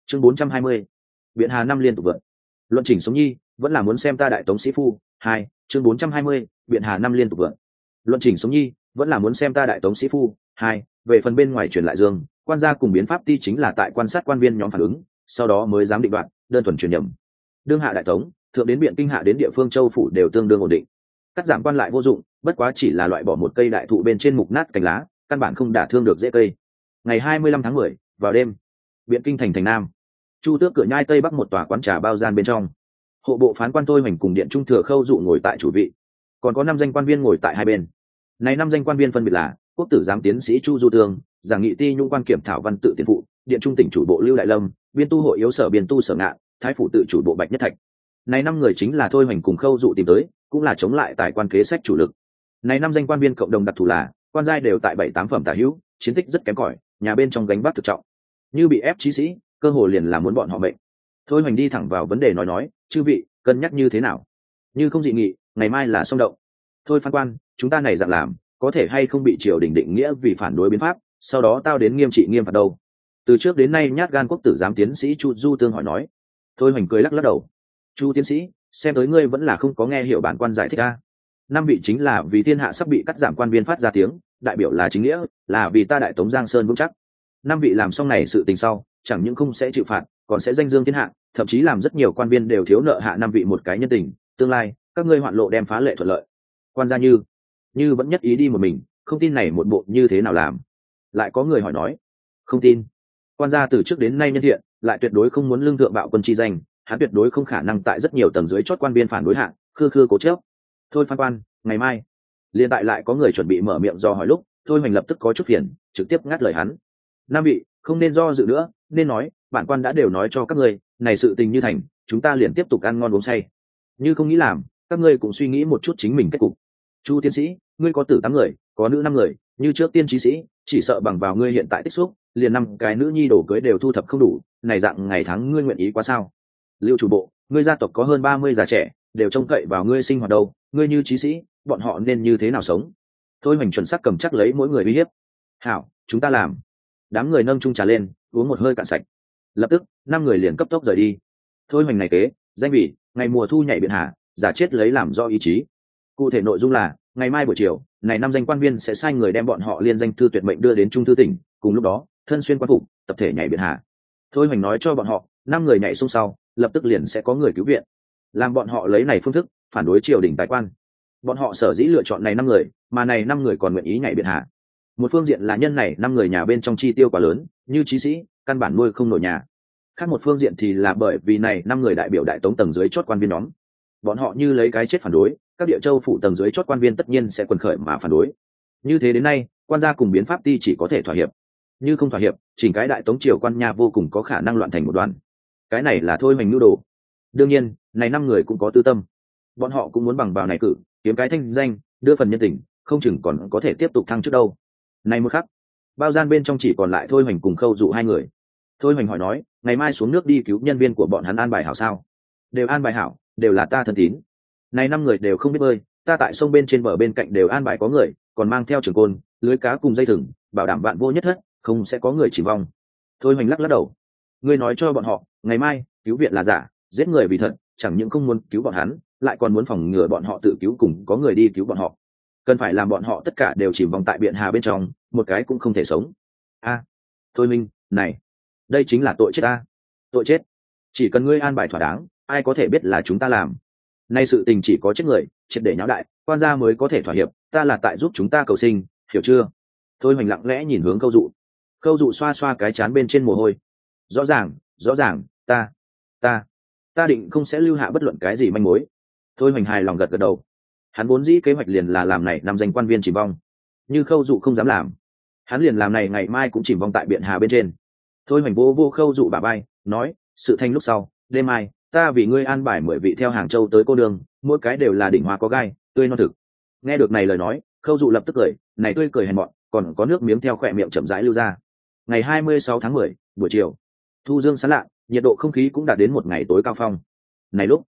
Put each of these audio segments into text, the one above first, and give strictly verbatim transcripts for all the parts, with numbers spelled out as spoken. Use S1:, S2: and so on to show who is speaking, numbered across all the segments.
S1: chương bốn trăm hai mươi, biện hà năm liên tục vượt. Luận chỉnh sống nhi vẫn là muốn xem ta đại tống sĩ phu. Hai, chương bốn trăm hai mươi, biện hà năm liên tục vượt. Luận chỉnh sống nhi vẫn là muốn xem ta đại tống sĩ phu. Hai, về phần bên ngoài truyền lại dương, quan gia cùng biến pháp ti chính là tại quan sát quan viên nhóm phản ứng, sau đó mới dám định đoạt, đơn thuần truyền nhầm. Đương hạ đại tống, thượng đến biện kinh hạ đến địa phương châu phủ đều tương đương ổn định. Cắt giảm quan lại vô dụng, bất quá chỉ là loại bỏ một cây đại thụ bên trên mục nát cành lá, căn bản không đả thương được dễ cây. Ngày hai mươi lăm tháng mười, vào đêm, biện kinh thành thành nam, chu tước cửa nhai tây bắc một tòa quán trà bao gian bên trong, hộ bộ phán quan Thôi Hoành cùng điện trung thừa Khâu Dụ ngồi tại chủ vị, còn có năm danh quan viên ngồi tại hai bên. Này năm danh quan viên phân biệt là quốc tử giám tiến sĩ Chu Du Tường, giảng nghị ti nhung quan kiểm thảo văn tự tiền phụ, điện trung tỉnh chủ bộ Lưu Đại Lâm, biên tu hội yếu sở biên tu sở ngạn, thái phủ tự chủ bộ Bạch Nhất Thạch. Này năm người chính là Thôi Hoành cùng Khâu Dụ tìm tới, cũng là chống lại tài quan kế sách chủ lực. Này năm danh quan viên cộng đồng đặc thù là quan giai đều tại bảy tám phẩm tả hữu, chiến tích rất kém cỏi, nhà bên trong gánh vác thực trọng, như bị ép chí sĩ, cơ hồ liền là muốn bọn họ mệnh. Thôi Hoành đi thẳng vào vấn đề nói nói, chư vị cân nhắc như thế nào? Như không dị nghị, ngày mai là xong động. Thôi phán quan, chúng ta này dạng làm, có thể hay không bị triều đình định nghĩa vì phản đối biến pháp, sau đó tao đến nghiêm trị nghiêm phạt đâu? Từ trước đến nay nhát gan quốc tử giám tiến sĩ Chu Du Tương hỏi nói. Thôi Hoành cười lắc lắc đầu. Chu tiến sĩ, xem tới ngươi vẫn là không có nghe hiểu bản quan giải thích a. Năm vị chính là vì thiên hạ sắp bị cắt giảm quan viên phát ra tiếng, đại biểu là chính nghĩa, là vì ta đại tống Giang Sơn vững chắc. Năm vị làm xong này sự tình sau, chẳng những không sẽ chịu phạt, còn sẽ danh dương thiên hạ, thậm chí làm rất nhiều quan viên đều thiếu nợ hạ năm vị một cái nhân tình, tương lai các ngươi hoạn lộ đem phá lệ thuận lợi. Quan gia như như vẫn nhất ý đi một mình, không tin này một bộ như thế nào làm. Lại có người hỏi nói, không tin. Quan gia từ trước đến nay nhân thiện, lại tuyệt đối không muốn lương thượng bạo quân chi danh, hắn tuyệt đối không khả năng tại rất nhiều tầng dưới chót quan viên phản đối hạng, khư khư cố chấp. Thôi phán quan, ngày mai liên tại lại có người chuẩn bị mở miệng do hỏi lúc, Thôi Hoành lập tức có chút phiền, trực tiếp ngắt lời hắn. Năm vị không nên do dự nữa, nên nói bản quan đã đều nói cho các ngươi, này sự tình như thành, chúng ta liền tiếp tục ăn ngon uống say. Như không nghĩ làm, các ngươi cũng suy nghĩ một chút chính mình kết cục. Chu tiến sĩ, ngươi có tử tám người, có nữ năm người, như trước tiên trí sĩ, chỉ sợ bằng vào ngươi hiện tại tích xúc, liền năm cái nữ nhi đổ cưới đều thu thập không đủ, này dạng ngày tháng ngươi nguyện ý quá sao? Lưu chủ bộ, ngươi gia tộc có hơn ba mươi già trẻ, đều trông cậy vào ngươi sinh hoạt đâu, ngươi như trí sĩ, bọn họ nên như thế nào sống? Thôi Hoành chuẩn xác cầm chắc lấy mỗi người uy hiếp. Hảo, chúng ta làm. Đám người nâng chung trà lên, uống một hơi cạn sạch. Lập tức năm người liền cấp tốc rời đi. Thôi Hoành này kế danh vị ngày mùa thu nhảy biện hà, giả chết lấy làm do ý chí. Cụ thể nội dung là ngày mai buổi chiều này năm danh quan viên sẽ sai người đem bọn họ liên danh thư tuyệt mệnh đưa đến trung thư tỉnh, cùng lúc đó thân xuyên quan phục tập thể nhảy biện hà. Thôi Hoành nói cho bọn họ năm người nhảy xuống sau lập tức liền sẽ có người cứu viện, làm bọn họ lấy này phương thức phản đối triều đình tài quan. Bọn họ sở dĩ lựa chọn này năm người, mà này năm người còn nguyện ý nhảy biện hà, một phương diện là nhân này năm người nhà bên trong chi tiêu quá lớn, như trí sĩ căn bản nuôi không nổi nhà. Khác một phương diện thì là bởi vì này năm người đại biểu đại tống tầng dưới chót quan viên nhóm, bọn họ như lấy cái chết phản đối, các địa châu phụ tầng dưới chót quan viên tất nhiên sẽ quần khởi mà phản đối. Như thế đến nay quan gia cùng biến pháp ti chỉ có thể thỏa hiệp, như không thỏa hiệp chỉnh cái đại tống triều quan nhà vô cùng có khả năng loạn thành một đoàn. Cái này là Thôi Hoành nhu đồ. Đương nhiên này năm người cũng có tư tâm, bọn họ cũng muốn bằng vào này cử kiếm cái thanh danh, đưa phần nhân tình, không chừng còn có thể tiếp tục thăng trước đâu. Này một khắc, bao gian bên trong chỉ còn lại Thôi Hoành cùng Khâu Dụ hai người. Thôi Hoành hỏi nói, ngày mai xuống nước đi cứu nhân viên của bọn hắn an bài hảo sao? Đều an bài hảo, đều là ta thân tín. Này năm người đều không biết bơi, ta tại sông bên trên bờ bên cạnh đều an bài có người, còn mang theo trường côn, lưới cá cùng dây thừng, bảo đảm vạn vô nhất thất, không sẽ có người chỉ vong. Thôi Hoành lắc lắc đầu. Ngươi nói cho bọn họ, ngày mai cứu viện là giả, giết người vì thật, chẳng những không muốn cứu bọn hắn, lại còn muốn phòng ngừa bọn họ tự cứu cùng có người đi cứu bọn họ. Cần phải làm bọn họ tất cả đều chìm vòng tại biện hà bên trong, một cái cũng không thể sống. A, à, Thôi Minh, này, đây chính là tội chết ta. Tội chết. Chỉ cần ngươi an bài thỏa đáng, ai có thể biết là chúng ta làm. Nay sự tình chỉ có chết người, triệt để nháo đại, quan gia mới có thể thỏa hiệp, ta là tại giúp chúng ta cầu sinh, hiểu chưa? Thôi Hoành lặng lẽ nhìn hướng Khâu Dụ. Khâu Dụ xoa xoa cái trán bên trên mồ hôi. Rõ ràng, rõ ràng, ta, ta, ta định không sẽ lưu hạ bất luận cái gì manh mối. Thôi Hoành hài lòng gật gật đầu. Hắn vốn dĩ kế hoạch liền là làm này năm danh quan viên chìm vong, như Khâu Dụ không dám làm, hắn liền làm này ngày mai cũng chìm vong tại biện hà bên trên. Thôi Hoành vô vô Khâu Dụ bả vai, nói, sự thanh lúc sau, đêm mai ta vì ngươi an bài mười vị theo Hàng Châu tới cô đường, mỗi cái đều là đỉnh hoa có gai, tươi non thực. Nghe được này lời nói, Khâu Dụ lập tức cười, này tươi cười hèn mọn, còn có nước miếng theo khỏe miệng chậm rãi lưu ra. Ngày hai mươi sáu tháng mười, buổi chiều, thu dương sáng lạ, nhiệt độ không khí cũng đạt đến một ngày tối cao phong. Này lúc,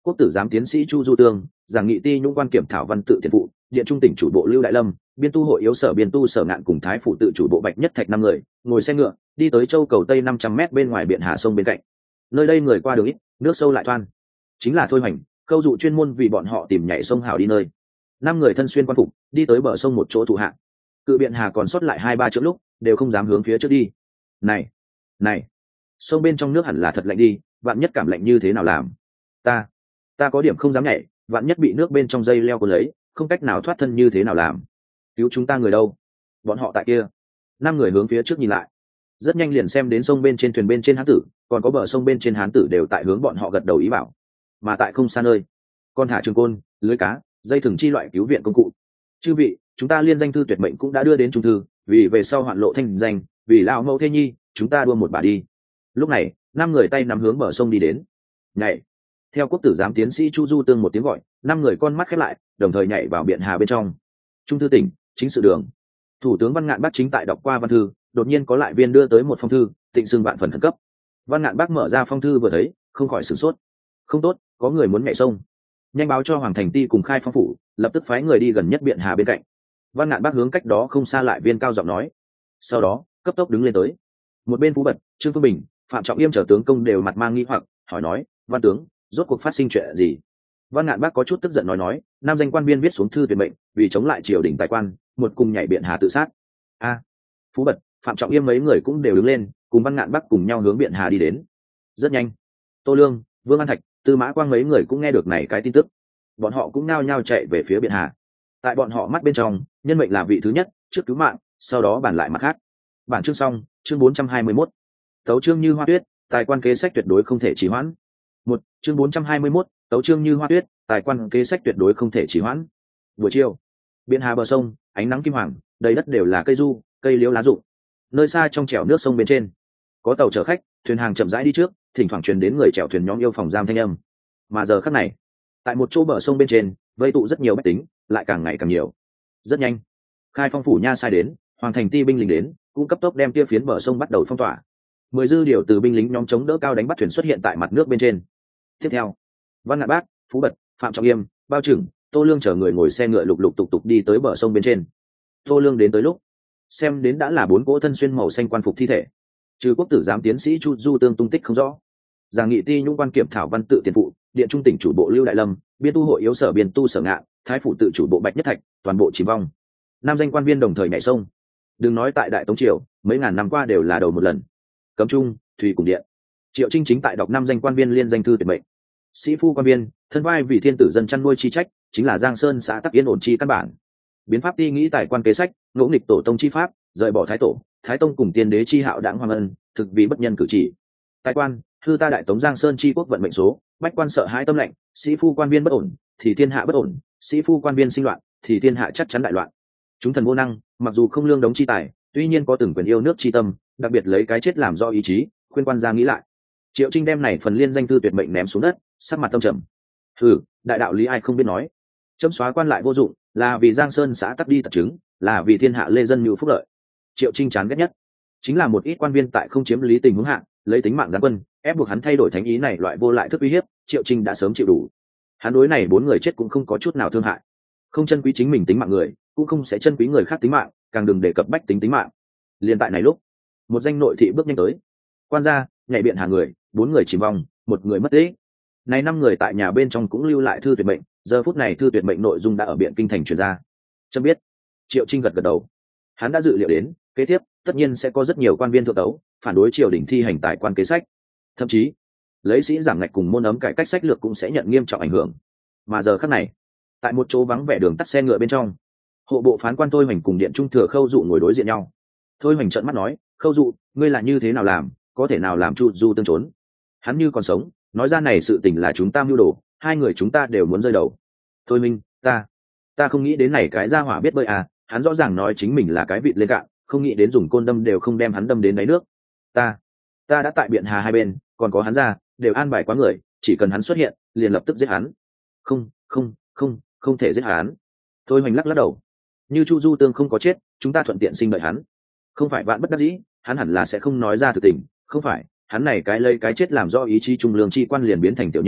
S1: quốc tử giám tiến sĩ Chu Du Tương, giảng nghị ti nhũng quan kiểm thảo văn tự tiền phụ, điện trung tỉnh chủ bộ Lưu Đại Lâm, biên tu hội yếu sở biên tu sở ngạn cùng thái phủ tự chủ bộ Bạch Nhất Thạch năm người ngồi xe ngựa đi tới châu cầu tây năm trăm mét bên ngoài biển Hà sông bên cạnh. Nơi đây người qua đường ít, nước sâu lại thoăn, chính là Thôi Hoành Khâu Dụ chuyên môn vì bọn họ tìm nhảy sông hảo đi nơi. Năm người thân xuyên quan phục đi tới bờ sông một chỗ thủ hạng, cự biển Hà còn sót lại hai ba chỗ lúc đều không dám hướng phía trước đi. Này này sông bên trong nước hẳn là thật lạnh đi, vạn nhất cảm lạnh như thế nào làm? ta ta có điểm không dám nhảy, vạn nhất bị nước bên trong dây leo cuốn lấy, không cách nào thoát thân như thế nào làm? Cứu chúng ta người đâu? Bọn họ tại kia. Năm người hướng phía trước nhìn lại, rất nhanh liền xem đến sông bên trên thuyền bên trên hán tử, còn có bờ sông bên trên hán tử đều tại hướng bọn họ gật đầu ý bảo. Mà tại không xa nơi, con thả trường côn, lưới cá, dây thừng chi loại cứu viện công cụ. Chư vị, chúng ta liên danh thư tuyệt mệnh cũng đã đưa đến trung thư, vì về sau hoạn lộ thanh danh, vì lão mẫu thế nhi, chúng ta đua một bà đi. Lúc này, năm người tay nắm hướng bờ sông đi đến. Nhảy! Theo quốc tử giám tiến sĩ Chu Du Tương một tiếng gọi, năm người con mắt khép lại, đồng thời nhảy vào biển Hà bên trong. Trung thư tỉnh, chính sự đường. Thủ tướng Văn Ngạn Bác chính tại đọc qua văn thư, đột nhiên có lại viên đưa tới một phong thư, tịnh xưng vạn phần khẩn cấp. Văn Ngạn Bác mở ra phong thư vừa thấy, không khỏi sửng sốt. Không tốt, có người muốn nhảy sông. Nhanh báo cho Hoàng Thành Ti cùng Khai Phong phủ, lập tức phái người đi gần nhất biển Hà bên cạnh. Văn Ngạn Bác hướng cách đó không xa lại viên cao giọng nói. Sau đó, cấp tốc đứng lên tới. Một bên Phú Bật, Trương Phương Bình, Phạm Trọng Yêm trở tướng công đều mặt mang nghi hoặc, hỏi nói: "Văn tướng, rốt cuộc phát sinh chuyện gì?" Văn Ngạn Bác có chút tức giận nói nói: "Nam danh quan viên viết xuống thư tuyệt mệnh, vì chống lại triều đình tài quan, một cùng nhảy biển Hà tự sát." A, Phú Bật, Phạm Trọng Yêm mấy người cũng đều đứng lên, cùng Văn Ngạn Bác cùng nhau hướng biển Hà đi đến. Rất nhanh, Tô Lương, Vương An Thạch, Tư Mã Quang mấy người cũng nghe được này cái tin tức, bọn họ cũng nao nhao chạy về phía biển Hà. Tại bọn họ mắt bên trong, nhân mệnh là vị thứ nhất, trước cứu mạng, sau đó bàn lại mặt khác. Bản chương xong, chương bốn trăm hai mươi mốt. Tấu chương như hoa tuyết, tài quan kế sách tuyệt đối không thể trì hoãn. Một, chương bốn trăm hai mươi mốt, tấu chương như hoa tuyết, tài quan kế sách tuyệt đối không thể trì hoãn. Buổi chiều, biển Hà bờ sông, ánh nắng kim hoàng, đầy đất đều là cây du, cây liễu lá rụng. Nơi xa trong chèo nước sông bên trên, có tàu chở khách, thuyền hàng chậm rãi đi trước, thỉnh thoảng truyền đến người chèo thuyền nhóm yêu phòng giam thanh âm. Mà giờ khắc này, tại một chỗ bờ sông bên trên, vây tụ rất nhiều bách tính, lại càng ngày càng nhiều. Rất nhanh, Khai Phong phủ nha sai đến, Hoàng Thành Ti binh lính đến, cũng cấp tốc đem kia phiến bờ sông bắt đầu phong tỏa. Mười dư điều từ binh lính nhóm chống đỡ cao đánh bắt thuyền xuất hiện tại mặt nước bên trên. Tiếp theo, Văn Ngạn Bác, Phú Bật, Phạm Trọng Yêm, Bao Trừng, Tô Lương chở người ngồi xe ngựa lục lục tục tục đi tới bờ sông bên trên. Tô Lương đến tới lúc, xem đến đã là bốn cỗ thân xuyên màu xanh quan phục thi thể. Trừ quốc tử giám tiến sĩ Chu Du Tương tung tích không rõ, giảng nghị ti nhũng quan kiểm thảo văn tự tiền phụ, điện trung tỉnh chủ bộ Lưu Đại Lâm, biên tu hội yếu sở biên tu sở ngạn, thái phủ tự chủ bộ Bạch Nhất Thạch, toàn bộ chìm vong. Năm danh quan viên đồng thời nhảy sông. Đừng nói tại Đại Tống triều, mấy ngàn năm qua đều là đầu một lần. Cấm Trung, Thủy cùng Điện. Triệu Trinh chính tại đọc năm danh quan viên liên danh thư tuyệt mệnh. Sĩ phu quan viên, thân vai vì thiên tử dân chăn nuôi chi trách, chính là Giang Sơn xã tắc yên ổn chi căn bản. Biến pháp ti nghĩ tài quan kế sách, ngỗ nghịch tổ tông chi pháp, rời bỏ thái tổ, thái tông cùng tiên đế chi hạo đảng hoàng ân, thực vì bất nhân cử chỉ. Tài quan, thư ta Đại Tống Giang Sơn chi quốc vận mệnh số, bách quan sợ hãi tâm lệnh, sĩ phu quan viên bất ổn, thì thiên hạ bất ổn, sĩ phu quan viên sinh loạn, thì thiên hạ chắc chắn đại loạn. Chúng thần vô năng, mặc dù không lương đống chi tài, tuy nhiên có từng quyền yêu nước chi tâm, đặc biệt lấy cái chết làm do ý chí, khuyên quan gia nghĩ lại. Triệu Trinh đem này phần liên danh thư tuyệt mệnh ném xuống đất, sắc mặt tâm trầm. Hừ, đại đạo lý ai không biết nói. Chấm xóa quan lại vô dụng, là vì Giang Sơn xã tắc đi tật chứng, là vì thiên hạ lê dân nhu phúc lợi. Triệu Trinh chán ghét nhất chính là một ít quan viên tại không chiếm lý tình huống hạng, lấy tính mạng giáng quân, ép buộc hắn thay đổi thánh ý này loại vô lại thức uy hiếp. Triệu Trinh đã sớm chịu đủ. Hắn đối này bốn người chết cũng không có chút nào thương hại, không chân quý chính mình tính mạng người, cũng không sẽ chân quý người khác tính mạng, càng đừng đề cập bách tính tính mạng. Liên tại này lúc, một danh nội thị bước nhanh tới. Quan gia, nhảy biện Hà người, bốn người chìm vong, một người mất tích. Này năm người tại nhà bên trong cũng lưu lại thư tuyệt mệnh, giờ phút này thư tuyệt mệnh nội dung đã ở biện kinh thành truyền ra. Chấm biết. Triệu Trinh gật gật đầu. Hắn đã dự liệu đến, kế tiếp tất nhiên sẽ có rất nhiều quan viên thượng tấu phản đối triều đình thi hành tài quan kế sách, thậm chí lấy sĩ giảm ngạch cùng môn ấm cải cách sách lược cũng sẽ nhận nghiêm trọng ảnh hưởng. Mà giờ khắc này, tại một chỗ vắng vẻ đường tắt xe ngựa bên trong, hộ bộ phán quan Thôi Hoành cùng điện trung thừa Khâu Dụ ngồi đối diện nhau. Thôi Hoành trợn mắt nói: Khâu Dụ, ngươi là như thế nào làm, có thể nào làm Chu Du tương trốn? Hắn như còn sống, nói ra này sự tình là chúng ta mưu đồ, hai người chúng ta đều muốn rơi đầu. Thôi Minh, ta ta không nghĩ đến này cái gia hỏa biết bơi à, hắn rõ ràng nói chính mình là cái vịt lên cạn, không nghĩ đến dùng côn đâm đều không đem hắn đâm đến đáy nước. Ta ta đã tại biện Hà hai bên, còn có hắn ra, đều an bài quá người, chỉ cần hắn xuất hiện, liền lập tức giết hắn. Không, không, không, không thể giết hắn. Thôi Hoành lắc lắc đầu. Như Chu Du Tương không có chết, chúng ta thuận tiện sinh đợi hắn. Không phải vạn bất đắc dĩ, hắn hẳn là sẽ không nói ra thực tình, không phải, hắn này cái lấy cái chết làm do ý chí trung lương chi quan liền biến thành tiểu nhân,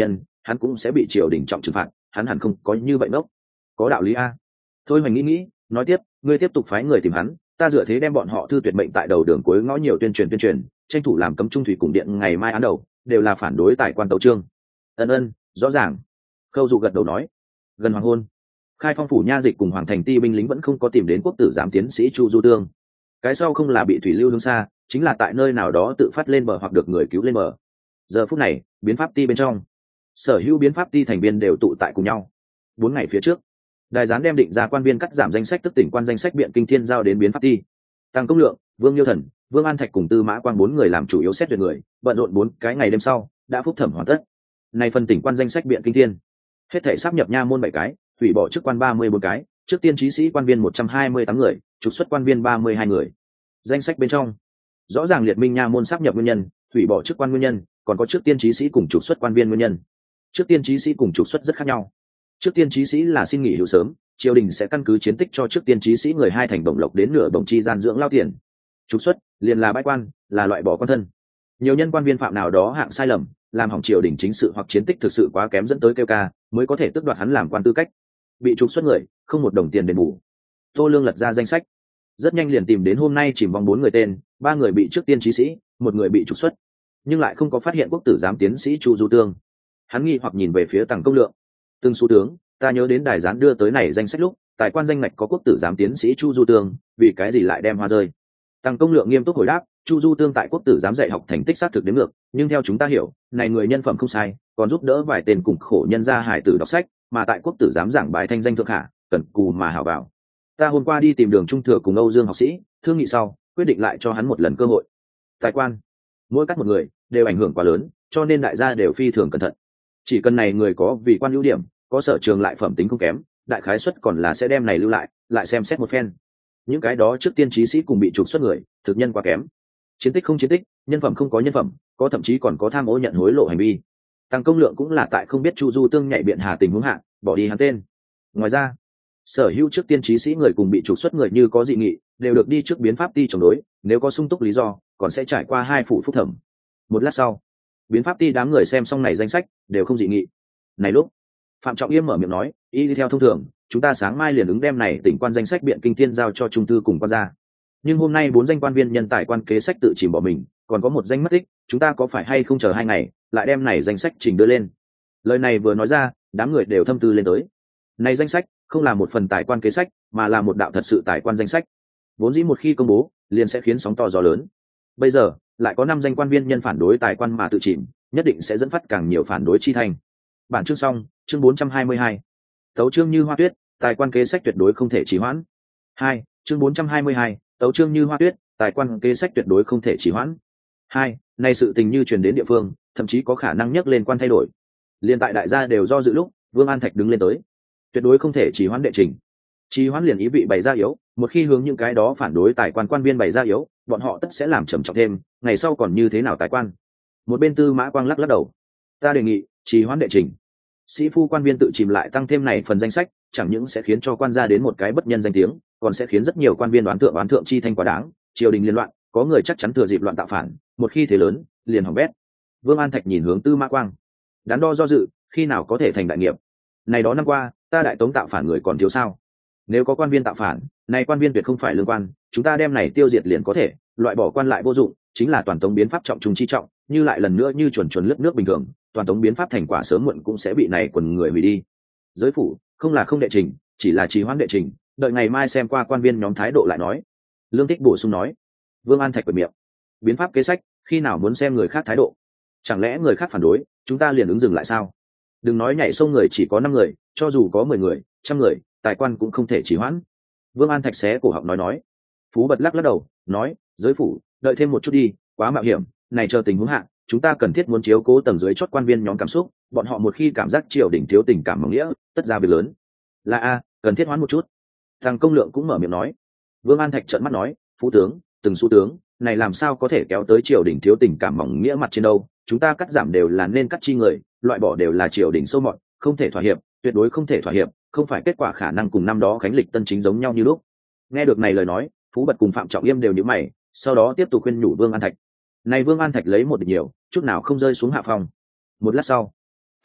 S1: hắn cũng sẽ bị triều đình trọng trừng phạt, hắn hẳn không có như vậy ngốc. Có đạo lý a. Thôi Hoành nghĩ nghĩ, nói tiếp, ngươi tiếp tục phái người tìm hắn, ta dựa thế đem bọn họ thư tuyệt mệnh tại đầu đường cuối ngõ nhiều tuyên truyền tuyên truyền, tranh thủ làm cấm trung thủy cùng điện ngày mai án đầu, đều là phản đối tại quan tấu trương. Ân ân, rõ ràng. Khâu Dụ gật đầu nói. Gần hoàng hôn, Khai Phong phủ nha dịch cùng hoàng thành ti binh lính vẫn không có tìm đến quốc tử giám tiến sĩ Chu Du Tương. Cái sau không là bị thủy lưu hướng xa, chính là tại nơi nào đó tự phát lên bờ hoặc được người cứu lên bờ. Giờ phút này, biến pháp ti bên trong, sở hữu biến pháp ti thành viên đều tụ tại cùng nhau. Bốn ngày phía trước, đài gián đem định ra quan viên cắt giảm danh sách tức tỉnh quan danh sách biện kinh thiên giao đến biến pháp ti. Tăng Công Lượng, Vương Liêu Thần, Vương An Thạch cùng Tư Mã Quang bốn người làm chủ yếu xét duyệt người, bận rộn bốn cái ngày đêm sau, đã phúc thẩm hoàn tất. Nay phần tỉnh quan danh sách biện kinh thiên, hết thể sắp nhập nha môn bảy cái, hủy bỏ chức quan ba mươi bốn cái, trước tiên trí sĩ quan viên một trăm hai mươi tám người, trục xuất quan viên ba mươi hai người. Danh sách bên trong rõ ràng liệt minh nha môn sắp nhập nguyên nhân, hủy bỏ chức quan nguyên nhân, còn có trước tiên trí sĩ cùng trục xuất quan viên nguyên nhân. Trước tiên trí sĩ cùng trục xuất rất khác nhau. Trước tiên trí sĩ là xin nghỉ hưu sớm, triều đình sẽ căn cứ chiến tích cho trước tiên trí sĩ người hai thành bổng lộc đến nửa bổng chi gian dưỡng lao tiền. Trục xuất liền là bãi quan, là loại bỏ quan thân. Nhiều nhân quan viên phạm nào đó hạng sai lầm, làm hỏng triều đình chính sự hoặc chiến tích thực sự quá kém dẫn tới kêu ca, mới có thể tước đoạt hắn làm quan tư cách. Bị trục xuất người, không một đồng tiền đền bù. Tô Lương lật ra danh sách, rất nhanh liền tìm đến hôm nay chìm vòng bốn người tên, ba người bị trước tiên trí sĩ, một người bị trục xuất, nhưng lại không có phát hiện quốc tử giám tiến sĩ Chu Du Tương. Hắn nghi hoặc nhìn về phía Tằng Công Lượng. Từng số tướng, ta nhớ đến đài gián đưa tới này danh sách lúc, tài quan danh ngạch có quốc tử giám tiến sĩ Chu Du Tương, vì cái gì lại đem hoa rơi? Tằng Công Lượng nghiêm túc hồi đáp, Chu Du Tương tại quốc tử giám dạy học thành tích xác thực đến ngược, nhưng theo chúng ta hiểu, này người nhân phẩm không sai, còn giúp đỡ vài tên cùng khổ nhân gia hải tử đọc sách, mà tại quốc tử giám giảng bài thanh danh thượng hạ, cần cù mà hảo vào. Ta hôm qua đi tìm Đường Trung Thừa cùng Âu Dương học sĩ, thương nghị sau, quyết định lại cho hắn một lần cơ hội. Tài quan, mỗi cắt một người, đều ảnh hưởng quá lớn, cho nên đại gia đều phi thường cẩn thận. Chỉ cần này người có vị quan ưu điểm, có sở trường lại phẩm tính không kém, đại khái suất còn là sẽ đem này lưu lại, lại xem xét một phen. Những cái đó trước tiên trí sĩ cùng bị trục xuất người, thực nhân quá kém. Chiến tích không chiến tích, nhân phẩm không có nhân phẩm, có thậm chí còn có tham ô nhận hối lộ hành vi. Tăng Công Lượng cũng là tại không biết Chu Du Tương nhạy biện hà tình huống hạ, bỏ đi hắn tên. Ngoài ra, sở hữu trước tiên trí sĩ người cùng bị trục xuất người như có dị nghị, đều được đi trước biến pháp ti chống đối, nếu có sung túc lý do, còn sẽ trải qua hai phủ phúc thẩm. Một lát sau, biến pháp ti đám người xem xong này danh sách, đều không dị nghị. Này lúc, Phạm Trọng Yêm mở miệng nói, y đi theo thông thường, chúng ta sáng mai liền ứng đem này tỉnh quan danh sách biện kinh thiên giao cho trung thư cùng quan gia. Nhưng hôm nay bốn danh quan viên nhân tài quan kế sách tự chìm bỏ mình, còn có một danh mất tích, chúng ta có phải hay không chờ hai ngày, lại đem này danh sách trình đưa lên. Lời này vừa nói ra, đám người đều thâm tư lên tới. Này danh sách không là một phần tài quan kế sách, mà là một đạo thật sự tài quan danh sách. Vốn dĩ một khi công bố, liền sẽ khiến sóng to gió lớn. Bây giờ lại có năm danh quan viên nhân phản đối tài quan mà tự chìm, nhất định sẽ dẫn phát càng nhiều phản đối chi thành. Bản chương xong, chương bốn trăm hai mươi hai. Tấu chương như hoa tuyết, tài quan kế sách tuyệt đối không thể trì hoãn. Hai, chương bốn trăm hai mươi hai, tấu chương như hoa tuyết, tài quan kế sách tuyệt đối không thể trì hoãn. Hai, nay sự tình như truyền đến địa phương, thậm chí có khả năng nhắc lên quan thay đổi. Liên tại đại gia đều do dự lúc, Vương An Thạch đứng lên tới. Tuyệt đối không thể trì hoãn đệ trình. Trì hoãn liền ý vị bày ra yếu, một khi hướng những cái đó phản đối tài quan quan viên bày ra yếu, bọn họ tất sẽ làm trầm trọng thêm, ngày sau còn như thế nào tài quan. Một bên Tư Mã Quang lắc lắc đầu. Ta đề nghị trì hoãn đệ trình. Sĩ phu quan viên tự chìm lại tăng thêm này phần danh sách, chẳng những sẽ khiến cho quan gia đến một cái bất nhân danh tiếng, còn sẽ khiến rất nhiều quan viên đoán thượng đoán thượng chi thanh quá đáng, triều đình liên loạn, có người chắc chắn thừa dịp loạn tạo phản, một khi thế lớn, liền hỏng bét. Vương An Thạch nhìn hướng Tư Mã Quang, đắn đo do dự, khi nào có thể thành đại nghiệp. Này đó năm qua, ta đại tống tạo phản người còn thiếu sao? Nếu có quan viên tạo phản, này quan viên tuyệt không phải lương quan, chúng ta đem này tiêu diệt liền có thể, loại bỏ quan lại vô dụng, chính là toàn tống biến pháp trọng trung chi trọng, như lại lần nữa như chuẩn chuẩn lướt nước bình thường, toàn tống biến pháp thành quả sớm muộn cũng sẽ bị này quần người hủy đi. Giới phủ không là không đệ trình, chỉ là trì hoãn đệ trình, đợi ngày mai xem qua quan viên nhóm thái độ lại nói. Lương Thích bổ sung nói. Vương An Thạch bật miệng. Biến pháp kế sách, khi nào muốn xem người khác thái độ? Chẳng lẽ người khác phản đối, chúng ta liền ứng dừng lại sao? Đừng nói nhảy sông người chỉ có năm người, cho dù có mười người, trăm người, tài quan cũng không thể trì hoãn. Vương An Thạch xé cổ họng nói nói. Phú Bật lắc lắc đầu, nói, giới phủ, đợi thêm một chút đi, quá mạo hiểm, này chờ tình huống hạ, chúng ta cần thiết muốn chiếu cố tầng dưới chót quan viên nhóm cảm xúc, bọn họ một khi cảm giác triều đình thiếu tình cảm mỏng nghĩa, tất ra việc lớn. Là a, cần thiết hoãn một chút. Thằng Công Lượng cũng mở miệng nói. Vương An Thạch trợn mắt nói, phú tướng, từng xu tướng, này làm sao có thể kéo tới triều đình thiếu tình cảm mỏng nghĩa mặt trên đâu? Chúng ta cắt giảm đều là nên cắt chi người, loại bỏ đều là triều đình sâu mọt, không thể thỏa hiệp, tuyệt đối không thể thỏa hiệp, không phải kết quả khả năng cùng năm đó khánh lịch tân chính giống nhau như lúc. Nghe được này lời nói, Phú Bật cùng Phạm Trọng Yêm đều nhíu mày, sau đó tiếp tục khuyên nhủ Vương An Thạch. Này Vương An Thạch lấy một địch nhiều, chút nào không rơi xuống hạ phong. Một lát sau, Phú Bật,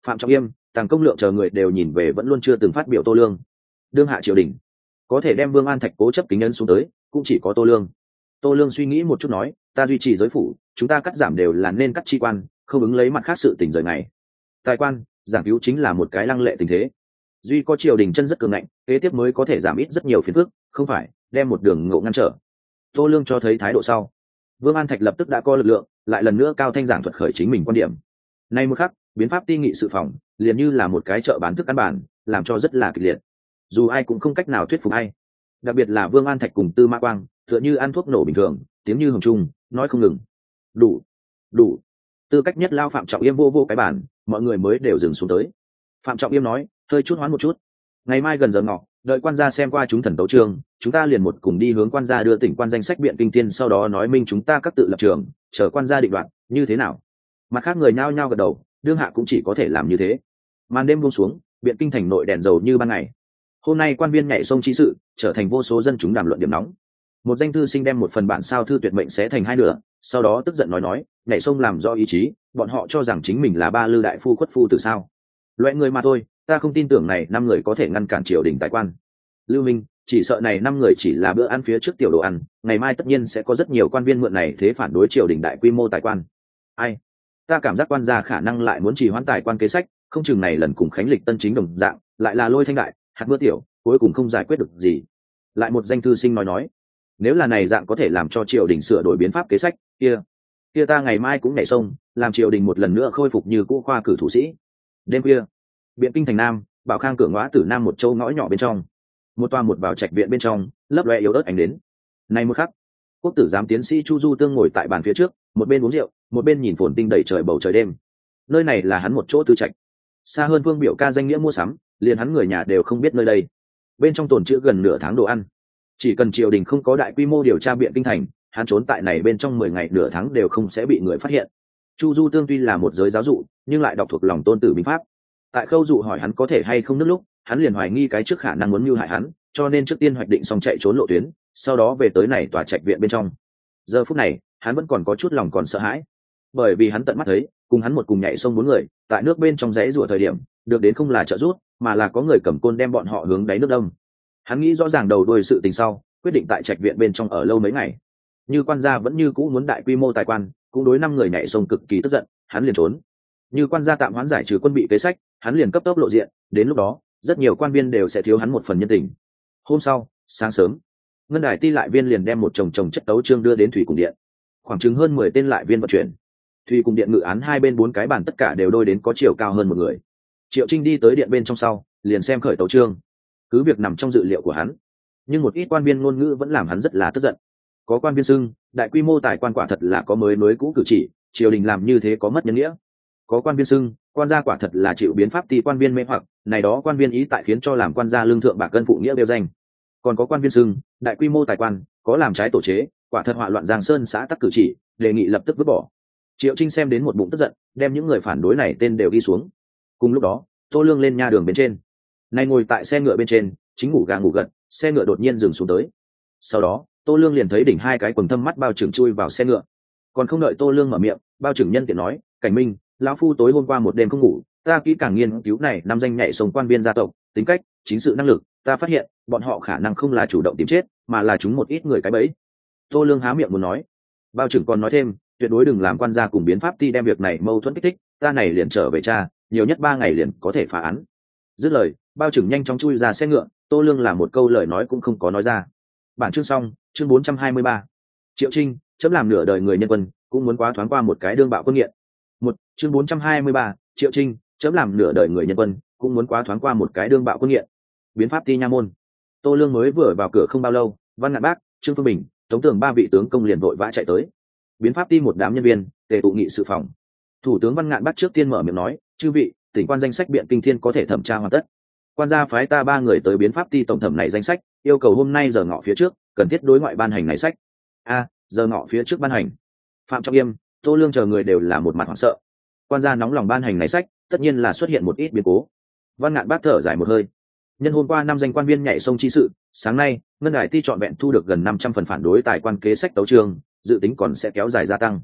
S1: Phạm Trọng Yêm, Tàng Công Lượng chờ người đều nhìn về vẫn luôn chưa từng phát biểu Tô Lương. Đương hạ triều đình có thể đem Vương An Thạch cố chấp kính nhân xuống tới, cũng chỉ có Tô Lương. Tô Lương suy nghĩ một chút nói, ta duy trì giới phủ, chúng ta cắt giảm đều là nên cắt chi quan, không ứng lấy mặt khác sự tình rời ngày. Tài quan, giảng cứu chính là một cái lăng lệ tình thế. Duy có triều đình chân rất cường ngạnh, kế tiếp mới có thể giảm ít rất nhiều phiền phức, không phải đem một đường ngộ ngăn trở. Tô Lương cho thấy thái độ sau, Vương An Thạch lập tức đã có lực lượng, lại lần nữa cao thanh giảng thuật khởi chính mình quan điểm. Nay một khắc, biến pháp ti nghị sự phòng, liền như là một cái chợ bán thức ăn bản, làm cho rất là kịch liệt. Dù ai cũng không cách nào thuyết phục ai. Đặc biệt là Vương An Thạch cùng Tư Mã Quang, tựa như ăn thuốc nổ bình thường, tiếng như hồng trung, nói không ngừng. Đủ, đủ. Tư cách nhất lao Phạm Trọng Yêm vô vô cái bản, mọi người mới đều dừng xuống tới. Phạm Trọng Yêm nói, hơi chút hoán một chút. Ngày mai gần giờ ngọ, đợi quan gia xem qua chúng thần tấu chương, chúng ta liền một cùng đi hướng quan gia đưa tỉnh quan danh sách biện kinh tiên, sau đó nói minh chúng ta các tự lập trường, chờ quan gia định đoạt, như thế nào? Mặt khác người nhao nhao gật đầu, đương hạ cũng chỉ có thể làm như thế. Màn đêm buông xuống, biện kinh thành nội đèn dầu như ban ngày. Hôm nay quan viên nhảy sông chi sự, trở thành vô số dân chúng đàm luận điểm nóng. Một danh thư sinh đem một phần bản sao thư tuyệt mệnh xé thành hai nửa, sau đó tức giận nói nói, nhảy sông làm do ý chí, bọn họ cho rằng chính mình là ba lư đại phu khuất phu từ sao? Loại người mà thôi, ta không tin tưởng này năm người có thể ngăn cản triều đình tài quan. Lưu Minh, chỉ sợ này năm người chỉ là bữa ăn phía trước tiểu đồ ăn, ngày mai tất nhiên sẽ có rất nhiều quan viên mượn này thế phản đối triều đình đại quy mô tài quan. Ai? Ta cảm giác quan gia khả năng lại muốn trì hoãn tài quan kế sách, không chừng này lần cùng khánh lịch tân chính đồng dạng, lại là lôi thanh đại, hạt mưa tiểu, cuối cùng không giải quyết được gì. Lại một danh thư sinh nói nói, nếu là này dạng có thể làm cho triều đình sửa đổi biến pháp kế sách, kia, kia ta ngày mai cũng nhảy sông, làm triều đình một lần nữa khôi phục như cũ khoa cử thủ sĩ. Đêm khuya, biện kinh thành nam, Bảo Khang cửa ngõ tử nam một châu ngõ nhỏ bên trong, một toa một vào trạch viện bên trong, lấp loe yếu ớt ánh đến. Nay một khắc, quốc tử giám tiến sĩ Chu Du Tương ngồi tại bàn phía trước, một bên uống rượu, một bên nhìn phồn tinh đầy trời bầu trời đêm. Nơi này là hắn một chỗ tư trạch, xa hơn Vương Biểu Ca danh nghĩa mua sắm, liền hắn người nhà đều không biết nơi đây. Bên trong tồn trữ gần nửa tháng đồ ăn, chỉ cần triều đình không có đại quy mô điều tra biện kinh thành, hắn trốn tại này bên trong mười ngày nửa tháng đều không sẽ bị người phát hiện. Chu Du Tương tuy là một giới giáo dụ, nhưng lại đọc thuộc lòng tôn tử binh pháp. Tại khâu dụ hỏi hắn có thể hay không nước lúc, hắn liền hoài nghi cái trước khả năng muốn mưu hại hắn, cho nên trước tiên hoạch định xong chạy trốn lộ tuyến, sau đó về tới này tòa trạch viện bên trong. Giờ phút này, hắn vẫn còn có chút lòng còn sợ hãi, bởi vì hắn tận mắt thấy, cùng hắn một cùng nhảy sông bốn người, tại nước bên trong rẽ rủa thời điểm, được đến không là trợ giúp, mà là có người cầm côn đem bọn họ hướng đáy nước đông. Hắn nghĩ rõ ràng đầu đuôi sự tình sau, quyết định tại trạch viện bên trong ở lâu mấy ngày. Như quan gia vẫn như cũ muốn đại quy mô tài quan, cũng đối năm người nhảy sông cực kỳ tức giận, hắn liền trốn. Như quan gia tạm hoãn giải trừ quân bị kế sách, hắn liền cấp tốc lộ diện, đến lúc đó, rất nhiều quan viên đều sẽ thiếu hắn một phần nhân tình. Hôm sau, sáng sớm, ngân đài ti lại viên liền đem một chồng chồng chất tấu chương đưa đến thủy cung điện. Khoảng chừng hơn mười tên lại viên vận chuyển. Thủy cung điện ngự án hai bên bốn cái bàn tất cả đều đôi đến có chiều cao hơn một người. Triệu Trinh đi tới điện bên trong sau, liền xem khởi tấu chương. Cứ việc nằm trong dự liệu của hắn, nhưng một ít quan viên ngôn ngữ vẫn làm hắn rất là tức giận. Có quan viên xưng, đại quy mô tài quan quả thật là có mới nối cũ cử chỉ, triều đình làm như thế có mất nhân nghĩa. Có quan viên xưng, quan gia quả thật là chịu biến pháp ti quan viên mê hoặc, này đó quan viên ý tại khiến cho làm quan gia lương thượng bạc cân phụ nghĩa đeo danh. Còn có quan viên xưng, đại quy mô tài quan có làm trái tổ chế, quả thật họa loạn giang sơn xã tắc cử chỉ, đề nghị lập tức vứt bỏ. Triệu Trinh xem đến một bụng tức giận, đem những người phản đối này tên đều ghi xuống. Cùng lúc đó, Tô Lương lên nha đường bên trên, nay ngồi tại xe ngựa bên trên, chính ngủ gà ngủ gật, xe ngựa đột nhiên dừng xuống tới. Sau đó, Tô Lương liền thấy đỉnh hai cái quần thâm mắt bao trưởng chui vào xe ngựa. Còn không đợi Tô Lương mở miệng, bao trưởng nhân tiện nói, Cảnh Minh, lão phu tối hôm qua một đêm không ngủ, ta kỹ càng nghiên cứu này năm danh nhảy sông quan viên gia tộc, tính cách, chính sự năng lực, ta phát hiện bọn họ khả năng không là chủ động tìm chết, mà là chúng một ít người cái bẫy. Tô Lương há miệng muốn nói, bao trưởng còn nói thêm, tuyệt đối đừng làm quan gia cùng biến pháp ti đem việc này mâu thuẫn kích thích, ta này liền trở về cha, nhiều nhất ba ngày liền có thể phá án. Dứt lời, bao trưởng nhanh chóng chui ra xe ngựa, Tô Lương làm một câu lời nói cũng không có nói ra. Bản chương xong, chương bốn trăm hai mươi ba. Triệu Trinh, chấm làm nửa đời người nhân quân, cũng muốn quá thoáng qua một cái đương bạo quân nghiện. Một, chương bốn trăm hai mươi ba, Triệu Trinh, chấm làm nửa đời người nhân quân, cũng muốn quá thoáng qua một cái đương bạo quân nghiện. Biến pháp ti nha môn. Tô Lương mới vừa vào cửa không bao lâu, Văn Ngạn Bác, Trương Phương Bình, Tống Tường ba vị tướng công liền vội vã chạy tới. Biến pháp ti một đám nhân viên, tề tụ nghị sự phòng. Thủ tướng Văn Ngạn Bác trước tiên mở miệng nói, chư vị, tỉnh quan danh sách biện kinh thiên có thể thẩm tra hoàn tất. Quan gia phái ta ba người tới biến pháp ti tổng thẩm này danh sách, yêu cầu hôm nay giờ ngọ phía trước cần thiết đối ngoại ban hành này sách. A, giờ ngọ phía trước ban hành. Phạm Trọng Yêm, Tô Lương chờ người đều là một mặt hoảng sợ. Quan gia nóng lòng ban hành này sách, tất nhiên là xuất hiện một ít biến cố. Văn Ngạn Bác thở dài một hơi. Nhân hôm qua năm danh quan viên nhảy sông chi sự, sáng nay ngân đài ti chọn vẹn thu được gần năm trăm phần phản đối tài quan kế sách tấu chương, dự tính còn sẽ kéo dài gia tăng.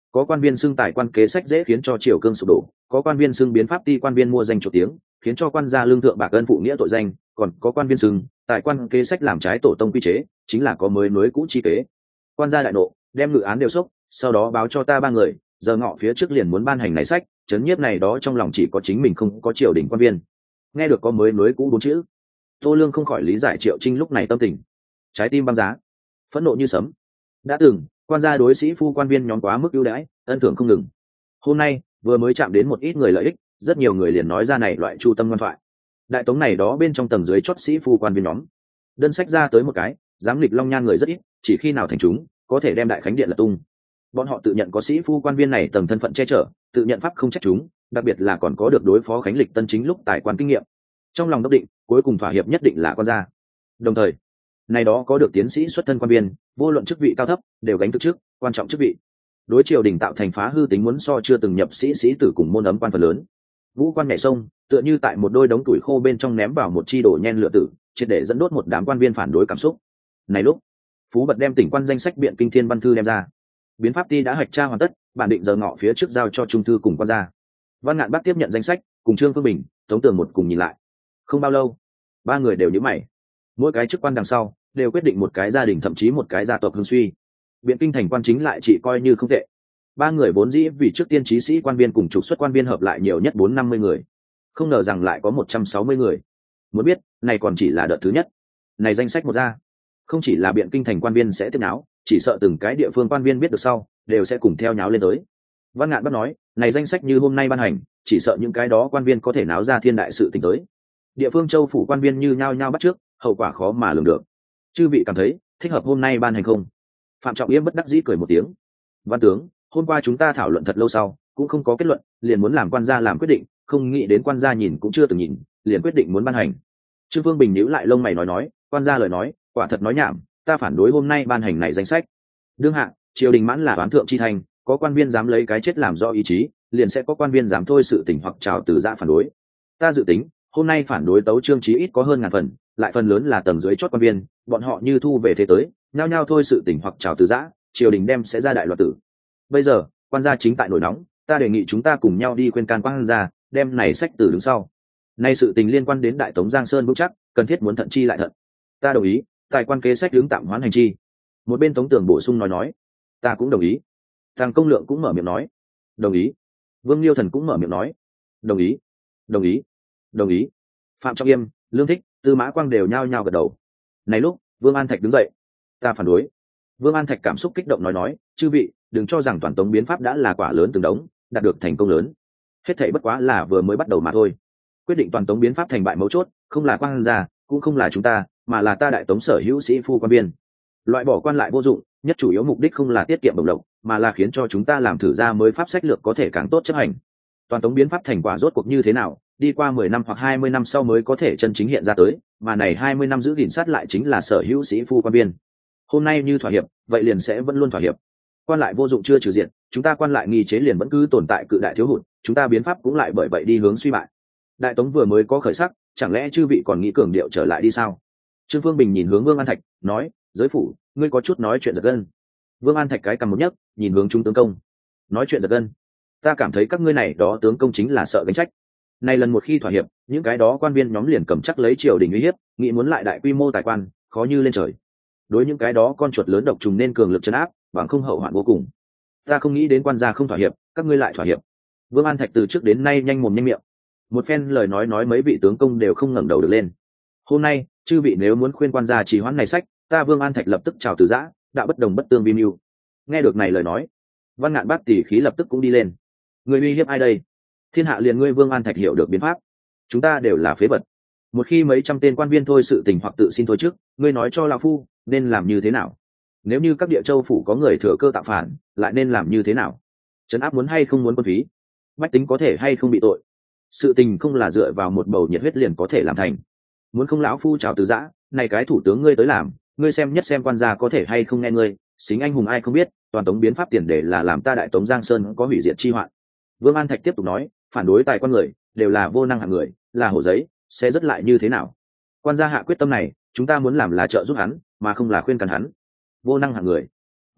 S1: có quan viên xưng tài quan kế sách dễ khiến cho triều cương sụp đổ, có quan viên xưng biến pháp ti quan viên mua danh chỗ tiếng khiến cho quan gia lương thượng bạc ân phụ nghĩa tội danh, còn có quan viên xưng tài quan kế sách làm trái tổ tông quy chế, chính là có mới nối cũ chi kế. Quan gia đại nộ, đem ngự án đều sốc, sau đó báo cho ta ba người, giờ ngọ phía trước liền muốn ban hành này sách, chấn nhiếp này đó trong lòng chỉ có chính mình không có triều đình quan viên. Nghe được có mới nối cũ bốn chữ, Tô Lương không khỏi lý giải Triệu Trinh lúc này tâm tình, trái tim băng giá, phẫn nộ như sấm. Đã từng quan gia đối sĩ phu quan viên nhóm quá mức ưu đãi, ân thưởng không ngừng. Hôm nay vừa mới chạm đến một ít người lợi ích, rất nhiều người liền nói ra này loại chu tâm ngoan thoại. Đại tống này đó bên trong tầng dưới chót sĩ phu quan viên nhóm, đơn sách ra tới một cái, dám nghịch long nhan người rất ít, chỉ khi nào thành chúng có thể đem đại khánh điện lật tung. Bọn họ tự nhận có sĩ phu quan viên này tầng thân phận che chở, tự nhận pháp không trách chúng, đặc biệt là còn có được đối phó khánh lịch tân chính lúc tài quan kinh nghiệm. Trong lòng đốc định, cuối cùng thỏa hiệp nhất định là quan gia. Đồng thời, này đó có được tiến sĩ xuất thân quan viên, vô luận chức vị cao thấp, đều gánh thực chức, quan trọng chức vị. Đối triều đình tạo thành phá hư tính muốn so chưa từng nhập sĩ sĩ tử cùng môn ấm quan phần lớn. Vũ quan nhảy sông, tựa như tại một đôi đống tuổi khô bên trong ném vào một chi đổ nhen lửa tử, triệt để dẫn đốt một đám quan viên phản đối cảm xúc. Này lúc, Phú Bật đem tỉnh quan danh sách biện kinh thiên văn thư đem ra. Biến pháp ti đã hoạch tra hoàn tất, bản định giờ ngọ phía trước giao cho trung thư cùng quan gia. Văn Ngạn Bắc tiếp nhận danh sách, cùng Trương Phương Bình, Tống Tường một cùng nhìn lại. Không bao lâu, ba người đều nhíu mày. Mỗi cái chức quan đằng sau đều quyết định một cái gia đình, thậm chí một cái gia tộc hưng suy. Biện kinh thành quan chính lại chỉ coi như không tệ. Ba người vốn dĩ vì trước tiên trí sĩ quan viên cùng trục xuất quan viên hợp lại nhiều nhất bốn năm mươi người, không ngờ rằng lại có một trăm sáu mươi người. Muốn biết, này còn chỉ là đợt thứ nhất. Này danh sách một ra, không chỉ là biện kinh thành quan viên sẽ tiếp náo, chỉ sợ từng cái địa phương quan viên biết được sau đều sẽ cùng theo nháo lên tới. Văn Ngạn Bắc nói, này danh sách như hôm nay ban hành, chỉ sợ những cái đó quan viên có thể náo ra thiên đại sự tình tới. Địa phương châu phủ quan viên như nhao nhao bắt trước, hậu quả khó mà lường được. Chư vị cảm thấy thích hợp hôm nay ban hành không? Phạm Trọng Yêm bất đắc dĩ cười một tiếng. Văn tướng, hôm qua chúng ta thảo luận thật lâu sau cũng không có kết luận, liền muốn làm quan gia làm quyết định, không nghĩ đến quan gia nhìn cũng chưa từng nhìn, liền quyết định muốn ban hành. Trương Phương Bình nhíu lại lông mày nói nói, quan gia lời nói quả thật nói nhảm, ta phản đối hôm nay ban hành này danh sách. Đương hạ triều đình mãn là đoán thượng chi thành, có quan viên dám lấy cái chết làm do ý chí, liền sẽ có quan viên dám thôi sự tình hoặc trào từ giã phản đối. Ta dự tính hôm nay phản đối tấu chương chí ít có hơn ngàn phần, lại phần lớn là tầng dưới chót quan viên, bọn họ như thu về thế tới nhao nhao thôi sự tình hoặc trào từ giã, triều đình đem sẽ ra đại loạn tử. Bây giờ quan gia chính tại nổi nóng, ta đề nghị chúng ta cùng nhau đi khuyên can quan gia đem này sách từ đứng sau. Nay sự tình liên quan đến đại tống Giang Sơn vững chắc, cần thiết muốn thận chi lại thận. Ta đồng ý, tài quan kế sách đứng tạm hoán hành chi. Một bên Tống Tường bổ sung nói nói, ta cũng đồng ý. Thằng Công Lượng cũng mở miệng nói, đồng ý. Vương Liêu Thần cũng mở miệng nói, đồng ý, đồng ý, đồng ý. Phạm Trọng Yêm, Lương Thích, Tư Mã Quang đều nhao nhao gật đầu. Này lúc Vương An Thạch đứng dậy, ta phản đối. Vương An Thạch cảm xúc kích động nói nói, chư vị đừng cho rằng toàn tống biến pháp đã là quả lớn từng đống, đạt được thành công lớn. Hết thảy bất quá là vừa mới bắt đầu mà thôi. Quyết định toàn tống biến pháp thành bại mấu chốt, không là quan gia, cũng không là chúng ta, mà là ta đại tống sở hữu sĩ phu quan viên. Loại bỏ quan lại vô dụng, nhất chủ yếu mục đích không là tiết kiệm bổng lộc, mà là khiến cho chúng ta làm thử ra mới pháp sách lược có thể càng tốt chấp hành. Toàn tống biến pháp thành quả rốt cuộc như thế nào, đi qua mười năm hoặc hai mươi năm sau mới có thể chân chính hiện ra tới, mà này hai mươi năm giữ gìn sát lại chính là sở hữu sĩ phu quan viên. Hôm nay như thỏa hiệp, vậy liền sẽ vẫn luôn thỏa hiệp. Quan lại vô dụng chưa trừ diện, chúng ta quan lại nghi chế liền vẫn cứ tồn tại cự đại thiếu hụt, chúng ta biến pháp cũng lại bởi vậy đi hướng suy bại. Đại tống vừa mới có khởi sắc, chẳng lẽ chư vị còn nghĩ cường điệu trở lại đi sao? Trương Phương Bình nhìn hướng Vương An Thạch, nói, giới phủ, ngươi có chút nói chuyện giật gân. Vương An Thạch cái cầm một nhấc, nhìn hướng trung tướng công, nói chuyện giật gân. Ta cảm thấy các ngươi này đó tướng công chính là sợ gánh trách. Này lần một khi thỏa hiệp, những cái đó quan viên nhóm liền cầm chắc lấy triều đình uy hiếp, nghĩ muốn lại đại quy mô tài quan, khó như lên trời. Đối những cái đó con chuột lớn độc trùng nên cường lực trấn áp, bằng không hậu hoạn vô cùng. Ta không nghĩ đến quan gia không thỏa hiệp, các ngươi lại thỏa hiệp. Vương An Thạch từ trước đến nay nhanh mồm nhanh miệng, một phen lời nói nói mấy vị tướng công đều không ngẩng đầu được lên. Hôm nay chư vị nếu muốn khuyên quan gia trì hoãn này sách, ta Vương An Thạch lập tức chào từ giã, đạo bất đồng bất tương vi mưu. Nghe được này lời nói, Văn Ngạn Bác tỷ khí lập tức cũng đi lên. Người uy hiếp ai đây? Thiên hạ liền ngươi Vương An Thạch hiểu được biến pháp, chúng ta đều là phế vật. Một khi mấy trăm tên quan viên thôi sự tình hoặc tự xin thôi trước, ngươi nói cho lão phu nên làm như thế nào? Nếu như các địa châu phủ có người thừa cơ tạo phản, lại nên làm như thế nào? Trấn áp muốn hay không muốn quân phí? Bách tính có thể hay không bị tội? Sự tình không là dựa vào một bầu nhiệt huyết liền có thể làm thành. Muốn không lão phu chào từ giã, này cái thủ tướng ngươi tới làm, ngươi xem nhất xem quan gia có thể hay không nghe ngươi. Xính anh hùng ai không biết, toàn tống biến pháp tiền để là làm ta đại tống Giang Sơn có hủy diệt chi hoạn. Vương An Thạch tiếp tục nói, phản đối tài quan người đều là vô năng hạng người, là hổ giấy, sẽ rất lại như thế nào? Quan gia hạ quyết tâm này, chúng ta muốn làm là trợ giúp hắn, mà không là khuyên can hắn. Vô năng hạng người,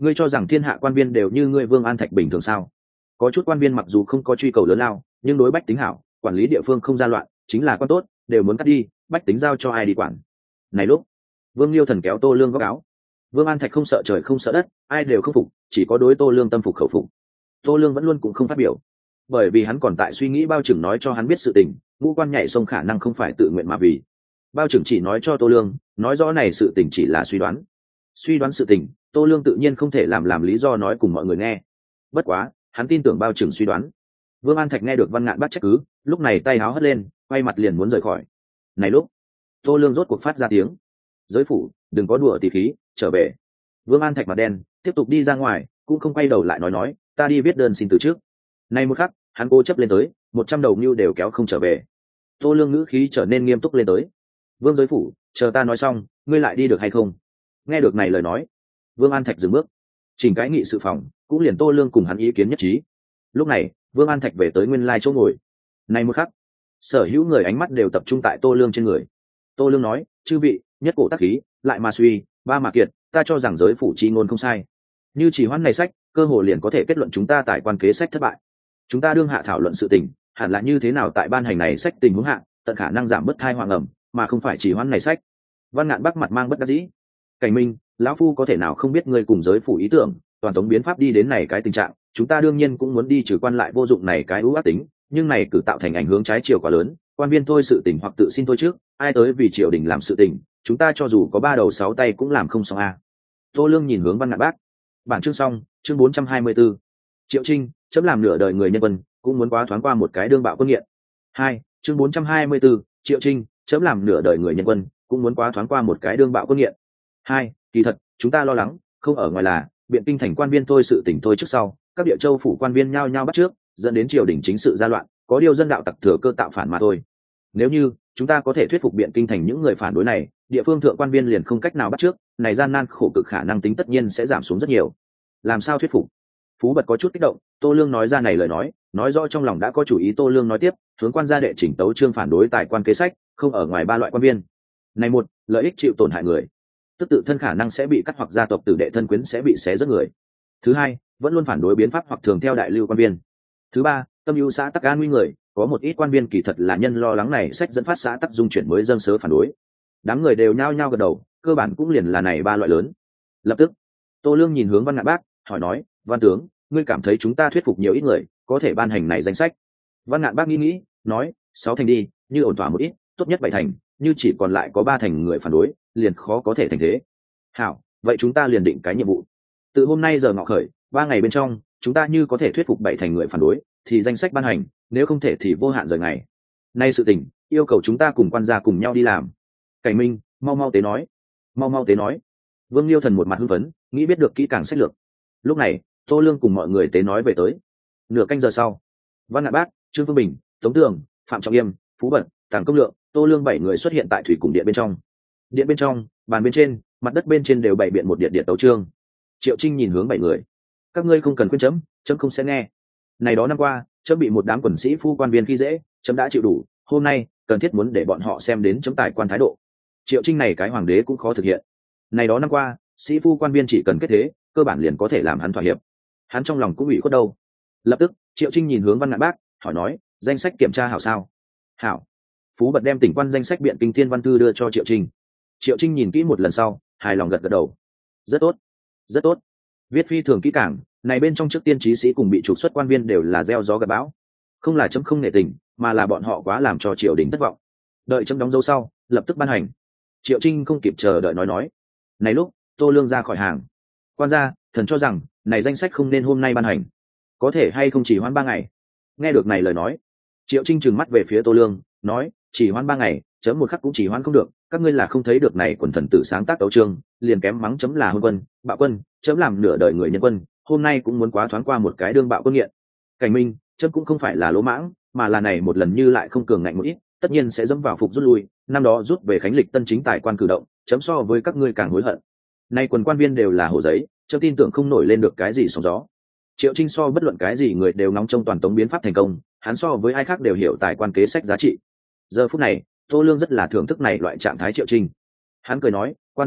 S1: ngươi cho rằng thiên hạ quan viên đều như ngươi Vương An Thạch bình thường sao? Có chút quan viên mặc dù không có truy cầu lớn lao, nhưng đối bách tính hảo, quản lý địa phương không ra loạn, chính là quan tốt, đều muốn cắt đi, bách tính giao cho ai đi quản. Này lúc, Vương Liêu Thần kéo Tô Lương góc áo. Vương An Thạch không sợ trời không sợ đất, ai đều không phục, chỉ có đối Tô Lương tâm phục khẩu phục. Tô Lương vẫn luôn cũng không phát biểu, bởi vì hắn còn tại suy nghĩ Bao Trưởng nói cho hắn biết sự tình, ngũ quan nhảy sông khả năng không phải tự nguyện mà vì. Bao Trưởng chỉ nói cho Tô Lương, nói rõ này sự tình chỉ là suy đoán. Suy đoán sự tình, Tô Lương tự nhiên không thể làm làm lý do nói cùng mọi người nghe. Bất quá, hắn tin tưởng Bao Trưởng suy đoán. Vương An Thạch nghe được Văn Ngạn bắt trách cứ, lúc này tay háo hất lên, quay mặt liền muốn rời khỏi. Này lúc, Tô Lương rốt cuộc phát ra tiếng: "Giới phủ, đừng có đùa tỉ khí, trở về." Vương An Thạch mặt đen, tiếp tục đi ra ngoài, cũng không quay đầu lại nói nói, "Ta đi viết đơn xin từ trước." Này một khắc, hắn cố chấp lên tới, một trăm đầu mưu đều kéo không trở về. Tô Lương ngữ khí trở nên nghiêm túc lên tới: "Vương giới phủ, chờ ta nói xong, ngươi lại đi được hay không?" Nghe được này lời nói, Vương An Thạch dừng bước. Chỉnh cái nghị sự phòng, cũng liền Tô Lương cùng hắn ý kiến nhất trí. Lúc này, Vương An Thạch về tới nguyên lai chỗ ngồi. Này một khắc, sở hữu người ánh mắt đều tập trung tại Tô Lương trên người. Tô Lương nói: "Chư vị, nhất cổ tác khí, lại mà suy, ba mà kiệt, ta cho rằng giới phủ chi ngôn không sai. Như chỉ hoãn này sách, cơ hội liền có thể kết luận chúng ta tại quan kế sách thất bại. Chúng ta đương hạ thảo luận sự tình, hẳn là như thế nào tại ban hành này sách tình huống hạ, tận khả năng giảm bớt thai hoàng ẩm, mà không phải chỉ hoãn này sách." Văn Ngạn Bắc mặt mang bất đắc dĩ: "Cảnh Minh, lão phu có thể nào không biết ngươi cùng giới phủ ý tưởng, toàn tống biến pháp đi đến này cái tình trạng, chúng ta đương nhiên cũng muốn đi trừ quan lại vô dụng này cái ưu ác tính, nhưng này cử tạo thành ảnh hướng trái chiều quá lớn, quan viên thôi sự tình hoặc tự xin thôi trước, ai tới vì triều đình làm sự tình, chúng ta cho dù có ba đầu sáu tay cũng làm không xong a." Tô Lương nhìn hướng Văn Ngạn Bác. Bản chương xong, chương bốn trăm hai mươi 4. Triệu Trinh, chấm làm nửa đời người nhân quân, cũng muốn quá thoáng qua một cái đương bạo quân nghiện. Hai, chương bốn trăm hai mươi 4. Triệu Trinh, chấm làm nửa đời người nhân quân, cũng muốn quá thoáng qua một cái đương bạo quân nghiện. Hai, kỳ thật, chúng ta lo lắng, không ở ngoài là biện kinh thành quan viên thôi sự tình thôi trước sau, các địa châu phủ quan viên nhao nhao bắt trước, dẫn đến triều đình chính sự gia loạn, có điều dân đạo tặc thừa cơ tạo phản mà thôi. Nếu như chúng ta có thể thuyết phục biện kinh thành những người phản đối này, địa phương thượng quan viên liền không cách nào bắt trước, này gian nan khổ cực khả năng tính tất nhiên sẽ giảm xuống rất nhiều. Làm sao thuyết phục? Phú Bật có chút kích động, Tô Lương nói ra này lời nói, nói rõ trong lòng đã có chủ ý. Tô Lương nói tiếp, hướng quan gia đệ chỉnh tấu chương phản đối tài quan kế sách, không ở ngoài ba loại quan viên. Này một, lợi ích chịu tổn hại người, tức tự thân khả năng sẽ bị cắt hoặc gia tộc tử đệ thân quyến sẽ bị xé rớt người. Thứ hai, vẫn luôn phản đối biến pháp hoặc thường theo đại lưu quan viên. Thứ ba, tâm ưu xã tắc an nguy người, có một ít quan viên kỳ thật là nhân lo lắng này sách dẫn phát xã tắc dung chuyển mới dâng sớ phản đối. Đám người đều nhao nhao gật đầu, cơ bản cũng liền là này ba loại lớn. Lập tức, Tô Lương nhìn hướng Văn Ngạn Bác, hỏi nói: "Văn tướng, ngươi cảm thấy chúng ta thuyết phục nhiều ít người, có thể ban hành này danh sách?" Văn Ngạn Bác nghĩ nghĩ, nói: "Sáu thành đi, như ổn thỏa một ít, tốt nhất bảy thành, như chỉ còn lại có ba thành người phản đối, liền khó có thể thành thế." Hảo, vậy chúng ta liền định cái nhiệm vụ. Từ hôm nay giờ ngọ khởi, ba ngày bên trong, chúng ta như có thể thuyết phục bảy thành người phản đối, thì danh sách ban hành, nếu không thể thì vô hạn rời ngày. Nay sự tình, yêu cầu chúng ta cùng quan gia cùng nhau đi làm. Cảnh Minh, mau mau tế nói. Mau mau tế nói. Vương Liêu Thần một mặt hưng phấn, nghĩ biết được kỹ càng sách lược. Lúc này, Tô Lương cùng mọi người tế nói về tới. Nửa canh giờ sau, Văn Ngạn Bác, Trương Phương Bình, Tống Tường, Phạm Trọng Yêm, Phú Bật, Tàng Công Lượng, Tô Lương bảy người xuất hiện tại thủy cung điện bên trong. Điện bên trong, bàn bên trên, mặt đất bên trên đều bày biện một điện điện tấu chương. Triệu Trinh nhìn hướng bảy người: "Các ngươi không cần khuyên chấm, chấm không sẽ nghe. Này đó năm qua, chấm bị một đám quần sĩ phu quan viên khi dễ, chấm đã chịu đủ, hôm nay cần thiết muốn để bọn họ xem đến chấm tài quan thái độ." Triệu Trinh này cái hoàng đế cũng khó thực hiện. Này đó năm qua, sĩ phu quan viên chỉ cần kết thế, cơ bản liền có thể làm hắn thỏa hiệp. Hắn trong lòng cũng ủy khuất đâu. Lập tức, Triệu Trinh nhìn hướng Văn Ngạn Bác, hỏi nói: "Danh sách kiểm tra hảo sao?" "Hảo." Phú Bật đem tỉnh quan danh sách biện kinh thiên văn thư đưa cho Triệu Trinh. Triệu Trinh nhìn kỹ một lần sau, hài lòng gật gật đầu: "Rất tốt, rất tốt. Viết phi thường kỹ càng, này bên trong trước tiên trí sĩ cùng bị trục xuất quan viên đều là gieo gió gặt bão, không là chấm không nể tình, mà là bọn họ quá làm cho triều đình thất vọng. Đợi chấm đóng dấu sau, lập tức ban hành." Triệu Trinh không kịp chờ đợi nói nói. Này lúc, Tô Lương ra khỏi hàng: "Quan gia, thần cho rằng này danh sách không nên hôm nay ban hành, có thể hay không chỉ hoãn ba ngày?" Nghe được này lời nói, Triệu Trinh trừng mắt về phía Tô Lương, nói: "Chỉ hoãn ba ngày, chấm một khắc cũng chỉ hoãn không được. Các ngươi là không thấy được này quần thần tử sáng tác tấu chương, liền kém mắng chấm là hôn quân, bạo quân, chấm làm nửa đời người nhân quân, hôm nay cũng muốn quá thoáng qua một cái đương bạo quân nghiện. Cảnh Minh, chấm cũng không phải là lỗ mãng, mà là này một lần như lại không cường ngạnh một ít, tất nhiên sẽ dẫm vào phục rút lui, năm đó rút về khánh lịch tân chính tài quan cử động, chấm so với các ngươi càng hối hận. Nay quần quan viên đều là hồ giấy, chấm tin tưởng không nổi lên được cái gì sóng gió." Triệu Trinh so bất luận cái gì người đều ngóng trông toàn tống biến pháp thành công, hắn so với ai khác đều hiểu tài quan kế sách giá trị. Giờ phút này, Tô Lương rất là thưởng thức này loại trạng thái Triệu Trinh. Hắn cười nói: "Quan gia,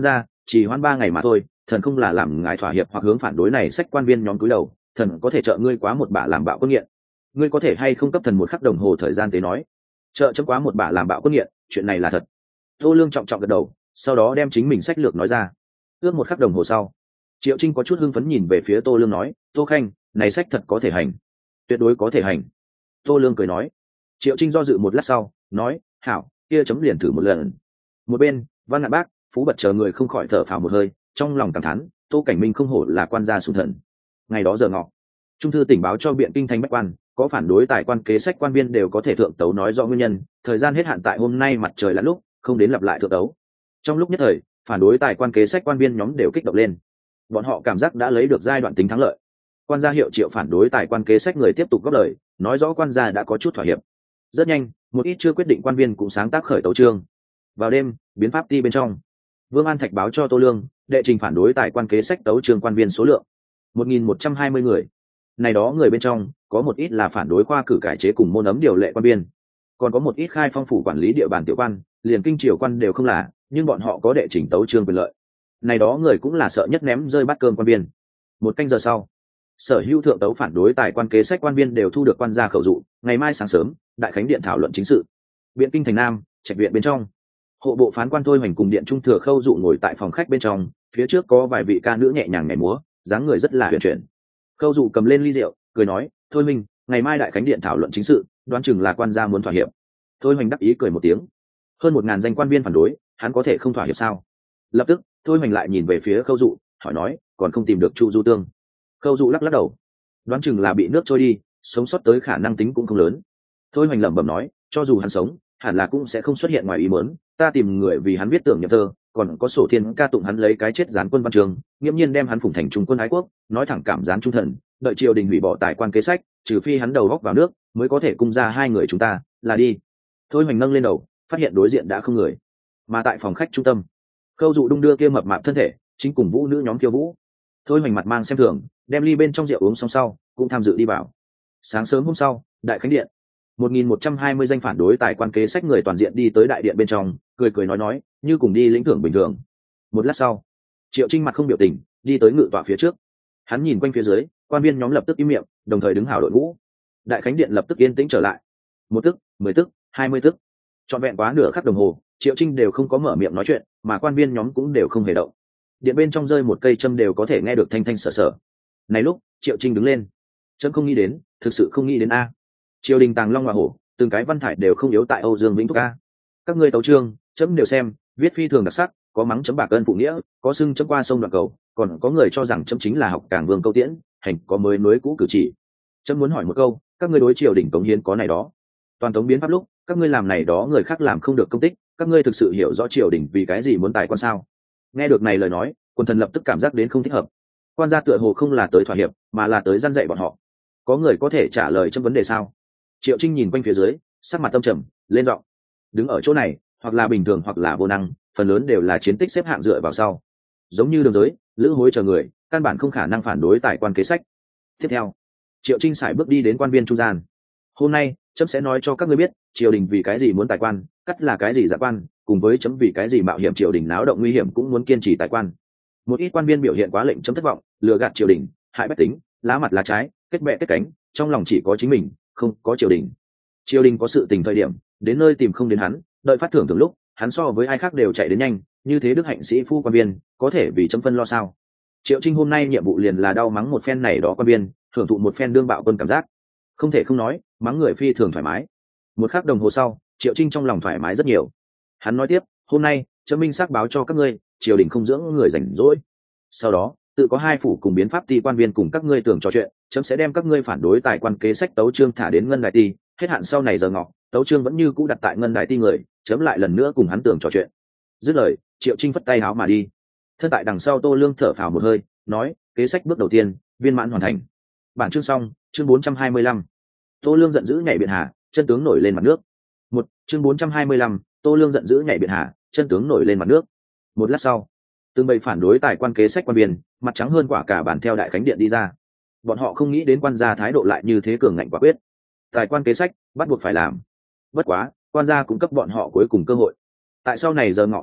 S1: chỉ hoãn ba ngày mà thôi, thần không là làm ngài thỏa hiệp hoặc hướng phản đối này sách quan viên nhóm cúi đầu, thần có thể trợ ngươi quá một bả làm bạo quân nghiện. Ngươi có thể hay không cấp thần một khắc đồng hồ thời gian tế nói, trợ chấm quá một bả làm bạo quân nghiện, chuyện này là thật. Tô Lương trọng trọng gật đầu, sau đó đem chính mình sách lược nói ra. Ước một khắc đồng hồ sau, Triệu Trinh có chút hưng phấn nhìn về phía Tô Lương nói, Tô Khanh, này sách thật có thể hành, tuyệt đối có thể hành. Tô Lương cười nói. Triệu Trinh do dự một lát sau nói, hảo, kia chấm liền thử một lần. Một bên, Văn Ngạn Bác, Phú Bật chờ người không khỏi thở phào một hơi, trong lòng cảm thán, Tô Cảnh Minh không hổ là quan gia sủng thần. Ngày đó giờ ngọ, trung thư tỉnh báo cho biện kinh thành bách quan, có phản đối tài quan kế sách quan viên đều có thể thượng tấu nói rõ nguyên nhân, thời gian hết hạn tại hôm nay mặt trời lặn lúc, không đến lặp lại thượng tấu. Trong lúc nhất thời, phản đối tài quan kế sách quan viên nhóm đều kích động lên. Bọn họ cảm giác đã lấy được giai đoạn tính thắng lợi. Quan gia hiệu triệu phản đối tài quan kế sách người tiếp tục góp lời, nói rõ quan gia đã có chút thỏa hiệp. Rất nhanh, một ít chưa quyết định quan viên cũng sáng tác khởi tấu chương. Vào đêm, biến pháp ti bên trong, Vương An Thạch báo cho Tô Lương, đệ trình phản đối tài quan kế sách tấu chương quan viên số lượng một nghìn một trăm hai mươi người. Này đó người bên trong, có một ít là phản đối khoa cử cải chế cùng môn ấm điều lệ quan viên, còn có một ít khai phong phủ quản lý địa bàn tiểu quan, liền kinh triều quan đều không là, nhưng bọn họ có đệ trình tấu chương quyền lợi. Này đó người cũng là sợ nhất ném rơi bát cơm quan viên. Một canh giờ sau, sở hữu thượng tấu phản đối tài quan kế sách quan viên đều thu được quan gia khẩu dụ, ngày mai sáng sớm, đại khánh điện thảo luận chính sự. Biện kinh thành Nam, trạch viện bên trong, hộ bộ phán quan Thôi Hoành cùng điện trung thừa Khâu Dụ ngồi tại phòng khách bên trong, phía trước có vài vị ca nữ nhẹ nhàng nhảy múa, dáng người rất là huyền chuyển. Khâu Dụ cầm lên ly rượu, cười nói, Thôi Minh, ngày mai đại khánh điện thảo luận chính sự, đoán chừng là quan gia muốn thỏa hiệp. Thôi Hoành đắc ý cười một tiếng, hơn một ngàn danh quan viên phản đối, hắn có thể không thỏa hiệp sao? Lập tức, Thôi Hoành lại nhìn về phía Khâu Dụ, hỏi nói, còn không tìm được Chu Du Tương? Khâu Dụ lắc lắc đầu, đoán chừng là bị nước trôi đi, sống sót tới khả năng tính cũng không lớn. Thôi Hoành lẩm bẩm nói, cho dù hắn sống, hẳn là cũng sẽ không xuất hiện ngoài ý muốn, ta tìm người vì hắn viết tưởng nhậm thơ, còn có sổ thiên ca tụng hắn lấy cái chết gián quân văn trường, nghiễm nhiên đem hắn phụng thành trung quân ái quốc, nói thẳng cảm gián trung thần, đợi triều đình hủy bỏ tài quan kế sách, trừ phi hắn đầu góc vào nước, mới có thể cung ra hai người chúng ta, là đi. Thôi Hoành nâng lên đầu, phát hiện đối diện đã không người, mà tại phòng khách trung tâm, Khâu Dụ đung đưa kia mập mạp thân thể, chính cùng vũ nữ nhóm khiêu vũ. Thôi Hoành mặt mang xem thường, đem ly bên trong rượu uống xong sau, cũng tham dự đi vào. Sáng sớm hôm sau, đại khánh điện, một nghìn một trăm hai mươi danh phản đối tài quan kế sách người toàn diện đi tới đại điện bên trong, cười cười nói nói, như cùng đi lĩnh thưởng bình thường. Một lát sau, Triệu Trinh mặt không biểu tình, đi tới ngự tọa phía trước. Hắn nhìn quanh phía dưới, quan viên nhóm lập tức im miệng, đồng thời đứng hảo đội ngũ. Đại khánh điện lập tức yên tĩnh trở lại. Một tức, mười tức, hai mươi tức, trọn vẹn quá nửa khắc đồng hồ, Triệu Trinh đều không có mở miệng nói chuyện, mà quan viên nhóm cũng đều không hề động. Điện bên trong rơi một cây châm đều có thể nghe được thanh thanh sở sở. Này lúc, Triệu Trinh đứng lên, chấm không nghĩ đến, thực sự không nghĩ đến a. Triều đình tàng long hoa hổ, từng cái văn thải đều không yếu tại Âu Dương Vĩnh Thúc a. Các ngươi tấu chương, chấm đều xem, viết phi thường đặc sắc, có mắng chấm bạc ơn phụ nghĩa, có xưng chấm qua sông đoạn cầu, còn có người cho rằng chấm chính là học cảng vương câu tiễn, hành có mới nối cũ cử chỉ. Chấm muốn hỏi một câu, các ngươi đối triều đình cống hiến có này đó? Toàn tống biến pháp lúc, các ngươi làm này đó người khác làm không được công tích, các ngươi thực sự hiểu rõ triều đình vì cái gì muốn tài quan sao? Nghe được này lời nói, quần thần lập tức cảm giác đến không thích hợp. Quan gia tựa hồ không là tới thỏa hiệp, mà là tới gian dạy bọn họ. Có người có thể trả lời trong vấn đề sao? Triệu Trinh nhìn quanh phía dưới, sắc mặt tâm trầm, lên giọng. Đứng ở chỗ này, hoặc là bình thường hoặc là vô năng, phần lớn đều là chiến tích xếp hạng dựa vào sau. Giống như Đường Giới, Lữ Hối chờ người, căn bản không khả năng phản đối tài quan kế sách. Tiếp theo, Triệu Trinh sải bước đi đến quan viên trung gian. Hôm nay, chấm sẽ nói cho các ngươi biết, triều đình vì cái gì muốn tài quan, cắt là cái gì dạ quan, cùng với chấm vì cái gì mạo hiểm triều đình náo động nguy hiểm cũng muốn kiên trì tài quan. Một ít quan viên biểu hiện quá lệnh chấm thất vọng, lừa gạt triều đình, hại bách tính, lá mặt lá trái, kết bè kết cánh, trong lòng chỉ có chính mình, không có triều đình. Triều đình có sự tình thời điểm, đến nơi tìm không đến hắn, đợi phát thưởng thường lúc, hắn so với ai khác đều chạy đến nhanh, như thế đức hạnh sĩ phu quan viên, có thể vì chấm phân lo sao? Triệu Trinh hôm nay nhiệm vụ liền là đau mắng một phen này đó quan viên, thưởng thụ một phen đương bạo quân cảm giác. Không thể không nói, mắng người phi thường thoải mái. Một khắc đồng hồ sau, Triệu Trinh trong lòng thoải mái rất nhiều. Hắn nói tiếp, hôm nay, chấm minh xác báo cho các ngươi, triều đình không dưỡng người rảnh rỗi. Sau đó, tự có hai phủ cùng biến pháp ti quan viên cùng các ngươi tưởng trò chuyện, chấm sẽ đem các ngươi phản đối tài quan kế sách tấu chương thả đến ngân đài ti, hết hạn sau này giờ ngọ, tấu chương vẫn như cũ đặt tại ngân đài ti người, chấm lại lần nữa cùng hắn tưởng trò chuyện. Dứt lời, Triệu Trinh phất tay áo mà đi. Thân tại đằng sau Tô Lương thở phào một hơi, nói, kế sách bước đầu tiên, viên mãn hoàn thành. Bản chương xong, chương bốn trăm hai mươi lăm. Tô Lương giận dữ nhảy biển hà, chân tướng nổi lên mặt nước. Một, chương bốn trăm hai mươi lăm, Tô Lương giận dữ nhảy biển hà, chân tướng nổi lên mặt nước. Một lát sau, từng bầy phản đối tài quan kế sách quan viên, mặt trắng hơn quả cả bản theo đại khánh điện đi ra. Bọn họ không nghĩ đến quan gia thái độ lại như thế cường ngạnh quả quyết. Tài quan kế sách bắt buộc phải làm. Bất quá, quan gia cũng cấp bọn họ cuối cùng cơ hội. Tại sau này giờ ngọ phía trước,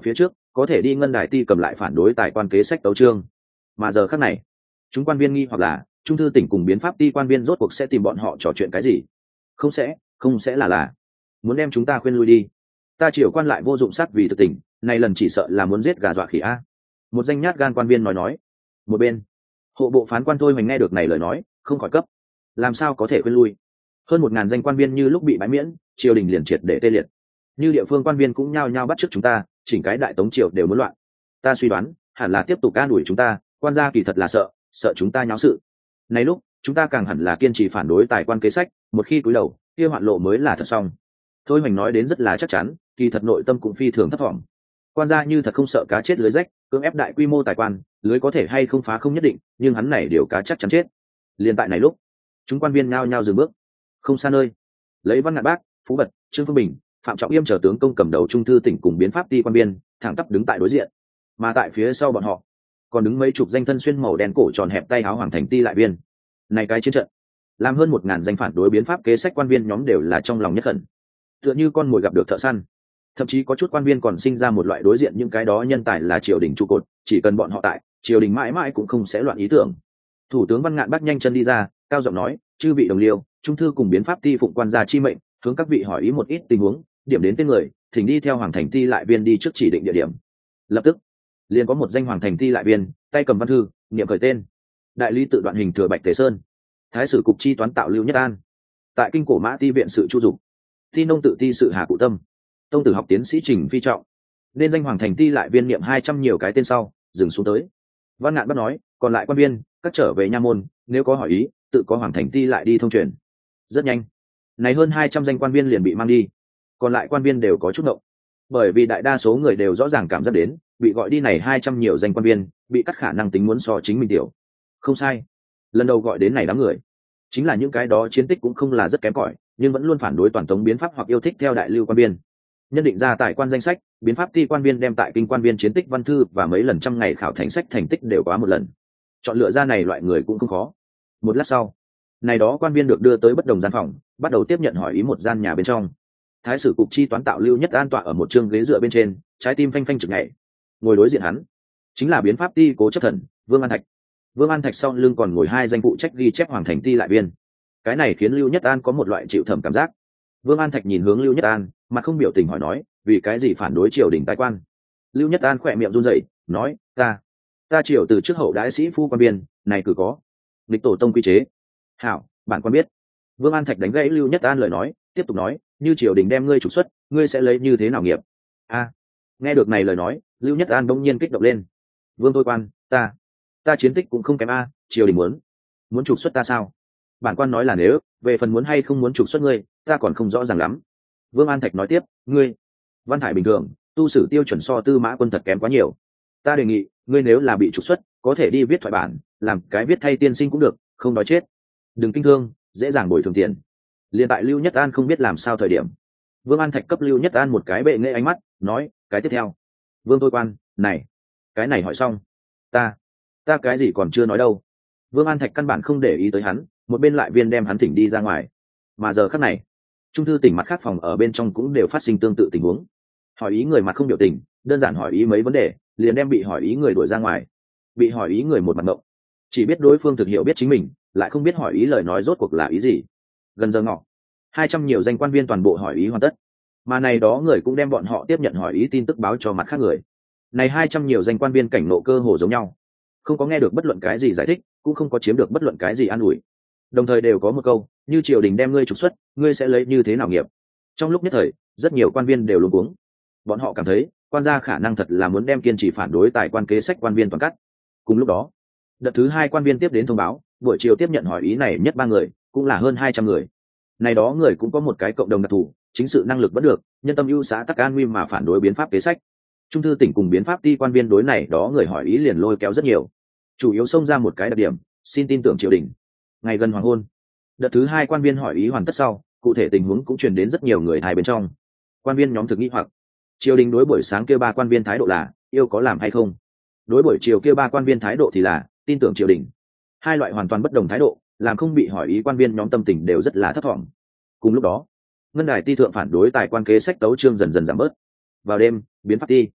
S1: có thể đi ngân đài ti cầm lại phản đối tài quan kế sách tấu chương. Mà giờ khác này chúng quan viên nghi hoặc là trung thư tỉnh cùng biến pháp ti quan viên rốt cuộc sẽ tìm bọn họ trò chuyện cái gì. Không sẽ không sẽ là là muốn đem chúng ta khuyên lui đi. Ta triều quan lại vô dụng sắc vì thực tình, này lần chỉ sợ là muốn giết gà dọa khỉ a. Một danh nhát gan quan viên nói nói. Một bên hộ bộ phán quan Thôi Hoành nghe được này lời nói không khỏi cấp, làm sao có thể khuyên lui. Hơn một ngàn danh quan viên như lúc bị bãi miễn, triều đình liền triệt để tê liệt. Như địa phương quan viên cũng nhao nhao bắt chước chúng ta, chỉnh cái đại tống triều đều muốn loạn. Ta suy đoán hẳn là tiếp tục ca đuổi chúng ta, quan gia kỳ thật là sợ sợ chúng ta nháo sự. Này lúc chúng ta càng hẳn là kiên trì phản đối tài quan kế sách, một khi cúi đầu kia hoạn lộ mới là thật xong. Thôi Hoành nói đến rất là chắc chắn, kỳ thật nội tâm cũng phi thường thấp thỏm. Quan gia như thật không sợ cá chết lưới rách, cưỡng ép đại quy mô tài quan, lưới có thể hay không phá không nhất định, nhưng hắn này điều cá chắc chắn chết. Liên tại này lúc chúng quan viên nhao nhao dừng bước. Không xa nơi, lấy Văn Ngạn Bác, Phú Bật, Trương Phương Bình, Phạm Trọng Yêm chờ tướng công cầm đầu trung thư tỉnh cùng biến pháp ti quan viên thẳng tắp đứng tại đối diện, mà tại phía sau bọn họ còn đứng mấy chục danh thân xuyên màu đen cổ tròn hẹp tay áo hoàng thành ti lại viên. Này cái chiến trận làm hơn một ngàn danh phản đối biến pháp kế sách quan viên nhóm đều là trong lòng nhất khẩn, tựa như con mồi gặp được thợ săn. Thậm chí có chút quan viên còn sinh ra một loại đối diện những cái đó nhân tài là triều đình trụ cột, chỉ cần bọn họ tại, triều đình mãi mãi cũng không sẽ loạn ý tưởng. Thủ tướng Văn Ngạn Bác nhanh chân đi ra, cao giọng nói, chư vị đồng liêu, trung thư cùng biến pháp ti phụng quan gia chi mệnh, hướng các vị hỏi ý một ít tình huống, điểm đến tên người, thỉnh đi theo hoàng thành ti lại viên đi trước chỉ định địa điểm. Lập tức liền có một danh hoàng thành ti lại viên tay cầm văn thư niệm khởi tên: đại lý tự đoạn hình thừa Bạch Tề Sơn, thái sử cục chi toán tạo Lưu Nhất An, tại kinh cổ mã ti viện sự Chu Dục, thi nông tự ti sự Hà Cụ Tâm, tông tử học tiến sĩ Trình Phi Trọng. Nên danh hoàng thành ti lại viên niệm hai trăm nhiều cái tên sau dừng xuống tới. Văn Ngạn Bác nói, còn lại quan viên các trở về nha môn, nếu có hỏi ý tự có hoàng thành ti lại đi thông truyền. Rất nhanh này hơn hai trăm danh quan viên liền bị mang đi, còn lại quan viên đều có chút động, bởi vì đại đa số người đều rõ ràng cảm giác đến bị gọi đi này hai trăm nhiều danh quan viên bị cắt khả năng tính muốn so chính mình tiểu. Không sai, lần đầu gọi đến này đám người chính là những cái đó chiến tích cũng không là rất kém cỏi, nhưng vẫn luôn phản đối toàn tống biến pháp hoặc yêu thích theo đại lưu quan viên. Nhân định ra tại quan danh sách, biến pháp ti quan viên đem tại kinh quan viên chiến tích văn thư và mấy lần trăm ngày khảo thành sách thành tích đều quá một lần. Chọn lựa ra này loại người cũng không khó. Một lát sau, này đó quan viên được đưa tới bất đồng gian phòng, bắt đầu tiếp nhận hỏi ý một gian nhà bên trong. Thái sử cục chi toán tạo Lưu Nhất An tọa ở một chương ghế dựa bên trên, trái tim phanh phanh trực nhảy. Ngồi đối diện hắn chính là biến pháp ti cố chấp thần Vương An Thạch. Vương An Thạch sau lưng còn ngồi hai danh phụ trách ghi chép hoàng thành ti lại viên. Cái này khiến Lưu Nhất An có một loại chịu thẩm cảm giác. Vương An Thạch nhìn hướng Lưu Nhất An, mà không biểu tình hỏi nói, vì cái gì phản đối triều đình tài quan? Lưu Nhất An khỏe miệng run rẩy, nói, ta ta triều từ trước hậu đãi sĩ phu quan biên, này cử có nghịch tổ tông quy chế. Hảo, bản quan biết. Vương An Thạch đánh gãy Lưu Nhất An lời nói, tiếp tục nói, như triều đình đem ngươi trục xuất, ngươi sẽ lấy như thế nào nghiệp? A, nghe được này lời nói, Lưu Nhất An bỗng nhiên kích động lên. Vương Thôi Quan, ta ta chiến tích cũng không kém a, triều đình muốn muốn trục xuất ta sao? Bản quan nói là nếu, về phần muốn hay không muốn trục xuất ngươi, ta còn không rõ ràng lắm. Vương An Thạch nói tiếp, ngươi văn thải bình thường, tu sử tiêu chuẩn so Tư Mã Quân thật kém quá nhiều. Ta đề nghị, ngươi nếu là bị trục xuất, có thể đi viết thoại bản, làm cái viết thay tiên sinh cũng được, không nói chết. Đừng kinh thương, dễ dàng bồi thường tiền. Liên tại Lưu Nhất An không biết làm sao thời điểm, Vương An Thạch cấp Lưu Nhất An một cái bệ nghệ ánh mắt, nói, cái tiếp theo. Vương Thôi Quan, này, cái này hỏi xong, ta ta cái gì còn chưa nói đâu. Vương An Thạch căn bản không để ý tới hắn, một bên lại viên đem hắn thỉnh đi ra ngoài. Mà giờ khắc này, trung thư tỉnh mặt khác phòng ở bên trong cũng đều phát sinh tương tự tình huống. Hỏi ý người mặt không biểu tình, đơn giản hỏi ý mấy vấn đề, liền đem bị hỏi ý người đuổi ra ngoài. Bị hỏi ý người một mặt ngộng, chỉ biết đối phương thực hiểu biết chính mình, lại không biết hỏi ý lời nói rốt cuộc là ý gì. Gần giờ ngọ, hai trăm nhiều danh quan viên toàn bộ hỏi ý hoàn tất, mà này đó người cũng đem bọn họ tiếp nhận hỏi ý tin tức báo cho mặt khác người. Này hai trăm nhiều danh quan viên cảnh nộ cơ hồ giống nhau, không có nghe được bất luận cái gì giải thích, cũng không có chiếm được bất luận cái gì an ủi, đồng thời đều có một câu, như triều đình đem ngươi trục xuất, ngươi sẽ lấy như thế nào nghiệp? Trong lúc nhất thời, rất nhiều quan viên đều luống cuống. Bọn họ cảm thấy quan gia khả năng thật là muốn đem kiên trì phản đối tài quan kế sách quan viên toàn cắt. Cùng lúc đó, đợt thứ hai quan viên tiếp đến thông báo, buổi chiều tiếp nhận hỏi ý này nhất ba người, cũng là hơn hai trăm người. Này đó người cũng có một cái cộng đồng đặc thù, chính sự năng lực vẫn được, nhân tâm ưu xã tắc an nguy mà phản đối biến pháp kế sách. Trung thư tỉnh cùng biến pháp ti quan viên đối này đó người hỏi ý liền lôi kéo rất nhiều. Chủ yếu xông ra một cái đặc điểm, xin tin tưởng triều đình. Ngày gần hoàng hôn, đợt thứ hai quan viên hỏi ý hoàn tất sau, cụ thể tình huống cũng truyền đến rất nhiều người hai bên trong. Quan viên nhóm thực nghi hoặc, triều đình đối buổi sáng kia ba quan viên thái độ là yêu có làm hay không, đối buổi chiều kia ba quan viên thái độ thì là tin tưởng triều đình. Hai loại hoàn toàn bất đồng thái độ, làm không bị hỏi ý quan viên nhóm tâm tình đều rất là thấp thỏm. Cùng lúc đó, ngân đài ti thượng phản đối tài quan kế sách tấu chương dần dần giảm bớt. Vào đêm, biến pháp ti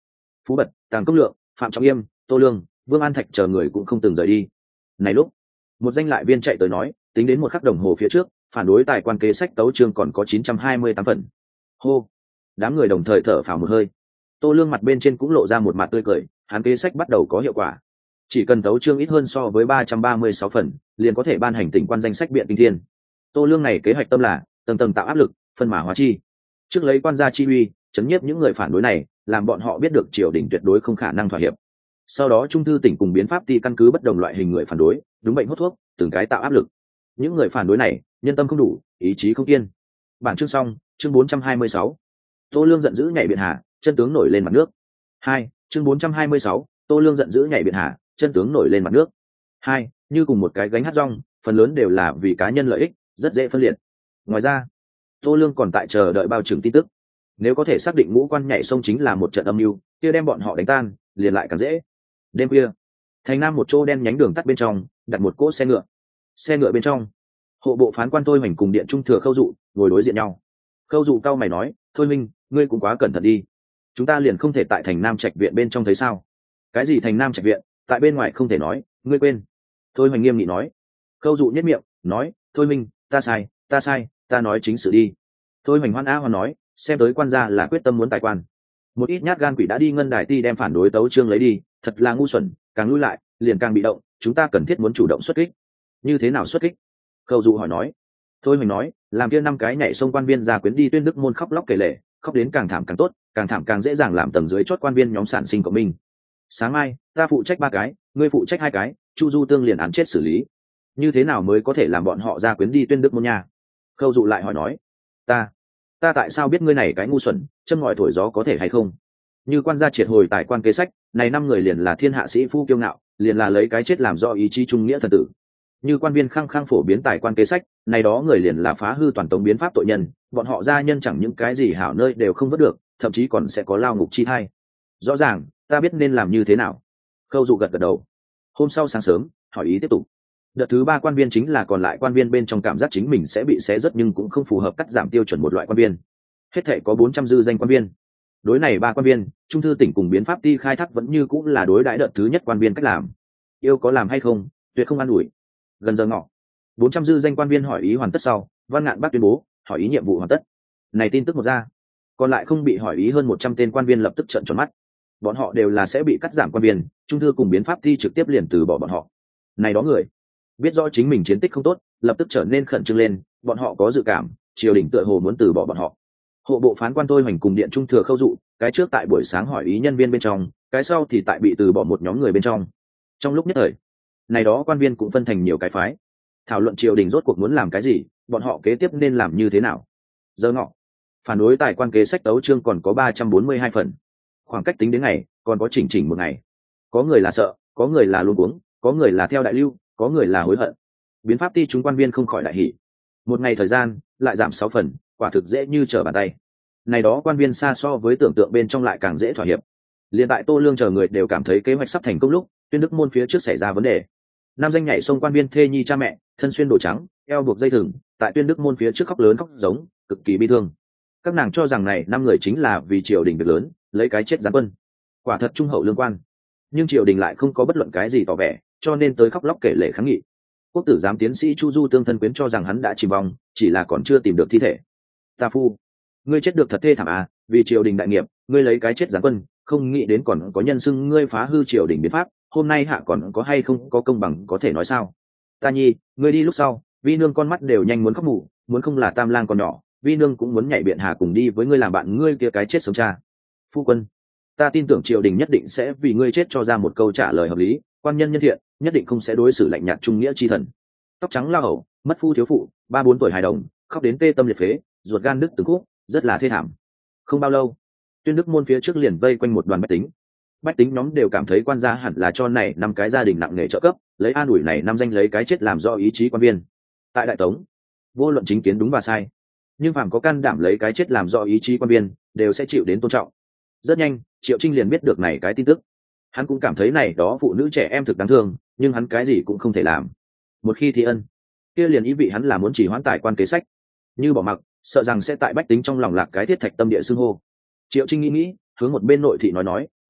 S1: Phú Bật, Tàng Công Lượng, Phạm Trọng Yêm, Tô Lương, Vương An Thạch chờ người cũng không từng rời đi. Này lúc, một danh lại viên chạy tới nói, tính đến một khắc đồng hồ phía trước, phản đối tài quan kế sách tấu chương còn có chín trăm hai mươi tám phần. Hô, đám người đồng thời thở phào một hơi. Tô Lương mặt bên trên cũng lộ ra một mặt tươi cười, hắn kế sách bắt đầu có hiệu quả. Chỉ cần tấu chương ít hơn so với ba trăm ba mươi sáu phần, liền có thể ban hành tỉnh quan danh sách biện kinh thiên. Tô Lương này kế hoạch tâm là tầng tầng tạo áp lực, phân mã hóa chi. Trước lấy quan gia chi uy, chấn nhiếp những người phản đối này, làm bọn họ biết được triều đình tuyệt đối không khả năng thỏa hiệp. Sau đó trung thư tỉnh cùng biến pháp ty căn cứ bất đồng loại hình người phản đối, đúng bệnh hút thuốc, từng cái tạo áp lực. Những người phản đối này, nhân tâm không đủ, ý chí không kiên. Bản chương xong, chương bốn trăm hai mươi sáu. Tô Lương giận dữ nhảy biển hà, chân tướng nổi lên mặt nước. Hai, chương bốn trăm hai mươi sáu. Tô Lương giận dữ nhảy biển hà, chân tướng nổi lên mặt nước. Hai, như cùng một cái gánh hát rong, phần lớn đều là vì cá nhân lợi ích, rất dễ phân liệt. Ngoài ra, Tô Lương còn tại chờ đợi bao trừng tin tức. Nếu có thể xác định ngũ quan nhảy sông chính là một trận âm mưu, kia đem bọn họ đánh tan, liền lại càng dễ. Đêm khuya, thành nam một chỗ đen nhánh đường tắt bên trong, đặt một cỗ xe ngựa. Xe ngựa bên trong, hộ bộ phán quan Thôi Hoành cùng điện trung thừa Khâu Dụ ngồi đối diện nhau. Khâu Dụ cao mày nói, thôi minh, ngươi cũng quá cẩn thận đi. Chúng ta liền không thể tại thành nam trạch viện bên trong thấy sao? Cái gì thành nam trạch viện, tại bên ngoài không thể nói, ngươi quên. Thôi Hoành nghiêm nghị nói. Khâu Dụ nhếch miệng, nói, thôi minh, ta sai, ta sai, ta nói chính sự đi. Thôi Hoành hoan á hoan nói, xem tới quan gia là quyết tâm muốn tài quan. Một ít nhát gan quỷ đã đi ngân đài ti đem phản đối tấu chương lấy đi, thật là ngu xuẩn, càng lui lại liền càng bị động, chúng ta cần thiết muốn chủ động xuất kích. Như thế nào xuất kích? Khâu Dụ hỏi nói. Thôi mình nói, làm kia năm cái nhảy sông quan viên ra quyến đi tuyên đức môn khóc lóc kể lể, khóc đến càng thảm càng tốt, càng thảm càng dễ dàng làm tầng dưới chốt quan viên nhóm sản sinh của mình. Sáng mai ta phụ trách ba cái, ngươi phụ trách hai cái, Chu Du Tương liền án chết xử lý. Như thế nào mới có thể làm bọn họ ra quyến đi tuyên đức môn nha? Khâu Dụ lại hỏi nói. Ta, ta tại sao biết ngươi này cái ngu xuẩn, châm ngòi thổi gió có thể hay không? Như quan gia triệt hồi tài quan kế sách, này năm người liền là thiên hạ sĩ phu kiêu ngạo, liền là lấy cái chết làm do ý chí trung nghĩa thần tử. Như quan viên khăng khăng phổ biến tài quan kế sách, này đó người liền là phá hư toàn tống biến pháp tội nhân, bọn họ gia nhân chẳng những cái gì hảo nơi đều không vớt được, thậm chí còn sẽ có lao ngục chi thai. Rõ ràng, ta biết nên làm như thế nào. Khâu Dụ gật gật đầu. Hôm sau sáng sớm, hỏi ý tiếp tục. Đợt thứ ba quan viên chính là còn lại quan viên bên trong cảm giác chính mình sẽ bị xé rớt nhưng cũng không phù hợp cắt giảm tiêu chuẩn một loại quan viên. Hết thể có bốn trăm dư danh quan viên. Đối này ba quan viên, trung thư tỉnh cùng biến pháp ty khai thác vẫn như cũng là đối đãi đợt thứ nhất quan viên cách làm. Yêu có làm hay không, tuyệt không an ủi. Gần giờ ngọ, bốn trăm dư danh quan viên hỏi ý hoàn tất sau, Văn Ngạn Bác tuyên bố hỏi ý nhiệm vụ hoàn tất. Này tin tức một ra, còn lại không bị hỏi ý hơn một trăm tên quan viên lập tức trợn tròn mắt. Bọn họ đều là sẽ bị cắt giảm quan viên, trung thư cùng biến pháp thi trực tiếp liền từ bỏ bọn họ. Này đó người biết rõ chính mình chiến tích không tốt, lập tức trở nên khẩn trương lên, bọn họ có dự cảm triều đình tựa hồ muốn từ bỏ bọn họ. Hộ bộ phán quan Thôi Hoành cùng điện trung thừa Khâu Dụ, cái trước tại buổi sáng hỏi ý nhân viên bên trong, cái sau thì tại bị từ bỏ một nhóm người bên trong. Trong lúc nhất thời, này đó quan viên cũng phân thành nhiều cái phái, thảo luận triều đình rốt cuộc muốn làm cái gì, bọn họ kế tiếp nên làm như thế nào. Giờ ngọ, phản đối tài quan kế sách tấu chương còn có ba trăm bốn mươi hai phần, khoảng cách tính đến ngày còn có chỉnh chỉnh một ngày. Có người là sợ, có người là luống cuống, có người là theo đại lưu, có người là hối hận. Biến pháp ty chúng quan viên không khỏi đại hỉ. Một ngày thời gian lại giảm sáu phần, quả thực dễ như trở bàn tay. Này đó quan viên xa so với tưởng tượng bên trong lại càng dễ thỏa hiệp. Liên tại Tô Lương chờ người đều cảm thấy kế hoạch sắp thành công lúc, tuyên đức môn phía trước xảy ra vấn đề. Nam danh nhảy sông quan viên thê nhi cha mẹ, thân xuyên đồ trắng, eo buộc dây thừng, tại tuyên đức môn phía trước khóc lớn khóc giống, cực kỳ bi thương. Các nàng cho rằng này năm người chính là vì triều đình việc lớn, lấy cái chết giáng quân. Quả thật trung hậu lương quan, nhưng triều đình lại không có bất luận cái gì tỏ vẻ, cho nên tới khóc lóc kể lể kháng nghị. Quốc tử giám tiến sĩ Chu Du Tương thân quyến cho rằng hắn đã chìm vong, chỉ là còn chưa tìm được thi thể. Ta phu, ngươi chết được thật thê thảm à, vì triều đình đại nghiệp, ngươi lấy cái chết giáng quân, không nghĩ đến còn có nhân xưng ngươi phá hư triều đình biến pháp, hôm nay hạ còn có hay không có công bằng có thể nói sao? Ta nhi, ngươi đi lúc sau, vi nương con mắt đều nhanh muốn khóc mù, muốn không là tam lang còn nhỏ, vi nương cũng muốn nhảy biện hà cùng đi với ngươi làm bạn ngươi kia cái chết sống cha. Phu quân, ta tin tưởng triều đình nhất định sẽ vì ngươi chết cho ra một câu trả lời hợp lý, quan nhân nhân thiện, nhất định không sẽ đối xử lạnh nhạt trung nghĩa chi thần. Tóc trắng la hầu, mất phu thiếu phụ, ba bốn tuổi hài đồng, khóc đến tê tâm liệt phế, ruột gan đứt từng khúc, rất là thê thảm. Không bao lâu, tuyên đức môn phía trước liền vây quanh một đoàn bách tính. Bách tính nhóm đều cảm thấy quan gia hẳn là cho này năm cái gia đình nặng nề trợ cấp, lấy an ủi này năm danh lấy cái chết làm do ý chí quan viên. Tại đại tống, vô luận chính kiến đúng và sai, nhưng phàm có can đảm lấy cái chết làm do ý chí quan viên, đều sẽ chịu đến tôn trọng. Rất nhanh, Triệu Trinh liền biết được này cái tin tức. Hắn cũng cảm thấy này đó phụ nữ trẻ em thực đáng thương, nhưng hắn cái gì cũng không thể làm. Một khi thi ân, kia liền ý vị hắn là muốn chỉ hoãn tài quan kế sách. Như bỏ mặc, sợ rằng sẽ tại bách tính trong lòng lạc cái thiết thạch tâm địa xưng hô. Triệu Trinh nghĩ nghĩ, hướng một bên nội thị nói nói,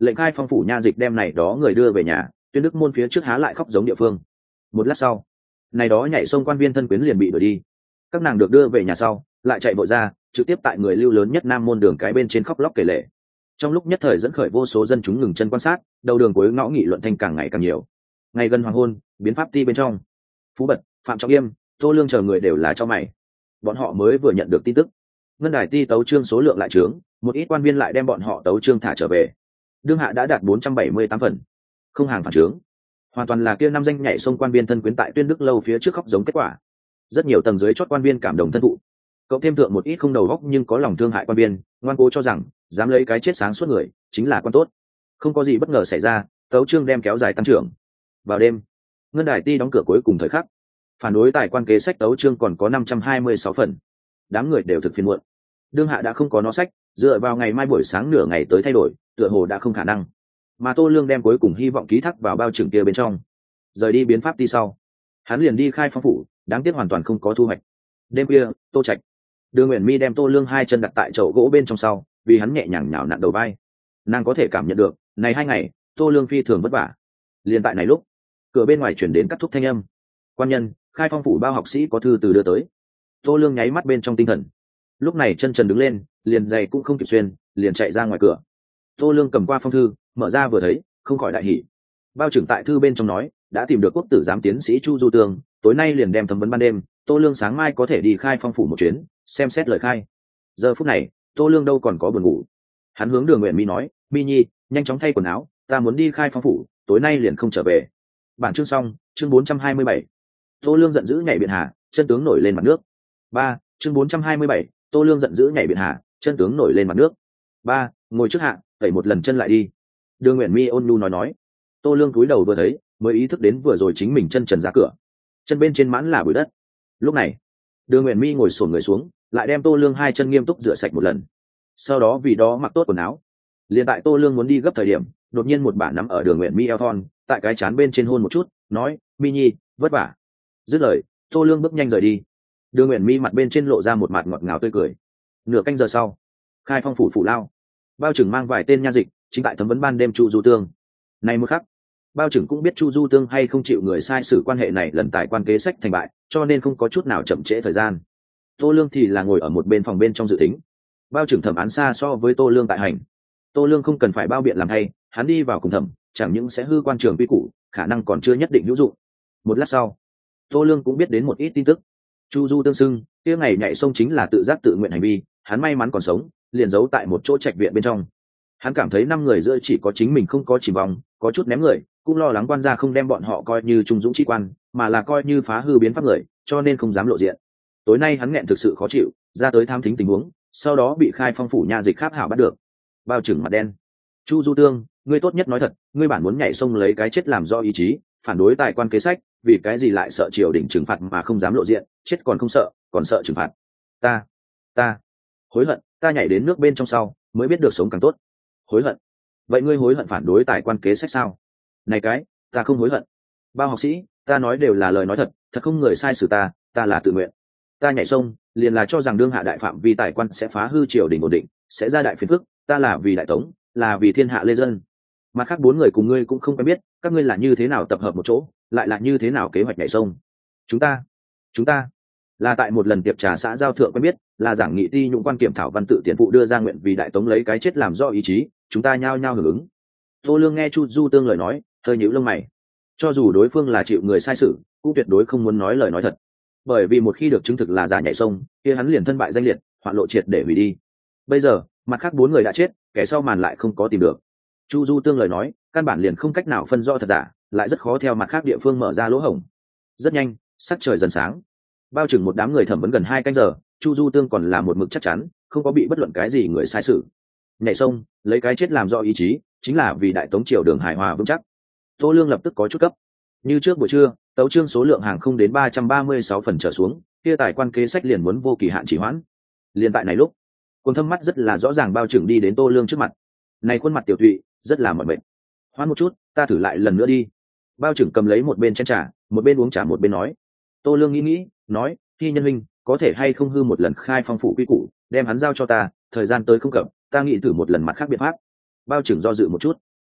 S1: lệnh khai phong phủ nha dịch đem này đó người đưa về nhà, tuyên đức môn phía trước há lại khóc giống địa phương. Một lát sau, này đó nhảy sông quan viên thân quyến liền bị đuổi đi. Các nàng được đưa về nhà sau, lại chạy vội ra, trực tiếp tại người lưu lớn nhất Nam môn đường cái bên trên khóc lóc kể lể. Trong lúc nhất thời dẫn khởi vô số dân chúng ngừng chân quan sát, đầu đường cuối ngõ nghị luận thanh càng ngày càng nhiều. Ngày gần hoàng hôn, biến pháp ti bên trong, Phú Bật, Phạm Trọng Yêm, Tô Lương chờ người đều là cho mày. Bọn họ mới vừa nhận được tin tức, ngân đài ti tấu chương số lượng lại trướng, một ít quan viên lại đem bọn họ tấu chương thả trở về. Đương hạ đã đạt bốn trăm bảy mươi tám phần, không hàng phản trướng. Hoàn toàn là kia năm danh nhảy sông quan viên thân quyến tại Tuyên Đức lâu phía trước khóc giống kết quả. Rất nhiều tầng dưới chót quan viên cảm động thân thụ, cộng thêm thượng một ít không đầu óc nhưng có lòng thương hại quan viên, ngoan cố cho rằng dám lấy cái chết sáng suốt người chính là quan tốt. Không có gì bất ngờ xảy ra, tấu chương đem kéo dài tăng trưởng. Vào đêm, ngân đài ti đóng cửa cuối cùng thời khắc, phản đối tài quan kế sách tấu chương còn có năm trăm hai mươi sáu phần. Đám người đều thực phiền muộn. Đương hạ đã không có nó sách, dựa vào ngày mai buổi sáng nửa ngày tới thay đổi, tựa hồ đã không khả năng. Mà Tô Lương đem cuối cùng hy vọng ký thác vào bao trưởng kia bên trong. Rời đi biến pháp đi sau, hắn liền đi khai phong phủ, đáng tiếc hoàn toàn không có thu hoạch. Đêm kia, Tô Trạch, Đường Uyển Mi đem Tô Lương hai chân đặt tại chậu gỗ bên trong sau, vì hắn nhẹ nhàng nhào nặn đầu vai. Nàng có thể cảm nhận được, này hai ngày, Tô Lương phi thường vất vả. Liên tại này lúc, cửa bên ngoài chuyển đến các thúc thanh âm. Quan nhân, khai phong phủ bao học sĩ có thư từ đưa tới. Tô Lương nháy mắt bên trong tinh thần. Lúc này chân trần đứng lên, liền giày cũng không kịp xuyên, liền chạy ra ngoài cửa. Tô Lương cầm qua phong thư, mở ra vừa thấy, không khỏi đại hỉ. Bao trưởng tại thư bên trong nói, đã tìm được quốc tử giám tiến sĩ Chu Du Tường, tối nay liền đem thẩm vấn ban đêm, Tô Lương sáng mai có thể đi khai phong phủ một chuyến, xem xét lời khai. Giờ phút này, Tô Lương đâu còn có buồn ngủ. Hắn hướng Đường Uyển Mi nói, Mi Nhi, nhanh chóng thay quần áo, ta muốn đi khai phong phủ, tối nay liền không trở về. Bản chương xong, chương bốn trăm hai mươi bảy. Tô Lương giận dữ nhảy biển hà, chân tướng nổi lên mặt nước. Ba, chương bốn trăm hai mươi bảy. Tô Lương giận dữ nhảy biển hà, chân tướng nổi lên mặt nước. Ba, ngồi trước hạ, đẩy một lần chân lại đi. Đường Uyển Mi ôn nhu nói nói. Tô Lương cúi đầu vừa thấy, mới ý thức đến vừa rồi chính mình chân trần ra cửa, chân bên trên mãn là bụi đất. Lúc này, Đường Uyển Mi ngồi xổm người xuống, lại đem Tô Lương hai chân nghiêm túc rửa sạch một lần. Sau đó vì đó mặc tốt quần áo. Liền tại Tô Lương muốn đi gấp thời điểm, đột nhiên một bả nắm ở Đường Uyển Mi eo thon, tại cái trán bên trên hôn một chút, nói, Mi Nhi, vất vả. Dứt lời, Tô Lương bước nhanh rời đi. Đường Uyển Mi mặt bên trên lộ ra một mặt ngọt ngào tươi cười. Nửa canh giờ sau, khai phong phủ phủ lao, bao trưởng mang vài tên nha dịch chính tại thẩm vấn ban đêm Chu Du Tương. Này một khắc, bao trưởng cũng biết Chu Du Tương hay không chịu người sai sử quan hệ này lần tài quan kế sách thành bại, cho nên không có chút nào chậm trễ thời gian. Tô Lương thì là ngồi ở một bên phòng bên trong dự tính. Bao trưởng thẩm án xa so với Tô Lương tại hành. Tô Lương không cần phải bao biện làm hay, hắn đi vào cùng thẩm, chẳng những sẽ hư quan trường quy củ, khả năng còn chưa nhất định hữu dụng. Một lát sau, Tô Lương cũng biết đến một ít tin tức. Chu Du Tương xưng, kia ngày nhảy sông chính là tự giác tự nguyện hành vi, hắn may mắn còn sống, liền giấu tại một chỗ trạch viện bên trong. Hắn cảm thấy năm người giữa chỉ có chính mình không có chìm vòng, có chút ném người, cũng lo lắng quan gia không đem bọn họ coi như trung dũng chi quan, mà là coi như phá hư biến pháp người, cho nên không dám lộ diện. Tối nay hắn nghẹn thực sự khó chịu, ra tới tham thính tình huống, sau đó bị khai phong phủ nha dịch kháp hảo bắt được. Bao trưởng mặt đen. Chu Du Tương, ngươi tốt nhất nói thật, ngươi bản muốn nhảy sông lấy cái chết làm do ý chí, phản đối tài quan kế sách, vì cái gì lại sợ triều đình trừng phạt mà không dám lộ diện, chết còn không sợ, còn sợ trừng phạt. Ta, ta hối hận, ta nhảy đến nước bên trong sau, mới biết được sống càng tốt. Hối hận? Vậy ngươi hối hận phản đối tài quan kế sách sao? Này cái, ta không hối hận. Bao học sĩ, ta nói đều là lời nói thật, thật không người sai xử ta, ta là tự nguyện. Ta nhảy sông, liền là cho rằng đương hạ đại phạm vi tài quan sẽ phá hư triều đình ổn định, sẽ ra đại phiền phức, ta là vì đại tống, là vì thiên hạ lê dân. Mà khác bốn người cùng ngươi cũng không quen biết, các ngươi là như thế nào tập hợp một chỗ, lại là như thế nào kế hoạch nhảy sông. Chúng ta, chúng ta là tại một lần tiệc trà xã giao thượng quen biết, là giảng nghị ti nhũng quan kiểm thảo văn tự tiền phụ đưa ra nguyện vì đại tống lấy cái chết làm do ý chí, chúng ta nhao nhao hưởng ứng. Tô Lương nghe Chu Du Tương lời nói, hơi nhíu lông mày. Cho dù đối phương là chịu người sai sử, cũng tuyệt đối không muốn nói lời nói thật, bởi vì một khi được chứng thực là giả nhảy sông, kia hắn liền thân bại danh liệt, hoạn lộ triệt để hủy đi. Bây giờ mặt khác bốn người đã chết, kẻ sau màn lại không có tìm được. Chu Du Tương lời nói, căn bản liền không cách nào phân rõ thật giả, lại rất khó theo mặt khác địa phương mở ra lỗ hổng. Rất nhanh, sắc trời dần sáng. Bao chừng một đám người thẩm vấn gần hai canh giờ, Chu Du Tương còn là một mực chắc chắn, không có bị bất luận cái gì người sai sử. Nhảy sông, lấy cái chết làm do ý chí, chính là vì đại tống triều đường hài hòa vững chắc. Tô Lương lập tức có chút cấp. Như trước buổi trưa, tấu chương số lượng hàng không đến ba trăm ba mươi sáu phần trở xuống, kia tài quan kế sách liền muốn vô kỳ hạn chỉ hoãn. Liên tại này lúc, Cuồng Thâm mắt rất là rõ ràng bao trưởng đi đến Tô Lương trước mặt. Này khuôn mặt tiểu thụy, rất là mỏi mệt. Hoãn một chút, ta thử lại lần nữa đi. Bao trưởng cầm lấy một bên chén trà, một bên uống trà một bên nói. Tô Lương nghĩ nghĩ, nói, Thi Nhân huynh, có thể hay không hư một lần khai phong phủ quy củ, đem hắn giao cho ta, thời gian tới không cập, ta nghĩ thử một lần mặt khác biện pháp. Bao trưởng do dự một chút,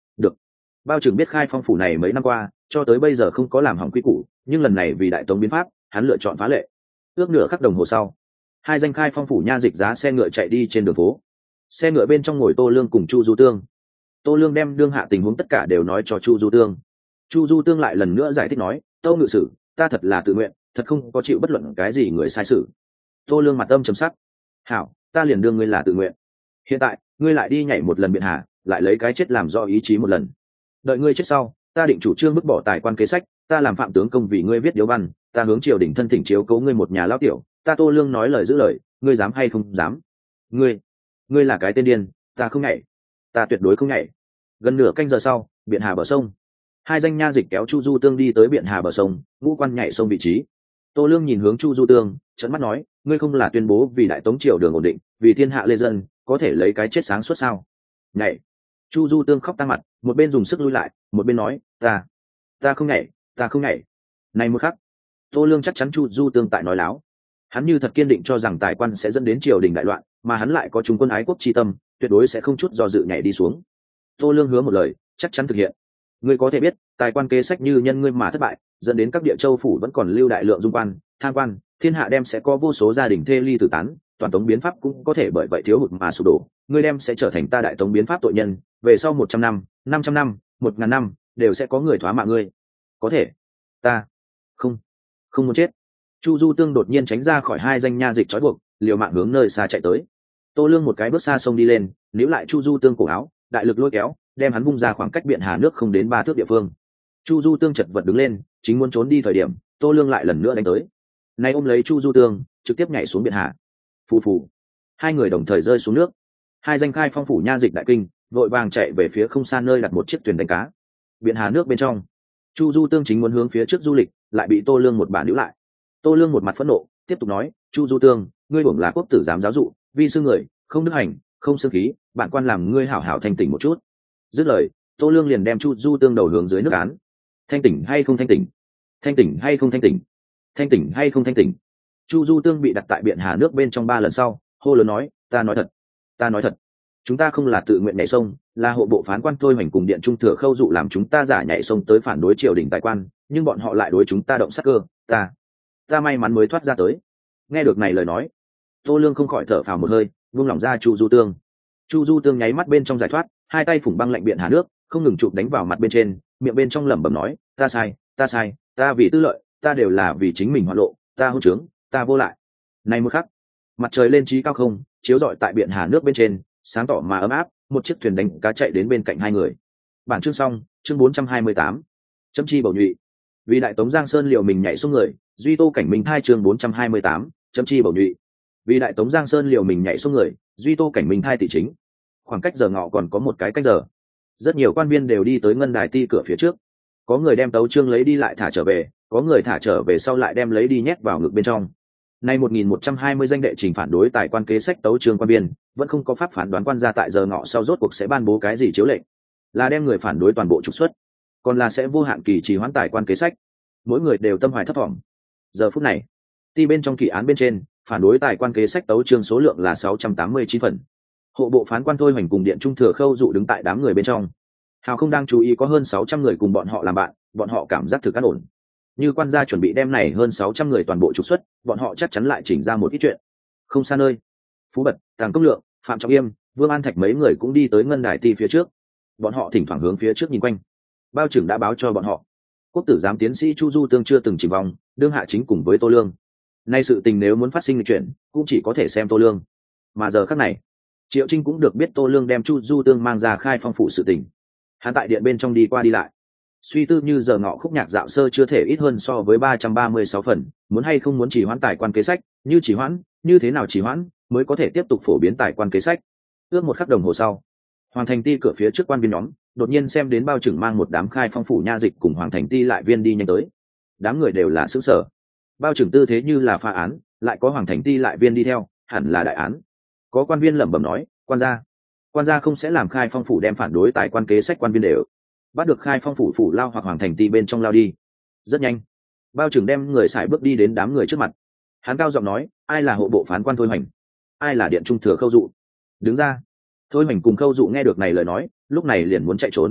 S1: Bao trưởng biết khai phong phủ này mấy năm qua cho tới bây giờ không có làm hỏng quy củ, nhưng lần này vì đại tống biến pháp hắn lựa chọn phá lệ. Ước nửa khắc đồng hồ sau, hai danh khai phong phủ nha dịch giá xe ngựa chạy đi trên đường phố. Xe ngựa bên trong ngồi Tô Lương cùng Chu Du Tương. Tô Lương đem đương hạ tình huống tất cả đều nói cho Chu Du Tương. Chu Du Tương lại lần nữa giải thích nói, Tâu ngự sử, ta thật là tự nguyện, thật không có chịu bất luận cái gì người sai sự. Tô Lương mặt âm trầm sắc. Hảo, ta liền đương ngươi là tự nguyện. Hiện tại ngươi lại đi nhảy một lần biện hà, lại lấy cái chết làm do ý chí một lần. Đợi ngươi chết sau, ta định chủ trương bức bỏ tài quan kế sách, ta làm phạm tướng công vì ngươi viết điếu văn, ta hướng triều đình thân thỉnh chiếu cố ngươi một nhà lão tiểu, ta Tô Lương nói lời giữ lời, ngươi dám hay không dám? Ngươi, ngươi là cái tên điên, ta không nhảy, ta tuyệt đối không nhảy. Gần nửa canh giờ sau, biện hà bờ sông, hai danh nha dịch kéo Chu Du Tương đi tới biện hà bờ sông, ngũ quan nhảy sông vị trí. Tô Lương nhìn hướng Chu Du Tương, trợn mắt nói, ngươi không là tuyên bố vì đại tống triều đường ổn định, vì thiên hạ lê dân, có thể lấy cái chết sáng suốt sao? Nhảy. Chu Du Tương khóc tăng mặt, một bên dùng sức lui lại, một bên nói, ta, ta không nhảy, ta không nhảy. Này một khắc, Tô Lương chắc chắn Chu Du Tương tại nói láo. Hắn như thật kiên định cho rằng tài quan sẽ dẫn đến triều đình đại loạn, mà hắn lại có trung quân ái quốc chi tâm, tuyệt đối sẽ không chút do dự nhảy đi xuống. Tô Lương hứa một lời, chắc chắn thực hiện. Ngươi có thể biết, tài quan kế sách như nhân ngươi mà thất bại, dẫn đến các địa châu phủ vẫn còn lưu đại lượng dung quan, tham quan, thiên hạ đem sẽ có vô số gia đình thê ly tử tán, toàn tống biến pháp cũng có thể bởi vậy thiếu hụt mà sụp đổ. Ngươi đem sẽ trở thành ta đại tống biến pháp tội nhân, về sau một trăm năm, năm trăm năm, một ngàn năm, đều sẽ có người thoá mạ ngươi. Có thể, ta không, không muốn chết. Chu Du Tương đột nhiên tránh ra khỏi hai danh nha dịch trói buộc, liều mạng hướng nơi xa chạy tới. Tô Lương một cái bước xa sông đi lên, níu lại Chu Du Tương cổ áo, đại lực lôi kéo, đem hắn vung ra khoảng cách biện hà nước không đến ba thước địa phương. Chu Du Tương chật vật đứng lên, chính muốn trốn đi thời điểm, Tô Lương lại lần nữa đánh tới. Nay ôm lấy Chu Du Tương, trực tiếp nhảy xuống biện hà. Phù phù, hai người đồng thời rơi xuống nước. Hai danh khai phong phủ nha dịch đại kinh, vội vàng chạy về phía không xa nơi đặt một chiếc thuyền đánh cá. Biện hà nước bên trong, Chu Du Tương chính muốn hướng phía trước du lịch, lại bị Tô Lương một bà níu lại. Tô Lương một mặt phẫn nộ, tiếp tục nói, Chu Du Tương, ngươi bổng là quốc tử giám giáo dụ, vi sư người, không đức hành, không xương khí, bạn quan làm ngươi hảo hảo thanh tỉnh một chút. Dứt lời, Tô Lương liền đem Chu Du Tương đầu hướng dưới nước án. Thanh tỉnh hay không thanh tỉnh? Thanh tỉnh hay không thanh tỉnh? Thanh tỉnh hay không thanh tỉnh? Chu Du Tương bị đặt tại biện hà nước bên trong ba lần sau, hô lớn nói, ta nói thật, ta nói thật, chúng ta không là tự nguyện nhảy sông, là hộ bộ phán quan thôi hoành cùng điện trung thừa khâu dụ làm chúng ta giả nhảy sông tới phản đối triều đình tài quan, nhưng bọn họ lại đối chúng ta động sát cơ, ta, ta may mắn mới thoát ra tới. Nghe được này lời nói, Tô Lương không khỏi thở phào một hơi, buông lỏng ra Chu Du Tương. Chu Du Tương nháy mắt bên trong giải thoát, hai tay phủng băng lạnh biện hà nước, không ngừng chụp đánh vào mặt bên trên, miệng bên trong lẩm bẩm nói, ta sai, ta sai, ta vì tư lợi, ta đều là vì chính mình hoạn lộ, ta hôn trướng, ta vô lại. Này một khắc, mặt trời lên trí cao không, chiếu rọi tại biện hà nước bên trên, sáng tỏ mà ấm áp, một chiếc thuyền đánh cá chạy đến bên cạnh hai người. Bản chương xong, chương bốn trăm hai mươi tám. Chấm chi bầu nhụy. Vì đại tống Giang Sơn liều mình nhảy xuống người, duy tô cảnh minh thai chương bốn trăm hai mươi tám, chấm chi bầu nhụy. Vì đại tống Giang Sơn liều mình nhảy xuống người, duy tô cảnh minh thai tỷ chính. Khoảng cách giờ ngọ còn có một cái cách giờ. Rất nhiều quan viên đều đi tới ngân đài ti cửa phía trước. Có người đem tấu chương lấy đi lại thả trở về, có người thả trở về sau lại đem lấy đi nhét vào ngực bên trong. Nay một nghìn một trăm hai mươi danh đệ trình phản đối tài quan kế sách tấu chương quan viên, vẫn không có pháp phán đoán quan gia tại giờ ngọ sau rốt cuộc sẽ ban bố cái gì chiếu lệnh, là đem người phản đối toàn bộ trục xuất, còn là sẽ vô hạn kỳ trì hoãn tài quan kế sách. Mỗi người đều tâm hoài thấp thỏm. Giờ phút này, ti bên trong kỳ án bên trên, phản đối tài quan kế sách tấu chương số lượng là sáu trăm tám mươi chín phần. Hộ bộ phán quan thôi hoành cùng điện trung thừa khâu dụ đứng tại đám người bên trong. Hào không đang chú ý có hơn sáu trăm người cùng bọn họ làm bạn, bọn họ cảm giác thực an ổn. Như quan gia chuẩn bị đem này hơn sáu trăm người toàn bộ trục xuất, bọn họ chắc chắn lại chỉnh ra một ít chuyện. Không xa nơi, Phú Bật, Tàng Công Lượng, Phạm Trọng Yêm, Vương An Thạch mấy người cũng đi tới ngân đài ti phía trước. Bọn họ thỉnh thoảng hướng phía trước nhìn quanh. Bao trưởng đã báo cho bọn họ, quốc tử giám tiến sĩ Chu Du Tương chưa từng chìm vòng, đương hạ chính cùng với Tô Lương. Nay sự tình nếu muốn phát sinh chuyện, cũng chỉ có thể xem Tô Lương. Mà giờ khắc này, Triệu Trinh cũng được biết Tô Lương đem Chu Du Tương mang ra khai phong phủ sự tình. Hắn tại điện bên trong đi qua đi lại, suy tư như giờ ngọ khúc nhạc dạo sơ chưa thể ít hơn so với ba trăm ba mươi sáu phần, muốn hay không muốn chỉ hoãn tài quan kế sách, như chỉ hoãn, như thế nào chỉ hoãn mới có thể tiếp tục phổ biến tài quan kế sách. Ước một khắc đồng hồ sau, Hoàng Thành ti cửa phía trước quan viên nhóm đột nhiên xem đến bao trưởng mang một đám khai phong phủ nha dịch cùng Hoàng Thành ti lại viên đi nhanh tới. Đám người đều là sững sờ. Bao trưởng tư thế như là pha án, lại có Hoàng Thành ti lại viên đi theo, hẳn là đại án. Có quan viên lẩm bẩm nói, quan gia, quan gia không sẽ làm khai phong phủ đem phản đối tài quan kế sách quan viên đều bắt được khai phong phủ phủ lao hoặc Hoàng Thành ti bên trong lao đi. Rất nhanh, bao trưởng đem người xài bước đi đến đám người trước mặt. Hắn cao giọng nói, ai là hộ bộ phán quan thôi hoành, ai là điện trung thừa khâu dụ, đứng ra. Thôi hoành cùng khâu dụ nghe được này lời nói, lúc này liền muốn chạy trốn.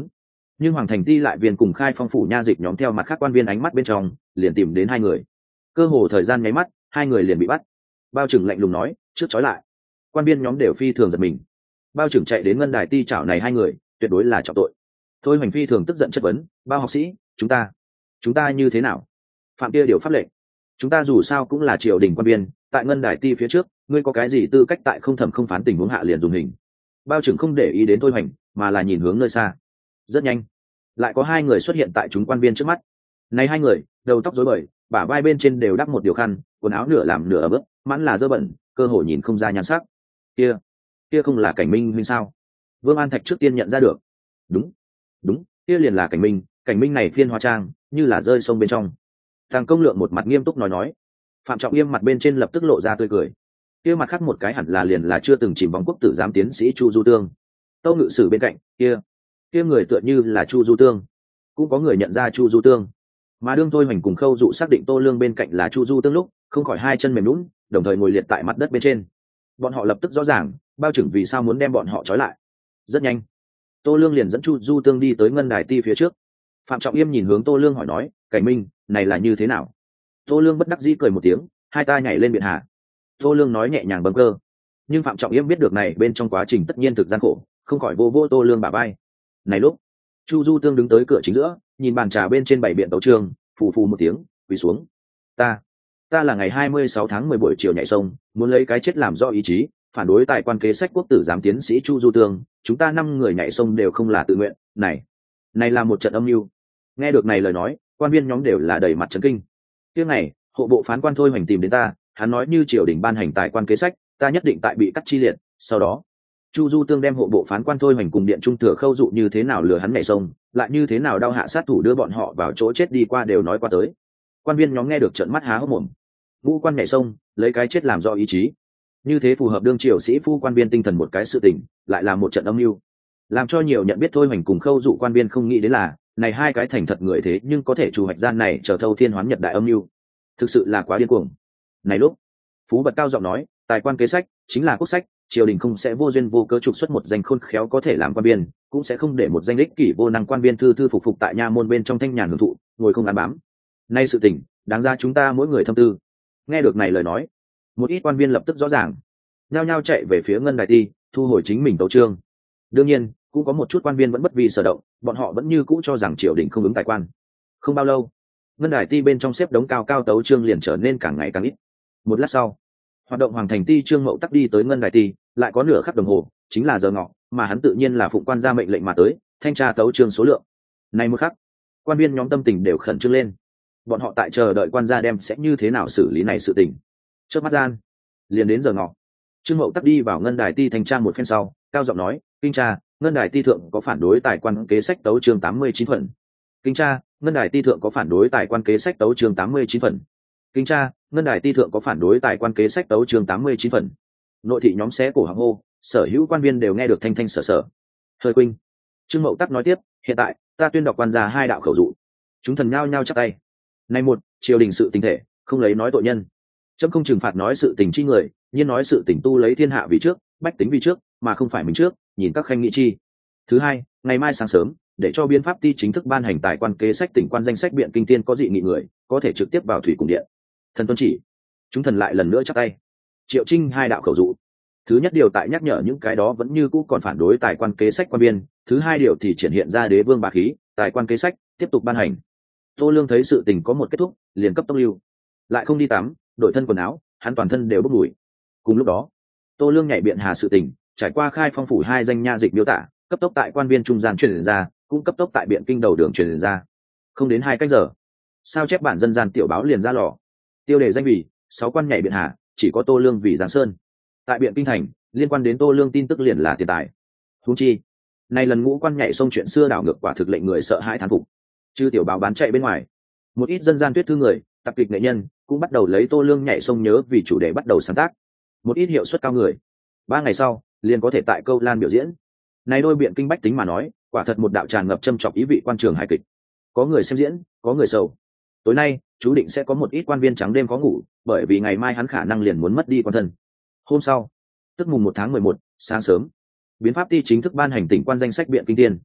S1: nhưng hoàng thành ti lại viên cùng khai phong phủ nha dịch nhóm theo mặt khác quan viên ánh mắt bên trong liền tìm đến hai người. Cơ hồ thời gian nháy mắt hai người liền bị bắt. Bao trưởng lạnh lùng nói, trước trói lại. Quan viên nhóm đều phi thường giật mình. Bao trưởng chạy đến ngân đài ti chảo này hai người tuyệt đối là trọng tội. Thôi Hoành phi thường tức giận chất vấn, bao học sĩ, chúng ta chúng ta như thế nào? Phạm kia điều pháp lệnh, chúng ta dù sao cũng là triều đình quan viên, tại ngân đài ti phía trước ngươi có cái gì tư cách tại không thẩm không phán tình huống hạ liền dùng hình? Bao trưởng không để ý đến Thôi Hoành mà là nhìn hướng nơi xa. Rất nhanh lại có hai người xuất hiện tại chúng quan viên trước mắt. Này hai người đầu tóc rối bời, bả vai bên trên đều đắp một điều khăn, quần áo nửa làm nửa ở bước, mãn là dơ bẩn, cơ hồ nhìn không ra nhan sắc. Kia kia không là Cảnh Minh huynh sao? Vương An Thạch trước tiên nhận ra được. Đúng đúng, kia liền là Cảnh Minh. Cảnh Minh này phiên hóa trang như là rơi sông bên trong. Thằng Công Lượng một mặt nghiêm túc nói nói. Phạm Trọng Yêm mặt bên trên lập tức lộ ra tươi cười. Kia mặt khác một cái hẳn là liền là chưa từng chìm bóng quốc tử giám tiến sĩ Chu Du Tương. Tâu ngự sử bên cạnh kia kia người tựa như là Chu Du Tương. Cũng có người nhận ra Chu Du Tương. Mà đương Thôi Hoành cùng Khâu Dụ xác định Tô Lương bên cạnh là Chu Du Tương lúc, không khỏi hai chân mềm nhũn, đồng thời ngồi liệt tại mặt đất bên trên. Bọn họ lập tức rõ ràng Bao trưởng vì sao muốn đem bọn họ trói lại. Rất nhanh Tô Lương liền dẫn Chu Du Tương đi tới ngân đài ti phía trước. Phạm Trọng Yêm nhìn hướng Tô Lương hỏi nói, Cảnh Minh này là như thế nào? Tô Lương bất đắc dĩ cười một tiếng, hai ta nhảy lên biện hạ. Tô Lương nói nhẹ nhàng bấm cơ, nhưng Phạm Trọng Yêm biết được này bên trong quá trình tất nhiên thực gian khổ, không khỏi vô vô Tô Lương bả vai. Này lúc Chu Du Tương đứng tới cửa chính giữa, nhìn bàn trà bên trên bảy biện tấu trường, phù phù một tiếng quỳ xuống. ta ta là ngày hai mươi sáu tháng mười buổi chiều nhảy sông, muốn lấy cái chết làm do ý chí, phản đối tài quan kế sách quốc tử giám tiến sĩ Chu Du Tương, chúng ta năm người nhảy sông đều không là tự nguyện. Này này là một trận âm mưu. Nghe được này lời nói, quan viên nhóm đều là đầy mặt chấn kinh. Tiếng này hộ bộ phán quan Thôi Hoành tìm đến ta, hắn nói như triều đình ban hành tài quan kế sách, ta nhất định tại bị cắt chi liệt. Sau đó Chu Du Tương đem hộ bộ phán quan Thôi Hoành cùng điện trung thừa Khâu Dụ như thế nào lừa hắn nhảy sông, lại như thế nào đau hạ sát thủ đưa bọn họ vào chỗ chết đi qua đều nói qua tới. Quan viên nhóm nghe được trợn mắt há hốc mồm. Ngũ quan nhảy sông, lấy cái chết làm do ý chí, như thế phù hợp đương triều sĩ phu quan viên tinh thần một cái sự tình, lại là một trận âm mưu. Làm cho nhiều nhận biết Thôi Hoành cùng Khâu Dụ quan viên không nghĩ đến là, này hai cái thành thật người thế nhưng có thể chủ hoạch gian này trở thâu thiên hoán nhật đại âm mưu, thực sự là quá điên cuồng. Này lúc Phú Bật cao giọng nói, tài quan kế sách chính là quốc sách, triều đình không sẽ vô duyên vô cớ trục xuất một danh khôn khéo có thể làm quan viên, cũng sẽ không để một danh ích kỷ vô năng quan viên thư thư phục phục tại nha môn bên trong thanh nhàn hưởng thụ, ngồi không ăn bám. Nay sự tình đáng ra chúng ta mỗi người thâm tư. Nghe được này lời nói, một ít quan viên lập tức rõ ràng, nhao nhao chạy về phía ngân đài ti, thu hồi chính mình tấu chương. Đương nhiên cũng có một chút quan viên vẫn bất vi sở động, bọn họ vẫn như cũ cho rằng triều đình không ứng tài quan. Không bao lâu ngân đài ti bên trong xếp đống cao cao tấu chương liền trở nên càng ngày càng ít. Một lát sau, hoạt động hoàng thành ti Trương Mậu tắc đi tới ngân đài ti, lại có nửa khắc đồng hồ chính là giờ ngọ, mà hắn tự nhiên là phụng quan ra mệnh lệnh mà tới thanh tra tấu chương số lượng. Này một khắc quan viên nhóm tâm tình đều khẩn trương lên, bọn họ tại chờ đợi quan gia đem sẽ như thế nào xử lý này sự tình. Trước mắt gian liền đến giờ ngọ, Trương Mậu tắc đi vào ngân đài ti thanh tra một phen sau, cao giọng nói, kinh tra, ngân đài ti thượng có phản đối tài quan kế sách tấu chương tám mươi chín phần. Kinh tra, ngân đài ti thượng có phản đối tài quan kế sách tấu chương tám mươi chín phần. Kinh tra, ngân đài ti thượng có phản đối tài quan kế sách tấu chương tám mươi chín phần. Nội thị nhóm xé cổ họng hô, sở hữu quan viên đều nghe được thanh thanh sở sở. Hơi Quynh. Trương Mậu tắc nói tiếp, hiện tại ta tuyên đọc quan gia hai đạo khẩu dụ. Chúng thần nhao nhao chắp tay. Này một, triều đình sự tình thể, không lấy nói tội nhân. Chấm không trừng phạt nói sự tình chi người, nhưng nói sự tình tu lấy thiên hạ vì trước, bách tính vì trước, mà không phải mình trước, nhìn các khanh nghị chi. Thứ hai, ngày mai sáng sớm, để cho biên pháp ti chính thức ban hành tài quan kế sách tỉnh quan danh sách biện kinh tiên có dị nghị người, có thể trực tiếp vào thủy cùng điện. Thần tuân chỉ. Chúng thần lại lần nữa chắp tay. Triệu Trinh hai đạo khẩu dụ. Thứ nhất điều tại nhắc nhở những cái đó vẫn như cũ còn phản đối tài quan kế sách quan biên, thứ hai điều thì triển hiện ra đế vương bá khí, tài quan kế sách tiếp tục ban hành. Tô Lương thấy sự tình có một kết thúc, liền cấp tốc lưu, lại không đi tắm, đổi thân quần áo, hắn toàn thân đều bốc mùi. Cùng lúc đó, Tô Lương nhảy biện hà sự tình, trải qua khai phong phủ hai danh nha dịch miêu tả, cấp tốc tại quan viên trung gian truyền ra, cũng cấp tốc tại biện kinh đầu đường truyền ra. Không đến hai cách giờ, sao chép bản dân gian tiểu báo liền ra lò. Tiêu đề danh vì sáu quan nhảy biện hà, chỉ có Tô Lương vì Giang Sơn. Tại biện kinh thành, liên quan đến Tô Lương tin tức liền là tiền tài. Huống chi, này lần ngũ quan nhảy sông chuyện xưa đảo ngược quả thực lệnh người sợ hãi thán phục. Chứ tiểu báo bán chạy bên ngoài, một ít dân gian tuyết thư người, tập kịch nghệ nhân cũng bắt đầu lấy Tô Lương nhảy sông nhớ vì chủ đề bắt đầu sáng tác. Một ít hiệu suất cao người, ba ngày sau liền có thể tại câu lan biểu diễn. Này đôi biện kinh bách tính mà nói, quả thật một đạo tràn ngập châm chọc ý vị quan trường hài kịch. Có người xem diễn, có người sầu. Tối nay chú định sẽ có một ít quan viên trắng đêm khó ngủ, bởi vì ngày mai hắn khả năng liền muốn mất đi quan thân. Hôm sau, tức mùng một tháng mười một, sáng sớm, biến pháp ti chính thức ban hành tỉnh quan danh sách biện kinh tiên.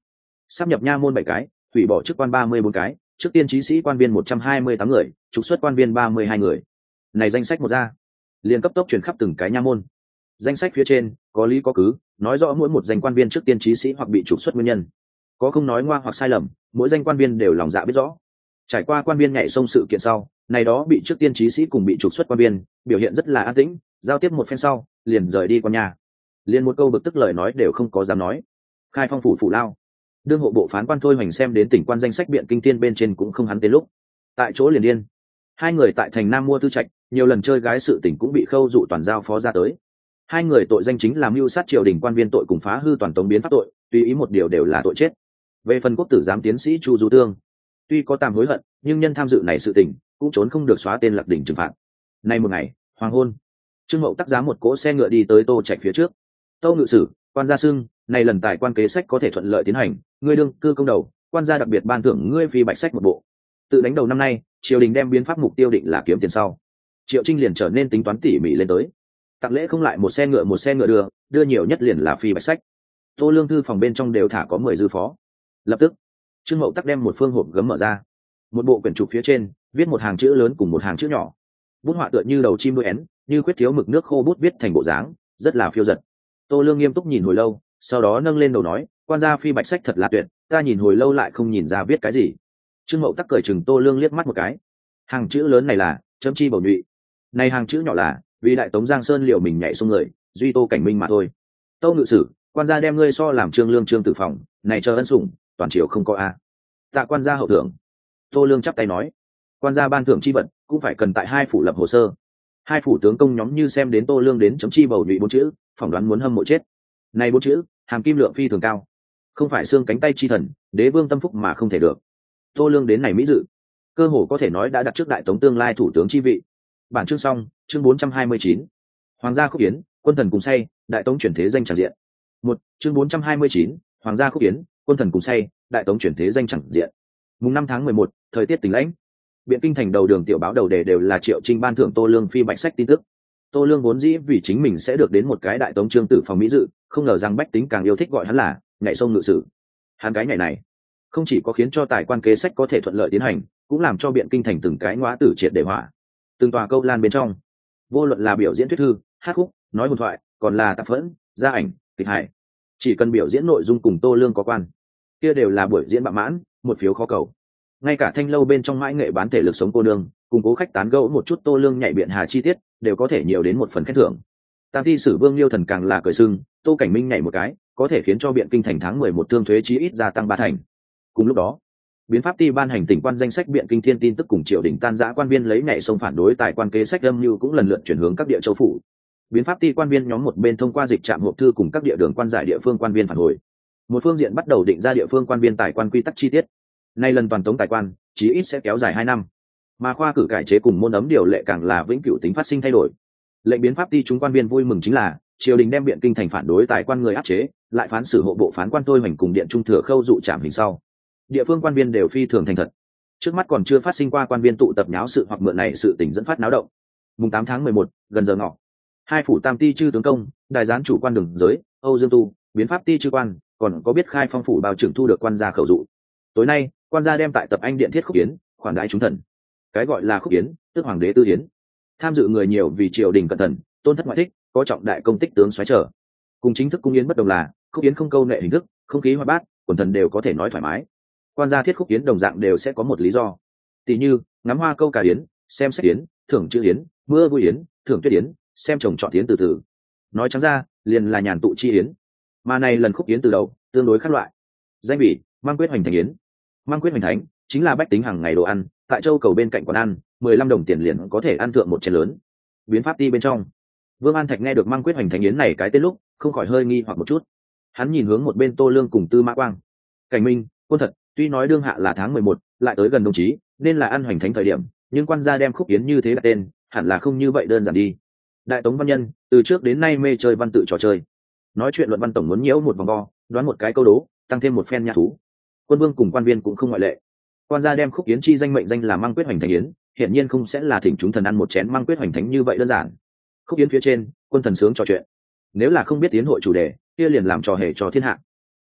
S1: sắp nhập nha môn bảy cái, hủy bỏ chức quan ba mươi bốn cái, trước tiên trí sĩ quan viên một trăm hai mươi tám người, trục xuất quan viên ba mươi hai người. Này danh sách một ra, liền cấp tốc truyền khắp từng cái nha môn. Danh sách phía trên có lý có cứ, nói rõ mỗi một danh quan viên trước tiên trí sĩ hoặc bị trục xuất nguyên nhân. Có không nói ngoa hoặc sai lầm, mỗi danh quan viên đều lòng dạ biết rõ. Trải qua quan viên nhảy sông sự kiện sau, này đó bị trước tiên trí sĩ cùng bị trục xuất quan viên, biểu hiện rất là an tĩnh, giao tiếp một phen sau, liền rời đi quan nhà. Liền một câu bực tức lời nói đều không có dám nói. Khai Phong phủ phủ lao, đương hộ bộ phán quan Thôi Hoành xem đến tỉnh quan danh sách biện kinh thiên bên trên cũng không hắn tên lúc, tại chỗ liền điên. Hai người tại thành Nam mua tư trạch, nhiều lần chơi gái sự tỉnh cũng bị khâu dụ toàn giao phó ra tới. Hai người tội danh chính là mưu sát triều đình quan viên tội cùng phá hư toàn tống biến pháp tội, tùy ý một điều đều là tội chết. Về phần quốc tử giám tiến sĩ Chu Du Tương, tuy có tạm hối hận, nhưng nhân tham dự này sự tình cũng trốn không được xóa tên Lạc Đỉnh trừng phạt. Nay một ngày, hoàng hôn, Trương Mậu tắc giá một cỗ xe ngựa đi tới Tô Trạch phía trước. Tâu ngự sử, quan gia xưng, này lần tài quan kế sách có thể thuận lợi tiến hành, ngươi đương cư công đầu, quan gia đặc biệt ban thưởng ngươi phi bạch sách một bộ. Tự đánh đầu năm nay, triều đình đem biến pháp mục tiêu định là kiếm tiền sau. Triệu Trinh liền trở nên tính toán tỉ mỉ lên tới. Tặng lễ không lại một xe ngựa một xe ngựa đưa, đưa nhiều nhất liền là phi bạch sách. Tô Lương thư phòng bên trong đều thả có mười dư phó. Lập tức, Trương Mậu tắc đem một phương hộp gấm mở ra. Một bộ quyển trục phía trên viết một hàng chữ lớn cùng một hàng chữ nhỏ. Bút họa tựa như đầu chim đuôi én, như khuyết thiếu mực nước khô bút viết thành bộ dáng, rất là phiêu dật. Tô Lương nghiêm túc nhìn hồi lâu, sau đó nâng lên đầu nói, quan gia phi bạch sách thật là tuyệt, ta nhìn hồi lâu lại không nhìn ra viết cái gì. Trương Mậu tắc cởi chừng Tô Lương liếc mắt một cái. Hàng chữ lớn này là chấm chi bầu nhụy, này hàng chữ nhỏ là vì đại tống Giang Sơn liệu mình nhảy xuống người, duy Tô Cảnh Minh mà thôi. Tâu ngự sử, quan gia đem ngươi so làm trương lương trương tử phòng, này chờ ân sủng, toàn triều không có a. Tạ quan gia hậu thưởng. Tô Lương chắp tay nói, quan gia ban thưởng chi vật cũng phải cần tại hai phủ lập hồ sơ. Hai phủ tướng công nhóm như xem đến Tô Lương đến chấm chi bầu nhụy bốn chữ, phỏng đoán muốn hâm mộ chết. Này bốn chữ, hàm kim lượng phi thường cao, không phải xương cánh tay chi thần, đế vương tâm phúc mà không thể được. Tô Lương đến này mỹ dự, cơ hồ có thể nói đã đặt trước đại tống tương lai thủ tướng chi vị. Bản chương xong, chương bốn trăm hai mươi chín. Hoàng gia khúc yến, quân thần cùng say, đại tống chuyển thế danh chẳng diện. Một, chương bốn trăm hai mươi chín, Hoàng gia khúc yến, quân thần cùng say, đại tống chuyển thế danh chẳng diện. Mùng năm tháng mười một, thời tiết tỉnh lãnh. Biện kinh thành đầu đường tiểu báo đầu đề đều là Triệu Trinh ban thưởng Tô Lương phi bạch sách tin tức. Tô Lương vốn dĩ vì chính mình sẽ được đến một cái đại tống trương tử phòng mỹ dự, không ngờ rằng bách tính càng yêu thích gọi hắn là nhảy sông ngự sử. Hắn cái nhảy này, không chỉ có khiến cho tài quan kế sách có thể thuận lợi tiến hành, cũng làm cho biện kinh thành từng cái ngõa tử triệt để hỏa. Từng tòa câu lan bên trong, vô luận là biểu diễn thuyết thư, hát khúc, nói hồn thoại, còn là tạp phẫn, gia ảnh, kịch hài, chỉ cần biểu diễn nội dung cùng Tô Lương có quan, kia đều là buổi diễn bạ mãn, một phiếu khó cầu. Ngay cả thanh lâu bên trong mãi nghệ bán thể lực sống cô nương, cùng cố khách tán gẫu một chút Tô Lương nhảy biện hà chi tiết, đều có thể nhiều đến một phần khen thưởng. Tam thi sử vương liêu thần càng là cởi sưng, Tô Cảnh Minh nhảy một cái, có thể khiến cho biện kinh thành tháng mười một thương thuế chí ít gia tăng ba thành. Cùng lúc đó, biến pháp ti ban hành tỉnh quan danh sách biện kinh thiên tin tức cùng triều đình tan rã quan viên lấy nhảy sông phản đối tài quan kế sách âm mưu cũng lần lượt chuyển hướng các địa châu phủ. Biến pháp ti quan viên nhóm một bên thông qua dịch trạm hộp thư cùng các địa đường quan giải địa phương quan viên phản hồi, một phương diện bắt đầu định ra địa phương quan viên tài quan quy tắc chi tiết. Nay lần toàn tống tài quan chí ít sẽ kéo dài hai năm, mà khoa cử cải chế cùng môn ấm điều lệ càng là vĩnh cửu tính phát sinh thay đổi. Lệnh biến pháp ti chúng quan viên vui mừng chính là triều đình đem biện kinh thành phản đối tài quan người áp chế, lại phán xử hộ bộ phán quan Thôi Hoành cùng điện trung thừa khâu dụ trảm hình sau. Địa phương quan viên đều phi thường thành thật. Trước mắt còn chưa phát sinh qua quan viên tụ tập nháo sự hoặc mượn này sự tình dẫn phát náo động. Mùng tám tháng mười một, gần giờ ngọ, hai phủ tam ti chư tướng công, đại gián chủ quan đường giới, Âu Dương Tu, biến pháp ti chư quan, còn có biết Khai Phong phủ bao trưởng thu được quan gia khẩu dụ. Tối nay, quan gia đem tại tập anh điện thiết khúc yến, khoản đãi chúng thần. Cái gọi là khúc yến, tức hoàng đế tư yến. Tham dự người nhiều vì triều đình cẩn thận, tôn thất ngoại thích, có trọng đại công tích tướng xoáy trở. Cùng chính thức cung yến bất đồng là, khúc yến không câu nệ hình thức, không khí hoạt bát, quần thần đều có thể nói thoải mái. Quan gia thiết khúc yến đồng dạng đều sẽ có một lý do, tỷ như ngắm hoa câu cà yến, xem sách yến, thưởng chữ yến, mưa vui yến, thưởng tuyết yến, xem trồng trọt yến từ từ. Nói trắng ra, liền là nhàn tụ chi yến. Mà này lần khúc yến từ đầu tương đối khác loại. Danh vị mang quyết hoành thành yến. Mang quyết hoành thánh chính là bách tính hàng ngày đồ ăn, tại châu cầu bên cạnh quán ăn, mười lăm đồng tiền liền có thể ăn thượng một chén lớn. Biến pháp ti bên trong, Vương An Thạch nghe được mang quyết hoành thành yến này cái tên lúc, không khỏi hơi nghi hoặc một chút. Hắn nhìn hướng một bên Tô Lương cùng Tư Mã Quang. Cảnh Minh, quân thật, tuy nói đương hạ là tháng mười một, lại tới gần đồng chí, nên là ăn hoành thánh thời điểm, nhưng quan gia đem khúc yến như thế đặt tên, hẳn là không như vậy đơn giản đi. Đại tống văn nhân, từ trước đến nay mê chơi văn tự trò chơi. Nói chuyện luận văn tổng muốn nhiễu một vòng vo, đoán một cái câu đố, tăng thêm một phen nhã thú. Quân vương cùng quan viên cũng không ngoại lệ. Quan gia đem khúc yến chi danh mệnh danh là mang quyết hoành thành yến, hiển nhiên không sẽ là thỉnh chúng thần ăn một chén mang quyết hoành thánh như vậy đơn giản. Khúc yến phía trên, quân thần sướng trò chuyện. Nếu là không biết tiến hội chủ đề, kia liền làm trò hề cho thiên hạ.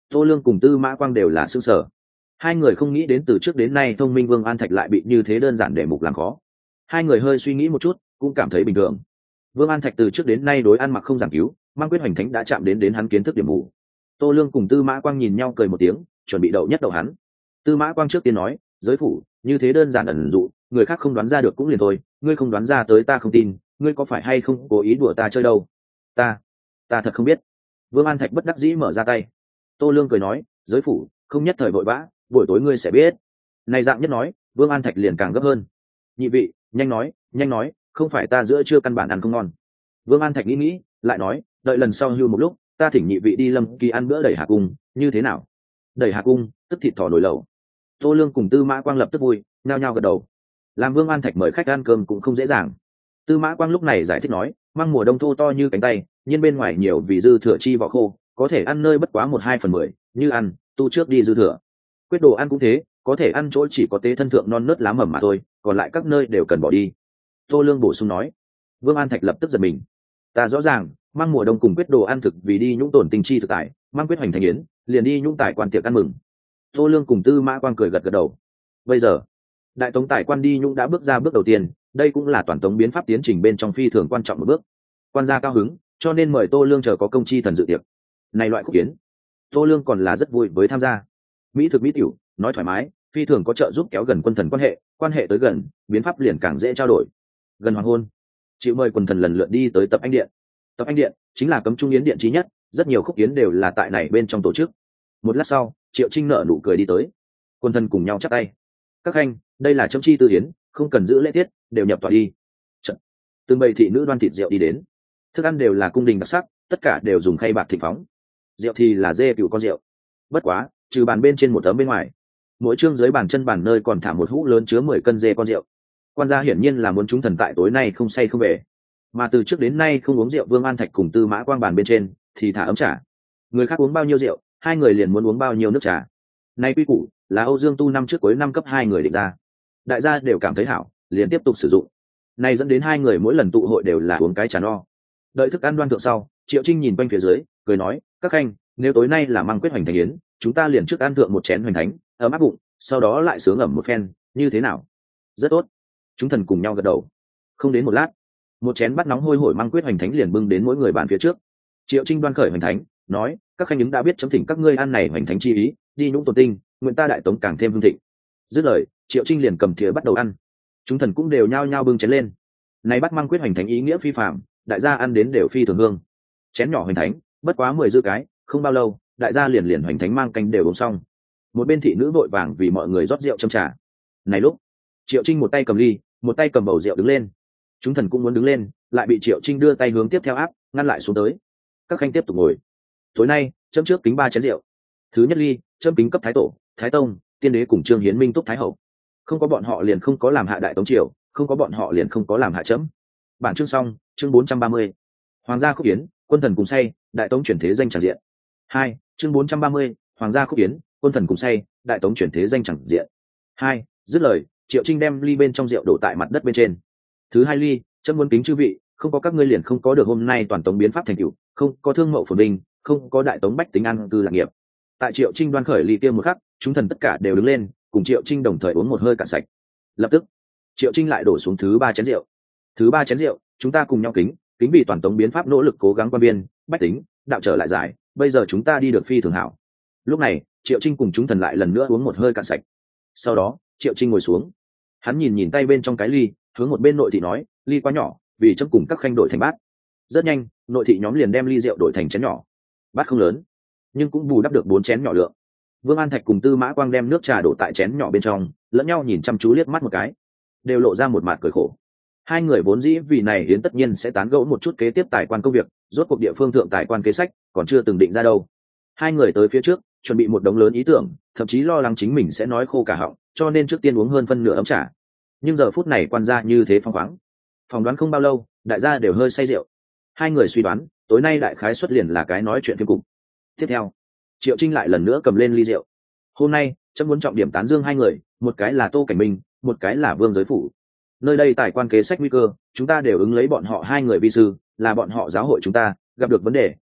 S1: Tô Lương cùng Tư Mã Quang đều là sững sờ. Hai người không nghĩ đến từ trước đến nay thông minh Vương An Thạch lại bị như thế đơn giản để mục làm khó. Hai người hơi suy nghĩ một chút, cũng cảm thấy bình thường. Vương An Thạch từ trước đến nay đối ăn mặc không giảng cứu, mang quyết hoành thánh đã chạm đến đến hắn kiến thức điểm mù. Tô Lương cùng Tư Mã Quang nhìn nhau cười một tiếng, chuẩn bị đậu nhất đậu hắn. Tư Mã Quang trước tiên nói, giới phủ như thế đơn giản ẩn dụ, người khác không đoán ra được cũng liền thôi, ngươi không đoán ra tới ta không tin, ngươi có phải hay không cố ý đùa ta chơi đâu? Ta, ta thật không biết. Vương An Thạch bất đắc dĩ mở ra tay. Tô Lương cười nói, giới phủ không nhất thời vội vã, buổi tối ngươi sẽ biết. Này dạng nhất nói, Vương An Thạch liền càng gấp hơn. Nhị vị, nhanh nói, nhanh nói, không phải ta giữa trưa căn bản ăn không ngon. Vương An Thạch nghĩ nghĩ, lại nói, đợi lần sau hưu một lúc, ta thỉnh nhị vị đi Lâm Kỳ ăn bữa đẩy Hà Cung, như thế nào? Đẩy Hà Cung, tức thịt thỏ nồi lẩu. Tô Lương cùng Tư Mã Quang lập tức vui, nhao nhao gật đầu. Làm Vương An Thạch mời khách ăn cơm cũng không dễ dàng. Tư Mã Quang lúc này giải thích nói, măng mùa đông thô to như cánh tay, nhưng bên ngoài nhiều vì dư thừa chi vỏ khô, có thể ăn nơi bất quá một hai phần mười, như ăn, tu trước đi dư thừa. Quyết đồ ăn cũng thế, có thể ăn chỗ chỉ có tế thân thượng non nớt lá mầm mà thôi, còn lại các nơi đều cần bỏ đi. Tô Lương bổ sung nói. Vương An Thạch lập tức giật mình. Ta rõ ràng, mang mùa đông cùng quyết đồ ăn thực vì đi nhũng tổn tình chi thực tại, mang quyết hoành thành yến, liền đi nhũng tài quan tiệc ăn mừng. Tô Lương cùng Tư Mã Quang cười gật gật đầu. Bây giờ, đại tống tài quan đi nhũng đã bước ra bước đầu tiên, đây cũng là toàn tống biến pháp tiến trình bên trong phi thường quan trọng một bước. Quan gia cao hứng, cho nên mời Tô Lương chờ có công chi thần dự tiệc. Này loại khúc kiến, Tô Lương còn là rất vui với tham gia. Mỹ thực mỹ tiểu, nói thoải mái, phi thường có trợ giúp kéo gần quân thần quan hệ, quan hệ tới gần, biến pháp liền càng dễ trao đổi. Gần hoàng hôn, chịu mời quần thần lần lượt đi tới tập anh điện. Tập anh điện chính là cấm trung yến điện chí nhất, rất nhiều khúc yến đều là tại này bên trong tổ chức. Một lát sau, Triệu Trinh nở nụ cười đi tới, quân thần cùng nhau chắp tay. Các khanh, đây là chấm chi tư yến, không cần giữ lễ tiết, đều nhập tọa đi. Trận. Từng bầy thị nữ đoan thịt rượu đi đến, thức ăn đều là cung đình đặc sắc, tất cả đều dùng khay bạc thịnh phóng. Rượu thì là dê cừu con rượu, bất quá trừ bàn bên trên một tấm bên ngoài, mỗi chương dưới bàn chân bàn nơi còn thả một hũ lớn chứa mười cân dê con rượu. Quan gia hiển nhiên là muốn chúng thần tại tối nay không say không về, mà từ trước đến nay không uống rượu Vương An Thạch cùng Tư Mã Quang bàn bên trên thì thả ấm trà, người khác uống bao nhiêu rượu, hai người liền muốn uống bao nhiêu nước trà. Nay quy củ là Âu Dương Tu năm trước cuối năm cấp hai người định ra, đại gia đều cảm thấy hảo, liền tiếp tục sử dụng. Nay dẫn đến hai người mỗi lần tụ hội đều là uống cái trà no. Đợi thức ăn đoan thượng sau, Triệu Trinh nhìn quanh phía dưới, cười nói, các khanh, nếu tối nay là mang quyết hoành thành yến, chúng ta liền trước ăn thượng một chén hoành thánh, ấm áp bụng, sau đó lại sướng ẩm một phen, như thế nào? Rất tốt. Chúng thần cùng nhau gật đầu. Không đến một lát, một chén bát nóng hôi hổi mang quyết hoành thánh liền bưng đến mỗi người bàn phía trước. Triệu Trinh đoan khởi hoành thánh, nói, các khanh ứng đã biết chấm thỉnh các ngươi ăn này hoành thánh chi ý, đi nhũng tồn tinh, nguyện ta đại tống càng thêm hưng thịnh. Dứt lời, Triệu Trinh liền cầm thìa bắt đầu ăn. Chúng thần cũng đều nhao nhao bưng chén lên. Này bắt mang quyết hoành thánh ý nghĩa phi phàm, đại gia ăn đến đều phi thường hương. Chén nhỏ hoành thánh, bất quá mười dư cái, không bao lâu, đại gia liền liền hoành thánh mang canh đều uống xong. Một bên thị nữ vội vàng vì mọi người rót rượu châm trà. Này lúc, Triệu Trinh một tay cầm ly, một tay cầm bầu rượu đứng lên. Chúng thần cũng muốn đứng lên, lại bị Triệu Trinh đưa tay hướng tiếp theo áp, ngăn lại xuống tới. Các khanh tiếp tục ngồi. Tối nay, châm trước kính ba chén rượu. Thứ nhất ly, châm kính cấp thái tổ, thái tông, tiên đế cùng Trương Hiến Minh túc thái hậu. Không có bọn họ liền không có làm hạ đại tống triều, không có bọn họ liền không có làm hạ chấm. Bản chương xong, chương bốn trăm ba mươi. Hoàng gia khúc yến, quân thần cùng say, đại tống chuyển thế danh tràng diện. Hai, chương bốn trăm ba mươi. Hoàng gia khúc yến, quân thần cùng say, đại tống chuyển thế danh tràng diện. Hai, dứt lời, Triệu Trinh đem ly bên trong rượu đổ tại mặt đất bên trên. Thứ hai ly, chấm muốn kính chư vị, không có các ngươi liền không có được hôm nay toàn tống biến pháp thành tựu, không có thương mậu phồn vinh, không có đại tống bách tính ăn cư lạc nghiệp. Tại Triệu Trinh đoan khởi ly kia một khắc, chúng thần tất cả đều đứng lên, cùng Triệu Trinh đồng thời uống một hơi cạn sạch. Lập tức, Triệu Trinh lại đổ xuống thứ ba chén rượu. Thứ ba chén rượu, chúng ta cùng nhau kính, kính vì toàn tống biến pháp nỗ lực cố gắng quan biên, bách tính, đạo trở lại giải, bây giờ chúng ta đi được phi thường hảo. Lúc này, Triệu Trinh cùng chúng thần lại lần nữa uống một hơi cạn sạch. Sau đó, Triệu Trinh ngồi xuống, hắn nhìn nhìn tay bên trong cái ly, hướng một bên nội thị nói, ly quá nhỏ, vì chấm cùng các khanh đổi thành bát. Rất nhanh, nội thị nhóm liền đem ly rượu đổi thành chén nhỏ. Bát không lớn, nhưng cũng bù đắp được bốn chén nhỏ lượng. Vương An Thạch cùng Tư Mã Quang đem nước trà đổ tại chén nhỏ bên trong, lẫn nhau nhìn chăm chú liếc mắt một cái, đều lộ ra một mặt cười khổ. Hai người vốn dĩ vì này hiến tất nhiên sẽ tán gẫu một chút kế tiếp tài quan công việc, rốt cuộc địa phương thượng tài quan kế sách còn chưa từng định ra đâu. Hai người tới phía trước, chuẩn bị một đống lớn ý tưởng, thậm chí lo lắng chính mình sẽ nói khô cả họng, cho nên trước tiên uống hơn phân nửa ấm trà. Nhưng giờ phút này quan gia như thế phong khoáng, phỏng đoán không bao lâu, đại gia đều hơi say rượu. Hai người suy đoán, tối nay đại khái xuất liền là cái nói chuyện phiếm cùng. Tiếp theo, Triệu Trinh lại lần nữa cầm lên ly rượu. Hôm nay, chấm muốn trọng điểm tán dương hai người, một cái là Tô Cảnh Minh, một cái là Vương Giới Phủ. Nơi đây tài quan kế sách nguy cơ, chúng ta đều ứng lấy bọn họ hai người vi sư, là bọn họ giáo hội chúng ta, gặp được vấn đề,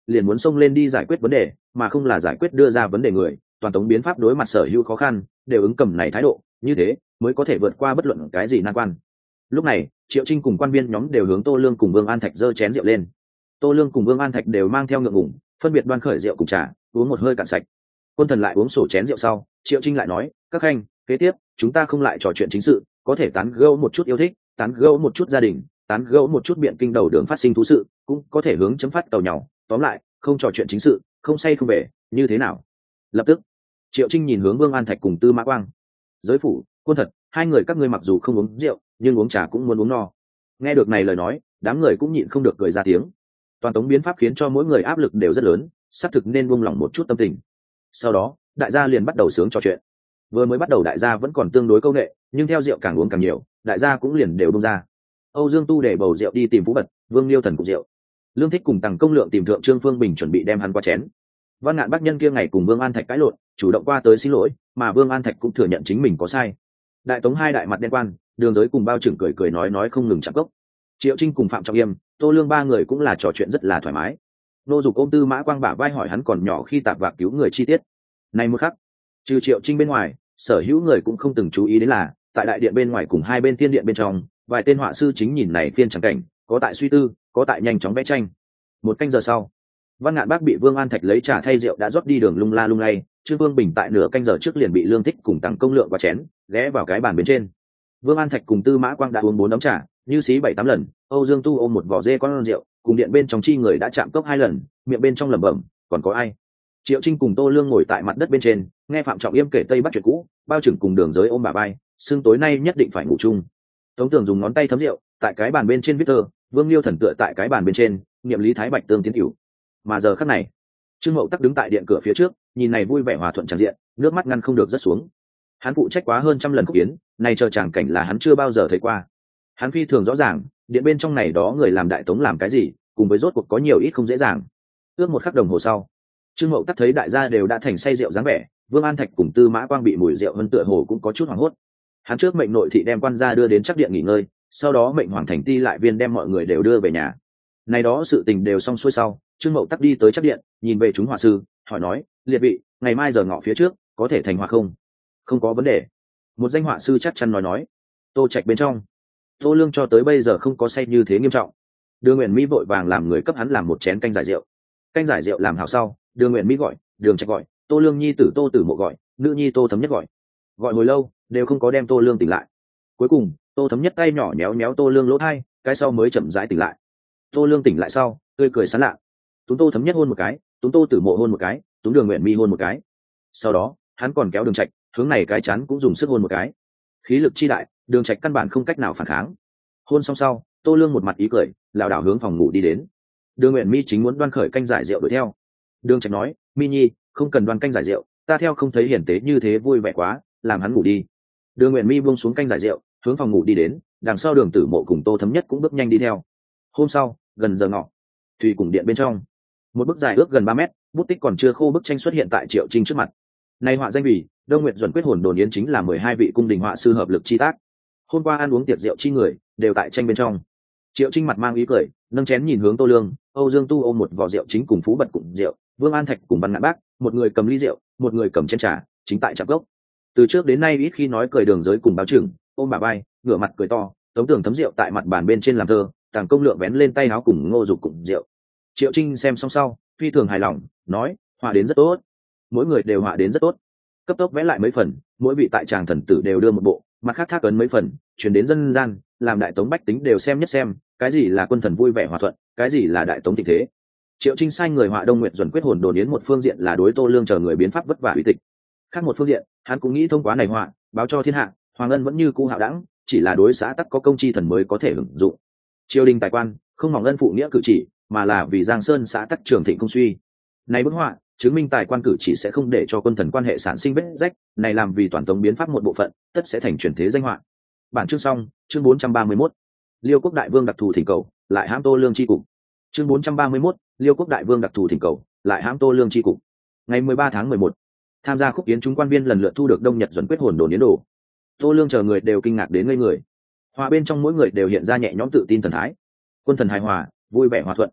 S1: liền muốn xông lên đi giải quyết vấn đề mà không là giải quyết đưa ra vấn đề người. Toàn tống biến pháp đối mặt sở hữu khó khăn đều ứng cầm này thái độ, như thế mới có thể vượt qua bất luận cái gì nan quan. Lúc này Triệu Trinh cùng quan viên nhóm đều hướng Tô Lương cùng Vương An Thạch giơ chén rượu lên. Tô Lương cùng Vương An Thạch đều mang theo ngượng ngùng phân biệt đoan khởi rượu cùng trà, uống một hơi cạn sạch. Quân thần lại uống sổ chén rượu sau, Triệu Trinh lại nói, các khanh, kế tiếp chúng ta không lại trò chuyện chính sự, có thể tán gẫu một chút yêu thích, tán gẫu một chút gia đình, tán gẫu một chút biện kinh đầu đường phát sinh thú sự, cũng có thể hướng chấm phát tàu nhau. Tóm lại không trò chuyện chính sự, không say không về, như thế nào? Lập tức Triệu Trinh nhìn hướng Vương An Thạch cùng Tư Mã Quang. Giới phủ, quân thật, hai người các ngươi mặc dù không uống rượu nhưng uống trà cũng muốn uống no. Nghe được này lời nói, đám người cũng nhịn không được cười ra tiếng. Toàn tống biến pháp khiến cho mỗi người áp lực đều rất lớn, xác thực nên buông lỏng một chút tâm tình. Sau đó đại gia liền bắt đầu sướng trò chuyện. Vừa mới bắt đầu đại gia vẫn còn tương đối câu nệ, nhưng theo rượu càng uống càng nhiều, đại gia cũng liền đều buông ra. Âu Dương Tu để bầu rượu đi tìm Phú Bật, Vương Liêu Thần cùng rượu. Lương Thích cùng Tằng Công Lượng tìm thượng Trương Phương Bình chuẩn bị đem hắn qua chén. Văn Ngạn Bắc Nhân kia ngày cùng Vương An Thạch cãi lộn, chủ động qua tới xin lỗi, mà Vương An Thạch cũng thừa nhận chính mình có sai. Đại tống hai đại mặt đen quan, Đường Giới cùng Bao Trưởng cười cười nói nói không ngừng chạm cốc. Triệu Trinh cùng Phạm Trọng Yêm, Tô Lương ba người cũng là trò chuyện rất là thoải mái. Nô Dục ôm Tư Mã Quang bả vai hỏi hắn còn nhỏ khi tạp vạc cứu người chi tiết. Này một khắc, trừ Triệu Trinh bên ngoài, sở hữu người cũng không từng chú ý đến là, tại đại điện bên ngoài cùng hai bên thiên điện bên trong, vài tên họa sư chính nhìn này phiên chẳng cảnh, có tại suy tư, có tại nhanh chóng vẽ tranh. Một canh giờ sau, Văn Ngạn Bác bị Vương An Thạch lấy trà thay rượu đã rót đi đường lung la lung lay, Trương Vương Bình tại nửa canh giờ trước liền bị Lương Thích cùng Tằng Công Lượng qua chén, ghé vào cái bàn bên trên. Vương An Thạch cùng Tư Mã Quang đã uống bốn ấm trà, như xí bảy tám lần, Âu Dương Tu ôm một vỏ dê con rượu, cùng điện bên trong chi người đã chạm cốc hai lần, miệng bên trong lẩm bẩm, còn có ai? Triệu Trinh cùng Tô Lương ngồi tại mặt đất bên trên, nghe Phạm Trọng Yêm kể Tây Bắc chuyện cũ, Bao Trưởng cùng Đường Giới ôm bà vai, xương tối nay nhất định phải ngủ chung. Tống Tường dùng ngón tay thấm rượu, tại cái bàn bên trên viết thơ, Vương Liêu Thần tựa tại cái bàn bên trên, niệm Lý Thái Bạch tương tiến tiểu. Mà giờ khắc này, Trương Mậu Tắc đứng tại điện cửa phía trước, nhìn này vui vẻ hòa thuận tràn diện, nước mắt ngăn không được rớt xuống. Hắn phụ trách quá hơn trăm lần khúc yến, này chờ tràng cảnh là hắn chưa bao giờ thấy qua. Hắn phi thường rõ ràng, điện bên trong này đó người làm đại tống làm cái gì, cùng với rốt cuộc có nhiều ít không dễ dàng. Ước một khắc đồng hồ sau, Trương Mậu Tắc thấy đại gia đều đã thành say rượu dáng vẻ, Vương An Thạch cùng Tư Mã Quang bị mùi rượu hơn tựa hồ cũng có chút hoảng hốt. Hắn trước mệnh nội thị đem quan gia đưa đến chắc điện nghỉ ngơi, sau đó mệnh Hoàng Thành Ti lại viên đem mọi người đều đưa về nhà. Này đó sự tình đều xong xuôi sau, Trương Mậu Tắc đi tới chắc điện, nhìn về chúng họa sư, hỏi nói, liệt vị, ngày mai giờ ngọ phía trước có thể thành họa không? Không có vấn đề. Một danh họa sư chắc chắn nói nói. Tô Trạch bên trong, Tô Lương cho tới bây giờ không có say như thế nghiêm trọng. Đường Nguyện Mỹ vội vàng làm người cấp hắn làm một chén canh giải rượu. Canh giải rượu làm hảo sau, Đường Nguyện Mỹ gọi, Đường Trạch gọi, Tô Lương nhi tử Tô Tử Mộ gọi, nữ nhi Tô Thấm Nhất gọi. Gọi hồi lâu, đều không có đem Tô Lương tỉnh lại. Cuối cùng, Tô Thấm Nhất tay nhỏ nhéo nhéo Tô Lương lỗ tai, cái sau mới chậm rãi tỉnh lại. Tô Lương tỉnh lại sau, tươi cười sán lạ. Túm Tô Thấm Nhất hôn một cái, túm Tô Tử Mộ hôn một cái, túm Đường Nguyện Mỹ hôn một cái. Sau đó, hắn còn kéo Đường Trạch, hướng này cái chán cũng dùng sức hôn một cái. Khí lực chi đại, Đường Trạch căn bản không cách nào phản kháng. Hôn xong sau, Tô Lương một mặt ý cười, lảo đảo hướng phòng ngủ đi đến. Đường Nguyện Mi chính muốn đoan khởi canh giải rượu đuổi theo. Đường Trạch nói, Mi Nhi, không cần đoan canh giải rượu, ta theo không thấy hiển tế như thế vui vẻ quá, làm hắn ngủ đi. Đường Nguyện Mi buông xuống canh giải rượu, hướng phòng ngủ đi đến, đằng sau Đường Tử Mộ cùng Tô Thấm Nhất cũng bước nhanh đi theo. Hôm sau, gần giờ ngọ, thủy cùng điện bên trong, một bức dài ước gần ba mét, bút tích còn chưa khô bức tranh xuất hiện tại Triệu Trinh trước mặt. Này họa danh vì Đông Nguyệt Duẩn Quyết Hồn Đồn Yến chính là mười hai vị cung đình họa sư hợp lực chi tác. Hôm qua ăn uống tiệc rượu chi người đều tại tranh bên trong. Triệu Trinh mặt mang ý cười, nâng chén nhìn hướng Tô Lương, Âu Dương Tu ôm một vò rượu chính cùng Phú Bật cùng rượu, Vương An Thạch cùng Văn Ngạn Bác, một người cầm ly rượu, một người cầm chén trà, chính tại chạm gốc. Từ trước đến nay ít khi nói cười Đường Giới cùng Báo Trưởng, ôm bà vai, ngửa mặt cười to, Tống Tường thấm rượu tại mặt bàn bên trên làm thơ, Tàng Công Lượng vén lên tay áo cùng Ngô Dục cùng rượu. Triệu Trinh xem xong sau, phi thường hài lòng, nói, họa đến rất tốt. Mỗi người đều họa đến rất tốt. Cấp tốc vẽ lại mấy phần, mỗi vị tại tràng thần tử đều đưa một bộ, mặt khác thác ấn mấy phần, chuyển đến dân gian, làm đại tống bách tính đều xem nhất xem, cái gì là quân thần vui vẻ hòa thuận, cái gì là đại tống thịnh thế. Triệu Trinh sai người họa Đông Nguyệt Duẩn Quyết Hồn Đồn Yến một phương diện là đối Tô Lương chờ người biến pháp vất vả uy tịch. Khác một phương diện, hắn cũng nghĩ thông qua này họa, báo cho thiên hạ, hoàng ân vẫn như cũ hạo đẳng, chỉ là đối xã tắc có công chi thần mới có thể hưởng dụng. Triều đình tài quan, không mỏng ân phụ nghĩa cử chỉ, mà là vì Giang Sơn xã tắc trường thịnh không suy. Này bức họa chứng minh tài quan cử chỉ sẽ không để cho quân thần quan hệ sản sinh vết rách, này làm vì toàn tống biến pháp một bộ phận, tất sẽ thành truyền thế danh họa. Bản chương xong, chương bốn trăm ba mươi mốt. Liêu Quốc đại vương đặc thù thỉnh cầu, lại hãm Tô Lương chi cục. Chương bốn trăm ba mươi mốt, Liêu Quốc đại vương đặc thù thỉnh cầu, lại hãm Tô Lương chi cục. Ngày mười ba tháng mười một, tham gia khúc yến chúng quan viên lần lượt thu được Đông Nhật Duẩn Quyết Hồn Đồn Yến đồ. Tô Lương chờ người đều kinh ngạc đến ngây người. Họa bên trong mỗi người đều hiện ra nhẹ nhõm tự tin thần thái. Quân thần hài hòa, vui vẻ hòa thuận.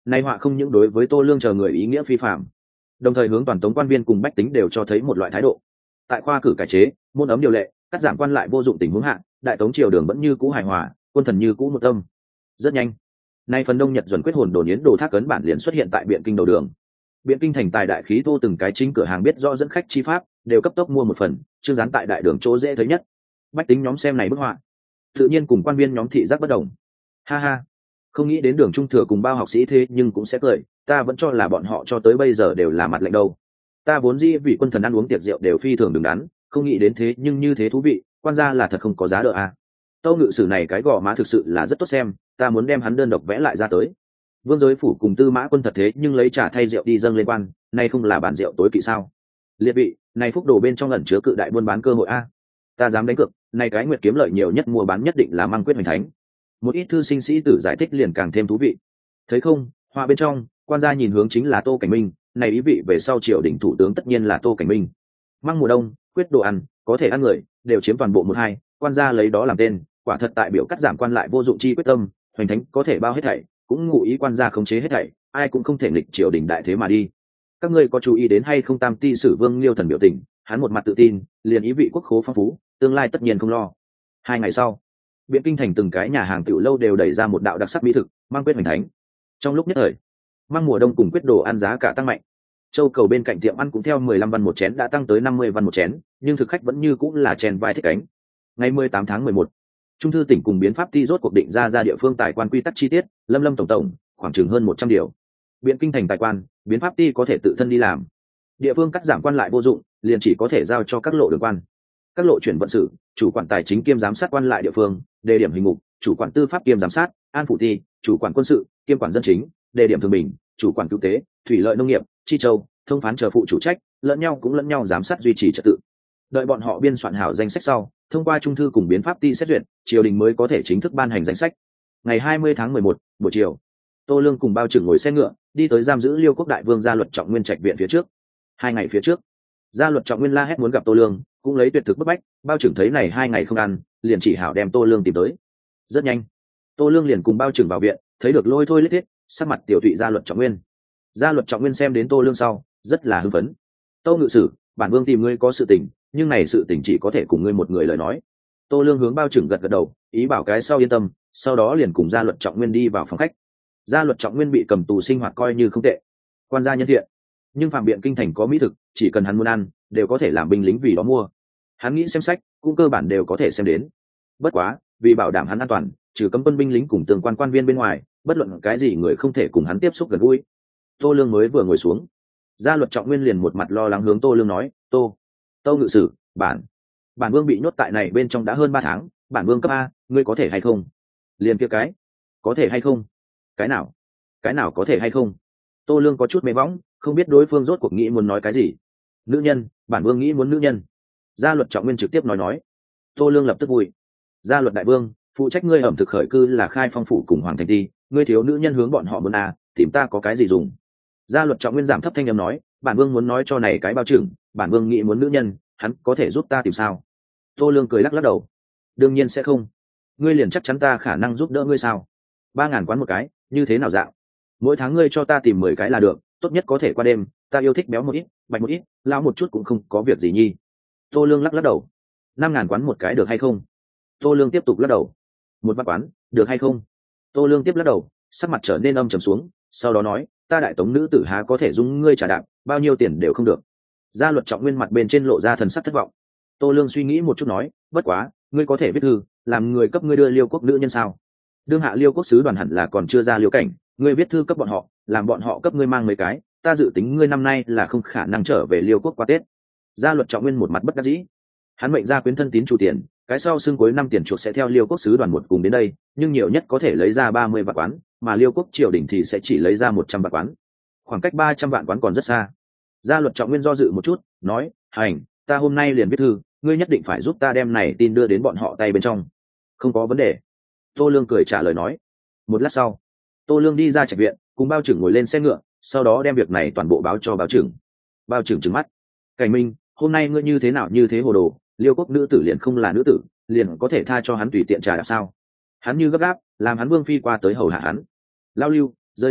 S1: Nay họa không những đối với Tô Lương chờ người ý nghĩa phi phạm, đồng thời hướng toàn tống quan viên cùng bách tính đều cho thấy một loại thái độ. Tại khoa cử cải chế, môn ấm điều lệ, cắt giảm quan lại vô dụng tình huống hạ, đại tống triều đường vẫn như cũ hài hòa, quân thần như cũ một tâm. Rất nhanh, nay phần đông nhật duẩn quyết hồn đồn yến đồ thác cấn bản liền xuất hiện tại biện kinh đầu đường. Biện kinh thành tài đại khí thô, từng cái chính cửa hàng biết rõ dẫn khách chi pháp đều cấp tốc mua một phần, chương dán tại đại đường chỗ dễ thấy nhất. Bách tính nhóm xem này bức họa, tự nhiên cùng quan viên nhóm thị giác bất đồng. Ha ha, không nghĩ đến đường trung thừa cùng bao học sĩ thế nhưng cũng sẽ cười, ta vẫn cho là bọn họ cho tới bây giờ đều là mặt lạnh đâu. Ta vốn dĩ vì quân thần ăn uống tiệc rượu đều phi thường đứng đắn, không nghĩ đến thế nhưng như thế thú vị, quan gia là thật không có giá đỡ à. Tâu ngự sử này cái gò má thực sự là rất tốt xem, ta muốn đem hắn đơn độc vẽ lại ra tới. Vương giới phủ cùng tư mã quân thật thế nhưng lấy trà thay rượu đi dâng lên quan, nay không là bản rượu tối kỵ sao? Liệt vị, này phúc đồ bên trong ẩn chứa cự đại buôn bán cơ hội a. Ta dám đánh cược, này cái nguyệt kiếm lợi nhiều nhất mua bán nhất định là Măng Quyết Hoành Thánh. Một ít thư sinh sĩ tử giải thích liền càng thêm thú vị. Thấy không, họa bên trong, quan gia nhìn hướng chính là Tô Cảnh Minh, này ý vị về sau triều đình thủ tướng tất nhiên là Tô Cảnh Minh. Măng mùa đông, quyết đồ ăn, có thể ăn người, đều chiếm toàn bộ một hai, quan gia lấy đó làm tên, quả thật tại biểu cắt giảm quan lại vô dụng chi quyết tâm, Hoành Thánh có thể bao hết thảy, cũng ngụ ý quan gia khống chế hết thảy, ai cũng không thể nghịch triều đình đại thế mà đi. Các ngươi có chú ý đến hay không Tam Ti Sử Vương Liêu Thần biểu tình, hắn một mặt tự tin, liền ý vị quốc khố phong phú, tương lai tất nhiên không lo. Hai ngày sau, biện kinh thành từng cái nhà hàng tiểu lâu đều đẩy ra một đạo đặc sắc mỹ thực, Mang Quyết Hoành Thánh. Trong lúc nhất thời, Mang mùa đông cùng quyết đồ ăn giá cả tăng mạnh. Châu cầu bên cạnh tiệm ăn cũng theo mười lăm văn một chén đã tăng tới năm mươi văn một chén, nhưng thực khách vẫn như cũng là chèn vai thích cánh. Ngày mười tám tháng mười một, Trung thư tỉnh cùng biến pháp ti rốt cuộc định ra ra địa phương tài quan quy tắc chi tiết, lâm lâm tổng tổng, khoảng chừng hơn một trăm điều. Biện kinh thành tài quan, biến pháp ti có thể tự thân đi làm. Địa phương cắt giảm quan lại vô dụng, liền chỉ có thể giao cho các lộ đường quan. Các lộ chuyển vận sự, chủ quản tài chính kiêm giám sát quan lại địa phương, đề điểm hình mục, chủ quản tư pháp kiêm giám sát, an phủ ti, chủ quản quân sự, kiêm quản dân chính, đề điểm thường bình, chủ quản cứu tế, thủy lợi nông nghiệp, chi châu, thông phán chờ phụ chủ trách, lẫn nhau cũng lẫn nhau giám sát duy trì trật tự. Đợi bọn họ biên soạn hảo danh sách sau, thông qua trung thư cùng biến pháp ti xét duyệt, triều đình mới có thể chính thức ban hành danh sách. Ngày hai mươi tháng mười một, buổi chiều, Tô Lương cùng bao trưởng ngồi xe ngựa đi tới giam giữ Liêu Quốc đại vương Gia Luật Trọng Nguyên trạch viện phía trước. Hai ngày phía trước, Gia Luật Trọng Nguyên la hét muốn gặp Tô Lương, cũng lấy tuyệt thực bức bách, bao trưởng thấy này hai ngày không ăn, liền chỉ hảo đem Tô Lương tìm tới. Rất nhanh, Tô Lương liền cùng bao trưởng vào viện, thấy được lôi thôi lết thiết, sắc mặt tiểu thụy Gia Luật Trọng Nguyên. Gia Luật Trọng Nguyên xem đến Tô Lương sau, rất là hưng phấn. Tô ngự sử, bản vương tìm ngươi có sự tình, nhưng này sự tình chỉ có thể cùng ngươi một người lời nói. Tô Lương hướng bao trưởng gật gật đầu, ý bảo cái sau yên tâm, sau đó liền cùng Gia Luật Trọng Nguyên đi vào phòng khách. Gia Luật Trọng Nguyên bị cầm tù sinh hoạt coi như không tệ, quan gia nhân thiện, nhưng phạm biện kinh thành có mỹ thực, chỉ cần hắn muốn ăn, đều có thể làm binh lính vì đó mua. Hắn nghĩ xem sách, cũng cơ bản đều có thể xem đến. Bất quá, vì bảo đảm hắn an toàn, trừ cấm quân binh lính cùng tương quan quan viên bên ngoài, bất luận cái gì người không thể cùng hắn tiếp xúc gần gũi. Tô Lương mới vừa ngồi xuống, Gia Luật Trọng Nguyên liền một mặt lo lắng hướng Tô Lương nói, tô tô ngự sử, bản bản vương bị nhốt tại này bên trong đã hơn ba tháng, bản vương cấp a, ngươi có thể hay không? Liền kia cái, có thể hay không? Cái nào? Cái nào có thể hay không? Tô Lương có chút mê võng, không biết đối phương rốt cuộc nghĩ muốn nói cái gì. Nữ nhân, bản vương nghĩ muốn nữ nhân. Gia Luật Trọng Nguyên trực tiếp nói nói. Tô Lương lập tức vui. Gia Luật đại vương, phụ trách ngươi ẩm thực khởi cư là Khai Phong phủ cùng Hoàng Thành Ti, ngươi thiếu nữ nhân hướng bọn họ muốn à, tìm ta có cái gì dùng? Gia Luật Trọng Nguyên giảm thấp thanh âm nói, bản vương muốn nói cho này cái bao trưởng, bản vương nghĩ muốn nữ nhân, hắn có thể giúp ta tìm sao? Tô Lương cười lắc lắc đầu. Đương nhiên sẽ không. Ngươi liền chắc chắn ta khả năng giúp đỡ ngươi sao? Ba ngàn quán một cái, như thế nào dạng? Mỗi tháng ngươi cho ta tìm mười cái là được, tốt nhất có thể qua đêm, ta yêu thích béo một ít, bạch một ít, lao một chút cũng không có việc gì nhi. Tô Lương lắc lắc đầu. Năm ngàn quán một cái được hay không? Tô Lương tiếp tục lắc đầu. Một bát quán, được hay không? Tô Lương tiếp lắc đầu, sắc mặt trở nên âm trầm xuống, sau đó nói, ta đại tống nữ tử há có thể dung ngươi trả đạm, bao nhiêu tiền đều không được. Gia Luật Trọng Nguyên mặt bên trên lộ ra thần sắc thất vọng. Tô Lương suy nghĩ một chút nói, bất quá, ngươi có thể viết thư, làm người cấp ngươi đưa Liêu Quốc nữ nhân sao? Đương hạ Liêu Quốc sứ đoàn hẳn là còn chưa ra Liêu cảnh, ngươi viết thư cấp bọn họ, làm bọn họ cấp ngươi mang mấy cái, ta dự tính ngươi năm nay là không khả năng trở về Liêu Quốc qua Tết. Gia Luật Trọng Nguyên một mặt bất đắc dĩ. Hắn mệnh ra quyến thân tín chủ tiền, cái sau xương cuối năm tiền chuộc sẽ theo Liêu Quốc sứ đoàn một cùng đến đây, nhưng nhiều nhất có thể lấy ra ba mươi vạn quán, mà Liêu Quốc triều đình thì sẽ chỉ lấy ra một trăm vạn quán. Khoảng cách ba trăm vạn quán còn rất xa. Gia Luật Trọng Nguyên do dự một chút, nói, hành, ta hôm nay liền viết thư, ngươi nhất định phải giúp ta đem này tin đưa đến bọn họ tay bên trong. Không có vấn đề. Tô Lương cười trả lời nói. Một lát sau, Tô Lương đi ra trạch viện, cùng bao trưởng ngồi lên xe ngựa, sau đó đem việc này toàn bộ báo cho báo trưởng. Bao trưởng trừng mắt. Cảnh Minh, hôm nay ngươi như thế nào như thế hồ đồ, Liêu Quốc nữ tử liền không là nữ tử, liền có thể tha cho hắn tùy tiện trà đạp sao? Hắn như gấp gáp, làm hắn vương phi qua tới hầu hạ hắn. Lao Lưu, rơi đầu,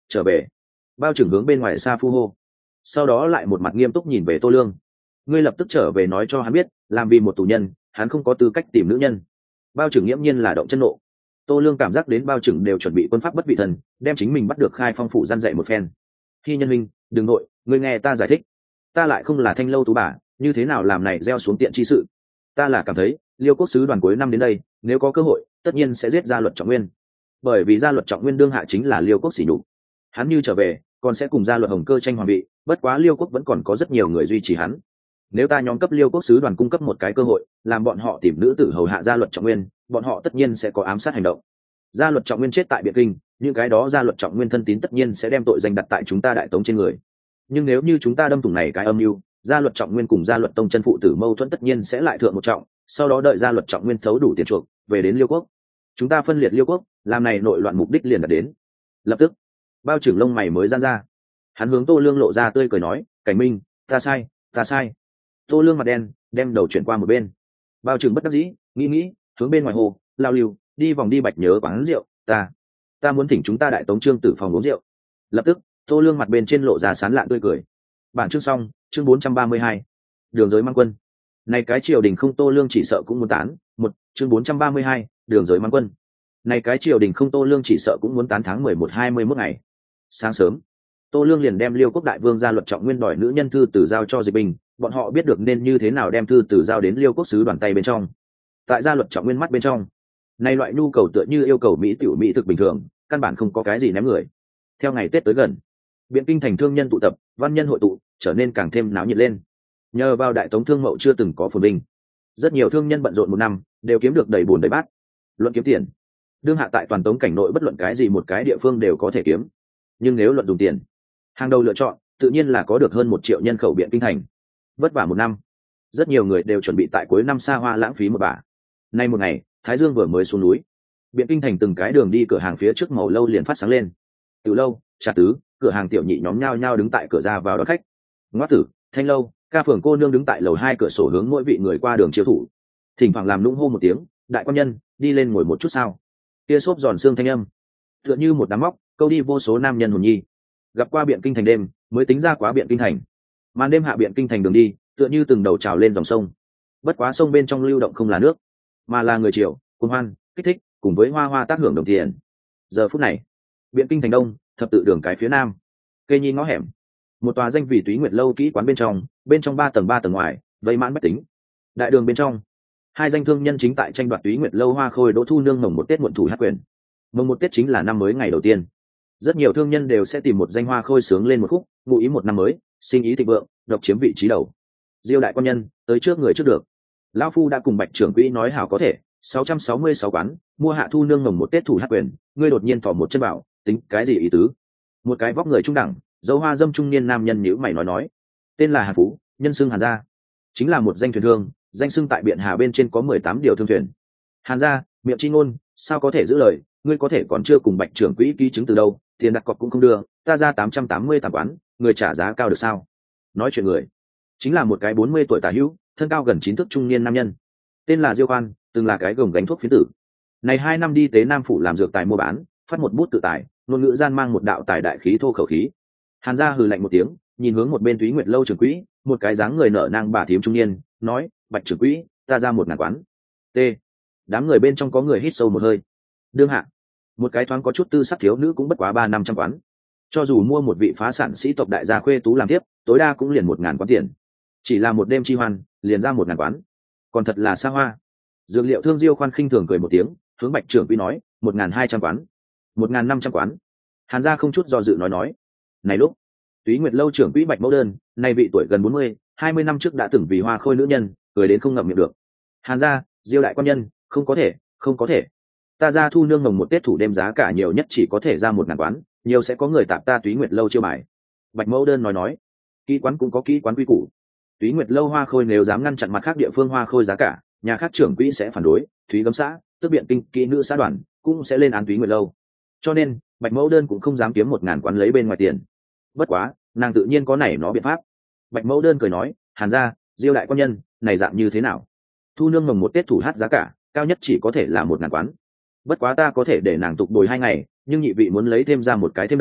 S1: trở về. Bao trưởng hướng bên ngoài xa phu hô, sau đó lại một mặt nghiêm túc nhìn về Tô Lương. Ngươi lập tức trở về nói cho hắn biết, làm vì một tù nhân hắn không có tư cách tìm nữ nhân. Bao trưởng nghiễm nhiên là động chân nộ. Tô Lương cảm giác đến bao trưởng đều chuẩn bị quân pháp bất vị thần, đem chính mình bắt được khai phong phủ gian dạy một phen. Khi nhân minh đừng nội, ngươi nghe ta giải thích, ta lại không là thanh lâu tú bà, như thế nào làm này gieo xuống tiện chi sự. Ta là cảm thấy Liêu quốc sứ đoàn cuối năm đến đây, nếu có cơ hội tất nhiên sẽ giết Gia Luật Trọng Nguyên, bởi vì Gia Luật Trọng Nguyên đương hạ chính là Liêu quốc sỉ nhục. Hắn như trở về còn sẽ cùng Gia Luật Hồng Cơ tranh hoàng vị, bất quá Liêu quốc vẫn còn có rất nhiều người duy trì hắn. Nếu ta nhóm cấp Liêu quốc sứ đoàn cung cấp một cái cơ hội, làm bọn họ tìm nữ tử hầu hạ Gia Luật Trọng Nguyên, bọn họ tất nhiên sẽ có ám sát hành động. Gia Luật Trọng Nguyên chết tại Biện Kinh, những cái đó Gia Luật Trọng Nguyên thân tín tất nhiên sẽ đem tội danh đặt tại chúng ta Đại Tống trên người. Nhưng nếu như chúng ta đâm thủng này cái âm mưu, Gia Luật Trọng Nguyên cùng Gia Luật Tông chân phụ tử mâu thuẫn tất nhiên sẽ lại thượng một trọng, sau đó đợi Gia Luật Trọng Nguyên thấu đủ tiền chuộc, về đến Liêu quốc. Chúng ta phân liệt Liêu quốc, làm này nội loạn mục đích liền đạt đến. Lập tức, bao trưởng lông mày mới giãn ra. Hắn hướng Tô Lương lộ ra tươi cười nói, "Cảnh Minh, ta sai, ta sai." Tô Lương mặt đen, đem đầu chuyển qua một bên. Bao trưởng bất đắc dĩ, nghĩ nghĩ, hướng bên ngoài hồ, lao lưu, đi vòng đi bạch nhớ quán rượu, "Ta, ta muốn thỉnh chúng ta Đại Tống Trương tử phòng uống rượu." Lập tức, Tô Lương mặt bên trên lộ ra sán lạn tươi cười. Bản chương xong, chương bốn trăm ba mươi hai. Đường giới mang quân. Này cái triều đình không Tô Lương chỉ sợ cũng muốn tán, một, chương bốn trăm ba mươi hai, đường giới mang quân. Này cái triều đình không Tô Lương chỉ sợ cũng muốn tán tháng mười một hai mươi mốt ngày. Sáng sớm, Tô Lương liền đem Liêu quốc đại vương Gia Luật Trọng Nguyên đòi nữ nhân thư từ giao cho Dịch Bình, bọn họ biết được nên như thế nào đem thư từ giao đến Liêu quốc sứ đoàn tay bên trong. Tại Gia Luật Trọng Nguyên mắt bên trong, này loại nhu cầu tựa như yêu cầu mỹ tiểu mỹ thực bình thường, căn bản không có cái gì ném người. Theo ngày Tết tới gần, Biện Kinh thành thương nhân tụ tập, văn nhân hội tụ, trở nên càng thêm náo nhiệt lên. Nhờ vào Đại Tống thương mậu chưa từng có phồn vinh, rất nhiều thương nhân bận rộn một năm, đều kiếm được đầy bùn đầy bát. Luận kiếm tiền, đương hạ tại toàn Tống cảnh nội bất luận cái gì một cái địa phương đều có thể kiếm. Nhưng nếu luận dùng tiền, hàng đầu lựa chọn tự nhiên là có được hơn một triệu nhân khẩu Biện Kinh thành. Vất vả một năm, rất nhiều người đều chuẩn bị tại cuối năm xa hoa lãng phí một bả. Nay một ngày, Thái Dương vừa mới xuống núi, Biện Kinh thành từng cái đường đi cửa hàng phía trước màu lâu liền phát sáng lên. Từ lâu, trà tứ, cửa hàng tiểu nhị nhóm nhao nhao đứng tại cửa ra vào đón khách. Ngoát tử, thanh lâu, ca phường cô nương đứng tại lầu hai cửa sổ hướng mỗi vị người qua đường chiêu thủ. Thỉnh thoảng làm nũng hô một tiếng, "Đại quan nhân, đi lên ngồi một chút sao?" Kia xốp giòn xương thanh âm, tựa như một đám móc, câu đi vô số nam nhân hồn nhi. Gặp qua Biện Kinh thành đêm, mới tính ra quá Biện Kinh thành. Màn đêm hạ Biện Kinh thành đường đi, tựa như từng đầu trào lên dòng sông. Bất quá sông bên trong lưu động không là nước, mà là người triều, cuồng hoan, kích thích, cùng với hoa hoa tác hưởng đồng tiền. Giờ phút này, Biện Kinh thành đông, thập tự đường cái phía nam, cây nhi ngõ hẻm, một tòa danh vị Túy Nguyệt lâu kỹ quán bên trong, bên trong ba tầng ba tầng ngoài, vây mãn bách tính. Đại đường bên trong, hai danh thương nhân chính tại tranh đoạt Túy Nguyệt lâu hoa khôi Đỗ Thu Nương mồng một Tết muộn thủ hát quyền. Mồng một Tết chính là năm mới ngày đầu tiên, rất nhiều thương nhân đều sẽ tìm một danh hoa khôi sướng lên một khúc, ngụ ý một năm mới sinh ý thịnh vượng, độc chiếm vị trí đầu. Diêu đại quan nhân tới trước người trước được, lão phu đã cùng Bạch trưởng quỹ nói hảo có thể, sáu trăm sáu mươi sáu quán mua hạ Thu Nương mồng một Tết thủ hát quyền, ngươi đột nhiên thỏ một chân bảo, tính cái gì ý tứ? Một cái vóc người trung đẳng, dấu hoa dâm trung niên nam nhân nhíu mày nói nói, tên là Hàn Phú, nhân xưng Hàn gia, chính là một danh thuyền thương, danh xưng tại Biện Hà bên trên có mười tám điều thương thuyền. Hàn gia, miệng chi ngôn, sao có thể giữ lời, ngươi có thể còn chưa cùng Bạch trưởng quỹ ký chứng từ đâu, tiền đặt cọc cũng không đưa, ta ra tám trăm tám mươi tạp quán, người trả giá cao được sao? Nói chuyện người chính là một cái bốn mươi tuổi tả hữu, thân cao gần chín thước trung niên nam nhân, tên là Diêu Khoan, từng là cái gồng gánh thuốc phiến tử. Này hai năm đi tế Nam phủ làm dược tài mua bán, phát một bút tự tài, ngôn ngữ gian mang một đạo tài đại khí thô khẩu khí. Hàn gia hừ lạnh một tiếng, nhìn hướng một bên Túy Nguyệt lâu trưởng quỹ, một cái dáng người nở nang bà thím trung niên, nói, Bạch trưởng quỹ, ta ra một ngàn quán. T. Đám người bên trong có người hít sâu một hơi. Đương hạ, một cái thoáng có chút tư sắc thiếu nữ cũng bất quá ba năm trăm quán. Cho dù mua một vị phá sản sĩ tộc đại gia khuê tú làm tiếp, tối đa cũng liền một ngàn quán tiền. Chỉ là một đêm chi hoan, liền ra một ngàn quán. Còn thật là xa hoa. Dược liệu thương Diêu Khoan khinh thường cười một tiếng, hướng Bạch trưởng quỹ nói, một ngàn hai trăm quán, một ngàn năm trăm quán. Hàn gia không chút do dự nói nói. Này lúc, Túy Nguyệt lâu trưởng quỹ Bạch Mẫu Đơn, nay vị tuổi gần bốn mươi, hai mươi năm trước đã từng vì hoa khôi nữ nhân, cười đến không ngậm miệng được. Hàn gia, Diêu đại quan nhân, không có thể, không có thể. Ta ra Thu Nương mồng một Tết thủ đêm giá cả nhiều nhất chỉ có thể ra một ngàn quán, nhiều sẽ có người tạp ta Túy Nguyệt lâu chiêu bài. Bạch Mẫu Đơn nói nói, kỹ quán cũng có kỹ quán quy củ. Túy Nguyệt lâu hoa khôi nếu dám ngăn chặn mặt khác địa phương hoa khôi giá cả, nhà khác trưởng quỹ sẽ phản đối, Thúy Gấm xã, tức Biện Kinh kỹ nữ xã đoàn cũng sẽ lên án Túy Nguyệt lâu. Cho nên, Bạch Mẫu Đơn cũng không dám kiếm một ngàn quán lấy bên ngoài tiền. Bất quá, nàng tự nhiên có này nó biện pháp. Bạch Mẫu Đơn cười nói, Hàn gia, Diêu đại quan nhân, này dạng như thế nào? Thu Nương mồng một Tết thủ hát giá cả, cao nhất chỉ có thể là một ngàn quán. Bất quá ta có thể để nàng tục bồi hai ngày, nhưng nhị vị muốn lấy thêm ra một cái thêm đầu,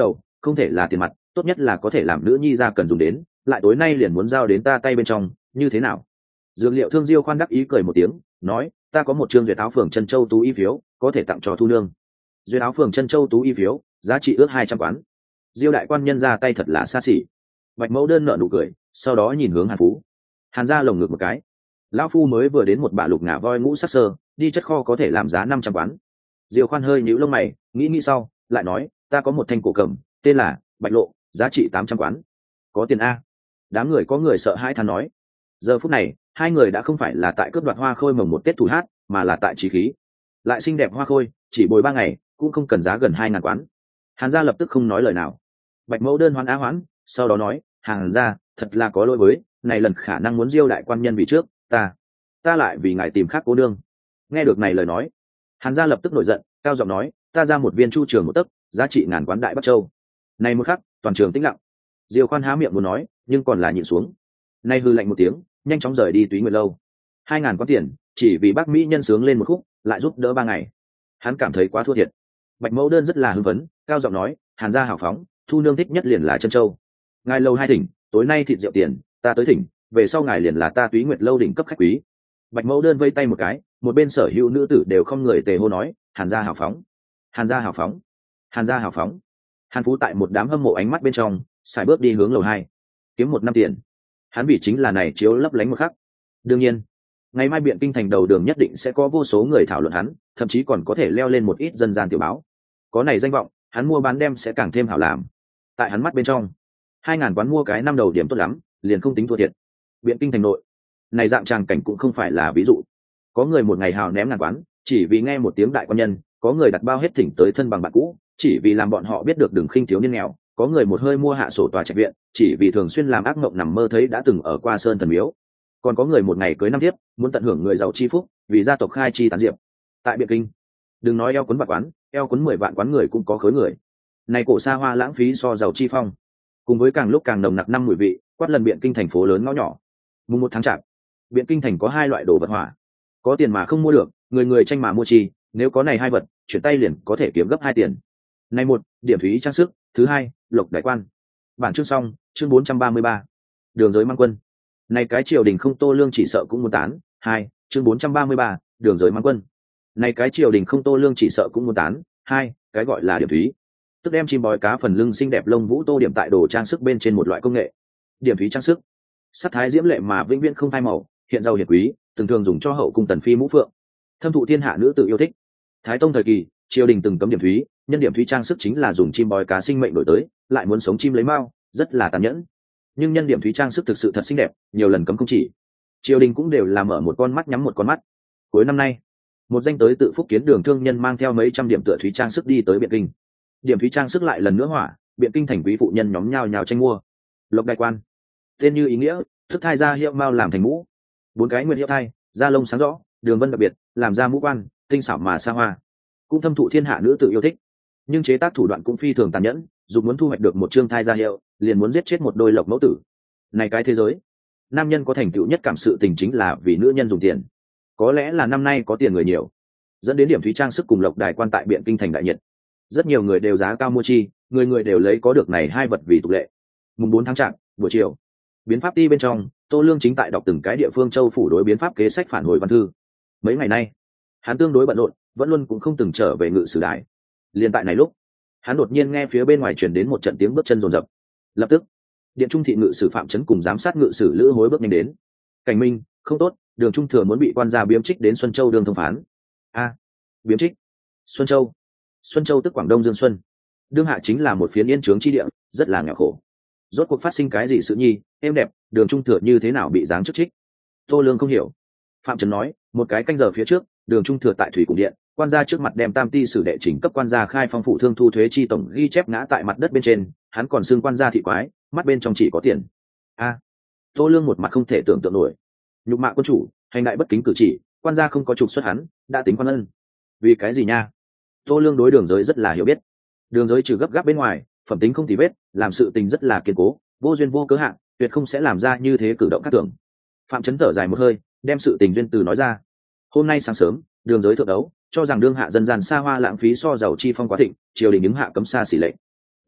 S1: không thể là tiền mặt, tốt nhất là có thể làm nữ nhi ra cần dùng đến, lại tối nay liền muốn giao đến ta tay bên trong, như thế nào? Dược liệu thương Diêu khoan đắc ý cười một tiếng, nói, ta có một trương duyệt áo phường chân châu tú y phiếu, có thể tặng cho thu nương. Duyệt áo phường chân châu tú y phiếu, giá trị ước hai trăm quán. Diêu đại quan nhân ra tay thật là xa xỉ. Bạch mẫu đơn nở nụ cười, sau đó nhìn hướng Hàn Phú. Hàn ra lồng ngực một cái. Lão phu mới vừa đến một bả lục ngả voi ngũ sắc sơ, đi chất kho có thể làm giá năm trăm quán. Diêu khoan hơi nhíu lông mày, nghĩ nghĩ sau, lại nói, ta có một thanh cổ cầm, tên là Bạch Lộ, giá trị tám trăm quán. Có tiền a? Đám người có người sợ hãi than nói. Giờ phút này, hai người đã không phải là tại cướp đoạt hoa khôi mồng một tết thủ hát, mà là tại trí khí. Lại xinh đẹp hoa khôi, chỉ bồi ba ngày, cũng không cần giá gần hai ngàn quán. Hàn gia lập tức không nói lời nào. Bạch mẫu đơn hoan á hoãn, sau đó nói, Hàn gia, thật là có lỗi với, này lần khả năng muốn Diêu đại quan nhân vì trước, ta, ta lại vì ngài tìm khác cô nương. Nghe được này lời nói, Hàn gia lập tức nổi giận, cao giọng nói, ta ra một viên chu trường một tấc, giá trị ngàn quán đại Bắc Châu. Này một khắc, toàn trường tĩnh lặng. Diêu khoan há miệng muốn nói, nhưng còn là nhịn xuống. Nay hư lạnh một tiếng, nhanh chóng rời đi Túy Nguyệt lâu. Hai ngàn quán tiền, chỉ vì bác mỹ nhân sướng lên một khúc, lại giúp đỡ ba ngày. Hắn cảm thấy quá thua thiệt. Bạch mẫu đơn rất là hưng phấn, cao giọng nói, Hàn gia hào phóng, thu nương thích nhất liền là chân châu. Ngài lâu hai thỉnh, tối nay thịt rượu tiền, ta tới thỉnh, về sau ngài liền là ta Túy Nguyệt lâu đỉnh cấp khách quý. Bạch mẫu đơn vây tay một cái, một bên sở hữu nữ tử đều không người tề hô nói, Hàn gia hào phóng, Hàn gia hào phóng, Hàn gia hào phóng. Hàn Phú tại một đám hâm mộ ánh mắt bên trong, xài bước đi hướng lầu hai, kiếm một năm tiền. Hắn vì chính là này chiếu lấp lánh một khắc. Đương nhiên, ngày mai Biện Kinh thành đầu đường nhất định sẽ có vô số người thảo luận hắn, thậm chí còn có thể leo lên một ít dân gian tiểu báo. Có này danh vọng, hắn mua bán đem sẽ càng thêm hảo làm. Tại hắn mắt bên trong, hai ngàn quán mua cái năm đầu điểm tốt lắm, liền không tính thua thiệt. Biện Kinh thành nội, này dạng tràng cảnh cũng không phải là ví dụ. Có người một ngày hào ném ngàn quán, chỉ vì nghe một tiếng đại quan nhân, có người đặt bao hết thỉnh tới thân bằng bạn cũ, chỉ vì làm bọn họ biết được đường khinh thiếu niên nghèo, có người một hơi mua hạ sổ tòa trạch viện, chỉ vì thường xuyên làm ác mộng nằm mơ thấy đã từng ở qua sơn thần miếu, còn có người một ngày cưới năm tiếp, muốn tận hưởng người giàu chi phúc, vì gia tộc khai chi tán diệp. Tại Biện Kinh, đừng nói eo cuốn vạn quán, eo cuốn mười vạn quán người cũng có khối người. Này cổ xa hoa lãng phí so giàu chi phong, cùng với càng lúc càng nồng nặc năm mùi vị, quát lần Biện Kinh thành phố lớn ngõ nhỏ. Mùng một tháng chạp, Biện Kinh thành có hai loại đồ vật hỏa, có tiền mà không mua được, người người tranh mà mua chi, nếu có này hai vật, chuyển tay liền có thể kiếm gấp hai tiền. Này một, điểm thúy trang sức, thứ hai, lộc đại quan. Bản chương xong, chương bốn trăm ba mươi ba. Đường giới mang quân. Này cái triều đình không Tô Lương chỉ sợ cũng muốn tán. Hai, chương bốn trăm ba mươi ba, đường giới mang quân. Này cái triều đình không Tô Lương chỉ sợ cũng muốn tán. Hai, cái gọi là điểm thúy, tức đem chim bói cá phần lưng xinh đẹp lông vũ tô điểm tại đồ trang sức bên trên một loại công nghệ. Điểm thúy trang sức, sắc thái diễm lệ mà vĩnh viễn không phai màu, hiện giàu hiển quý, thường thường dùng cho hậu cung tần phi mũ phượng, thâm thụ thiên hạ nữ tự yêu thích. Thái tông thời kỳ, triều đình từng cấm điểm thúy, nhân điểm thúy trang sức chính là dùng chim bói cá sinh mệnh đổi tới, lại muốn sống chim lấy mao, rất là tàn nhẫn. Nhưng nhân điểm thúy trang sức thực sự thật xinh đẹp, nhiều lần cấm không chỉ. Triều đình cũng đều làm mở một con mắt nhắm một con mắt. Cuối năm nay, một danh tới tự phúc kiến đường thương nhân mang theo mấy trăm điểm tựa thúy trang sức đi tới Biện Kinh. Điểm thúy trang sức lại lần nữa hỏa, Biện Kinh thành quý phụ nhân nhóm nhao nhao tranh mua. Lộc đại quan, tên như ý nghĩa, thức thai ra hiệu mao làm thành mũ. Bốn cái nguyên hiệu thai, da lông sáng rõ, đường vân đặc biệt, làm ra mũ quan, tinh xảo mà xa hoa, cũng thâm thụ thiên hạ nữ tự yêu thích. Nhưng chế tác thủ đoạn cũng phi thường tàn nhẫn, dù muốn thu hoạch được một chương thai gia hiệu, liền muốn giết chết một đôi lộc mẫu tử. Này cái thế giới, nam nhân có thành tựu nhất cảm sự tình chính là vì nữ nhân dùng tiền. Có lẽ là năm nay có tiền người nhiều, dẫn đến điểm thúy trang sức cùng lộc đài quan tại Biện Kinh thành đại nhiệt. Rất nhiều người đều giá cao mua chi, người người đều lấy có được này hai vật vì tục lệ. Mùng bốn tháng chạp, buổi chiều, biến pháp ti bên trong, Tô Lương chính tại đọc từng cái địa phương châu phủ đối biến pháp kế sách phản hồi văn thư. Mấy ngày nay, hắn tương đối bận rộn, vẫn luôn cũng không từng trở về ngự sử đài. Liên tại này lúc, hắn đột nhiên nghe phía bên ngoài truyền đến một trận tiếng bước chân rồn rập. Lập tức, điện trung thị ngự sử Phạm Chấn cùng giám sát ngự sử Lữ Hối bước nhanh đến. Cảnh Minh, không tốt, Đường Trung Thừa muốn bị quan gia biếm trích đến Xuân Châu đường thông phán. A, biếm trích? Xuân Châu? Xuân Châu tức Quảng Đông Dương Xuân. Đương hạ chính là một phiến yên trướng chi địa, rất là nghèo khổ. Rốt cuộc phát sinh cái gì sự nhi, êm đẹp, Đường Trung Thừa như thế nào bị giáng chức trích? Tô Lương không hiểu. Phạm Chấn nói, một cái canh giờ phía trước, Đường Trung Thừa tại thủy cung điện, quan gia trước mặt đem tam ti sử đệ chỉnh cấp quan gia khai phong phủ thương thu thuế chi tổng ghi chép ngã tại mặt đất bên trên, hắn còn xưng quan gia thị quái, mắt bên trong chỉ có tiền. A, Tô Lương một mặt không thể tưởng tượng nổi. Nhục mạ quân chủ, hành đại bất kính cử chỉ, quan gia không có trục xuất hắn, đã tính quan ân. Vì cái gì nha? Tô Lương đối Đường Giới rất là hiểu biết. Đường Giới trừ gấp gáp bên ngoài, phẩm tính không tì vết, làm sự tình rất là kiên cố, vô duyên vô cớ hạn, tuyệt không sẽ làm ra như thế cử động khác thường. Phạm Chấn thở dài một hơi, đem sự tình duyên từ nói ra. Hôm nay sáng sớm, Đường Giới thượng đấu, cho rằng đương hạ dân gian xa hoa lãng phí so giàu chi phong quá thịnh, triều đình đứng hạ cấm xa xỉ lệnh. Như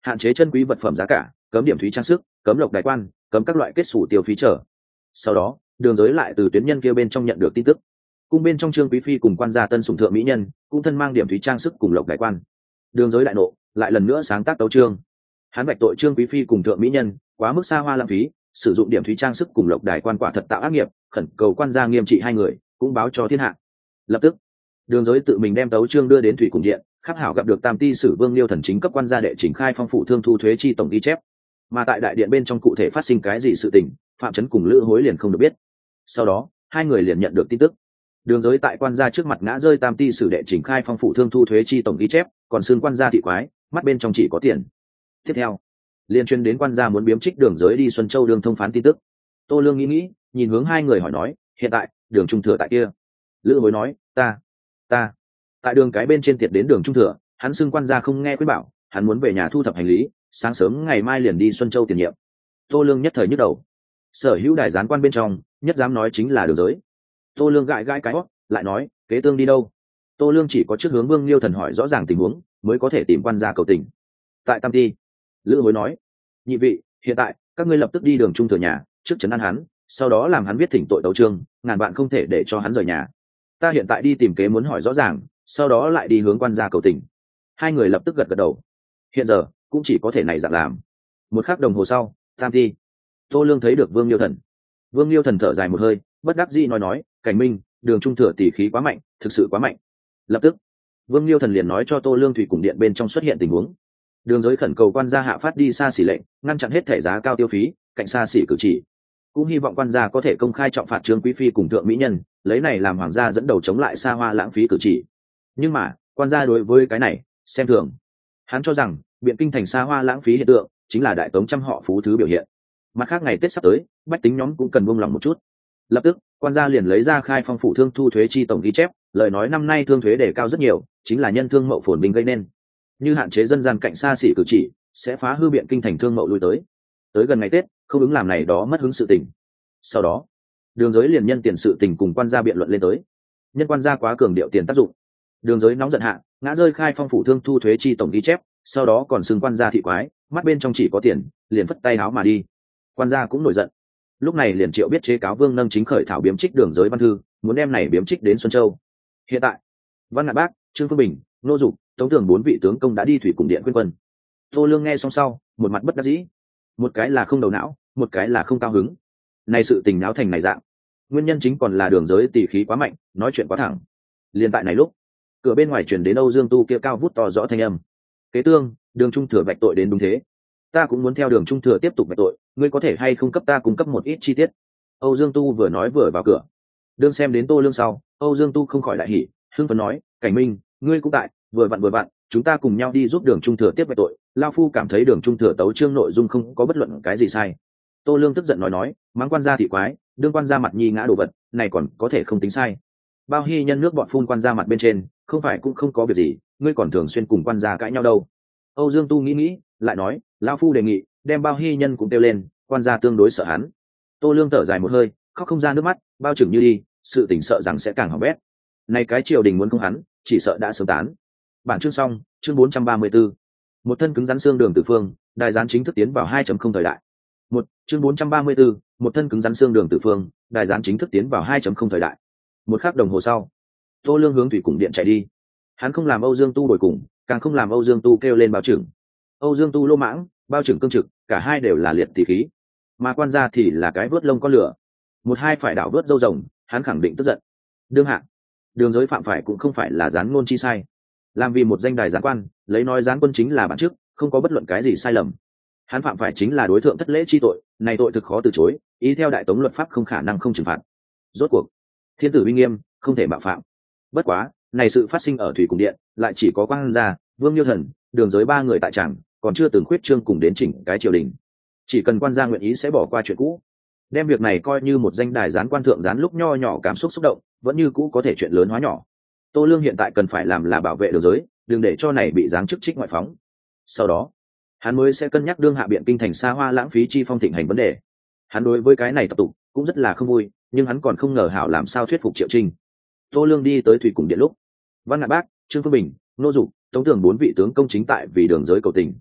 S1: hạn chế chân quý vật phẩm giá cả, cấm điểm thúy trang sức, cấm lộc đại quan, cấm các loại kết sủ tiêu phí trở. Sau đó đường giới lại từ tuyến nhân kia bên trong nhận được tin tức, cung bên trong trương quý phi cùng quan gia tân sủng thượng mỹ nhân cũng thân mang điểm thúy trang sức cùng lộc đại quan. Đường giới đại nộ, lại lần nữa sáng tác tấu chương. Hắn vạch tội trương quý phi cùng thượng mỹ nhân quá mức xa hoa lãng phí, sử dụng điểm thúy trang sức cùng lộc đài quan quả thật tạo ác nghiệp, khẩn cầu quan gia nghiêm trị hai người, cũng báo cho thiên hạ. Lập tức đường giới tự mình đem tấu chương đưa đến thủy cùng điện, khắc hảo gặp được tam ti sử vương liêu thần chính cấp quan gia đệ chỉnh khai phong phủ thương thu thuế chi tổng ghi chép. Mà tại đại điện bên trong cụ thể phát sinh cái gì sự tình, phạm chấn cùng lữ hối liền không được biết. Sau đó hai người liền nhận được tin tức, đường giới tại quan gia trước mặt ngã rơi tam ti sử đệ chỉnh khai phong phủ thương thu thuế chi tổng ghi chép, còn xương quan gia thị quái, mắt bên trong chỉ có tiền. Tiếp theo liên chuyên đến quan gia muốn biếm trích đường giới đi Xuân Châu đường thông phán tin tức. Tô Lương nghĩ nghĩ, nhìn hướng hai người hỏi nói, hiện tại đường trung thừa tại kia. Lữ hối nói, ta ta tại đường cái bên trên tiệt đến đường trung thừa, hắn xưng quan gia không nghe khuyên bảo, hắn muốn về nhà thu thập hành lý, sáng sớm ngày mai liền đi Xuân Châu tiền nhiệm. Tô Lương nhất thời nhức đầu, sở hữu đài gián quan bên trong nhất dám nói chính là đường giới. Tô Lương gãi gãi cái hót, lại nói, kế tương đi đâu? Tô Lương chỉ có trước hướng Vương Liêu Thần hỏi rõ ràng tình huống, mới có thể tìm quan gia cầu tình. Tại Tam Ti. Lữ hối nói, nhị vị, hiện tại các ngươi lập tức đi đường trung thừa nhà, trước trấn an hắn, sau đó làm hắn viết thỉnh tội tấu chương, ngàn bạn không thể để cho hắn rời nhà. Ta hiện tại đi tìm kế muốn hỏi rõ ràng, sau đó lại đi hướng quan gia cầu tình. Hai người lập tức gật gật đầu. Hiện giờ cũng chỉ có thể này dạng làm. Một khắc đồng hồ sau, Tam Ti. Tô Lương thấy được Vương Liêu Thần. Vương Liêu Thần thở dài một hơi, bất đắc dĩ nói nói, Cảnh Minh, đường trung thừa tỷ khí quá mạnh, thực sự quá mạnh. Lập tức Vương Liêu Thần liền nói cho Tô Lương thủy cùng điện bên trong xuất hiện tình huống. Đường giới khẩn cầu quan gia hạ phát đi xa xỉ lệnh, ngăn chặn hết thẻ giá cao tiêu phí, cạnh xa xỉ cử chỉ, cũng hy vọng quan gia có thể công khai trọng phạt trương quý phi cùng thượng mỹ nhân, lấy này làm hoàng gia dẫn đầu chống lại xa hoa lãng phí cử chỉ. Nhưng mà quan gia đối với cái này xem thường, hắn cho rằng biện kinh thành xa hoa lãng phí hiện tượng chính là đại tống trăm họ phú thứ biểu hiện. Mặt khác ngày Tết sắp tới, bách tính nhóm cũng cần buông lòng một chút. Lập tức quan gia liền lấy ra khai phong phủ thương thu thuế chi tổng ghi chép, lời nói năm nay thương thuế đề cao rất nhiều, chính là nhân thương mậu phồn bình gây nên, như hạn chế dân gian cạnh xa xỉ cử chỉ, sẽ phá hư biện kinh thành thương mậu lui tới. Tới gần ngày Tết, không ứng làm này đó mất hứng sự tình. Sau đó đường giới liền nhân tiền sự tình cùng quan gia biện luận lên tới. Nhân quan gia quá cường điệu tiền tác dụng, đường giới nóng giận hạ, ngã rơi khai phong phủ thương thu thuế chi tổng ghi chép, sau đó còn xưng quan gia thị quái, mắt bên trong chỉ có tiền, liền phất tay áo mà đi. Quan gia cũng nổi giận, lúc này liền triệu biết chế cáo Vương Nâng chính khởi thảo biếm trích đường giới văn thư, muốn đem này biếm trích đến Xuân Châu. Hiện tại Văn Ngạn Bác, Trương Phương Bình, Nô Dục, Tống Tường bốn vị tướng công đã đi thủy cùng điện quyên quân. Tô Lương nghe xong sau, một mặt bất đắc dĩ, một cái là không đầu não, một cái là không cao hứng. Này sự tình náo thành này dạng, nguyên nhân chính còn là đường giới tỷ khí quá mạnh, nói chuyện quá thẳng. Liên tại này lúc, cửa bên ngoài truyền đến Âu Dương Tu kia cao vút to rõ thanh âm. Kế tương, đường trung thừa vạch tội đến đúng thế, ta cũng muốn theo đường trung thừa tiếp tục vạch tội, ngươi có thể hay không cấp ta cung cấp một ít chi tiết? Âu Dương Tu vừa nói vừa vào cửa. Đương xem đến Tô Lương sau, Âu Dương Tu không khỏi đại hỉ, hưng phấn nói, Cảnh Minh, ngươi cũng tại, vừa vặn vừa vặn, chúng ta cùng nhau đi giúp đường trung thừa tiếp vạch tội. Lao phu cảm thấy đường trung thừa tấu chương nội dung không có bất luận cái gì sai. Tô Lương tức giận nói nói, mắng quan gia thị quái, đương quan gia mặt nhi ngã đồ vật, này còn có thể không tính sai? Bao Hy nhân nước bọn phun quan gia mặt bên trên, không phải cũng không có việc gì, ngươi còn thường xuyên cùng quan gia cãi nhau đâu. Âu Dương Tu nghĩ nghĩ, lại nói, Lao phu đề nghị đem Bao Hy nhân cũng kêu lên, quan gia tương đối sợ hắn. Tô Lương thở dài một hơi, khóc không ra nước mắt, bao chừng như đi, sự tình sợ rằng sẽ càng hỏng bét. Này cái triều đình muốn không hắn, chỉ sợ đã sớm tán. Bản chương xong, chương bốn trăm ba mươi 4. Một thân cứng rắn xương đường Tử Phương, đài gián chính thức tiến vào hai chấm không thời đại. Một, chương bốn trăm ba mươi 4, một thân cứng rắn xương đường Tử Phương, đài gián chính thức tiến vào hai chấm không thời đại. Một khắc đồng hồ sau, Tô Lương hướng thủy cùng điện chạy đi. Hắn không làm Âu Dương Tu đổi cùng, càng không làm Âu Dương Tu kêu lên bao trưởng. Âu Dương Tu lô mãng, bao trưởng cương trực, cả hai đều là liệt tỷ khí, mà quan gia thì là cái vớt lông con lửa, một hai phải đảo vớt dâu rồng, hắn khẳng định tức giận. Đương hạ, đường giới phạm phải cũng không phải là gián ngôn chi sai, làm vì một danh đài gián quan, lấy nói gián quân chính là bản chức, không có bất luận cái gì sai lầm. Hắn phạm phải chính là đối tượng thất lễ chi tội, này tội thực khó từ chối, ý theo đại tống luật pháp không khả năng không trừng phạt. Rốt cuộc thiên tử uy nghiêm, không thể mạo phạm. Bất quá này sự phát sinh ở thủy cùng điện, lại chỉ có quan gia, Vương Liêu Thần, đường giới ba người tại tràng, còn chưa từng khuyết trương cùng đến chỉnh cái triều đình. Chỉ cần quan gia nguyện ý sẽ bỏ qua chuyện cũ, đem việc này coi như một danh đài gián quan thượng gián lúc nho nhỏ cảm xúc xúc động, vẫn như cũ có thể chuyện lớn hóa nhỏ. Tô Lương hiện tại cần phải làm là bảo vệ đường giới, đừng để cho này bị giáng chức trích ngoại phóng. Sau đó hắn mới sẽ cân nhắc đương hạ biện kinh thành xa hoa lãng phí chi phong thịnh hành vấn đề. Hắn đối với cái này tập tục cũng rất là không vui, nhưng hắn còn không ngờ hảo làm sao thuyết phục Triệu Trinh. Tô Lương đi tới thủy cùng điện lúc, Văn Ngạn Bác, Trương Phương Bình, Nô Dục, Tống Tường bốn vị tướng công chính tại vì đường giới cầu tình.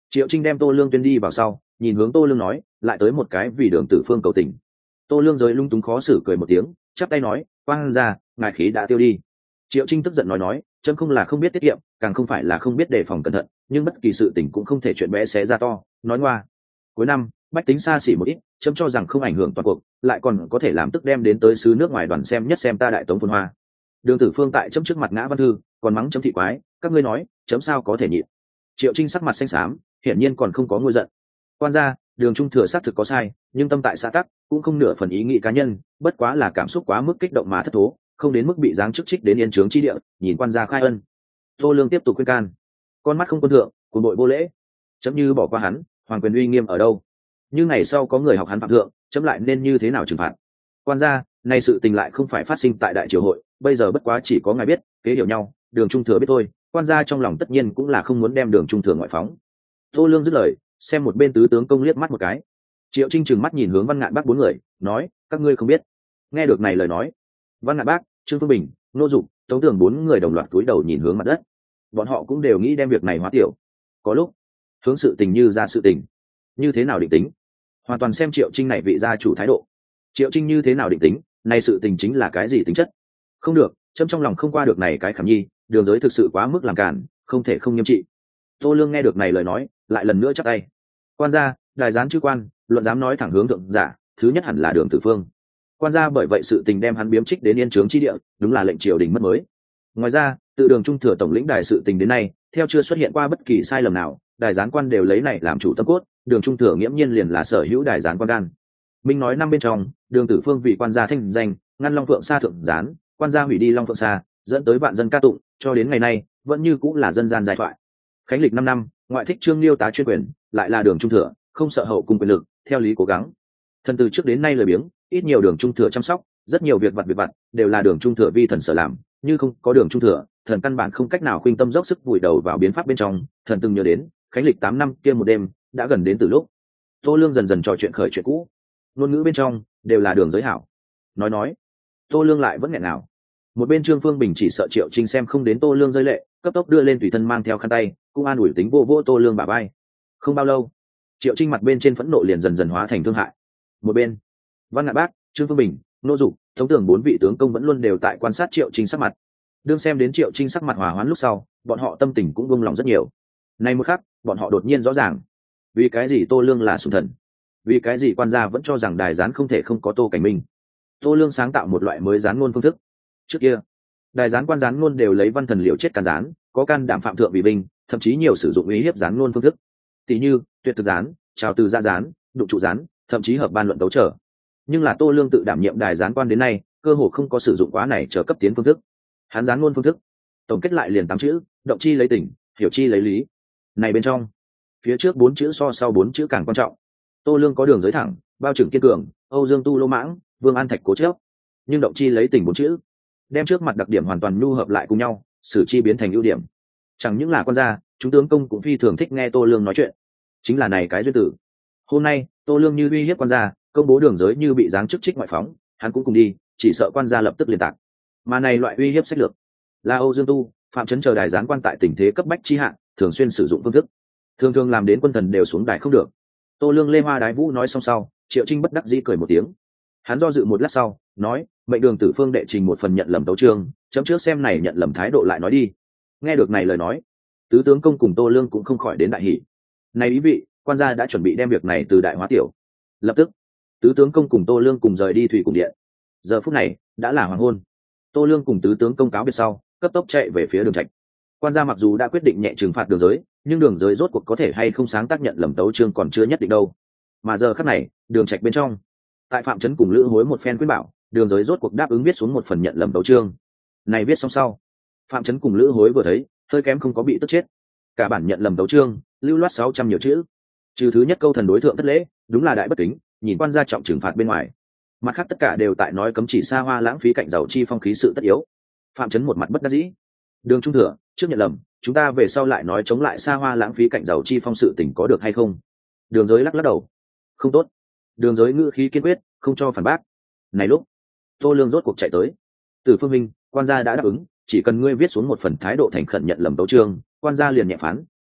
S1: Triệu Trinh đem Tô Lương tuyên đi vào sau, nhìn hướng Tô Lương nói, lại tới một cái vì Đường Tử Phương cầu tình. Tô Lương giới lung túng khó xử cười một tiếng, chắp tay nói, quang ra, ngài khí đã tiêu đi. Triệu Trinh tức giận nói nói, chấm không là không biết tiết kiệm, càng không phải là không biết đề phòng cẩn thận, nhưng bất kỳ sự tình cũng không thể chuyện bé xé ra to, nói ngoa. Cuối năm, bách tính xa xỉ một ít, chấm cho rằng không ảnh hưởng toàn cuộc, lại còn có thể làm tức đem đến tới xứ nước ngoài đoàn xem nhất xem ta đại tống phồn hoa. Đường Tử Phương tại chấm trước mặt ngã văn thư, còn mắng chấm thị quái, các ngươi nói, chấm sao có thể nhịn. Triệu Trinh sắc mặt xanh xám, hiển nhiên còn không có ngôi giận. Quan gia, Đường Trung Thừa xác thực có sai, nhưng tâm tại xã tắc, cũng không nửa phần ý nghĩ cá nhân, bất quá là cảm xúc quá mức kích động mà thất thố, không đến mức bị giáng chức trích đến yên trướng chi địa, nhìn quan gia khai ân. Tô Lương tiếp tục khuyên can, con mắt không quân thượng, cuồng bội vô lễ, chấm như bỏ qua hắn, hoàng quyền uy nghiêm ở đâu? Như ngày sau có người học hắn phạm thượng, chấm lại nên như thế nào trừng phạt? Quan gia, nay sự tình lại không phải phát sinh tại đại triều hội, bây giờ bất quá chỉ có ngài biết, kế hiểu nhau, Đường Trung Thừa biết thôi, quan gia trong lòng tất nhiên cũng là không muốn đem Đường Trung Thừa ngoại phóng. Tô Lương dứt lời, xem một bên tứ tướng công liếc mắt một cái. Triệu Trinh trừng mắt nhìn hướng Văn Ngạn Bác bốn người, nói, các ngươi không biết. Nghe được này lời nói, Văn Ngạn Bác, Trương Phương Bình, Nô Dục, Tống Tường bốn người đồng loạt cúi đầu nhìn hướng mặt đất. Bọn họ cũng đều nghĩ đem việc này hóa tiểu. Có lúc, hướng sự tình như ra sự tình, như thế nào định tính, hoàn toàn xem Triệu Trinh này vị gia chủ thái độ. Triệu Trinh như thế nào định tính, này sự tình chính là cái gì tính chất. Không được, châm trong lòng không qua được này cái khảm nhi, đường giới thực sự quá mức làm cản, không thể không nghiêm trị. Tô Lương nghe được này lời nói, lại lần nữa chắc tay. Quan gia, đài gián chư quan, luận dám nói thẳng hướng thượng giả, thứ nhất hẳn là Đường Tử Phương. Quan gia bởi vậy sự tình đem hắn biếm trích đến yên trướng chi địa, đúng là lệnh triều đình mất mới. Ngoài ra, tự Đường Trung Thừa tổng lĩnh đài sự tình đến nay, theo chưa xuất hiện qua bất kỳ sai lầm nào, đài gián quan đều lấy này làm chủ tâm cốt, Đường Trung Thừa nghiễm nhiên liền là sở hữu đài gián quan gan. Minh nói năm bên trong, Đường Tử Phương vì quan gia thanh danh, ngăn Long Phượng Sa thượng gián, quan gia hủy đi Long Phượng Sa, dẫn tới vạn dân ca tụng, cho đến ngày nay, vẫn như cũng là dân gian giai thoại. Khánh lịch năm năm, ngoại thích Trương Liêu tá chuyên quyền, lại là Đường Trung Thừa, không sợ hậu cung quyền lực, theo lý cố gắng. Thần từ trước đến nay lười biếng, ít nhiều Đường Trung Thừa chăm sóc, rất nhiều việc vặt việc vặt đều là Đường Trung Thừa vi thần sở làm, như không có Đường Trung Thừa, thần căn bản không cách nào khuynh tâm dốc sức vùi đầu vào biến pháp bên trong. Thần từng nhớ đến, khánh lịch tám năm kia một đêm, đã gần đến từ lúc. Tô Lương dần dần trò chuyện khởi chuyện cũ, ngôn ngữ bên trong đều là Đường giới hảo. Nói nói, Tô Lương lại vẫn nghẹn nào. Một bên Trương Phương Bình chỉ sợ Triệu Trinh xem không đến Tô Lương rơi lệ, cấp tốc đưa lên tùy thân mang theo khăn tay, cũng an ủi tính vô vô Tô Lương bả vai. Không bao lâu, Triệu Trinh mặt bên trên phẫn nộ liền dần dần hóa thành thương hại. Một bên, Văn Ngạn Bác, Trương Phương Bình, Nô Dục, Tống Tường bốn vị tướng công vẫn luôn đều tại quan sát Triệu Trinh sắc mặt. Đương xem đến Triệu Trinh sắc mặt hòa hoãn lúc sau, bọn họ tâm tình cũng buông lòng rất nhiều. Nay một khắc, bọn họ đột nhiên rõ ràng, vì cái gì Tô Lương là sủng thần, vì cái gì quan gia vẫn cho rằng đài gián không thể không có Tô Cảnh Minh. Tô Lương sáng tạo một loại mới gián ngôn phương thức. Trước kia, đài gián quan gián ngôn đều lấy văn thần liều chết can gián, có can đảm phạm thượng vì binh, thậm chí nhiều sử dụng uy hiếp gián ngôn phương thức. Tỷ như tuyệt thực gián, chào từ gia gián, đụng trụ gián, thậm chí hợp ban luận đấu trở. Nhưng là Tô Lương tự đảm nhiệm đài gián quan đến nay, cơ hồ không có sử dụng quá này trở cấp tiến phương thức. Hắn gián ngôn phương thức, tổng kết lại liền tám chữ: động chi lấy tình, hiểu chi lấy lý. Này bên trong, phía trước bốn chữ so sau bốn chữ càng quan trọng. Tô Lương có đường giới thẳng, bao trưởng kiên cường, Âu Dương Tu lô mãng, Vương An Thạch cố chấp. Nhưng động chi lấy tình bốn chữ, đem trước mặt đặc điểm hoàn toàn nhu hợp lại cùng nhau, sử chi biến thành ưu điểm. Chẳng những là quan gia, chúng tướng công cũng phi thường thích nghe Tô Lương nói chuyện. Chính là này cái duyên tử. Hôm nay, Tô Lương như uy hiếp quan gia, công bố đường giới như bị giáng chức trích ngoại phóng, hắn cũng cùng đi, chỉ sợ quan gia lập tức liên tạc. Mà này loại uy hiếp sách lược, là Âu Dương Tu, Phạm Chấn chờ đài gián quan tại tình thế cấp bách chi hạn, thường xuyên sử dụng phương thức. Thường thường làm đến quân thần đều xuống đài không được. Tô Lương lê hoa đái vũ nói xong sau, Triệu Trinh bất đắc dĩ cười một tiếng. Hắn do dự một lát sau, nói, mệnh Đường Tử Phương đệ trình một phần nhận lầm tấu chương, chấm trước xem này nhận lầm thái độ lại nói đi. Nghe được này lời nói, tứ tướng công cùng Tô Lương cũng không khỏi đến đại hỉ. Này ý vị, quan gia đã chuẩn bị đem việc này từ đại hóa tiểu. Lập tức, tứ tướng công cùng Tô Lương cùng rời đi thủy cùng điện. Giờ phút này đã là hoàng hôn. Tô Lương cùng tứ tướng công cáo biệt sau, cấp tốc chạy về phía Đường Trạch. Quan gia mặc dù đã quyết định nhẹ trừng phạt Đường giới, nhưng Đường giới rốt cuộc có thể hay không sáng tác nhận lầm tấu chương còn chưa nhất định đâu. Mà giờ khắc này, Đường Trạch bên trong, tại Phạm Chấn cùng Lữ Hối một phen khuyên bảo, Đường giới rốt cuộc đáp ứng viết xuống một phần nhận lầm tấu chương. Này viết xong sau, Phạm Chấn cùng Lữ Hối vừa thấy, hơi kém không có bị tức chết. Cả bản nhận lầm tấu chương, lưu loát sáu trăm nhiều chữ. Trừ thứ nhất câu thần đối thượng thất lễ, đúng là đại bất kính, nhìn quan gia trọng trừng phạt bên ngoài. Mặt khác tất cả đều tại nói cấm chỉ xa hoa lãng phí cạnh giàu chi phong khí sự tất yếu. Phạm Chấn một mặt bất đắc dĩ. Đường Trung Thừa, trước nhận lầm, chúng ta về sau lại nói chống lại xa hoa lãng phí cạnh giàu chi phong sự tình có được hay không? Đường giới lắc lắc đầu. Không tốt. Đường giới ngữ khí kiên quyết, không cho phản bác. Này lúc, Tô Lương rốt cuộc chạy tới. Từ Phương Minh, quan gia đã đáp ứng, chỉ cần ngươi viết xuống một phần thái độ thành khẩn nhận lầm tấu chương, quan gia liền nhẹ phán,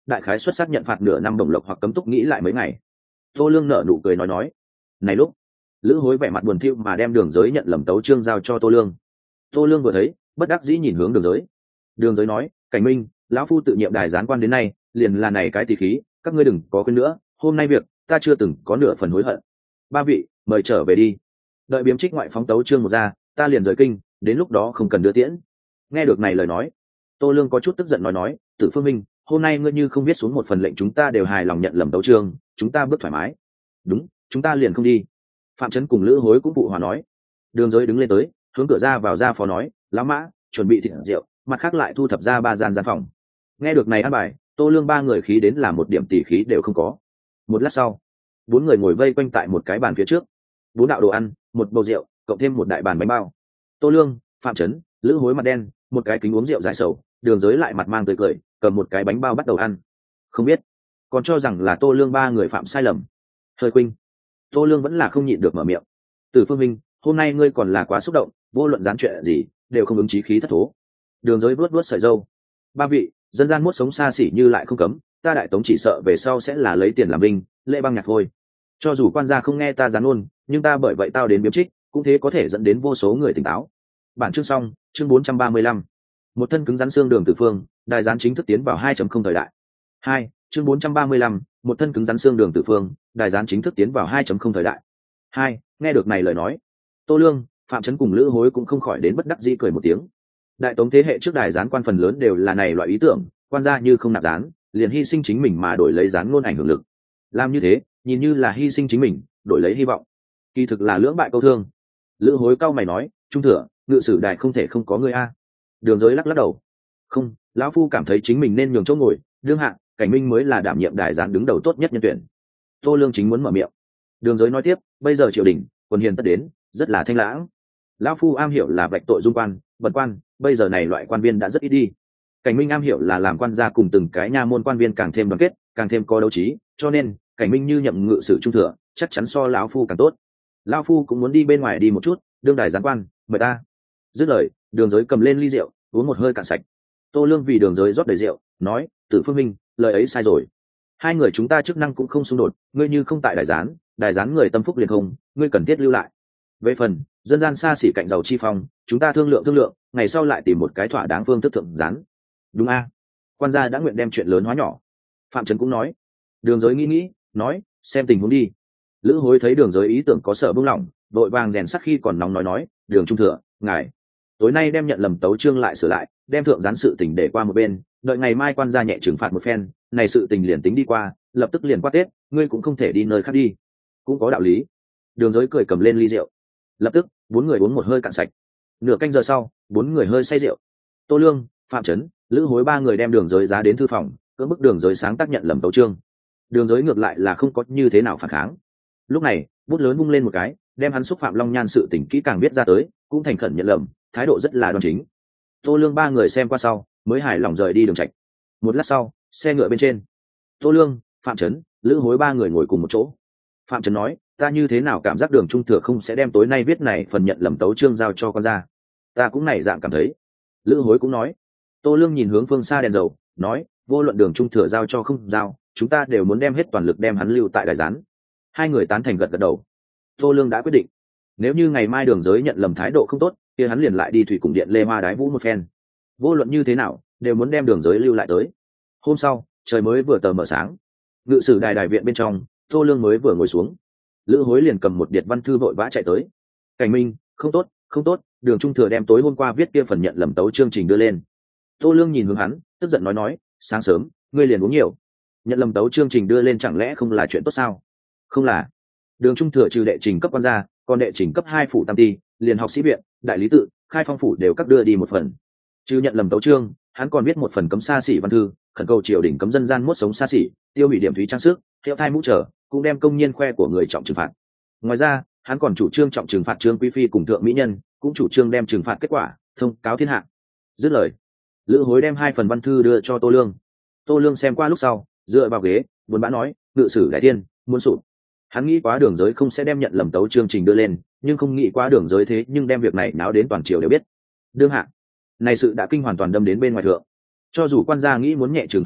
S1: đại khái xuất xác nhận phạt nửa năm bổng lộc hoặc cấm túc nghĩ lại mấy ngày. Tô Lương nở nụ cười nói nói. Này lúc lữ hối vẻ mặt buồn thiu mà đem đường giới nhận lầm tấu chương giao cho Tô Lương. Tô Lương vừa thấy bất đắc dĩ nhìn hướng đường giới. Đường giới nói, Cảnh Minh, lão phu tự nhiệm đài gián quan đến nay liền là này cái tỷ khí, các ngươi đừng có quên nữa, hôm nay việc ta chưa từng có nửa phần hối hận. Ba vị mời trở về đi, đợi biếm trích ngoại phóng tấu chương một ra ta liền rời kinh, đến lúc đó không cần đưa tiễn. Nghe được này lời nói, Tô Lương có chút tức giận nói nói, Tử Phương Minh, hôm nay ngươi như không viết xuống một phần lệnh chúng ta đều hài lòng nhận lầm tấu chương, chúng ta bước thoải mái. Đúng, chúng ta liền không đi. Phạm Chấn cùng Lữ Hối cũng phụ hòa nói. Đường giới đứng lên tới, hướng cửa ra vào ra phó nói, lão mã chuẩn bị thịt rượu, mặt khác lại thu thập ra ba gian gian phòng. Nghe được này an bài, Tô Lương ba người khí đến là một điểm tỉ khí đều không có. Một lát sau, bốn người ngồi vây quanh tại một cái bàn phía trước, bốn đạo đồ ăn, một bầu rượu, cộng thêm một đại bàn bánh bao. Tô Lương, Phạm Chấn, Lữ Hối mặt đen, một cái kính uống rượu giải sầu, đường giới lại mặt mang tươi cười, cầm một cái bánh bao bắt đầu ăn. Không biết, còn cho rằng là Tô Lương ba người phạm sai lầm. Hơi khuynh, Tô Lương vẫn là không nhịn được mở miệng. Từ Phương Minh, hôm nay ngươi còn là quá xúc động, vô luận gián chuyện gì đều không ứng chí khí thất thố. Đường giới vuốt vuốt sợi râu. Ba vị, dân gian muốt sống xa xỉ như lại không cấm, ta đại tống chỉ sợ về sau sẽ là lấy tiền làm binh, lễ băng nhạc thôi. Cho dù quan gia không nghe ta gián ôn, nhưng ta bởi vậy tao đến biếm trích, cũng thế có thể dẫn đến vô số người tỉnh táo. Bản chương xong, chương bốn trăm ba mươi lăm. Một thân cứng rắn xương Đường Tử Phương, đài gián chính thức tiến vào hai chấm không thời đại. Hai, chương bốn trăm ba mươi lăm, một thân cứng rắn xương Đường Tử Phương, đài gián chính thức tiến vào hai chấm không thời đại. Hai, nghe được này lời nói, Tô Lương, Phạm Chấn cùng Lữ Hối cũng không khỏi đến bất đắc dĩ cười một tiếng. Đại tống thế hệ trước đài gián quan phần lớn đều là này loại ý tưởng, quan gia như không nạp gián, liền hy sinh chính mình mà đổi lấy gián ngôn ảnh hưởng lực. Làm như thế, nhìn như là hy sinh chính mình, đổi lấy hy vọng. Kỳ thực là lưỡng bại câu thương. Lữ Hối cau mày nói, trung thừa, ngự sử đài không thể không có người a. Đường giới lắc lắc đầu. Không, lão phu cảm thấy chính mình nên nhường chỗ ngồi, đương hạ, Cảnh Minh mới là đảm nhiệm đài gián đứng đầu tốt nhất nhân tuyển. Tô Lương chính muốn mở miệng. Đường giới nói tiếp, bây giờ triều đình, quân hiền tất đến, rất là thanh lãng. Lão phu am hiểu là vạch tội dung quan, bật quan, bây giờ này loại quan viên đã rất ít đi. Cảnh Minh am hiểu là làm quan gia cùng từng cái nha môn quan viên càng thêm đoàn kết, càng thêm có đấu trí, cho nên Cảnh Minh như nhậm ngự sử trung thừa, chắc chắn so lão phu càng tốt. Lão phu cũng muốn đi bên ngoài đi một chút, đương đài gián quan, mời ta. Dứt lời, đường giới cầm lên ly rượu, uống một hơi cạn sạch. Tô Lương vì đường giới rót đầy rượu, nói, Tử Phương Minh, lời ấy sai rồi. Hai người chúng ta chức năng cũng không xung đột, ngươi như không tại đài gián, đài gián người tâm phúc liền không, ngươi cần thiết lưu lại. Về phần dân gian xa xỉ cạnh giàu chi phong, chúng ta thương lượng thương lượng, ngày sau lại tìm một cái thỏa đáng phương thức thượng gián. Đúng a? Quan gia đã nguyện đem chuyện lớn hóa nhỏ. Phạm Trấn cũng nói. Đường giới nghĩ nghĩ, nói, xem tình huống đi. Lữ Hối thấy đường giới ý tưởng có sở bưng lỏng, đội vàng rèn sắc khi còn nóng nói nói, đường trung thừa, ngài tối nay đem nhận lầm tấu chương lại sửa lại, đem thượng gián sự tình để qua một bên, đợi ngày mai quan gia nhẹ trừng phạt một phen, này sự tình liền tính đi qua, lập tức liền qua Tết, ngươi cũng không thể đi nơi khác đi. Cũng có đạo lý. Đường giới cười cầm lên ly rượu. Lập tức, bốn người uống một hơi cạn sạch. Nửa canh giờ sau, bốn người hơi say rượu. Tô Lương, Phạm Chấn, Lữ Hối ba người đem đường giới giá đến thư phòng, cưỡng bức đường giới sáng tác nhận lầm tấu chương. Đường giới ngược lại là không có như thế nào phản kháng. Lúc này, bút lớn vung lên một cái, đem hắn xúc phạm Long Nhan sự tình kỹ càng viết ra tới, cũng thành khẩn nhận lầm, thái độ rất là đoan chính. Tô Lương ba người xem qua sau, mới hài lòng rời đi đường trạch. Một lát sau, xe ngựa bên trên, Tô Lương, Phạm Chấn, Lữ Hối ba người ngồi cùng một chỗ. Phạm Chấn nói, ta như thế nào cảm giác đường trung thừa không sẽ đem tối nay viết này phần nhận lầm tấu chương giao cho con ra. Ta cũng này dạng cảm thấy. Lữ Hối cũng nói. Tô Lương nhìn hướng phương xa đèn dầu, nói, vô luận đường trung thừa giao cho không giao, chúng ta đều muốn đem hết toàn lực đem hắn lưu tại đài gián. Hai người tán thành gật gật đầu. Tô Lương đã quyết định, nếu như ngày mai đường giới nhận lầm thái độ không tốt, kia hắn liền lại đi thủy cung điện Lê Hoa đái vũ một phen. Vô luận như thế nào, đều muốn đem đường giới lưu lại tới. Hôm sau, trời mới vừa tờ mở sáng, ngự sử đài đài viện bên trong, Tô Lương mới vừa ngồi xuống, Lữ Hối liền cầm một điệt văn thư vội vã chạy tới. Cảnh Minh, không tốt, không tốt, đường trung thừa đem tối hôm qua viết kia phần nhận lầm tấu chương trình đưa lên. Tô Lương nhìn hướng hắn, tức giận nói nói, sáng sớm, ngươi liền uống nhiều. Nhận lầm tấu chương trình đưa lên chẳng lẽ không là chuyện tốt sao? Không là. Đường trung thừa trừ đệ trình cấp quan gia, còn đệ trình cấp hai phủ tam ty, liền học sĩ viện, đại lý tự, khai phong phủ đều các đưa đi một phần. Trừ nhận lầm tấu chương, hắn còn viết một phần cấm xa xỉ văn thư, khẩn cầu triều đình cấm dân gian mốt sống xa xỉ, tiêu hủy điểm thúy trang sức, hiệu thai mũ trở, cũng đem công nhiên khoe của người trọng trừng phạt. Ngoài ra, hắn còn chủ trương trọng trừng phạt trương quý phi cùng thượng mỹ nhân, cũng chủ trương đem trừng phạt kết quả thông cáo thiên hạ. Dứt lời, Lữ Hối đem hai phần văn thư đưa cho Tô Lương. Tô Lương xem qua lúc sau, dựa vào ghế, buồn bã nói, ngự sử đại tiên, muốn sụp. Hắn nghĩ quá đường giới không sẽ đem nhận lầm tấu chương trình đưa lên, nhưng không nghĩ quá đường giới thế nhưng đem việc này náo đến toàn triều đều biết. Đương hạ, này sự đã kinh hoàn toàn đâm đến bên ngoài thượng. Cho dù quan gia nghĩ muốn nhẹ trừng phạt hắn,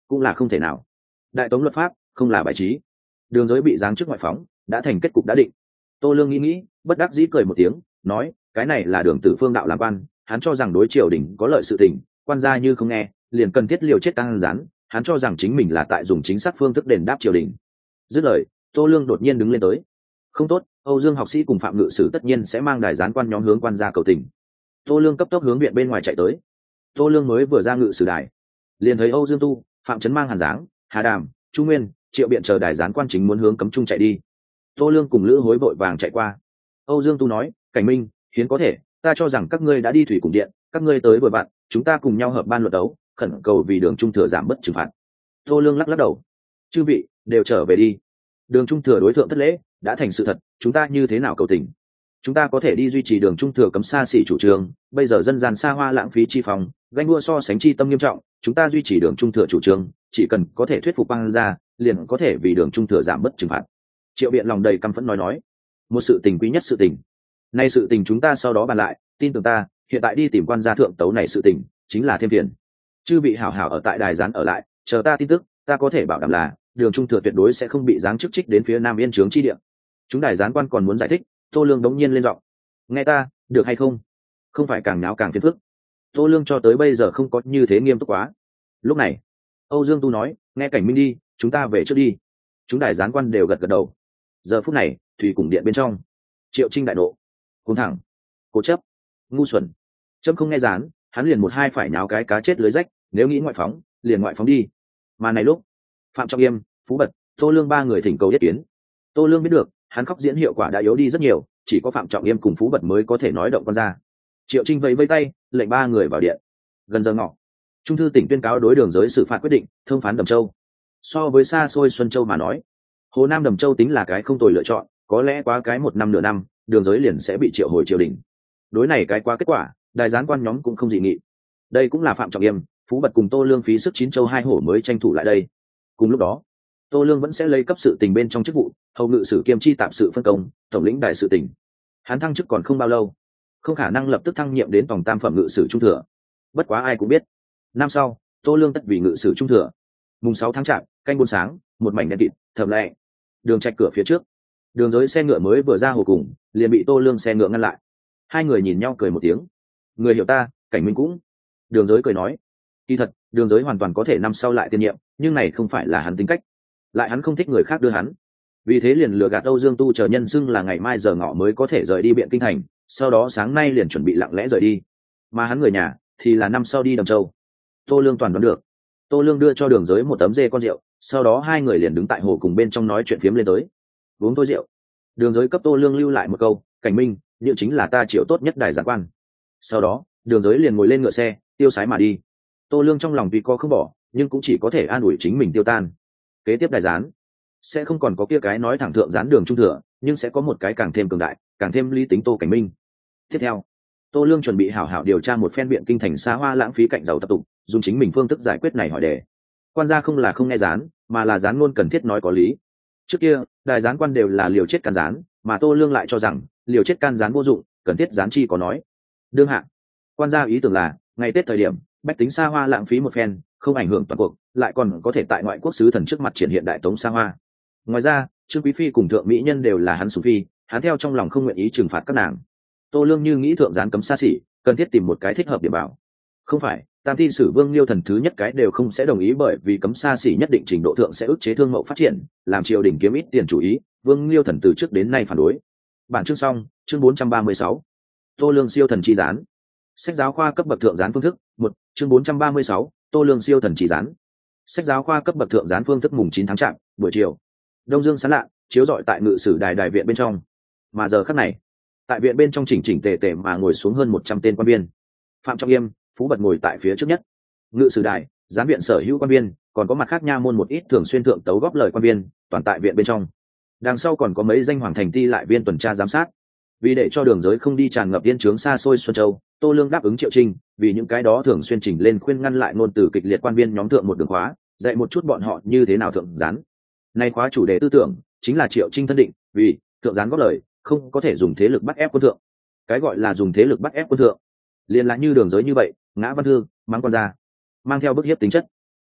S1: cũng là không thể nào. Đại tống luật pháp không là bài trí, đường giới bị giáng chức ngoại phóng đã thành kết cục đã định. Tô Lương nghĩ nghĩ, bất đắc dĩ cười một tiếng, nói cái này là đường tử phương đạo làm quan, hắn cho rằng đối triều đình có lợi sự tình, quan gia như không nghe liền cần thiết liều chết tăng rán, hắn cho rằng chính mình là tại dùng chính xác phương thức đền đáp triều đình. Dứt lời, Tô Lương đột nhiên đứng lên tới. Không tốt, Âu Dương học sĩ cùng Phạm Ngự Sử tất nhiên sẽ mang đài gián quan nhóm hướng quan gia cầu tình. Tô Lương cấp tốc hướng viện bên ngoài chạy tới. Tô Lương mới vừa ra ngự sử đài, liền thấy Âu Dương Tu, Phạm Chấn mang Hàn Giáng, Hà Đàm, Chu Nguyên, Triệu Biện chờ đài gián quan chính muốn hướng cấm trung chạy đi. Tô Lương cùng Lữ Hối vội vàng chạy qua. Âu Dương Tu nói, Cảnh Minh, Hiến có thể, ta cho rằng các ngươi đã đi thủy cùng điện, các ngươi tới vừa bạn, chúng ta cùng nhau hợp ban luận đấu, khẩn cầu vì Đường Trung Thừa giảm bất trừng phạt. Tô Lương lắc lắc đầu, chư vị đều trở về đi. Đường Trung Thừa đối thượng thất lễ đã thành sự thật, chúng ta như thế nào cầu tình? Chúng ta có thể đi duy trì Đường Trung Thừa cấm xa xỉ chủ trương, bây giờ dân gian xa hoa lãng phí chi phòng, ganh đua so sánh chi tâm nghiêm trọng, chúng ta duy trì Đường Trung Thừa chủ trương, chỉ cần có thể thuyết phục quan gia, liền có thể vì Đường Trung Thừa giảm bất trừng phạt. Triệu Biện lòng đầy căm phẫn nói nói, một sự tình quý nhất sự tình, nay sự tình chúng ta sau đó bàn lại, tin tưởng ta, hiện tại đi tìm quan gia thượng tấu này sự tình chính là thêm phiền. Chư vị hảo hảo ở tại đài gián ở lại, chờ ta tin tức, ta có thể bảo đảm là Đường Trung Thừa tuyệt đối sẽ không bị giáng chức trích đến phía Nam Yên Trướng chi địa. Chúng đài gián quan còn muốn giải thích, Tô Lương đống nhiên lên giọng, nghe ta, được hay không? Không phải càng náo càng phiền phức. Tô Lương cho tới bây giờ không có như thế nghiêm túc quá. Lúc này, Âu Dương Tu nói, nghe Cảnh Minh đi, chúng ta về trước đi. Chúng đài gián quan đều gật gật đầu. Giờ phút này, thủy cùng điện bên trong, Triệu Trinh đại nộ, cuống thẳng, cố chấp, ngu xuẩn. Trâm không nghe gián, hắn liền một hai phải nháo cái cá chết lưới rách, nếu nghĩ ngoại phóng, liền ngoại phóng đi. Mà này lúc, Phạm Trọng Yêm, Phú Bật, Tô Lương ba người thỉnh cầu yết kiến. Tô Lương biết được, hắn khóc diễn hiệu quả đã yếu đi rất nhiều, chỉ có Phạm Trọng Yêm cùng Phú Bật mới có thể nói động con ra. Triệu Trinh vẫy vẫy tay, lệnh ba người vào điện. Gần giờ ngọ, Trung thư tỉnh tuyên cáo đối Đường giới xử phạt quyết định, thông phán Đầm Châu. So với xa xôi Xuân Châu mà nói, Hồ Nam Đầm Châu tính là cái không tồi lựa chọn, có lẽ quá cái một năm nửa năm, Đường giới liền sẽ bị triệu hồi triều đình. Đối này cái quá kết quả, đài gián quan nhóm cũng không dị nghị. Đây cũng là Phạm Trọng Yêm, Phú Bật cùng Tô Lương phí sức chín châu hai hổ mới tranh thủ lại đây. Cùng lúc đó, Tô Lương vẫn sẽ lấy cấp sự tình bên trong chức vụ, hầu ngự sử kiêm chi tạm sự phân công, tổng lĩnh đại sự tình. Hắn thăng chức còn không bao lâu, không khả năng lập tức thăng nhiệm đến tổng tam phẩm ngự sử trung thừa. Bất quá ai cũng biết, năm sau, Tô Lương tất vì ngự sử trung thừa. Mùng sáu tháng chạp, canh buôn sáng, một mảnh đen kịt, thầm lẹ. Đường trạch cửa phía trước, Đường giới xe ngựa mới vừa ra hồ cùng, liền bị Tô Lương xe ngựa ngăn lại. Hai người nhìn nhau cười một tiếng. Người hiểu ta, Cảnh Minh cũng. Đường giới cười nói, kỳ thật, Đường giới hoàn toàn có thể năm sau lại tiên nhiệm, nhưng này không phải là hắn tính cách. Lại hắn không thích người khác đưa hắn, vì thế liền lừa gạt Âu Dương Tu chờ nhân xưng là ngày mai giờ ngọ mới có thể rời đi Biện Kinh thành, sau đó sáng nay liền chuẩn bị lặng lẽ rời đi. Mà hắn người nhà thì là năm sau đi Đầm Châu. Tô Lương toàn đoán được. Tô Lương đưa cho Đường giới một tấm dê con rượu, sau đó hai người liền đứng tại hồ cùng bên trong nói chuyện phiếm lên tới. Uống thôi rượu. Đường giới cấp Tô Lương lưu lại một câu, Cảnh Minh, như chính là ta triệu tốt nhất đài gián quan. Sau đó, Đường giới liền ngồi lên ngựa xe, tiêu sái mà đi. Tô Lương trong lòng tuy có không bỏ, nhưng cũng chỉ có thể an ủi chính mình tiêu tan. Kế tiếp đài gián sẽ không còn có kia cái nói thẳng thượng gián Đường Trung Thừa, nhưng sẽ có một cái càng thêm cường đại, càng thêm lý tính Tô Cảnh Minh. Tiếp theo, Tô Lương chuẩn bị hảo hảo điều tra một phen Biện Kinh thành xa hoa lãng phí cạnh giàu tập tục, dùng chính mình phương thức giải quyết này hỏi đề. Quan gia không là không nghe gián, mà là gián ngôn cần thiết nói có lý. Trước kia, đại gián quan đều là liều chết can gián, mà Tô Lương lại cho rằng liều chết can gián vô dụng, cần thiết gián chi có nói. Đương hạ, quan gia ý tưởng là ngày Tết thời điểm, bách tính xa hoa lãng phí một phen, không ảnh hưởng toàn cuộc, lại còn có thể tại ngoại quốc sứ thần trước mặt triển hiện đại tống xa hoa. Ngoài ra, Trương Quý phi cùng thượng mỹ nhân đều là hắn sủng phi, hắn theo trong lòng không nguyện ý trừng phạt các nàng. Tô Lương như nghĩ thượng gián cấm xa xỉ, cần thiết tìm một cái thích hợp để bảo. Không phải, tam thi sử Vương Liêu thần thứ nhất cái đều không sẽ đồng ý, bởi vì cấm xa xỉ nhất định trình độ thượng sẽ ức chế thương mậu phát triển, làm triều đình kiếm ít tiền chủ ý. Vương Liêu thần từ trước đến nay phản đối. Bản chương xong, chương bốn trăm ba mươi sáu. Tô Lương siêu thần chi gián. Sách giáo khoa cấp bậc thượng gián phương thức, một, chương bốn trăm ba mươi sáu, Tô Lương siêu thần chi gián. Sách giáo khoa cấp bậc thượng gián phương thức mùng chín tháng chạp, buổi chiều. Đông dương sáng lạ, chiếu rọi tại ngự sử đài đài viện bên trong. Mà giờ khắc này, tại viện bên trong chỉnh chỉnh tề tề mà ngồi xuống hơn một trăm tên quan viên. Phạm Trọng Yêm, Phú Bật ngồi tại phía trước nhất. Ngự sử đài, giám viện sở hữu quan viên, còn có mặt khác nha môn một ít thường xuyên thượng tấu góp lời quan viên, toàn tại viện bên trong. Đằng sau còn có mấy danh hoàng thành ti lại viên tuần tra giám sát. Vì để cho đường giới không đi tràn ngập yên trướng xa xôi Xuân Châu, Tô Lương đáp ứng Triệu Trinh, vì những cái đó thường xuyên chỉnh lên khuyên ngăn lại ngôn từ kịch liệt quan viên nhóm thượng một đường khóa, dạy một chút bọn họ như thế nào thượng gián. Nay khóa chủ đề tư tưởng chính là Triệu Trinh thân định, vì thượng gián góp lời, không có thể dùng thế lực bắt ép quân thượng. Cái gọi là dùng thế lực bắt ép quân thượng, liền là như đường giới như vậy, ngã văn thư, mang quan gia, mang theo bức hiếp tính chất.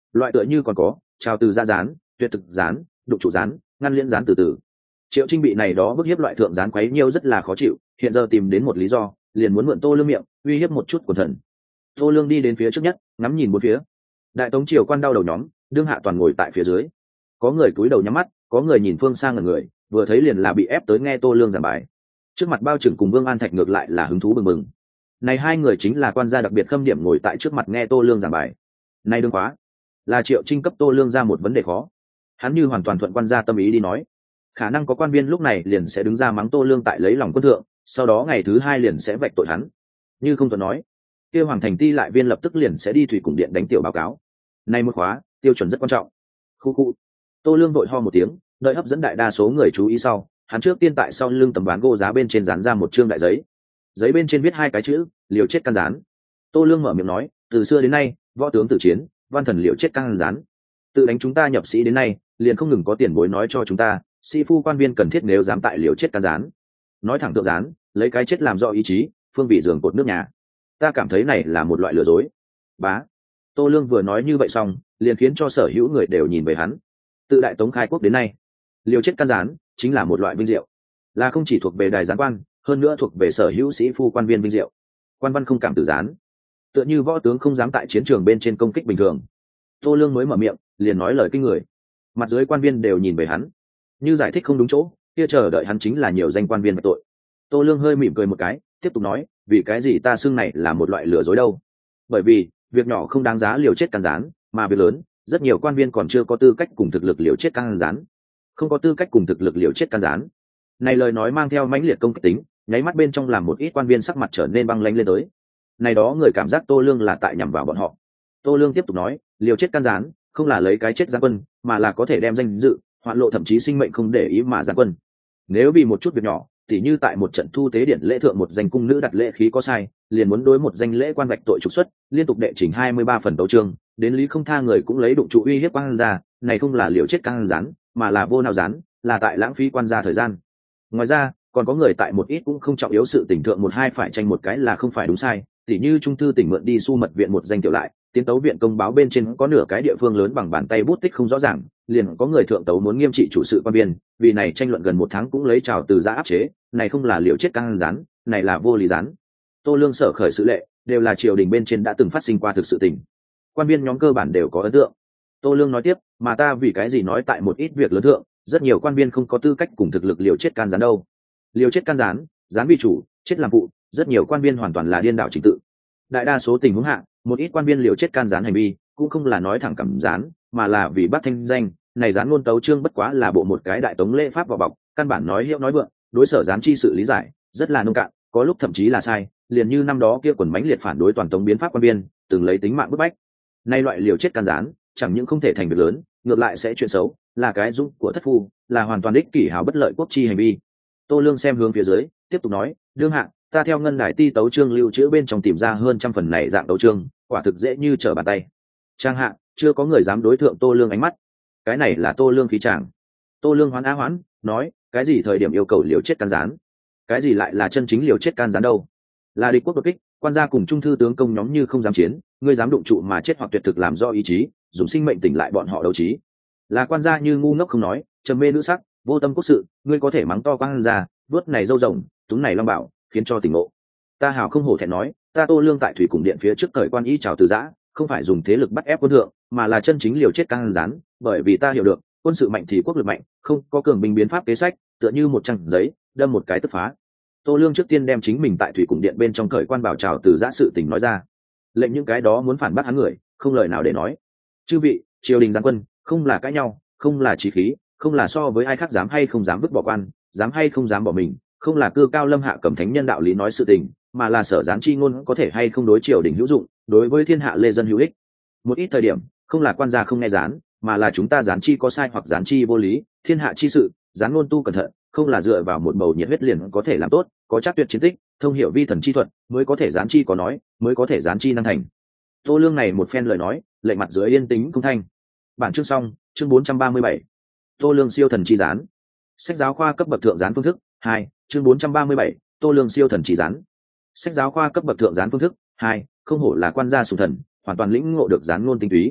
S1: loại tựa như còn có trào từ ra dán, tuyệt thực dán, đụng trụ dán, ngăn liễn dán từ từ. Triệu Trinh bị này đó bức hiếp loại thượng dán quấy nhiêu rất là khó chịu, hiện giờ tìm đến một lý do, liền muốn mượn Tô Lương miệng uy hiếp một chút của thần. Tô Lương đi đến phía trước nhất, ngắm nhìn bốn phía. Đại tống triều quan đau đầu nhóm, đương hạ toàn ngồi tại phía dưới. Có người cúi đầu nhắm mắt, có người nhìn phương sang ngẩn người, vừa thấy liền là bị ép tới nghe Tô Lương giảng bài. Trước mặt Bao Trừng cùng Vương An Thạch ngược lại là hứng thú bừng bừng. Này hai người chính là quan gia đặc biệt khâm điểm ngồi tại trước mặt nghe Tô Lương giảng bài. Này đương quá, là Triệu Trinh cấp Tô Lương ra một vấn đề khó. Hắn như hoàn toàn thuận quan gia tâm ý đi nói, khả năng có quan viên lúc này liền sẽ đứng ra mắng Tô Lương tại lấy lòng quân thượng, sau đó ngày thứ hai liền sẽ vạch tội hắn. Như không thuận nói, kia Hoàng Thành Ti lại viên lập tức liền sẽ đi thủy cung điện đánh tiểu báo cáo. Này một khóa, tiêu chuẩn rất quan trọng. Khu khu. Tô Lương vội ho một tiếng, đợi hấp dẫn đại đa số người chú ý sau, hắn trước tiên tại sau lưng tấm ván gỗ giá bên trên dán ra một trương đại giấy. Giấy bên trên viết hai cái chữ, liều chết can gián. Tô Lương mở miệng nói, từ xưa đến nay, võ tướng tử chiến, văn thần liều chết can gián. Tự đánh chúng ta nhập sĩ đến nay, liền không ngừng có tiền bối nói cho chúng ta, sĩ phu quan viên cần thiết nếu dám tại liều chết can gián. Nói thẳng thượng gián, lấy cái chết làm do ý chí, phương vị giường cột nước nhà. Ta cảm thấy này là một loại lừa dối. Bá. Tô Lương vừa nói như vậy xong, liền khiến cho sở hữu người đều nhìn về hắn. Từ đại tống khai quốc đến nay, liều chết can gián chính là một loại vinh diệu, là không chỉ thuộc về đài gián quan, hơn nữa thuộc về sở hữu sĩ phu quan viên vinh diệu. Quan văn không cảm tử gián, tựa như võ tướng không dám tại chiến trường bên trên công kích bình thường. Tô Lương mới mở miệng, liền nói lời kinh người. Mặt dưới quan viên đều nhìn về hắn, như giải thích không đúng chỗ, kia chờ đợi hắn chính là nhiều danh quan viên bị tội. Tô Lương hơi mỉm cười một cái, tiếp tục nói, vì cái gì ta xưng này là một loại lừa dối đâu? Bởi vì việc nhỏ không đáng giá liều chết can gián, mà việc lớn, rất nhiều quan viên còn chưa có tư cách cùng thực lực liều chết can gián. Không có tư cách cùng thực lực liều chết can gián. Này lời nói mang theo mãnh liệt công kích tính, nháy mắt bên trong làm một ít quan viên sắc mặt trở nên băng lãnh lên tới. Này đó người cảm giác Tô Lương là tại nhằm vào bọn họ. Tô Lương tiếp tục nói, liều chết can gián, không là lấy cái chết giáng quân, mà là có thể đem danh dự, hoạn lộ thậm chí sinh mệnh không để ý mà giáng quân. Nếu vì một chút việc nhỏ, tỉ như tại một trận thu tế điện lễ thượng một danh cung nữ đặt lễ khí có sai, liền muốn đối một danh lễ quan vạch tội trục xuất, liên tục đệ trình hai mươi ba phần tấu chương, đến lý không tha người cũng lấy đụng trụ uy hiếp quan gia, này không là liều chết can gián, mà là vô nào gián, là tại lãng phí quan gia thời gian. Ngoài ra, còn có người tại một ít cũng không trọng yếu sự tình thượng một hai phải tranh một cái là không phải đúng sai, tỉ như trung thư tỉnh mượn đi su mật viện một danh tiểu lại, tiến tấu viện công báo bên trên có nửa cái địa phương lớn bằng bàn tay bút tích không rõ ràng, liền có người thượng tấu muốn nghiêm trị chủ sự quan viên, vì này tranh luận gần một tháng cũng lấy trào từ ra áp chế, này không là liều chết can gián, này là vô lý gián. Tô Lương sở khởi sự lệ, đều là triều đình bên trên đã từng phát sinh qua thực sự tình, quan viên nhóm cơ bản đều có ấn tượng. Tô Lương nói tiếp, mà ta vì cái gì nói tại một ít việc lớn thượng, rất nhiều quan viên không có tư cách cùng thực lực liều chết can gián đâu. Liều chết can gián, gián vì chủ, chết làm vụ, rất nhiều quan viên hoàn toàn là điên đảo trình tự. Đại đa số tình huống hạ, một ít quan viên liều chết can gián hành vi, cũng không là nói thẳng cảm gián, mà là vì bắt thanh danh, này gián ngôn tấu chương bất quá là bộ một cái đại tống lễ pháp vào bọc, căn bản nói hiệu nói vượng, đối sở gián chi sự lý giải rất là nông cạn, có lúc thậm chí là sai, liền như năm đó kia quần mãnh liệt phản đối toàn tống biến pháp quan viên, từng lấy tính mạng bức bách. Nay loại liều chết can gián, chẳng những không thể thành việc lớn, ngược lại sẽ chuyện xấu, là cái dung của thất phu, là hoàn toàn ích kỷ hào bất lợi quốc chi hành vi. Tô Lương xem hướng phía dưới, tiếp tục nói, đương hạ, ta theo ngân đài ti tấu chương lưu trữ bên trong tìm ra hơn trăm phần này dạng tấu chương, quả thực dễ như trở bàn tay. Trang hạ, chưa có người dám đối thượng Tô Lương ánh mắt. Cái này là Tô Lương khí chàng. Tô Lương hoán á hoán, nói, cái gì thời điểm yêu cầu liều chết can gián, cái gì lại là chân chính liều chết can gián đâu? Là địch quốc đột kích, quan gia cùng trung thư tướng công nhóm như không dám chiến, ngươi dám đụng trụ mà chết hoặc tuyệt thực làm do ý chí, dùng sinh mệnh tỉnh lại bọn họ đấu trí. Là quan gia như ngu ngốc không nói, trầm mê nữ sắc, vô tâm quốc sự, ngươi có thể mắng to quan gia, vuốt này dâu rồng, túm này long bảo, khiến cho tỉnh ngộ. Ta hào không hổ thẹn nói, ta Tô Lương tại thủy cung điện phía trước thời quan ý chào từ giã, không phải dùng thế lực bắt ép quân thượng, mà là chân chính liều chết can gián, bởi vì ta hiểu được, quân sự mạnh thì quốc lực mạnh, không có cường binh biến pháp kế sách, tựa như một trang giấy, đâm một cái tức phá. Tô Lương trước tiên đem chính mình tại thủy cung điện bên trong cởi quan bảo trào từ giã sự tình nói ra, lệnh những cái đó muốn phản bác hắn người không lời nào để nói. Chư vị, triều đình giáng quân không là cãi nhau, không là chí khí, không là so với ai khác dám hay không dám vứt bỏ quan, dám hay không dám bỏ mình, không là cư cao lâm hạ cầm thánh nhân đạo lý nói sự tình, mà là sở gián chi ngôn có thể hay không đối triều đình hữu dụng, đối với thiên hạ lê dân hữu ích. Một ít thời điểm, không là quan gia không nghe gián, mà là chúng ta gián chi có sai hoặc gián chi vô lý, thiên hạ chi sự, gián ngôn tu cẩn thận, không là dựa vào một bầu nhiệt huyết liền có thể làm tốt, có chắc tuyệt chiến tích, thông hiểu vi thần chi thuật, mới có thể gián chi có nói, mới có thể gián chi năng thành. Tô Lương này một phen lời nói, lệnh mặt dưới yên tĩnh công thanh. Bản chương xong, chương bốn trăm ba mươi bảy. Tô Lương siêu thần chi gián. Sách giáo khoa cấp bậc thượng gián phương thức hai, chương bốn trăm ba mươi bảy. Tô Lương siêu thần chi gián. Sách giáo khoa cấp bậc thượng gián phương thức hai, không hổ là quan gia sủng thần, hoàn toàn lĩnh ngộ được gián ngôn tinh túy.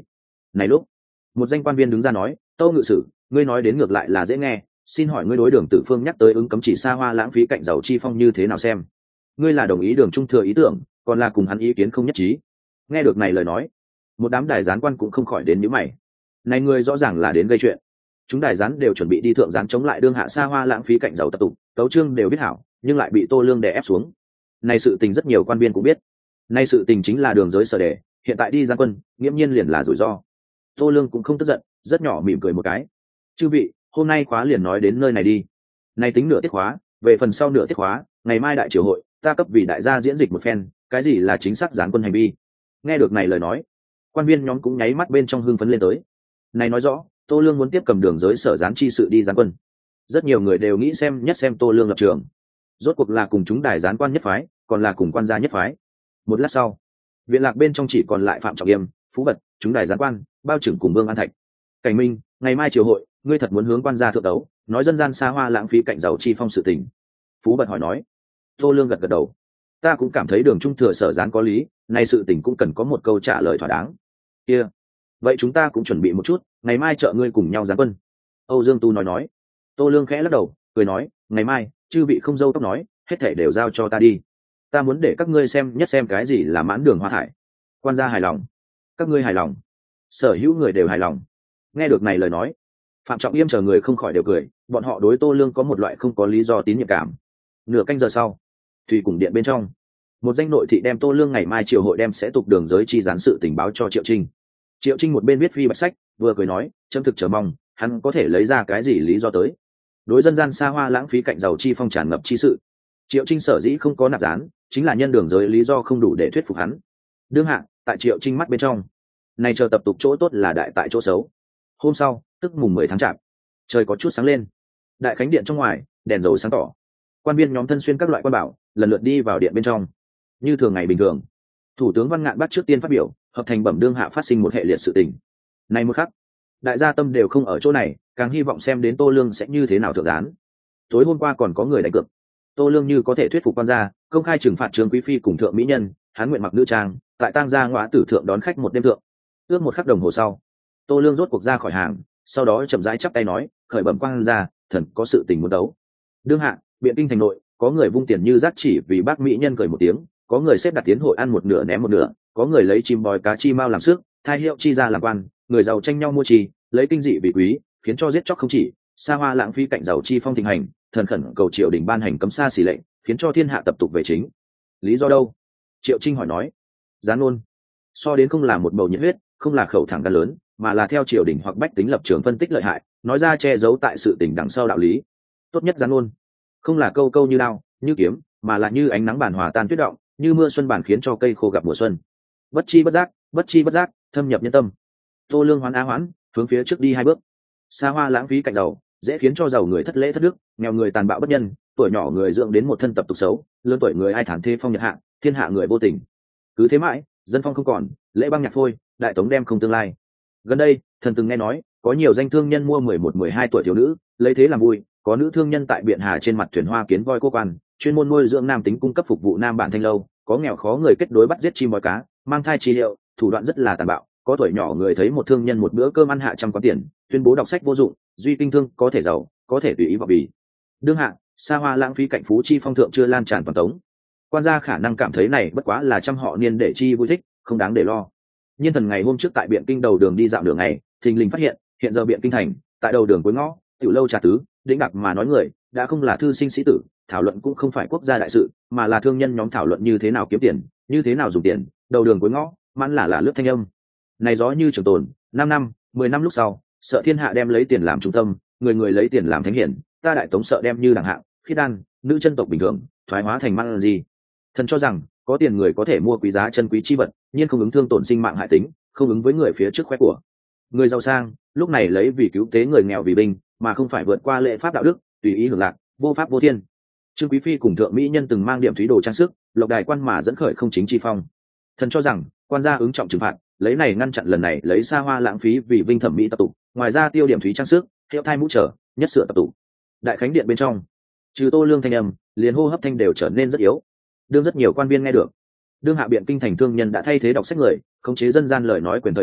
S1: Này lúc, một danh quan viên đứng ra nói, Tâu ngự sử, ngươi nói đến ngược lại là dễ nghe, xin hỏi ngươi đối Đường Tử Phương nhắc tới ứng cấm chỉ xa hoa lãng phí cạnh giàu chi phong như thế nào xem? Ngươi là đồng ý Đường Trung Thừa ý tưởng, còn là cùng hắn ý kiến không nhất trí? Nghe được này lời nói, một đám đài gián quan cũng không khỏi đến nhíu mày. Này ngươi rõ ràng là đến gây chuyện. Chúng đài gián đều chuẩn bị đi thượng gián chống lại đương hạ xa hoa lãng phí cạnh giàu tập tục, tấu chương đều biết hảo, nhưng lại bị Tô Lương đè ép xuống. Này sự tình rất nhiều quan viên cũng biết. Này sự tình chính là đường giới sở đề, hiện tại đi gián quân, nghiễm nhiên liền là rủi ro. Tô Lương cũng không tức giận, rất nhỏ mỉm cười một cái. Chư vị, hôm nay khóa liền nói đến nơi này đi. Này tính nửa tiết khóa, về phần sau nửa tiết khóa, ngày mai đại triều hội, ta cấp vì đại gia diễn dịch một phen, cái gì là chính xác gián quân hành vi. Nghe được này lời nói, quan viên nhóm cũng nháy mắt bên trong hưng phấn lên tới. Này nói rõ, Tô Lương muốn tiếp cầm đường giới sở gián chi sự đi gián quân. Rất nhiều người đều nghĩ xem nhất xem Tô Lương lập trường. Rốt cuộc là cùng chúng đài gián quan nhất phái, còn là cùng quan gia nhất phái. Một lát sau, viện lạc bên trong chỉ còn lại Phạm Trọng Yêm, Phú Bật, chúng đài gián quan, bao trưởng cùng Vương An Thạch. Cảnh Minh, ngày mai triều hội, ngươi thật muốn hướng quan gia thượng đấu, nói dân gian xa hoa lãng phí cạnh giàu chi phong sự tình. Phú Bật hỏi nói. Tô Lương gật gật đầu. Ta cũng cảm thấy Đường Trung Thừa sở gián có lý, này sự tình cũng cần có một câu trả lời thỏa đáng. Kia, vậy chúng ta cũng chuẩn bị một chút, ngày mai chợ ngươi cùng nhau gián quân. Âu Dương Tu nói nói. Tô Lương khẽ lắc đầu, cười nói, ngày mai, chư vị không dâu tóc nói, hết thảy đều giao cho ta đi. Ta muốn để các ngươi xem nhất xem cái gì là mãn đường hoa thải. Quan gia hài lòng, các ngươi hài lòng, sở hữu người đều hài lòng. Nghe được này lời nói, Phạm Trọng Yêm chờ người không khỏi đều cười, bọn họ đối Tô Lương có một loại không có lý do tín nhiệm cảm. Nửa canh giờ sau, Thủy Cùng Điện bên trong, một danh nội thị đem Tô Lương ngày mai triều hội đem sẽ tục đường giới chi gián sự tình báo cho Triệu Trinh. Triệu Trinh một bên viết phi bạch sách, vừa cười nói, chấm thực chờ mong, hắn có thể lấy ra cái gì lý do tới. Đối dân gian xa hoa lãng phí cạnh giàu chi phong tràn ngập chi sự, Triệu Trinh sở dĩ không có nạp gián, chính là nhân đường giới lý do không đủ để thuyết phục hắn. Đương hạ, tại Triệu Trinh mắt bên trong, này chờ tập tục chỗ tốt là đại tại chỗ xấu. Hôm sau, tức mùng mười tháng chạp, trời có chút sáng lên. Đại khánh điện trong ngoài, đèn dầu sáng tỏ. Quan viên nhóm thân xuyên các loại quan bảo, lần lượt đi vào điện bên trong. Như thường ngày bình thường, Thủ tướng Văn Ngạn bắt trước tiên phát biểu, hợp thành bẩm đương hạ phát sinh một hệ liệt sự tình. Này một khắc, đại gia tâm đều không ở chỗ này, càng hy vọng xem đến Tô Lương sẽ như thế nào thượng gián. Tối hôm qua còn có người đánh cược, Tô Lương như có thể thuyết phục quan gia, công khai trừng phạt Trương Quý phi cùng thượng mỹ nhân, hắn nguyện mặc nữ trang, tại tang gia ngõa tử thượng đón khách một đêm thượng. Ước một khắc đồng hồ sau, Tô Lương rốt cuộc ra khỏi hàng, sau đó chậm rãi chắp tay nói, khởi bẩm quan gia, thần có sự tình muốn đấu. Đương hạ, Biện Kinh thành nội, có người vung tiền như rác chỉ vì bác mỹ nhân cười một tiếng, có người xếp đặt tiến hội ăn một nửa ném một nửa, có người lấy chim bói cá chi mao làm sức, thay hiệu chi ra làm quan, người giàu tranh nhau mua chi, lấy kinh dị vì quý, khiến cho giết chóc không chỉ, xa hoa lãng phí cạnh giàu chi phong thịnh hành, thần khẩn cầu triều đình ban hành cấm xa xỉ lệnh, khiến cho thiên hạ tập tục về chính. Lý do đâu? Triệu Trinh hỏi nói. Gián ôn. So đến không là một bầu nhiệt huyết, không là khẩu thẳng gan lớn, mà là theo triều đình hoặc bách tính lập trường phân tích lợi hại, nói ra che giấu tại sự tình đằng sau đạo lý. Tốt nhất gián ôn, không là câu câu như đao, như kiếm, mà là như ánh nắng bản hòa tan tuyết động, như mưa xuân bản khiến cho cây khô gặp mùa xuân. Bất chi bất giác, bất chi bất giác, thâm nhập nhân tâm. Tô Lương hoán á hoán, hướng phía trước đi hai bước. Xa hoa lãng phí cạnh giàu, dễ khiến cho giàu người thất lễ thất đức, nghèo người tàn bạo bất nhân, tuổi nhỏ người dưỡng đến một thân tập tục xấu, lớn tuổi người ai thản thế phong nhật hạ, thiên hạ người vô tình. Cứ thế mãi, dân phong không còn, lễ băng nhạc phôi, đại tống đem không tương lai. Gần đây, thần từng nghe nói, có nhiều danh thương nhân mua mười một mười hai tuổi thiếu nữ, lấy thế làm vui, có nữ thương nhân tại Biện Hà trên mặt thuyền hoa kiến voi cô quan, chuyên môn nuôi dưỡng nam tính cung cấp phục vụ nam bản thanh lâu, có nghèo khó người kết đối bắt giết chim bói cá, mang thai chi liệu, thủ đoạn rất là tàn bạo, có tuổi nhỏ người thấy một thương nhân một bữa cơm ăn hạ trăm có tiền, tuyên bố đọc sách vô dụng, duy kinh thương có thể giàu, có thể tùy ý vào bì. Đương hạ, xa hoa lãng phí cạnh phú chi phong thượng chưa lan tràn toàn tống. Quan gia khả năng cảm thấy này bất quá là trăm họ niên để chi vui thích, không đáng để lo. Nhưng thần ngày hôm trước tại Biện Kinh đầu đường đi dạo đường ngày, thình lình phát hiện, hiện giờ Biện Kinh thành, tại đầu đường cuối ngõ, tiểu lâu trà tứ, đĩnh đặc mà nói người, đã không là thư sinh sĩ tử, thảo luận cũng không phải quốc gia đại sự, mà là thương nhân nhóm thảo luận như thế nào kiếm tiền, như thế nào dùng tiền, đầu đường cuối ngõ, mãn là là lướt thanh âm. Này gió như trường tồn, năm năm, mười năm lúc sau, sợ thiên hạ đem lấy tiền làm trung tâm, người người lấy tiền làm thánh hiển, ta đại tống sợ đem như đẳng hạng, khiết đan, nữ chân tộc bình thường, thoái hóa thành mang gì. Thần cho rằng, có tiền người có thể mua quý giá chân quý chi vật, nhưng không ứng thương tổn sinh mạng hại tính, không ứng với người phía trước khoe của. Người giàu sang, lúc này lấy vì cứu tế người nghèo vì binh, mà không phải vượt qua lễ pháp đạo đức, tùy ý hưởng lạc, vô pháp vô thiên. Trương Quý phi cùng thượng mỹ nhân từng mang điểm thúy đồ trang sức, lộc đài quan mà dẫn khởi không chính chi phong. Thần cho rằng, quan gia ứng trọng trừng phạt, lấy này ngăn chặn lần này lấy xa hoa lãng phí vì vinh thẩm mỹ tập tụ, ngoài ra tiêu điểm thúy trang sức, hiệu thai mũ trở, nhất sửa tập tụ. Đại khánh điện bên trong, trừ Tô Lương thanh âm, liền hô hấp thanh đều trở nên rất yếu. Đương rất nhiều quan viên nghe được, đương hạ Biện Kinh thành thương nhân đã thay thế đọc sách người, khống chế dân gian lời nói quyền thời điểm,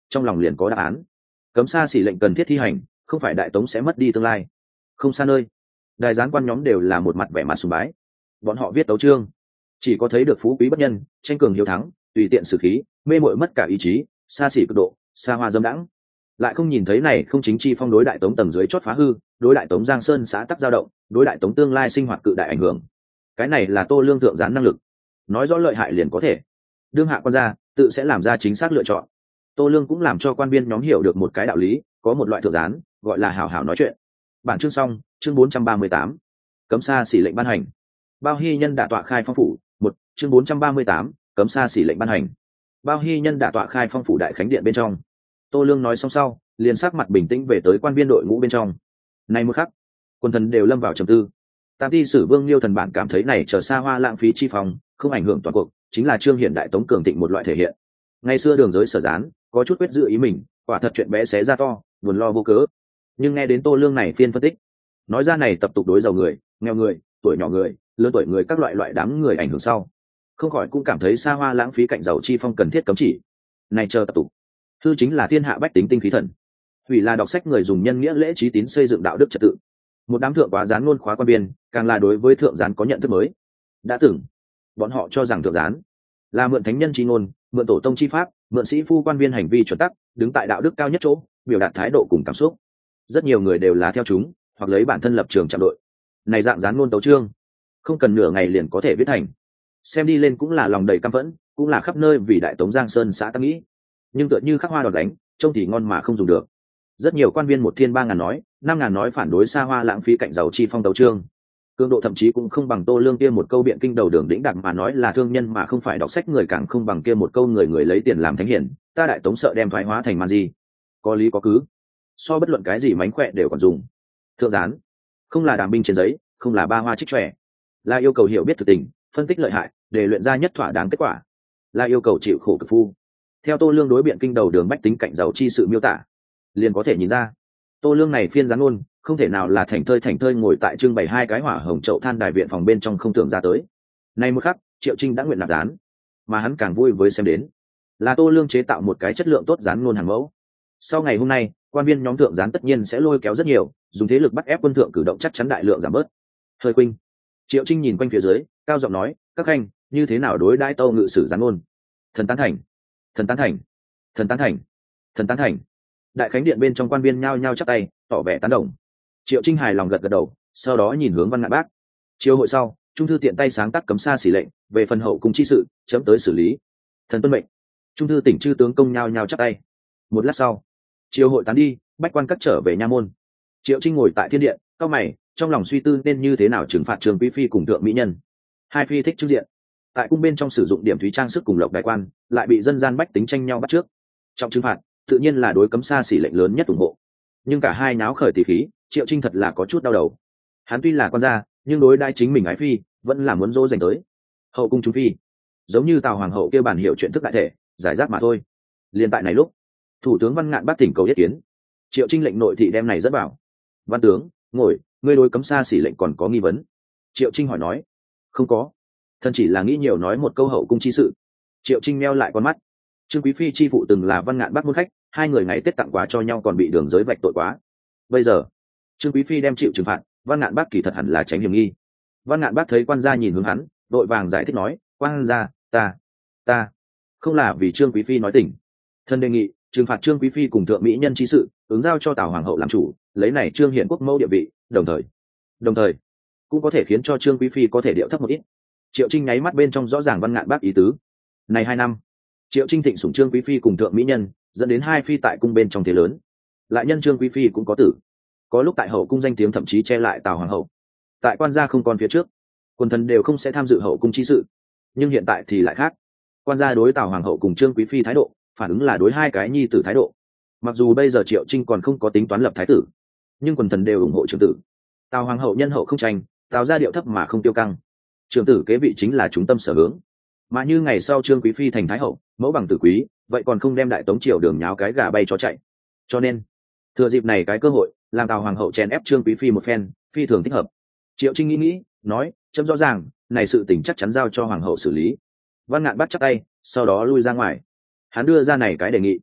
S1: trong lòng liền có đáp án. Cấm xa xỉ lệnh cần thiết thi hành, không phải đại tống sẽ mất đi tương lai. Không xa nơi, đại gián quan nhóm đều là một mặt vẻ mặt sùng bái. Bọn họ viết tấu chương, chỉ có thấy được phú quý bất nhân, tranh cường hiếu thắng, tùy tiện sử khí, mê muội mất cả ý chí, xa xỉ cực độ, xa hoa dâm đãng, lại không nhìn thấy này không chính chi phong đối đại tống tầng dưới chót phá hư, đối đại tống giang sơn xã tắc dao động, đối đại tống tương lai sinh hoạt cự đại ảnh hưởng. Cái này là Tô Lương thượng gián năng lực, nói rõ lợi hại liền có thể đương hạ quan gia tự sẽ làm ra chính xác lựa chọn. Tô Lương cũng làm cho quan viên nhóm hiểu được một cái đạo lý, có một loại thượng gián gọi là hảo hảo nói chuyện. Bản chương xong, chương bốn trăm ba mươi tám, cấm xa xỉ lệnh ban hành. Bao Hy nhân đả tọa khai phong phủ, một, chương bốn trăm ba mươi tám, cấm xa xỉ lệnh ban hành. Bao Hy nhân đả tọa khai phong phủ đại khánh điện bên trong. Tô Lương nói xong sau, liền sắc mặt bình tĩnh về tới quan viên đội ngũ bên trong. Này một khắc, quân thần đều lâm vào trầm tư. Tam ti sử Vương Liêu thần bản cảm thấy này trở xa hoa lãng phí chi phòng, không ảnh hưởng toàn cuộc, chính là trương hiện đại tống cường thịnh một loại thể hiện. Ngày xưa đường giới sở gián, có chút quyết dự ý mình, quả thật chuyện bé xé ra to, buồn lo vô cớ. Nhưng nghe đến Tô Lương này phiên phân tích, nói ra này tập tục đối giàu người, nghèo người, tuổi nhỏ người, lớn tuổi người các loại loại đám người ảnh hưởng sau, không khỏi cũng cảm thấy xa hoa lãng phí cạnh giàu chi phong cần thiết cấm chỉ. Này chờ tập tục, thư chính là thiên hạ bách tính tinh khí thần, hủy là đọc sách người dùng nhân nghĩa lễ trí tín xây dựng đạo đức trật tự. Một đám thượng quá gián ngôn khóa quan biên, càng là đối với thượng gián có nhận thức mới. Đã từng, bọn họ cho rằng thượng gián là mượn thánh nhân chi ngôn, mượn tổ tông chi pháp, mượn sĩ phu quan viên hành vi chuẩn tắc, đứng tại đạo đức cao nhất chỗ, biểu đạt thái độ cùng cảm xúc. Rất nhiều người đều là theo chúng, hoặc lấy bản thân lập trường chạm đội. Này dạng gián ngôn tấu chương, không cần nửa ngày liền có thể viết thành. Xem đi lên cũng là lòng đầy căm phẫn, cũng là khắp nơi vì đại tống giang sơn xã tăng nghĩ. Nhưng tựa như khắc hoa đòn đánh, trông thì ngon mà không dùng được. Rất nhiều quan viên một thiên ba ngàn nói, năm ngàn nói phản đối xa hoa lãng phí cạnh giàu chi phong tấu chương. Cương độ thậm chí cũng không bằng Tô Lương kia một câu biện kinh đầu đường đĩnh đạc mà nói là thương nhân mà không phải đọc sách người, càng không bằng kia một câu người người lấy tiền làm thánh hiển, ta đại tống sợ đem thoái hóa thành màn gì. Có lý có cứ, so bất luận cái gì mánh khỏe đều còn dùng. Thượng gián không là đàm binh trên giấy, không là ba hoa trích trẻ, là yêu cầu hiểu biết thực tình, phân tích lợi hại để luyện ra nhất thỏa đáng kết quả, là yêu cầu chịu khổ cực phu. Theo Tô Lương đối biện kinh đầu đường bách tính cạnh giàu chi sự miêu tả, liền có thể nhìn ra Tô Lương này phiên gián ngôn không thể nào là thành thơi thành thơi ngồi tại trưng bày hai cái hỏa hồng chậu than đài viện phòng bên trong không tưởng ra tới. Nay một khắc, Triệu Trinh đã nguyện nạp gián, mà hắn càng vui với xem đến là Tô Lương chế tạo một cái chất lượng tốt gián ngôn hàng mẫu. Sau ngày hôm nay, quan viên nhóm thượng gián tất nhiên sẽ lôi kéo rất nhiều, dùng thế lực bắt ép quân thượng cử động chắc chắn đại lượng giảm bớt. Hơi Quynh, Triệu Trinh nhìn quanh phía dưới, cao giọng nói, các khanh như thế nào đối đãi tâu ngự sử gián ngôn? Thần tán thành, thần tán thành, thần tán thành, thần tán thành. Đại khánh điện bên trong quan viên nhao nhao chắp tay, tỏ vẻ tán đồng. Triệu Trinh hài lòng gật gật đầu, sau đó nhìn hướng Văn Ngạn Bác. Chiều hội sau, trung thư tiện tay sáng tác cấm xa xỉ lệnh, về phần hậu cung chi sự, chấm tới xử lý. Thần tuân mệnh. Trung thư tỉnh chư tướng công nhao nhao chắp tay. Một lát sau, chiều hội tán đi, bách quan cắt trở về nha môn. Triệu Trinh ngồi tại thiên điện, cau mày, trong lòng suy tư nên như thế nào trừng phạt Trường Quý phi cùng thượng mỹ nhân. Hai phi thích trước diện, tại cung bên trong sử dụng điểm thúy trang sức cùng lộc đại quan, lại bị dân gian bách tính tranh nhau bắt trước. Trong trừng phạt, tự nhiên là đối cấm xa xỉ lệnh lớn nhất ủng hộ. Nhưng cả hai náo khởi tỷ khí, Triệu Trinh thật là có chút đau đầu. Hắn tuy là quan gia, nhưng đối đãi chính mình ái phi, vẫn là muốn dỗ dành tới. Hậu cung trung phi, giống như Tào hoàng hậu kia bản hiệu chuyện thức đại thể, giải rác mà thôi. Liên tại này lúc, thủ tướng Văn Ngạn Bác thỉnh cầu ý kiến. Triệu Trinh lệnh nội thị đem này dẫn bảo. Văn tướng, ngồi, ngươi đối cấm xa xỉ lệnh còn có nghi vấn? Triệu Trinh hỏi nói. Không có, thân chỉ là nghĩ nhiều nói một câu hậu cung chi sự. Triệu Trinh meo lại con mắt. Trương Quý phi chi phụ từng là Văn Ngạn Bác môn khách, hai người ngày Tết tặng quà cho nhau còn bị đường giới vạch tội quá. Bây giờ Trương Quý phi đem chịu trừng phạt, Văn Ngạn Bác kỳ thật hẳn là tránh hiểm nghi. Văn Ngạn Bác thấy quan gia nhìn hướng hắn, vội vàng giải thích nói, quan gia, ta ta không là vì Trương Quý phi nói tỉnh, thân đề nghị trừng phạt Trương Quý phi cùng thượng mỹ nhân chi sự, ứng giao cho Tào hoàng hậu làm chủ, lấy này Trương hiển quốc mẫu địa vị, đồng thời đồng thời cũng có thể khiến cho Trương Quý phi có thể điệu thấp một ít. Triệu Trinh nháy mắt bên trong rõ ràng Văn Ngạn Bác ý tứ. Này hai năm, Triệu Trinh thịnh sủng Trương Quý phi cùng thượng mỹ nhân, dẫn đến hai phi tại cung bên trong thế lớn, lại nhân Trương Quý phi cũng có tử, có lúc tại hậu cung danh tiếng thậm chí che lại Tào hoàng hậu. Tại quan gia không còn phía trước, quần thần đều không sẽ tham dự hậu cung chi sự, nhưng hiện tại thì lại khác. Quan gia đối Tào hoàng hậu cùng Trương Quý phi thái độ, phản ứng là đối hai cái nhi tử thái độ. Mặc dù bây giờ Triệu Trinh còn không có tính toán lập thái tử, nhưng quần thần đều ủng hộ trưởng tử. Tào hoàng hậu nhân hậu không tranh, Tào gia điệu thấp mà không tiêu căng, trưởng tử kế vị chính là chúng tâm sở hướng. Mà như ngày sau Trương Quý phi thành thái hậu, mẫu bằng tử quý, vậy còn không đem đại tống triều đường nháo cái gà bay cho chạy. Cho nên thừa dịp này cái cơ hội, làm Tào hoàng hậu chèn ép Trương Quý phi một phen, phi thường thích hợp. Triệu Trinh nghĩ nghĩ, nói, chấm rõ ràng, này sự tình chắc chắn giao cho hoàng hậu xử lý. Văn Ngạn bắt chắc tay, sau đó lui ra ngoài. Hắn đưa ra này cái đề nghị,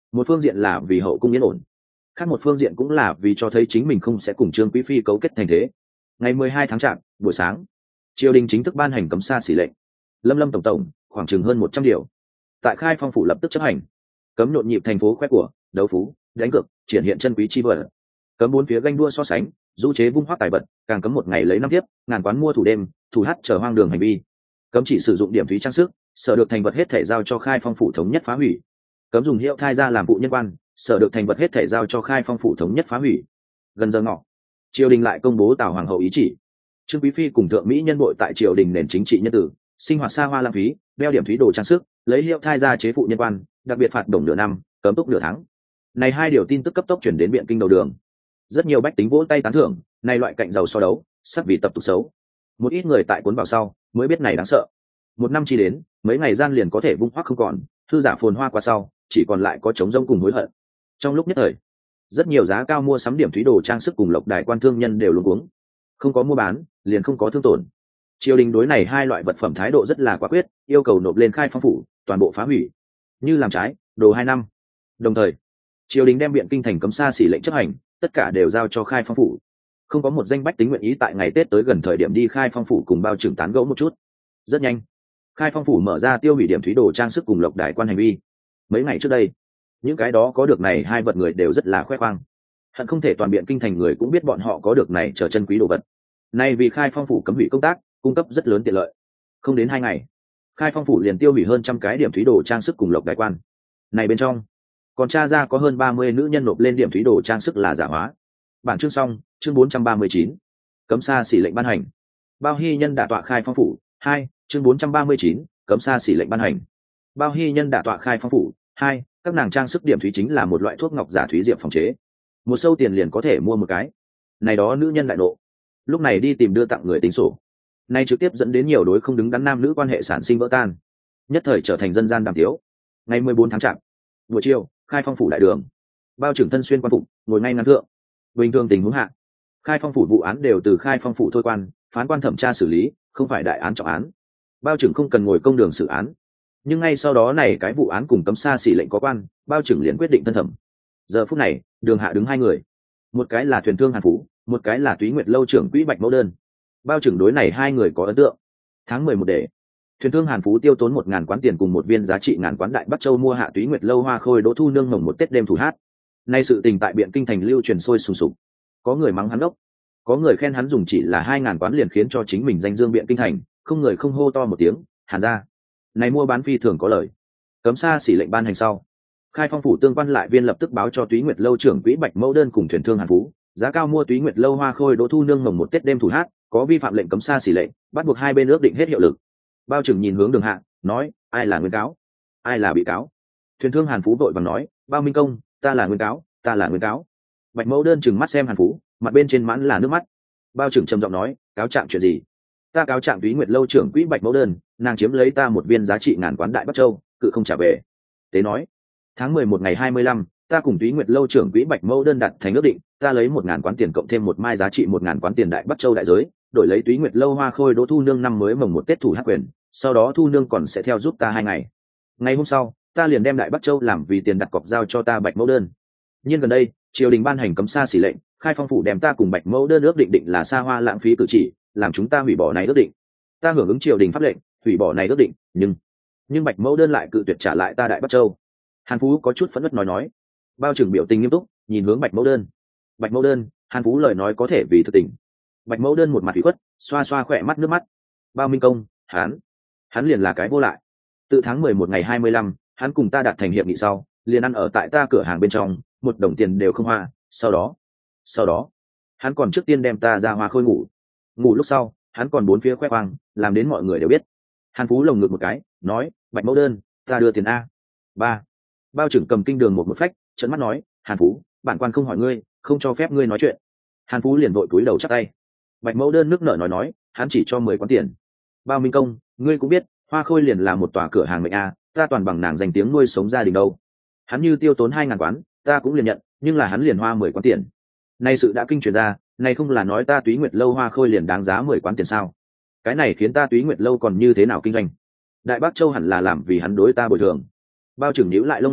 S1: Một phương diện là vì hậu cung yên ổn, khác một phương diện cũng là vì cho thấy chính mình không sẽ cùng Trương Quý Phi cấu kết thành thế. Ngày mười hai tháng chạp buổi sáng, triều đình chính thức ban hành cấm sa xỉ lệnh. Lâm lâm tổng tổng khoảng chừng hơn một trăm điều tại Khai Phong phủ lập tức chấp hành. Cấm nhộn nhịp thành phố khoe của, đấu phú, đánh cược, triển hiện chân quý chi vật. Cấm bốn phía ganh đua so sánh, du chế vung hoác tài vật, càng cấm một ngày lấy năm tiếp, ngàn quán mua thủ đêm, thủ hát chờ hoang đường hành vi. Cấm chỉ sử dụng điểm thúy trang sức, sở được thành vật hết thể giao cho Khai Phong phủ thống nhất phá hủy. Cấm dùng hiệu thai ra làm phụ nhân quan, sở được thành vật hết thể giao cho Khai Phong phủ thống nhất phá hủy. Gần giờ ngọ, triều đình lại công bố Tào hoàng hậu ý chỉ. Trương Quý Phi cùng thượng mỹ nhân bội tại triều đình nền chính trị nhân tử, sinh hoạt xa hoa lãng phí, đeo điểm thúy đồ trang sức, lấy hiệu thai ra chế phụ nhân quan, đặc biệt phạt đồng nửa năm, cấm túc nửa tháng. Này hai điều tin tức cấp tốc chuyển đến biện kinh đầu đường. Rất nhiều bách tính vỗ tay tán thưởng, này loại cạnh giàu so đấu, sắp vì tập tục xấu. Một ít người tại cuốn vào sau, mới biết này đáng sợ. Một năm chi đến, mấy ngày gian liền có thể vung hoắc không còn, thư giả phồn hoa qua sau, chỉ còn lại có trống rông cùng hối hận. Trong lúc nhất thời, rất nhiều giá cao mua sắm điểm thúy đồ trang sức cùng lộc đài quan thương nhân đều luống cuống. Không có mua bán, liền không có thương tổn. Triều đình đối này hai loại vật phẩm thái độ rất là quả quyết, yêu cầu nộp lên Khai Phong phủ, toàn bộ phá hủy. Như làm trái, đồ hai năm. Đồng thời, triều đình đem biện kinh thành cấm sa xỉ lệnh chấp hành, tất cả đều giao cho Khai Phong phủ. Không có một danh bách tính nguyện ý tại ngày Tết tới gần thời điểm đi Khai Phong phủ cùng bao trưởng tán gẫu một chút. Rất nhanh, Khai Phong phủ mở ra tiêu hủy điểm thúy đồ trang sức cùng lộc đài quan hành vi. Mấy ngày trước đây, những cái đó có được này hai vật người đều rất là khoe khoang. Hận không thể toàn biện kinh thành người cũng biết bọn họ có được này trở chân quý đồ vật. Nay vì Khai Phong phủ cấm hủy công tác, cung cấp rất lớn tiện lợi. Không đến hai ngày, Khai Phong phủ liền tiêu hủy hơn trăm cái điểm thúy đồ trang sức cùng lộc đài quan. Này bên trong, còn tra ra có hơn ba mươi nữ nhân nộp lên điểm thúy đồ trang sức là giả hóa. Bản chương xong, chương bốn trăm ba mươi chín. Cấm sa xỉ lệnh ban hành. Bao hy nhân đả tọa Khai Phong phủ, hai, chương bốn trăm ba mươi chín, cấm sa xỉ lệnh ban hành. Bao hy nhân đả tọa Khai Phong phủ, hai, các nàng trang sức điểm thúy chính là một loại thuốc ngọc giả thúy diệp phòng chế. Một sâu tiền liền có thể mua một cái. Này đó nữ nhân đại nộ. Lúc này đi tìm đưa tặng người tính sổ. Nay trực tiếp dẫn đến nhiều đối không đứng đắn nam nữ quan hệ sản sinh vỡ tan, nhất thời trở thành dân gian đàm tiếu. Ngày mười bốn tháng chạp buổi chiều, Khai Phong phủ đại đường, bao trưởng thân xuyên quan phục ngồi ngay ngắn thượng. Bình thường tình huống hạ, Khai Phong phủ vụ án đều từ Khai Phong phủ thôi quan, phán quan thẩm tra xử lý, không phải đại án trọng án. Bao trưởng không cần ngồi công đường xử án. Nhưng ngay sau đó này cái vụ án cùng cấm sa xỉ lệnh có quan, bao trưởng liền quyết định thân thẩm. Giờ phút này, đường hạ đứng hai người, một cái là thuyền thương Hàn Phú, một cái là Túy Nguyệt lâu trưởng quỹ Bạch Mẫu Đơn. Bao trưởng đối này hai người có ấn tượng. Tháng mười một để thuyền thương Hàn Phú tiêu tốn một ngàn quán tiền cùng một viên giá trị ngàn quán đại Bắc Châu mua hạ Túy Nguyệt lâu hoa khôi Đỗ Thu Nương mồng một Tết đêm thủ hát. Nay sự tình tại biện kinh thành lưu truyền sôi sùng sục. Có người mắng hắn ốc, có người khen hắn dùng chỉ là hai ngàn quán liền khiến cho chính mình danh dương biện kinh thành, không người không hô to một tiếng, Hàn ra. Này mua bán phi thường có lời. Cấm sa xỉ lệnh ban hành sau, Khai Phong phủ tương quan lại viên lập tức báo cho Túy Nguyệt lâu trưởng quỹ Bạch Mẫu Đơn cùng thuyền thương Hàn Phú, giá cao mua Túy Nguyệt lâu hoa khôi Đỗ Thu Nương mồng một Tết đêm thủ hát, có vi phạm lệnh cấm sa xỉ lệnh, bắt buộc hai bên ước định hết hiệu lực. Bao trưởng nhìn hướng đường hạ, nói, ai là nguyên cáo, ai là bị cáo. Thuyền thương Hàn Phú vội vàng nói, bao minh công, ta là nguyên cáo, ta là nguyên cáo. Bạch Mẫu Đơn chừng mắt xem Hàn Phú, mặt bên trên mãn là nước mắt. Bao trưởng trầm giọng nói, cáo trạng chuyện gì? Ta cáo trạng Túy Nguyệt lâu trưởng quỹ Bạch Mẫu Đơn, nàng chiếm lấy ta một viên giá trị ngàn quán đại Bắc Châu, cự không trả về. Tế nói, tháng mười một ngày hai mươi lăm, ta cùng Túy Nguyệt lâu trưởng quỹ Bạch Mẫu Đơn đặt thành ước định, ta lấy một ngàn quán tiền cộng thêm một mai giá trị một ngàn quán tiền đại Bắc Châu đại giới, đổi lấy Túy Nguyệt lâu hoa khôi Đỗ Thu Nương năm mới mồng một Tết thủ hát quyền, sau đó Thu Nương còn sẽ theo giúp ta hai ngày. Ngày hôm sau, ta liền đem đại Bắc Châu làm vì tiền đặt cọc giao cho ta Bạch Mẫu Đơn. Nhưng gần đây, triều đình ban hành cấm sa xỉ lệnh, Khai Phong phủ đem ta cùng Bạch Mẫu Đơn ước định định là xa hoa lãng phí cử chỉ, làm chúng ta hủy bỏ này ước định. Ta hưởng ứng triều đình pháp lệnh, hủy bỏ này ước định, nhưng nhưng Bạch Mẫu Đơn lại cự tuyệt trả lại ta đại Bắc Châu. Hàn Phú có chút phẫn nộ nói nói. Bao trưởng biểu tình nghiêm túc, nhìn hướng Bạch Mẫu Đơn. Bạch Mẫu Đơn, Hàn Phú lời nói có thể vì thực tình. Bạch Mẫu Đơn một mặt ủy khuất, xoa xoa khỏe mắt nước mắt. Bao minh công, hắn, hắn liền là cái vô lại. Từ tháng mười một ngày hai mươi lăm, hắn cùng ta đạt thành hiệp nghị sau, liền ăn ở tại ta cửa hàng bên trong, một đồng tiền đều không hoa. Sau đó, sau đó, hắn còn trước tiên đem ta ra hoa khôi ngủ. Ngủ lúc sau, hắn còn bốn phía khoe khoang, làm đến mọi người đều biết. Hàn Phú lồng ngực một cái, nói, Bạch Mẫu Đơn, ta đưa tiền a. Ba. Bao trưởng cầm kinh đường một một phách, trợn mắt nói, Hàn Phú, bản quan không hỏi ngươi, không cho phép ngươi nói chuyện. Hàn Phú liền vội cúi đầu chắp tay. Bạch Mẫu Đơn nước nở nói nói, hắn chỉ cho mười quán tiền. Bao minh công, ngươi cũng biết, hoa khôi liền là một tòa cửa hàng mệnh a, ta toàn bằng nàng dành tiếng nuôi sống gia đình đâu. Hắn như tiêu tốn hai ngàn quán, ta cũng liền nhận, nhưng là hắn liền hoa mười quán tiền. Nay sự đã kinh truyền ra, này không là nói ta Túy Nguyệt lâu hoa khôi liền đáng giá mười quán tiền sao? Cái này khiến ta Túy Nguyệt lâu còn như thế nào kinh doanh? Đại Bắc Châu hẳn là làm vì hắn đối ta bồi thường. Bao trưởng nhíu lại lông mày,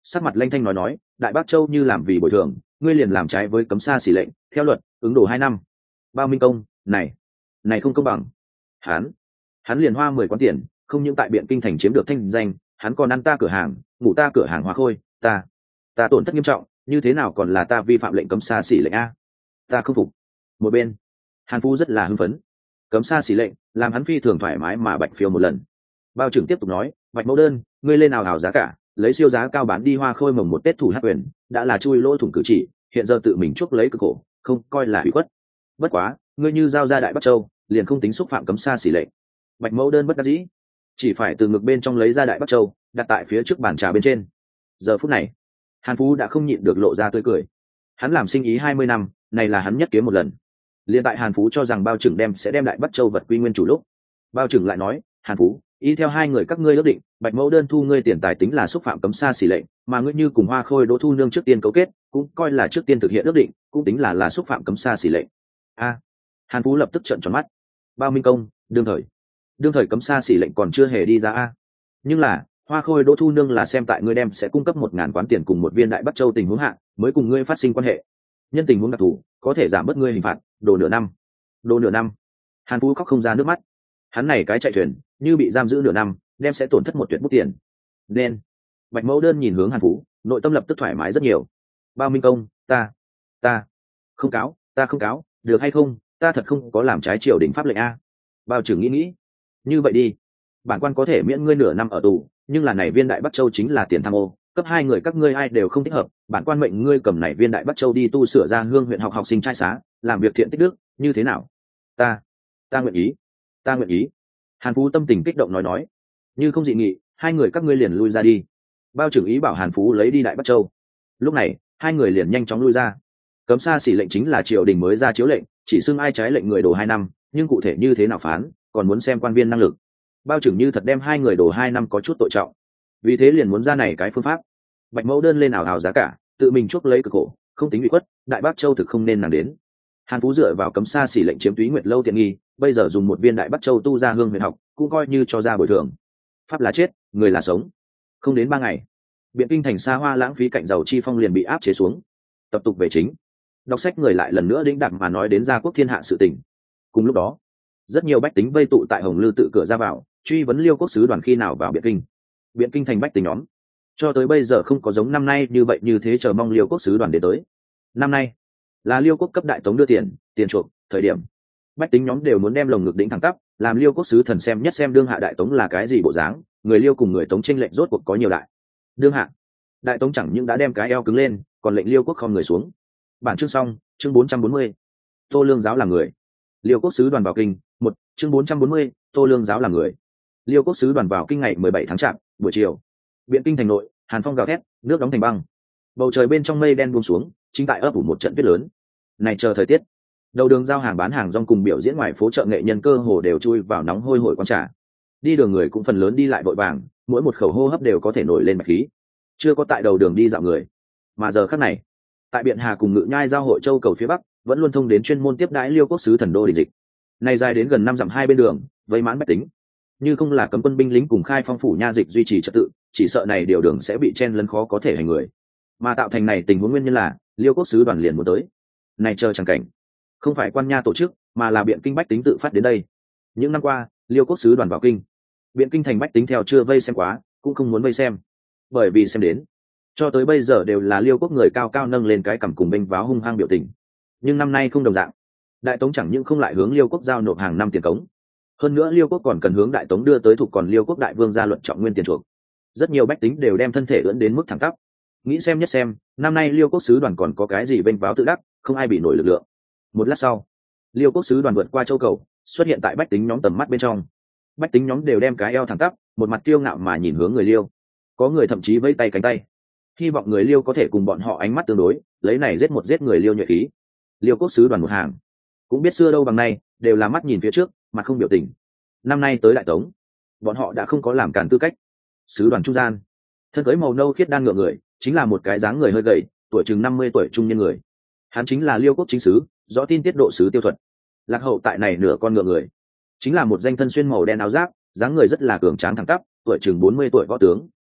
S1: sắc mặt lanh thanh nói nói, đại bắc châu như làm vì bồi thường, ngươi liền làm trái với cấm sa xỉ lệnh, theo luật ứng đổ hai năm. Bao Minh Công, này này không công bằng. hắn hắn liền hoa mười quán tiền, không những tại Biện Kinh thành chiếm được thanh danh, hắn còn ăn ta cửa hàng, ngủ ta cửa hàng Hoa Khôi, ta ta tổn thất nghiêm trọng, như thế nào còn là ta vi phạm lệnh cấm sa xỉ lệnh a? Ta không phục. Một bên Hàn Phú rất là hưng phấn, cấm sa xỉ lệnh làm hắn phi thường thoải mái mà bạch phiêu một lần. Bao trưởng tiếp tục nói, bạch mẫu đơn, ngươi lên nào hào giá cả, lấy siêu giá cao bán đi Hoa Khôi mồng một tết thủ hát quyền, đã là chui lỗ thủng cử chỉ, hiện giờ tự mình chuốc lấy cực khổ, không coi là hủy khuất. Bất quá ngươi như giao ra đại bắc châu, liền không tính xúc phạm cấm sa xỉ lệnh. Bạch mẫu đơn bất đắc dĩ, chỉ phải từ ngực bên trong lấy ra đại bắc châu, đặt tại phía trước bàn trà bên trên. Giờ phút này Hàn Phú đã không nhịn được lộ ra tươi cười. Hắn làm sinh ý hai mươi năm, này là hắn nhất kiếm một lần. Liên tại Hàn Phú cho rằng Bao Trừng đem sẽ đem đại bắc châu vật quy nguyên chủ lúc, Bao Trừng lại nói, Hàn Phú, ý theo hai người các ngươi ước định, bạch mẫu đơn thu ngươi tiền tài tính là xúc phạm cấm sa xỉ lệnh, mà ngươi như cùng Hoa Khôi Đỗ Thu Nương trước tiên cấu kết, cũng coi là trước tiên thực hiện ước định, cũng tính là là xúc phạm cấm sa xỉ lệnh. A. Hàn Phú lập tức trợn tròn mắt. Bao Minh Công, đương thời đương thời cấm sa xỉ lệnh còn chưa hề đi ra a. Nhưng là Hoa Khôi Đỗ Thu Nương là xem tại ngươi đem sẽ cung cấp một ngàn quán tiền cùng một viên đại bắc châu tình huống hạ, mới cùng ngươi phát sinh quan hệ. Nhân tình huống đặc thù, có thể giảm bớt ngươi hình phạt, đồ nửa năm. Đồ nửa năm. Hàn Phú khóc không ra nước mắt. Hắn này cái chạy thuyền, như bị giam giữ nửa năm, đem sẽ tổn thất một tuyệt bút tiền. Nên Bạch mẫu đơn nhìn hướng Hàn Phú, nội tâm lập tức thoải mái rất nhiều. Bao Minh Công, ta ta không cáo, ta không cáo, được hay không, ta thật không có làm trái triều đình pháp lệnh a. Bao Trừng nghĩ nghĩ, như vậy đi, bản quan có thể miễn ngươi nửa năm ở tù, nhưng là này viên đại bắc châu chính là tiền tham ô, cấp hai người các ngươi ai đều không thích hợp, bản quan mệnh ngươi cầm này viên đại bắc châu đi tu sửa ra hương huyện học học sinh trai xá, làm việc thiện tích đức, như thế nào? Ta ta nguyện ý, ta nguyện ý. Hàn Phú tâm tình kích động nói nói, như không dị nghị, hai người các ngươi liền lui ra đi. Bao Trưởng ý bảo Hàn Phú lấy đi đại bắc châu. Lúc này hai người liền nhanh chóng lui ra. Cấm sa xỉ lệnh chính là triều đình mới ra chiếu lệnh, chỉ xưng ai trái lệnh người đổ hai năm, nhưng cụ thể như thế nào phán, còn muốn xem quan viên năng lực. Bao Trưởng như thật đem hai người đổ hai năm có chút tội trọng, vì thế liền muốn ra này cái phương pháp. Bạch mẫu đơn lên ảo ảo giá cả, tự mình chuốc lấy cực khổ, không tính bị khuất, đại bắc châu thực không nên nàng đến. Hàn Phú dựa vào cấm sa xỉ lệnh chiếm Túy Nguyệt lâu tiện nghi, bây giờ dùng một viên đại bắc châu tu ra hương huyền học, cũng coi như cho ra bồi thường. Pháp là chết, người là sống. Không đến ba ngày, Biện Kinh thành xa hoa lãng phí cạnh giàu chi phong liền bị áp chế xuống. Tập tục về chính, đọc sách người lại lần nữa đĩnh đạc mà nói đến gia quốc thiên hạ sự tình. Cùng lúc đó, rất nhiều bách tính vây tụ tại Hồng Lư tự cửa ra vào, truy vấn Liêu quốc sứ đoàn khi nào vào Biện Kinh. Biện Kinh thành bách tính nhóm, cho tới bây giờ không có giống năm nay như vậy như thế chờ mong Liêu quốc sứ đoàn đến tới. Năm nay là Liêu quốc cấp đại tống đưa tiền, tiền chuộc, thời điểm bách tính nhóm đều muốn đem lồng ngực đỉnh thẳng tắp, làm Liêu quốc sứ thần xem nhất xem đương hạ đại tống là cái gì bộ dáng, người Liêu cùng người tống tranh lệch rốt cuộc có nhiều đại. Đương hạ đại tống chẳng những đã đem cái eo cứng lên, còn lệnh Liêu quốc không người xuống. Bản chương xong, chương bốn trăm bốn mươi. Tô Lương giáo làm người. Liêu quốc sứ đoàn vào kinh, một, chương bốn trăm bốn mươi, Tô Lương giáo làm người. Liêu quốc sứ đoàn vào kinh ngày mười bảy tháng Chạp, buổi chiều. Biện Kinh thành nội, hàn phong gào thét, nước đóng thành băng. Bầu trời bên trong mây đen buông xuống, chính tại ấp ủ một trận tuyết lớn. Này chờ thời tiết, đầu đường giao hàng bán hàng rong cùng biểu diễn ngoài phố chợ nghệ nhân cơ hồ đều chui vào nóng hôi hổi quán trà. Đi đường người cũng phần lớn đi lại vội vàng, mỗi một khẩu hô hấp đều có thể nổi lên mạch khí. Chưa có tại đầu đường đi dạo người, mà giờ khắc này, tại Biện Hà cùng Ngự Nhai giao hội châu cầu phía bắc, vẫn luôn thông đến chuyên môn tiếp đãi Liêu quốc sứ thần đô đình dịch. Này dài đến gần năm dặm hai bên đường, vây mãn bách tính. Như không là cấm quân binh lính cùng khai phong phủ nha dịch duy trì trật tự, chỉ sợ này điều đường sẽ bị chen lấn khó có thể hành người. Mà tạo thành này tình huống nguyên nhân là Liêu quốc sứ đoàn liền muốn tới. Này chờ chẳng cảnh, không phải quan nha tổ chức, mà là Biện Kinh bách tính tự phát đến đây. Những năm qua, Liêu quốc sứ đoàn vào kinh, Biện Kinh thành bách tính theo chưa vây xem quá, cũng không muốn vây xem, bởi vì xem đến, cho tới bây giờ đều là Liêu quốc người cao cao nâng lên cái cằm cùng bênh váo hung hăng biểu tình. Nhưng năm nay không đồng dạng, đại tống chẳng những không lại hướng Liêu quốc giao nộp hàng năm tiền cống, hơn nữa Liêu quốc còn cần hướng đại tống đưa tới thuộc còn Liêu quốc đại vương gia luận trọng nguyên tiền chuộc. Rất nhiều bách tính đều đem thân thể ưỡn đến mức thẳng tắp, nghĩ xem nhất xem năm nay Liêu quốc sứ đoàn còn có cái gì bênh váo tự đắc, không ai bị nổi lực lượng. Một lát sau, Liêu quốc sứ đoàn vượt qua châu cầu, xuất hiện tại bách tính nhóm tầm mắt bên trong. Bách tính nhóm đều đem cái eo thẳng tắp, một mặt kiêu ngạo mà nhìn hướng người Liêu, có người thậm chí vẫy tay cánh tay, hy vọng người Liêu có thể cùng bọn họ ánh mắt tương đối, lấy này giết một giết người Liêu nhuệ khí. Liêu quốc sứ đoàn một hàng, cũng biết xưa đâu bằng nay, đều là mắt nhìn phía trước, mà không biểu tình. Năm nay tới đại tống, bọn họ đã không có làm cản tư cách. Sứ đoàn trung gian, thân cưới màu nâu khiết đan ngựa người, chính là một cái dáng người hơi gầy, tuổi chừng năm mươi tuổi trung niên người. Hắn chính là Liêu quốc chính sứ, rõ tin tiết độ sứ Tiêu Thuật. Lạc hậu tại này nửa con ngựa người, chính là một danh thân xuyên màu đen áo giáp, dáng người rất là cường tráng thẳng tắp, tuổi chừng bốn mươi tuổi võ tướng.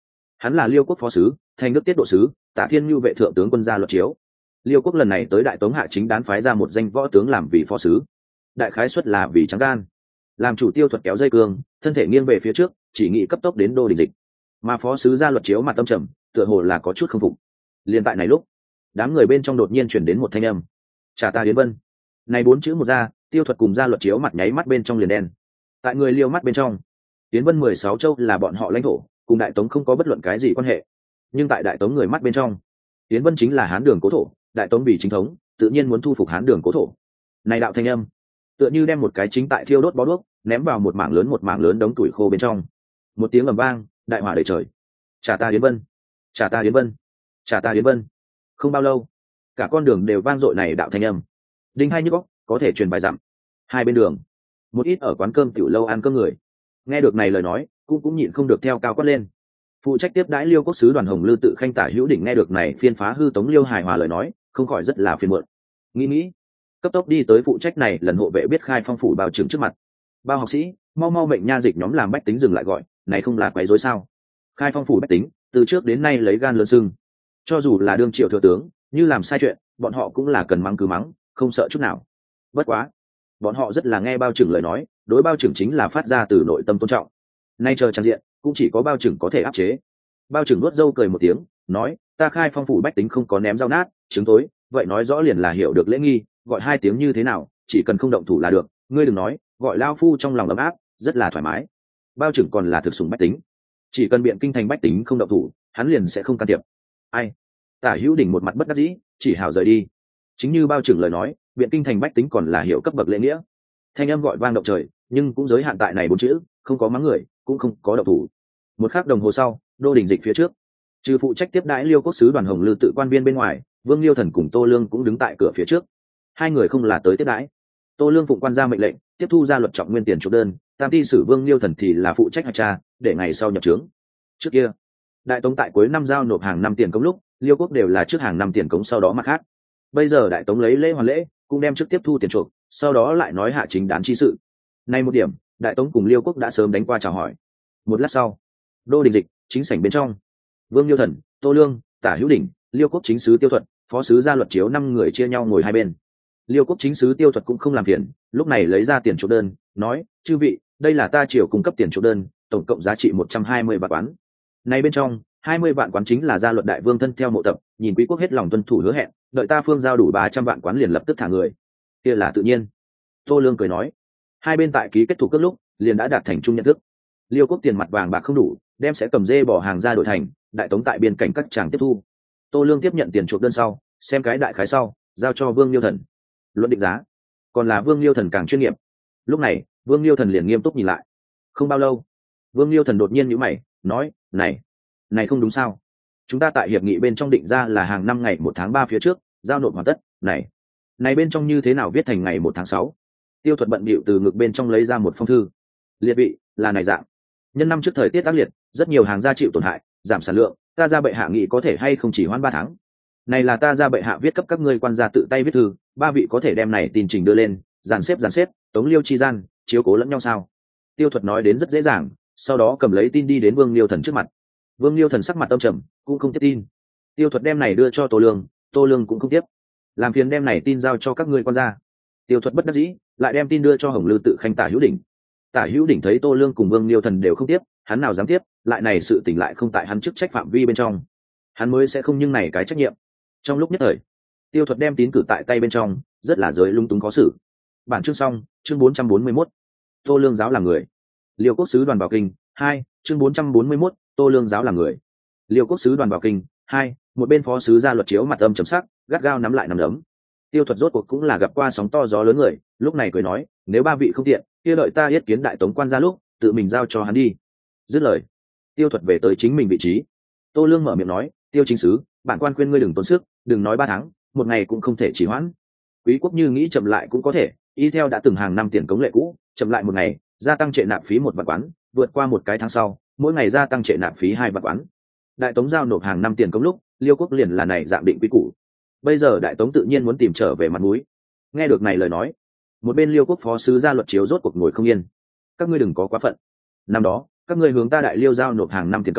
S1: hắn là Liêu quốc phó sứ, thành đức tiết độ sứ, Tạ Thiên Nhu vệ thượng tướng quân gia luật chiếu. Liêu quốc lần này tới đại tống hạ chính đán phái ra một danh võ tướng làm vị phó sứ, đại khái xuất là vì trắng gan. Làm chủ Tiêu Thuật kéo dây cương, thân thể nghiêng về phía trước, chỉ nghĩ cấp tốc đến Đô Đình Dịch. Mà phó sứ gia luật chiếu mặt tâm trầm, tựa hồ là có chút không phục. Liên tại này lúc, đám người bên trong đột nhiên truyền đến một thanh âm: "Trả ta Yến Vân." Này bốn chữ một ra, Tiêu Thuật cùng gia luật chiếu mặt nháy mắt bên trong liền đen. Tại người Liêu mắt bên trong, Yến Vân mười sáu châu là bọn họ lãnh thổ, cùng đại tống không có bất luận cái gì quan hệ. Nhưng tại đại tống người mắt bên trong, Yến Vân chính là Hán Đường cố thổ, đại tống vì chính thống, tự nhiên muốn thu phục Hán Đường cố thổ. Này đạo thanh âm, tựa như đem một cái chính tại thiêu đốt bó đuốc ném vào một mảng lớn một mảng lớn đống tuổi khô bên trong. Một tiếng ầm vang, đại hỏa đầy trời. "Trả ta Yến Vân, trả ta Yến Vân, trả ta Yến Vân." Không bao lâu, cả con đường đều vang dội này đạo thanh âm. Đinh hai nhức óc, có thể truyền bài dặm. Hai bên đường, một ít ở quán cơm tiểu lâu ăn cơm người, nghe được này lời nói, cũng cũng nhịn không được theo cao quát lên. Phụ trách tiếp đãi Liêu quốc sứ Đoàn Hồng Lư tự khanh Tả Hữu Đỉnh nghe được này phiên phá hư tống Liêu hài hòa lời nói, không khỏi rất là phiền muộn. Nghĩ nghĩ, cấp tốc đi tới phụ trách này lần hộ vệ biết khai phong phủ bao trưởng trước mặt. "Bao học sĩ, mau mau mệnh nha dịch nhóm làm bách tính dừng lại gọi, này không là quấy rối sao?" Khai phong phủ bách tính từ trước đến nay lấy gan lớn sưng, cho dù là đương triệu thừa tướng, như làm sai chuyện, bọn họ cũng là cần mắng cứ mắng, không sợ chút nào. Bất quá, bọn họ rất là nghe bao trưởng lời nói, đối bao trưởng chính là phát ra từ nội tâm tôn trọng. Nay chờ trang diện, cũng chỉ có bao trưởng có thể áp chế. Bao trưởng nuốt dâu cười một tiếng, nói: "Ta khai phong phủ bách tính không có ném dao nát trứng tối, vậy nói rõ liền là hiểu được lễ nghi, gọi hai tiếng như thế nào, chỉ cần không động thủ là được. Ngươi đừng nói, gọi lao phu trong lòng ấm áp, rất là thoải mái." Bao trưởng còn là thực sủng bách tính, chỉ cần biện kinh thành bách tính không động thủ, hắn liền sẽ không can thiệp. Ai? Tả Hữu Đỉnh một mặt bất đắc dĩ, chỉ hảo rời đi. Chính như bao trưởng lời nói, biện kinh thành bách tính còn là hiểu cấp bậc lễ nghĩa. Thanh âm gọi vang động trời, nhưng cũng giới hạn tại này bốn chữ, không có mắng người, cũng không có động thủ. Một khắc đồng hồ sau, Đô Đình Dịch phía trước, trừ phụ trách tiếp đãi Liêu quốc sứ Đoàn Hồng Lư tự quan viên bên ngoài, Vương Liêu Thần cùng Tô Lương cũng đứng tại cửa phía trước. Hai người không là tới tiếp đãi. Tô Lương phụng quan ra mệnh lệnh, tiếp thu ra luật trọng nguyên tiền chuộc đơn, tam ty sử Vương Liêu Thần thì là phụ trách hạch tra, để ngày sau nhập trướng. Trước kia, đại tống tại cuối năm giao nộp hàng năm tiền cống lúc, Liêu quốc đều là trước hàng năm tiền cống sau đó mặt khác. Bây giờ đại tống lấy lễ hoàn lễ, cũng đem trước tiếp thu tiền chuộc, sau đó lại nói hạ chính đán chi sự. Nay một điểm, đại tống cùng Liêu quốc đã sớm đánh qua chào hỏi. Một lát sau, Đô Đình Dịch chính sảnh bên trong, Vương Liêu Thần, Tô Lương, Tả Hữu Đỉnh, Liêu quốc chính sứ Tiêu Thuật, phó sứ gia luật chiếu năm người chia nhau ngồi hai bên. Liêu quốc chính sứ Tiêu Thuật cũng không làm phiền, lúc này lấy ra tiền chuộc đơn, nói: "Chư vị, đây là ta triều cung cấp tiền chuộc đơn, tổng cộng giá trị một trăm hai mươi vạn quán. Này bên trong, hai mươi vạn quán chính là gia luật đại vương thân theo mộ tập, nhìn quý quốc hết lòng tuân thủ hứa hẹn, đợi ta phương giao đủ ba trăm vạn quán liền lập tức thả người." Kia là tự nhiên. Tô Lương cười nói. Hai bên tại ký kết thủ cước lúc, liền đã đạt thành chung nhận thức. Liêu quốc tiền mặt vàng bạc không đủ, đem sẽ cầm dê bỏ hàng ra đổi thành, đại tống tại biên cảnh các tràng tiếp thu. Tô Lương tiếp nhận tiền chuộc đơn sau, xem cái đại khái sau, giao cho Vương Liêu Thần luận định giá. Còn là Vương Liêu Thần càng chuyên nghiệp. Lúc này, Vương Liêu Thần liền nghiêm túc nhìn lại. Không bao lâu, Vương Liêu Thần đột nhiên nhíu mày, nói: "Này, này không đúng sao? Chúng ta tại hiệp nghị bên trong định ra là hàng năm ngày một tháng ba phía trước giao nộp hoàn tất, này, này bên trong như thế nào viết thành ngày một tháng sáu?" Tiêu Thuật bận bịu từ ngực bên trong lấy ra một phong thư. "Liệt vị, là này dạng. Nhân năm trước thời tiết ác liệt, rất nhiều hàng gia chịu tổn hại, giảm sản lượng, ta ra bệ hạ nghị có thể hay không chỉ hoãn ba tháng. Này là ta ra bệ hạ viết cấp các ngươi quan gia tự tay viết thư, ba vị có thể đem này tin trình đưa lên, dàn xếp dàn xếp, tống Liêu chi gian, chiếu cố lẫn nhau sao?" Tiêu Thuật nói đến rất dễ dàng, sau đó cầm lấy tin đi đến Vương Liêu Thần trước mặt. Vương Liêu Thần sắc mặt âm trầm, cũng không tiếp tin. Tiêu Thuật đem này đưa cho Tô Lương, Tô Lương cũng không tiếp. "Làm phiền đem này tin giao cho các ngươi quan gia." Tiêu Thuật bất đắc dĩ, lại đem tin đưa cho Hồng Lư tự khanh Tả Hữu Đỉnh. Tả Hữu Đỉnh thấy Tô Lương cùng Vương Liêu Thần đều không tiếp, hắn nào dám tiếp, lại này sự tình lại không tại hắn chức trách phạm vi bên trong, hắn mới sẽ không nhưng này cái trách nhiệm. Trong lúc nhất thời, Tiêu Thuật đem tín cử tại tay bên trong, rất là giới lung túng khó xử. Bản chương xong, chương bốn trăm bốn mươi mốt. Tô Lương giáo làm người. Liêu quốc sứ đoàn vào kinh, hai, chương bốn trăm bốn mươi mốt. Tô Lương giáo làm người. Liêu quốc sứ đoàn vào kinh, hai, một bên phó sứ gia luật chiếu mặt âm trầm sắc, gắt gao nắm lại nắm đấm. Tiêu Thuật rốt cuộc cũng là gặp qua sóng to gió lớn người, lúc này cười nói: "Nếu ba vị không tiện, kia đợi ta yết kiến đại tống quan gia lúc, tự mình giao cho hắn đi." Dứt lời, Tiêu Thuật về tới chính mình vị trí. Tô Lương mở miệng nói: "Tiêu chính sứ, bản quan khuyên ngươi đừng tốn sức, đừng nói ba tháng, một ngày cũng không thể trì hoãn. Quý quốc như nghĩ chậm lại cũng có thể, y theo đã từng hàng năm tiền cống lệ cũ, chậm lại một ngày, gia tăng trệ nạp phí một vạn quán, vượt qua một cái tháng sau, mỗi ngày gia tăng trệ nạp phí hai vạn quán." Đại tống giao nộp hàng năm tiền cống lúc, Liêu quốc liền là này dạng định quy củ. Bây giờ đại tống tự nhiên muốn tìm trở về mặt mũi. Nghe được này lời nói, một bên Liêu quốc phó sứ gia luật chiếu rốt cuộc ngồi không yên. "Các ngươi đừng có quá phận. Năm đó, các ngươi hướng ta đại Liêu giao nộp hàng năm tiền cống,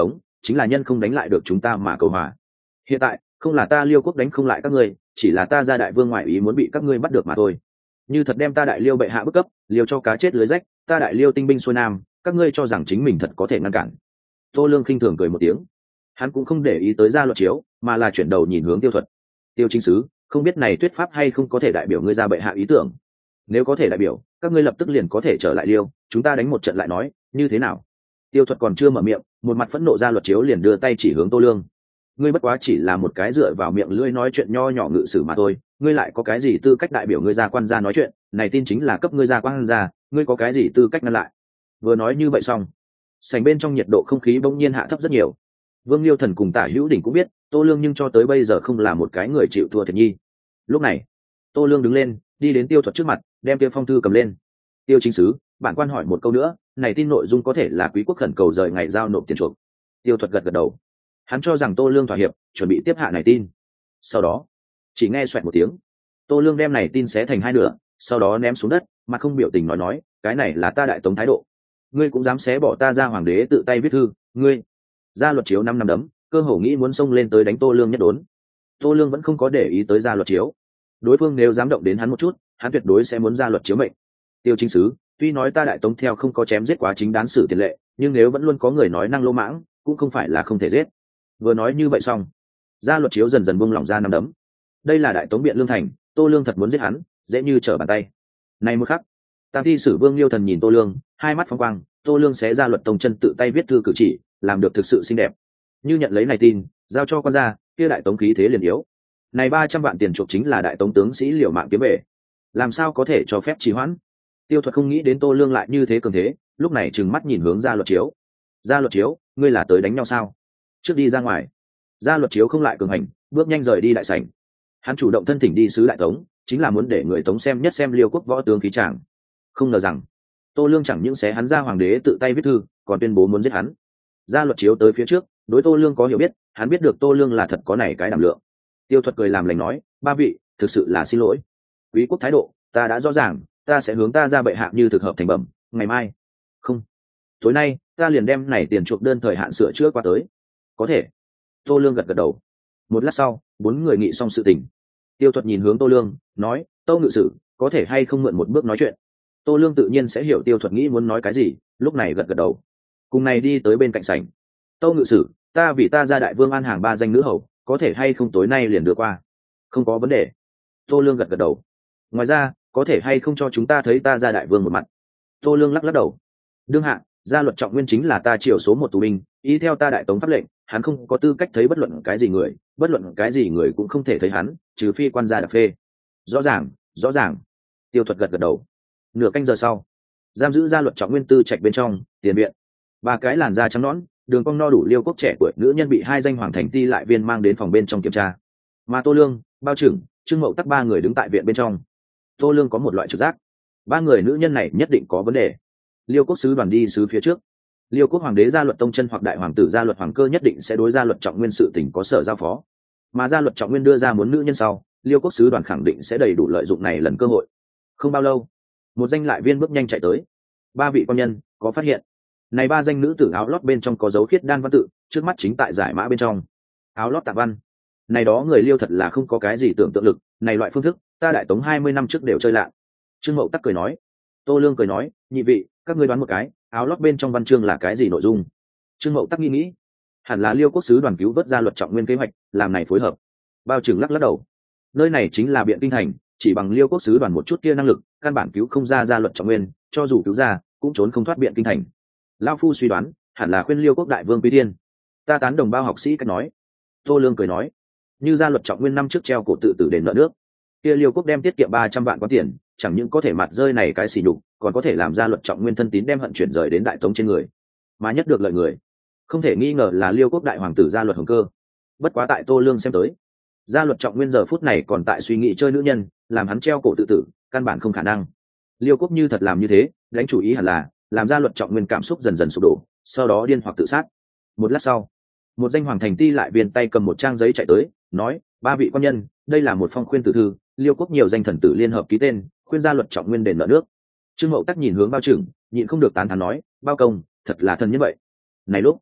S1: chính là nhân không đánh lại được chúng ta mà cầu hòa. Hiện tại không là ta Liêu quốc đánh không lại các ngươi, chỉ là ta gia đại vương ngoại ý muốn bị các ngươi bắt được mà thôi. Như thật đem ta đại Liêu bệ hạ bức cấp, liều cho cá chết lưới rách, ta đại Liêu tinh binh xuôi nam, các ngươi cho rằng chính mình thật có thể ngăn cản. Tô Lương khinh thường cười một tiếng, hắn cũng không để ý tới Gia Luật Chiếu, mà là chuyển đầu nhìn hướng Tiêu Thuật. Tiêu chính sứ, không biết này thuyết pháp hay không có thể đại biểu ngươi gia bệ hạ ý tưởng. Nếu có thể đại biểu, các ngươi lập tức liền có thể trở lại Liêu, chúng ta đánh một trận lại nói, như thế nào? Tiêu Thuật còn chưa mở miệng, một mặt phẫn nộ Gia Luật Chiếu liền đưa tay chỉ hướng Tô Lương. Ngươi bất quá chỉ là một cái dựa vào miệng lưỡi nói chuyện nho nhỏ ngự sử mà thôi, ngươi lại có cái gì tư cách đại biểu ngươi gia quan gia nói chuyện? Này tin chính là cấp ngươi gia quan gia, ngươi có cái gì tư cách ngăn lại? Vừa nói như vậy xong, sảnh bên trong nhiệt độ không khí bỗng nhiên hạ thấp rất nhiều. Vương Liêu Thần cùng Tả Hữu Đỉnh cũng biết, Tô Lương nhưng cho tới bây giờ không là một cái người chịu thua thiệt nhi. Lúc này, Tô Lương đứng lên, đi đến Tiêu Thuật trước mặt, đem Tiêu Phong thư cầm lên. Tiêu chính sứ, bản quan hỏi một câu nữa, này tin nội dung có thể là quý quốc khẩn cầu rời ngày giao nộp tiền chuộc. Tiêu Thuật gật gật đầu. Hắn cho rằng Tô Lương thỏa hiệp, chuẩn bị tiếp hạ này tin. Sau đó, chỉ nghe xoẹt một tiếng, Tô Lương đem này tin xé thành hai nửa, sau đó ném xuống đất, mà không biểu tình nói nói, cái này là ta đại tống thái độ. Ngươi cũng dám xé bỏ ta ra hoàng đế tự tay viết thư, ngươi. Gia Luật Chiếu năm năm đấm, cơ hồ nghĩ muốn xông lên tới đánh Tô Lương nhất đốn. Tô Lương vẫn không có để ý tới Gia Luật Chiếu. Đối phương nếu dám động đến hắn một chút, hắn tuyệt đối sẽ muốn Gia Luật Chiếu mệnh. Tiêu chính sứ, tuy nói ta đại tống theo không có chém giết quá chính đán sử tiền lệ, nhưng nếu vẫn luôn có người nói năng lô mãng, cũng không phải là không thể giết. Vừa nói như vậy xong, Gia Luật Chiếu dần dần buông lỏng ra năm đấm. Đây là đại tống biện lương thành, Tô Lương thật muốn giết hắn, dễ như trở bàn tay. Này một khắc, Tam thi sử Vương Liêu Thần nhìn Tô Lương, hai mắt phóng quang, Tô Lương xé ra Luật Tông chân tự tay viết thư cử chỉ, làm được thực sự xinh đẹp. Như nhận lấy này tin, giao cho con ra, kia đại tống khí thế liền yếu. Này ba trăm vạn tiền chuộc chính là đại tống tướng sĩ liều mạng kiếm về, làm sao có thể cho phép trì hoãn? Tiêu Thuật không nghĩ đến Tô Lương lại như thế cường thế, lúc này trừng mắt nhìn hướng Gia Luật Chiếu. Gia Luật Chiếu, ngươi là tới đánh nhau sao? Trước đi ra ngoài. Gia Luật Chiếu không lại cường hành, bước nhanh rời đi đại sảnh. Hắn chủ động thân thỉnh đi sứ đại tống, chính là muốn để người tống xem nhất xem Liêu quốc võ tướng khí tràng. Không ngờ rằng Tô Lương chẳng những xé hắn ra hoàng đế tự tay viết thư, còn tuyên bố muốn giết hắn. Gia Luật Chiếu tới phía trước, đối Tô Lương có hiểu biết, hắn biết được Tô Lương là thật có này cái đảm lượng. Tiêu Thuật cười làm lành nói, ba vị, thực sự là xin lỗi. Quý quốc thái độ, ta đã rõ ràng, ta sẽ hướng ta ra bệ hạ như thực hợp thành bẩm, ngày mai. Không. Tối nay, ta liền đem này tiền chuộc đơn thời hạn sửa chữa qua tới. Có thể. Tô Lương gật gật đầu. Một lát sau, bốn người nghị xong sự tình. Tiêu Thuật nhìn hướng Tô Lương, nói, Tâu ngự sử, có thể hay không mượn một bước nói chuyện. Tô Lương tự nhiên sẽ hiểu Tiêu Thuật nghĩ muốn nói cái gì, lúc này gật gật đầu. Cùng này đi tới bên cạnh sảnh. Tâu ngự sử, ta vì ta ra đại vương an hàng ba danh nữ hầu, có thể hay không tối nay liền đưa qua? Không có vấn đề. Tô Lương gật gật đầu. Ngoài ra, có thể hay không cho chúng ta thấy ta ra đại vương một mặt? Tô Lương lắc lắc đầu. Đương hạ, Gia Luật Trọng Nguyên chính là ta triều số một tù binh, y theo ta đại tống pháp lệnh, hắn không có tư cách thấy bất luận cái gì người, bất luận cái gì người cũng không thể thấy hắn, trừ phi quan gia đặc phê. Rõ ràng, rõ ràng. Tiêu Thuật gật gật đầu. Nửa canh giờ sau, giam giữ Gia Luật Trọng Nguyên tư trạch bên trong tiền viện, ba cái làn da trắng nõn, đường cong no đủ Liêu quốc trẻ tuổi nữ nhân bị hai danh hoàng thành ti lại viên mang đến phòng bên trong kiểm tra. Mà Tô Lương, Bao Trưởng, Trương Mậu Tắc ba người đứng tại viện bên trong. Tô Lương có một loại trực giác, ba người nữ nhân này nhất định có vấn đề. Liêu quốc sứ đoàn đi sứ phía trước, Liêu quốc hoàng đế Gia Luật Tông Chân hoặc đại hoàng tử Gia Luật Hoàng Cơ nhất định sẽ đối Gia Luật Trọng Nguyên sự tình có sở giao phó. Mà Gia Luật Trọng Nguyên đưa ra muốn nữ nhân sau, Liêu quốc sứ đoàn khẳng định sẽ đầy đủ lợi dụng này lần cơ hội. Không bao lâu, một danh lại viên bước nhanh chạy tới. Ba vị quan nhân có phát hiện, này ba danh nữ tử áo lót bên trong có dấu khiết đan văn tự, trước mắt chính tại giải mã bên trong. Áo lót tạp văn, này đó người Liêu thật là không có cái gì tưởng tượng lực, này loại phương thức, ta đại tống hai mươi năm trước đều chơi lạ. Trương Mậu Tắc cười nói. Tô Lương cười nói, nhị vị, các ngươi đoán một cái, áo lót bên trong văn chương là cái gì nội dung? Trương Mậu Tắc nghĩ nghĩ, hẳn là Liêu quốc sứ đoàn cứu vớt Gia Luật Trọng Nguyên kế hoạch, làm này phối hợp. Bao Trừng lắc lắc đầu. Nơi này chính là Biện Kinh thành, chỉ bằng Liêu quốc sứ đoàn một chút kia năng lực, căn bản cứu không ra Gia Luật Trọng Nguyên, cho dù cứu ra, cũng trốn không thoát Biện Kinh thành. Lão phu suy đoán, hẳn là khuyên Liêu quốc đại vương Quý Thiên. Ta tán đồng Bao học sĩ cách nói. Tô Lương cười nói, như Gia Luật Trọng Nguyên năm trước treo cổ tự tử đền nợ nước, kia Liêu quốc đem tiết kiệm ba trăm vạn quan tiền, chẳng những có thể mặt rơi này cái xỉ nhục, còn có thể làm Gia Luật Trọng Nguyên thân tín đem hận chuyển rời đến đại tống trên người, mà nhất được lợi người không thể nghi ngờ là Liêu quốc đại hoàng tử Gia Luật Hồng Cơ. Bất quá tại Tô Lương xem tới, Gia Luật Trọng Nguyên giờ phút này còn tại suy nghĩ chơi nữ nhân, làm hắn treo cổ tự tử, căn bản không khả năng. Liêu quốc như thật làm như thế, đánh chủ ý hẳn là làm Gia Luật Trọng Nguyên cảm xúc dần dần sụp đổ, sau đó điên hoặc tự sát. Một lát sau, một danh hoàng thành ti lại viên tay cầm một trang giấy chạy tới, nói, ba vị quan nhân, đây là một phong khuyên tử thư, Liêu quốc nhiều danh thần tử liên hợp ký tên, khuyên Gia Luật Trọng Nguyên đền nợ nước. Trương Mậu Tắc nhìn hướng Bao Trừng, nhịn không được tán thán nói, Bao công, thật là thần như vậy. Này lúc,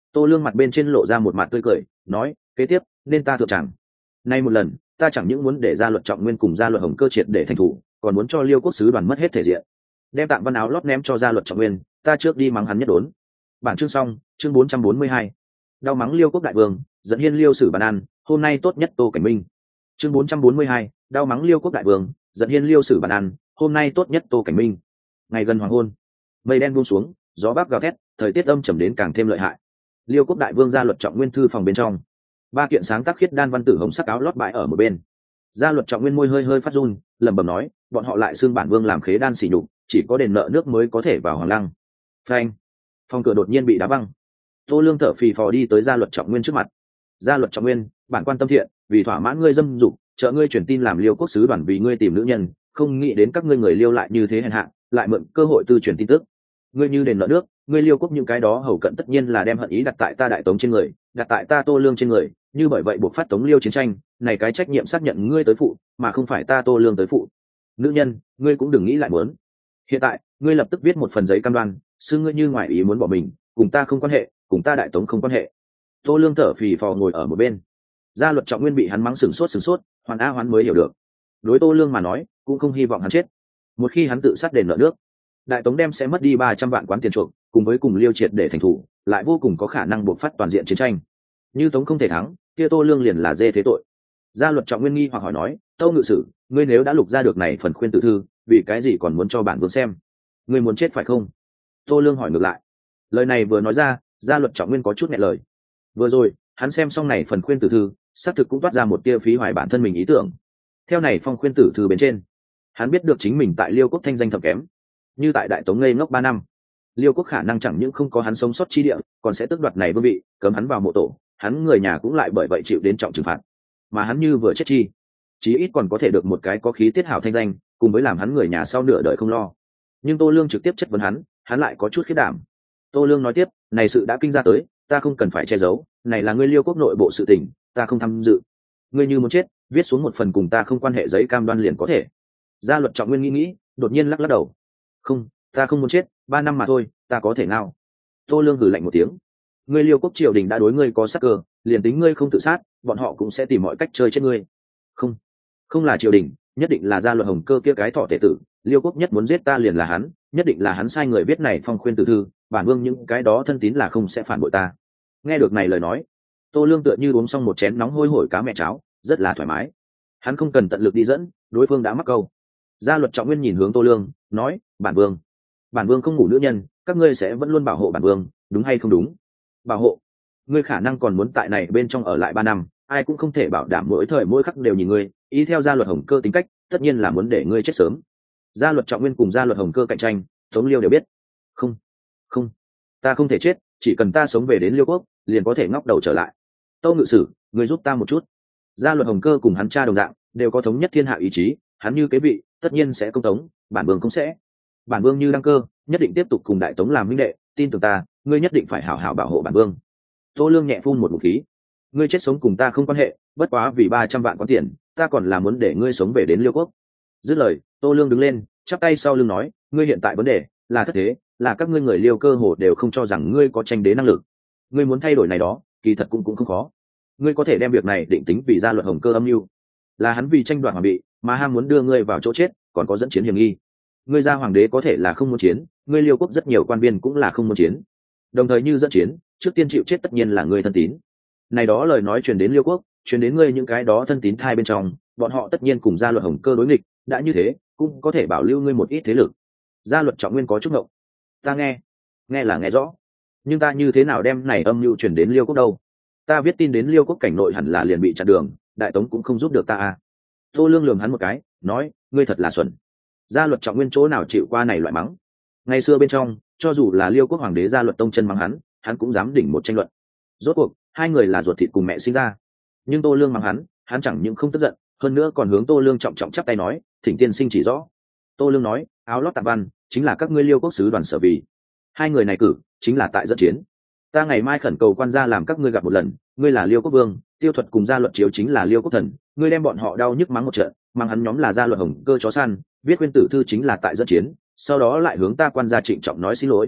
S1: Tô Lương mặt bên trên lộ ra một mặt tươi cười, nói, kế tiếp nên ta thượng chẳng. Nay một lần, ta chẳng những muốn để Gia Luật Trọng Nguyên cùng Gia Luật Hồng Cơ triệt để thành thủ, còn muốn cho Liêu Quốc sứ đoàn mất hết thể diện. Đem Tạng Văn áo lót ném cho Gia Luật Trọng Nguyên, ta trước đi mắng hắn nhất đốn. Bản chương xong, chương bốn trăm bốn mươi hai. Đau mắng Liêu Quốc đại vương, dẫn hiên Liêu sử bàn ăn, hôm nay tốt nhất Tô Cảnh Minh. Chương bốn trăm bốn mươi hai, đau mắng Liêu Quốc đại vương, dẫn hiên Liêu sử bàn ăn, hôm nay tốt nhất Tô Cảnh Minh. Ngày gần hoàng hôn, mây đen buông xuống, gió bắc gào thét, thời tiết âm trầm đến càng thêm lợi hại. Liêu Quốc đại vương Gia Luật Trọng Nguyên thư phòng bên trong, ba kiện sáng tác khiết đan văn tử hồng sắc áo lót bãi ở một bên. Gia Luật Trọng Nguyên môi hơi hơi phát run, lẩm bẩm nói, bọn họ lại xưng bản vương làm khế đan xỉ nhục, chỉ có đền nợ nước mới có thể vào hoàng lăng. Phanh! Phòng cửa đột nhiên bị đá văng. Tô Lương thở phì phò đi tới Gia Luật Trọng Nguyên trước mặt. Gia Luật Trọng Nguyên, bản quan tâm thiện, vì thỏa mãn ngươi dâm dục, trợ ngươi truyền tin làm Liêu Quốc sứ đoàn vì ngươi tìm nữ nhân, không nghĩ đến các ngươi người Liêu lại như thế hèn hạ, lại mượn cơ hội tư truyền tin tức. Ngươi như đền nợ nước, ngươi Liêu Quốc những cái đó hầu cận tất nhiên là đem hận ý đặt tại ta Đại Tống trên người, đặt tại ta Tô Lương trên người, như bởi vậy buộc phát Tống Liêu chiến tranh, này cái trách nhiệm xác nhận ngươi tới phụ, mà không phải ta Tô Lương tới phụ. Nữ nhân, ngươi cũng đừng nghĩ lại muốn. Hiện tại, ngươi lập tức viết một phần giấy cam đoan, xưng ngươi như ngoài ý muốn bỏ mình, cùng ta không quan hệ, cùng ta Đại Tống không quan hệ. Tô Lương thở phì phò ngồi ở một bên. Gia Luật Trọng Nguyên bị hắn mắng sừng sốt sừng sốt, hoàn a hoán mới hiểu được. Đối Tô Lương mà nói, cũng không hy vọng hắn chết. Một khi hắn tự sát đền nợ nước, Đại Tống đem sẽ mất đi ba trăm vạn quán tiền chuộc, cùng với cùng Liêu triệt để thành thủ, lại vô cùng có khả năng buộc phát toàn diện chiến tranh. Như Tống không thể thắng, kia Tô Lương liền là dê thế tội. Gia Luật Trọng Nguyên nghi hoặc hỏi nói, Tâu ngự sử, ngươi nếu đã lục ra được này phần khuyên tử thư, vì cái gì còn muốn cho bản vương xem? Ngươi muốn chết phải không? Tô Lương hỏi ngược lại. Lời này vừa nói ra, Gia Luật Trọng Nguyên có chút nghẹn lời. Vừa rồi, hắn xem xong này phần khuyên tử thư, xác thực cũng toát ra một tia phí hoài bản thân mình ý tưởng. Theo này phong khuyên tử thư bên trên, hắn biết được chính mình tại Liêu Quốc thanh danh thầm kém, như tại Đại Tống ngây ngốc ba năm, Liêu Quốc khả năng chẳng những không có hắn sống sót chi địa, còn sẽ tước đoạt này vương vị, cấm hắn vào mộ tổ, hắn người nhà cũng lại bởi vậy chịu đến trọng trừng phạt. Mà hắn như vừa chết chi, chí ít còn có thể được một cái có khí tiết hảo thanh danh, cùng với làm hắn người nhà sau nửa đời không lo. Nhưng Tô Lương trực tiếp chất vấn hắn, hắn lại có chút khiết đảm. Tô Lương nói tiếp, này sự đã kinh ra tới, ta không cần phải che giấu, này là ngươi Liêu Quốc nội bộ sự tình, ta không tham dự. Ngươi như muốn chết, viết xuống một phần cùng ta không quan hệ giấy cam đoan liền có thể. Gia Luật Trọng Nguyên nghĩ nghĩ, đột nhiên lắc lắc đầu. Không, ta không muốn chết, ba năm mà thôi, ta có thể nào? Tô Lương hừ lạnh một tiếng. Ngươi Liêu Quốc triều đình đã đối ngươi có sắc cơ, liền tính ngươi không tự sát, bọn họ cũng sẽ tìm mọi cách chơi chết ngươi. Không, không là triều đình, nhất định là Gia Luật Hồng Cơ kia cái thọ tể tử, Liêu Quốc nhất muốn giết ta liền là hắn, nhất định là hắn sai người viết này phong khuyên tử thư, bản vương những cái đó thân tín là không sẽ phản bội ta. Nghe được này lời nói, Tô Lương tựa như uống xong một chén nóng hôi hổi cá mẹ cháo, rất là thoải mái. Hắn không cần tận lực đi dẫn, đối phương đã mắc câu. Gia Luật Trọng Nguyên nhìn hướng Tô Lương, nói, bản vương, bản vương không ngủ nữ nhân, các ngươi sẽ vẫn luôn bảo hộ bản vương, đúng hay không đúng? Bảo hộ? Ngươi khả năng còn muốn tại này bên trong ở lại ba năm, ai cũng không thể bảo đảm mỗi thời mỗi khắc đều nhìn ngươi. Ý theo Gia Luật Hồng Cơ tính cách, tất nhiên là muốn để ngươi chết sớm. Gia Luật Trọng Nguyên cùng Gia Luật Hồng Cơ cạnh tranh, Tống Liêu đều biết. Không, không, ta không thể chết, chỉ cần ta sống về đến Liêu Quốc, liền có thể ngóc đầu trở lại. Tâu ngự sử, ngươi giúp ta một chút. Gia Luật Hồng Cơ cùng hắn cha đồng dạng, đều có thống nhất thiên hạ ý chí, hắn như kế vị, tất nhiên sẽ công tống, bản vương cũng sẽ. Bản vương như đăng cơ, nhất định tiếp tục cùng Đại Tống làm minh đệ, tin tưởng ta, ngươi nhất định phải hảo hảo bảo hộ bản vương. Tô Lương nhẹ phun một ngụm khí. Ngươi chết sống cùng ta không quan hệ, bất quá vì ba trăm vạn có tiền, ta còn là muốn để ngươi sống về đến Liêu Quốc. Dứt lời, Tô Lương đứng lên, chắp tay sau lưng nói, ngươi hiện tại vấn đề là thất thế, là các ngươi người Liêu cơ hồ đều không cho rằng ngươi có tranh đế năng lực. Ngươi muốn thay đổi này đó, kỳ thật cũng cũng không khó. Ngươi có thể đem việc này định tính vì Gia Luật Hồng Cơ âm mưu, là hắn vì tranh đoạt hoàng vị mà ham muốn đưa ngươi vào chỗ chết, còn có dẫn chiến hiểm nghi. Ngươi gia hoàng đế có thể là không muốn chiến, ngươi Liêu Quốc rất nhiều quan viên cũng là không muốn chiến. Đồng thời như dẫn chiến, trước tiên chịu chết tất nhiên là ngươi thân tín. Này đó lời nói truyền đến Liêu Quốc, truyền đến ngươi những cái đó thân tín thai bên trong, bọn họ tất nhiên cùng Gia Luật Hồng Cơ đối nghịch, đã như thế, cũng có thể bảo lưu ngươi một ít thế lực. Gia Luật Trọng Nguyên có chút ngộng. Ta nghe, nghe là nghe rõ, nhưng ta như thế nào đem này âm mưu truyền đến Liêu Quốc đâu? Ta viết tin đến Liêu Quốc cảnh nội hẳn là liền bị chặn đường, Đại Tống cũng không giúp được ta à? Tô Lương lườm hắn một cái, nói, ngươi thật là xuẩn. Gia Luật Trọng Nguyên chỗ nào chịu qua này loại mắng. Ngày xưa bên trong, cho dù là Liêu Quốc hoàng đế Gia Luật Tông chân mắng hắn, hắn cũng dám đỉnh một tranh luận. Rốt cuộc, hai người là ruột thịt cùng mẹ sinh ra. Nhưng Tô Lương mắng hắn, hắn chẳng những không tức giận, hơn nữa còn hướng Tô Lương trọng trọng chắp tay nói, thỉnh tiên sinh chỉ rõ. Tô Lương nói, áo lót tạp văn chính là các ngươi Liêu Quốc sứ đoàn sở vì. Hai người này cử chính là tại dẫn chiến. Ta ngày mai khẩn cầu quan gia làm các ngươi gặp một lần, ngươi là Liêu Quốc vương, Tiêu Thuật cùng Gia Luật Chiếu chính là Liêu Quốc thần, ngươi đem bọn họ đau nhức mắng một trận, mắng hắn nhóm là Gia Luật Hồng Cơ chó săn, viết khuyên tử thư chính là tại dẫn chiến, sau đó lại hướng ta quan gia trịnh trọng nói xin lỗi.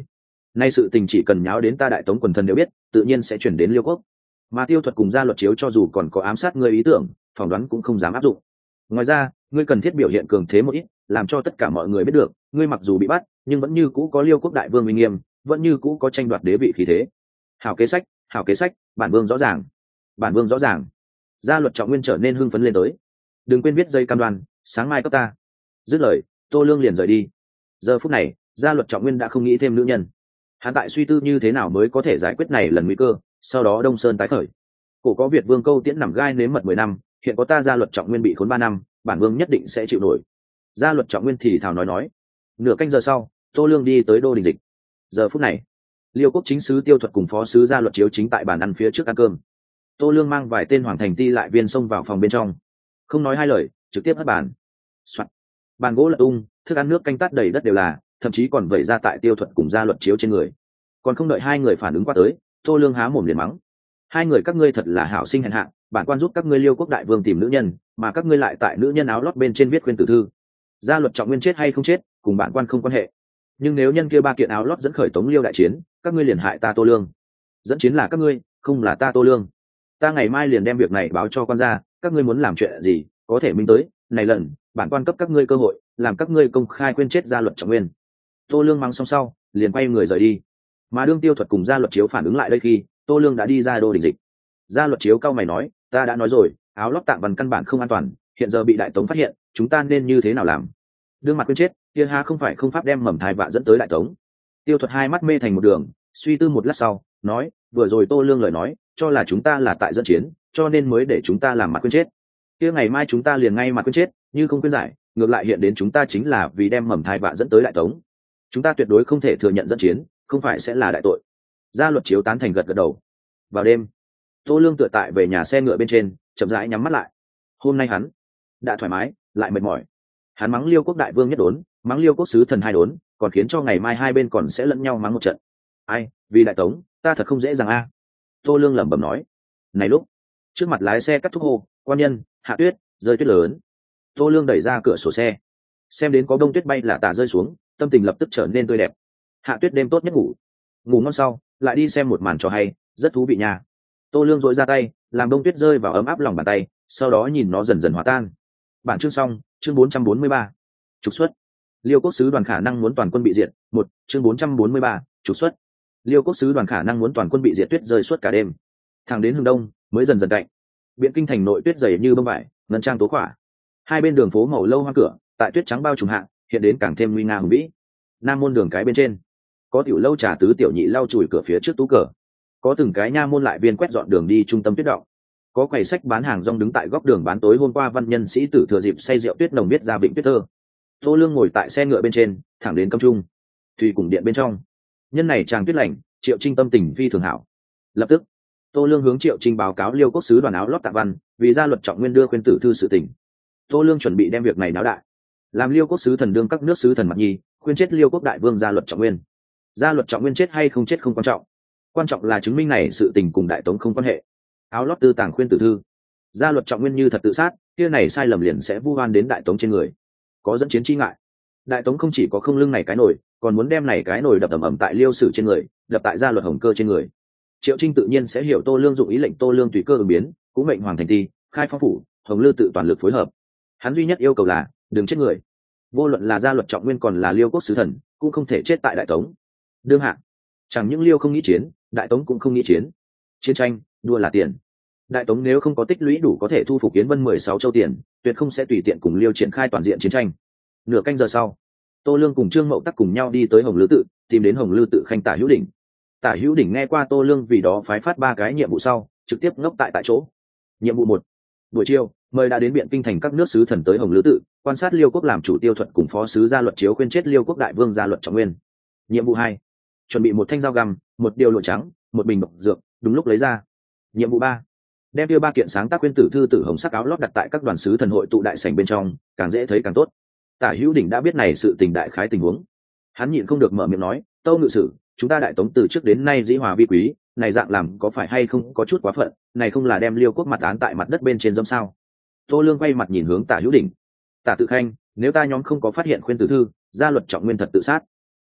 S1: nay sự tình chỉ cần nháo đến ta đại tống quần thần đều biết, tự nhiên sẽ chuyển đến Liêu quốc. Mà Tiêu Thuật cùng Gia Luật Chiếu cho dù còn có ám sát ngươi ý tưởng, phỏng đoán cũng không dám áp dụng. Ngoài ra, ngươi cần thiết biểu hiện cường thế một ít, làm cho tất cả mọi người biết được, ngươi mặc dù bị bắt, nhưng vẫn như cũ có Liêu quốc đại vương uy nghiêm, vẫn như cũ có tranh đoạt đế vị khí thế. Hảo kế sách, hảo kế sách, bản vương rõ ràng. Bản vương rõ ràng. Gia Luật Trọng Nguyên trở nên hưng phấn lên tới. Đừng quên viết dây cam đoan, sáng mai cấp ta. Dứt lời, Tô Lương liền rời đi. Giờ phút này, Gia Luật Trọng Nguyên đã không nghĩ thêm nữ nhân. Hắn tại suy tư như thế nào mới có thể giải quyết này lần nguy cơ, sau đó Đông Sơn tái khởi. Cổ có Việt Vương câu tiễn nằm gai nếm mật mười năm, hiện có ta Gia Luật Trọng Nguyên bị khốn ba năm, bản vương nhất định sẽ chịu nổi. Gia Luật Trọng Nguyên thì thào nói nói. Nửa canh giờ sau, Tô Lương đi tới Đô Đình Dịch. Giờ phút này, Liêu quốc chính sứ Tiêu Thuật cùng phó sứ Gia Luật Chiếu chính tại bàn ăn phía trước ăn cơm. Tô Lương mang vài tên hoàng thành ti lại viên xông vào phòng bên trong, không nói hai lời, trực tiếp hất bàn. Soạn. Bàn gỗ lật tung, thức ăn nước canh tát đầy đất đều là, thậm chí còn vẩy ra tại Tiêu Thuật cùng Gia Luật Chiếu trên người. Còn không đợi hai người phản ứng qua tới, Tô Lương há mồm liền mắng: hai người các ngươi thật là hảo sinh hèn hạ, bản quan giúp các ngươi Liêu quốc đại vương tìm nữ nhân, mà các ngươi lại tại nữ nhân áo lót bên trên viết khuyên tử thư. Gia Luật Trọng Nguyên chết hay không chết, cùng bản quan không quan hệ. Nhưng nếu nhân kia ba kiện áo lót dẫn khởi Tống Liêu đại chiến, các ngươi liền hại ta Tô Lương. Dẫn chiến là các ngươi, không là ta Tô Lương. Ta ngày mai liền đem việc này báo cho quan gia, các ngươi muốn làm chuyện gì, có thể minh tới. Này lần, bản quan cấp các ngươi cơ hội, làm các ngươi công khai quên chết Gia Luật Trọng Nguyên. Tô Lương mắng xong sau, liền quay người rời đi. Mà đương Tiêu Thuật cùng Gia Luật Chiếu phản ứng lại đây khi Tô Lương đã đi ra Đô Đình Dịch. Gia Luật Chiếu cao mày nói: ta đã nói rồi, áo lót tạng văn căn bản không an toàn, hiện giờ bị đại tống phát hiện, chúng ta nên như thế nào làm? Đương mặt quên chết, kia ha không phải không pháp đem mầm thai vạ dẫn tới đại tống. Tiêu Thuật hai mắt mê thành một đường, suy tư một lát sau nói: vừa rồi Tô Lương lời nói cho là chúng ta là tại dẫn chiến, cho nên mới để chúng ta làm mặt quên chết. Kia ngày mai chúng ta liền ngay mặt quên chết, như không quên giải, ngược lại hiện đến chúng ta chính là vì đem mầm thai vạ dẫn tới đại tống. Chúng ta tuyệt đối không thể thừa nhận dẫn chiến, không phải sẽ là đại tội. Gia Luật Chiếu tán thành gật gật đầu. Vào đêm, Tô Lương tựa tại về nhà xe ngựa bên trên, chậm rãi nhắm mắt lại. Hôm nay hắn đã thoải mái, lại mệt mỏi. Hắn mắng Liêu quốc đại vương nhất đốn, mắng Liêu quốc sứ thần hai đốn, còn khiến cho ngày mai hai bên còn sẽ lẫn nhau mắng một trận. Ai, vì đại tống, ta thật không dễ dàng a. Tô Lương lẩm bẩm nói. Này lúc, trước mặt lái xe cắt thúc hô: quan nhân, hạ tuyết, rơi tuyết lớn. Tô Lương đẩy ra cửa sổ xe, xem đến có đông tuyết bay là tả rơi xuống, tâm tình lập tức trở nên tươi đẹp. Hạ tuyết đêm tốt nhất ngủ, ngủ ngon sau lại đi xem một màn trò hay, rất thú vị nha. Tô Lương dội ra tay, làm đông tuyết rơi vào ấm áp lòng bàn tay, sau đó nhìn nó dần dần hòa tan. Bản chương xong, chương bốn trăm bốn mươi ba. Trục xuất. Liêu quốc sứ đoàn khả năng muốn toàn quân bị diệt. Một, chương bốn trăm bốn mươi ba, trục xuất. Liêu quốc sứ đoàn khả năng muốn toàn quân bị diệt, tuyết rơi suốt cả đêm. Thẳng đến hướng đông mới dần dần cạnh. Biện kinh thành nội tuyết dày như bông vải, ngân trang tố khỏa. Hai bên đường phố màu lâu hoa cửa, tại tuyết trắng bao trùm hạ, hiện đến càng thêm nguy nga hùng vĩ. Nam môn đường cái bên trên, có tiểu lâu trà tứ tiểu nhị lau chùi cửa phía trước tú cờ, có từng cái nha môn lại viên quét dọn đường đi trung tâm tuyết động, có quầy sách bán hàng rong đứng tại góc đường bán tối hôm qua văn nhân sĩ tử thừa dịp say rượu tuyết nồng biết ra vịnh tuyết thơ. Tô Lương ngồi tại xe ngựa bên trên, thẳng đến Cấm Trung. Thùy cùng điện bên trong, nhân này chàng tuyết lạnh, Triệu Trinh tâm tình phi thường hảo. Lập tức, Tô Lương hướng Triệu Trinh báo cáo Liêu quốc sứ đoàn áo lót tạ văn, vì Gia Luật Trọng Nguyên đưa khuyên tử thư sự tình. Tô Lương chuẩn bị đem việc này náo đại, làm Liêu quốc sứ thần đương các nước sứ thần mặt nhi, khuyên chết Liêu quốc đại vương Gia Luật Trọng Nguyên. Gia Luật Trọng Nguyên chết hay không chết không quan trọng, quan trọng là chứng minh này sự tình cùng đại tống không quan hệ. Áo lót tư tàng khuyên tử thư, Gia Luật Trọng Nguyên như thật tự sát, kia này sai lầm liền sẽ vu oan đến đại tống trên người, có dẫn chiến chi ngại. Đại tống không chỉ có không lưng này cái nổi, còn muốn đem này cái nổi đập ầm ầm tại Liêu sử trên người, đập tại Gia Luật Hồng Cơ trên người. Triệu Trinh tự nhiên sẽ hiểu Tô Lương dụng ý, lệnh Tô Lương tùy cơ ứng biến, cũng mệnh Hoàng Thành Ti, Khai Phong phủ, Hồng Lư tự toàn lực phối hợp. Hắn duy nhất yêu cầu là đừng chết người. Vô luận là Gia Luật Trọng Nguyên còn là Liêu quốc sứ thần, cũng không thể chết tại đại tống. Đương hạ, chẳng những Liêu không nghĩ chiến, đại tống cũng không nghĩ chiến. Chiến tranh, đua là tiền. Đại tống nếu không có tích lũy đủ có thể thu phục Yến Vân mười sáu châu tiền, tuyệt không sẽ tùy tiện cùng Liêu triển khai toàn diện chiến tranh. Nửa canh giờ sau, Tô Lương cùng Trương Mậu Tắc cùng nhau đi tới Hồng Lư tự, tìm đến Hồng Lư tự khanh Tả Hữu Đỉnh. Tả Hữu Đỉnh nghe qua Tô Lương vì đó phái phát ba cái nhiệm vụ sau, trực tiếp ngốc tại tại chỗ. Nhiệm vụ một, buổi chiều mời đã đến Biện kinh thành các nước sứ thần tới Hồng Lư tự, quan sát Liêu quốc làm chủ Tiêu Thuật cùng phó sứ Gia Luật Chiếu khuyên chết Liêu quốc đại vương Gia Luật Trọng Nguyên. Nhiệm vụ hai, chuẩn bị một thanh dao găm, một điều lụa trắng, một bình độc dược, đúng lúc lấy ra. Nhiệm vụ ba, đem đưa ba kiện sáng tác khuyên tử thư tử hồng sắc áo lót đặt tại các đoàn sứ thần hội tụ đại sảnh bên trong, càng dễ thấy càng tốt. Tả Hữu Đỉnh đã biết này sự tình đại khái tình huống, hắn nhịn không được mở miệng nói: Tâu ngự sử, chúng ta đại tống từ trước đến nay dĩ hòa vi quý, này dạng làm có phải hay không có chút quá phận, này không là đem Liêu quốc mặt án tại mặt đất bên trên dâm sao? Tô Lương quay mặt nhìn hướng Tả Hữu Đỉnh. Tả tự khanh, nếu ta nhóm không có phát hiện khuyên tử thư, Gia Luật Trọng Nguyên thật tự sát,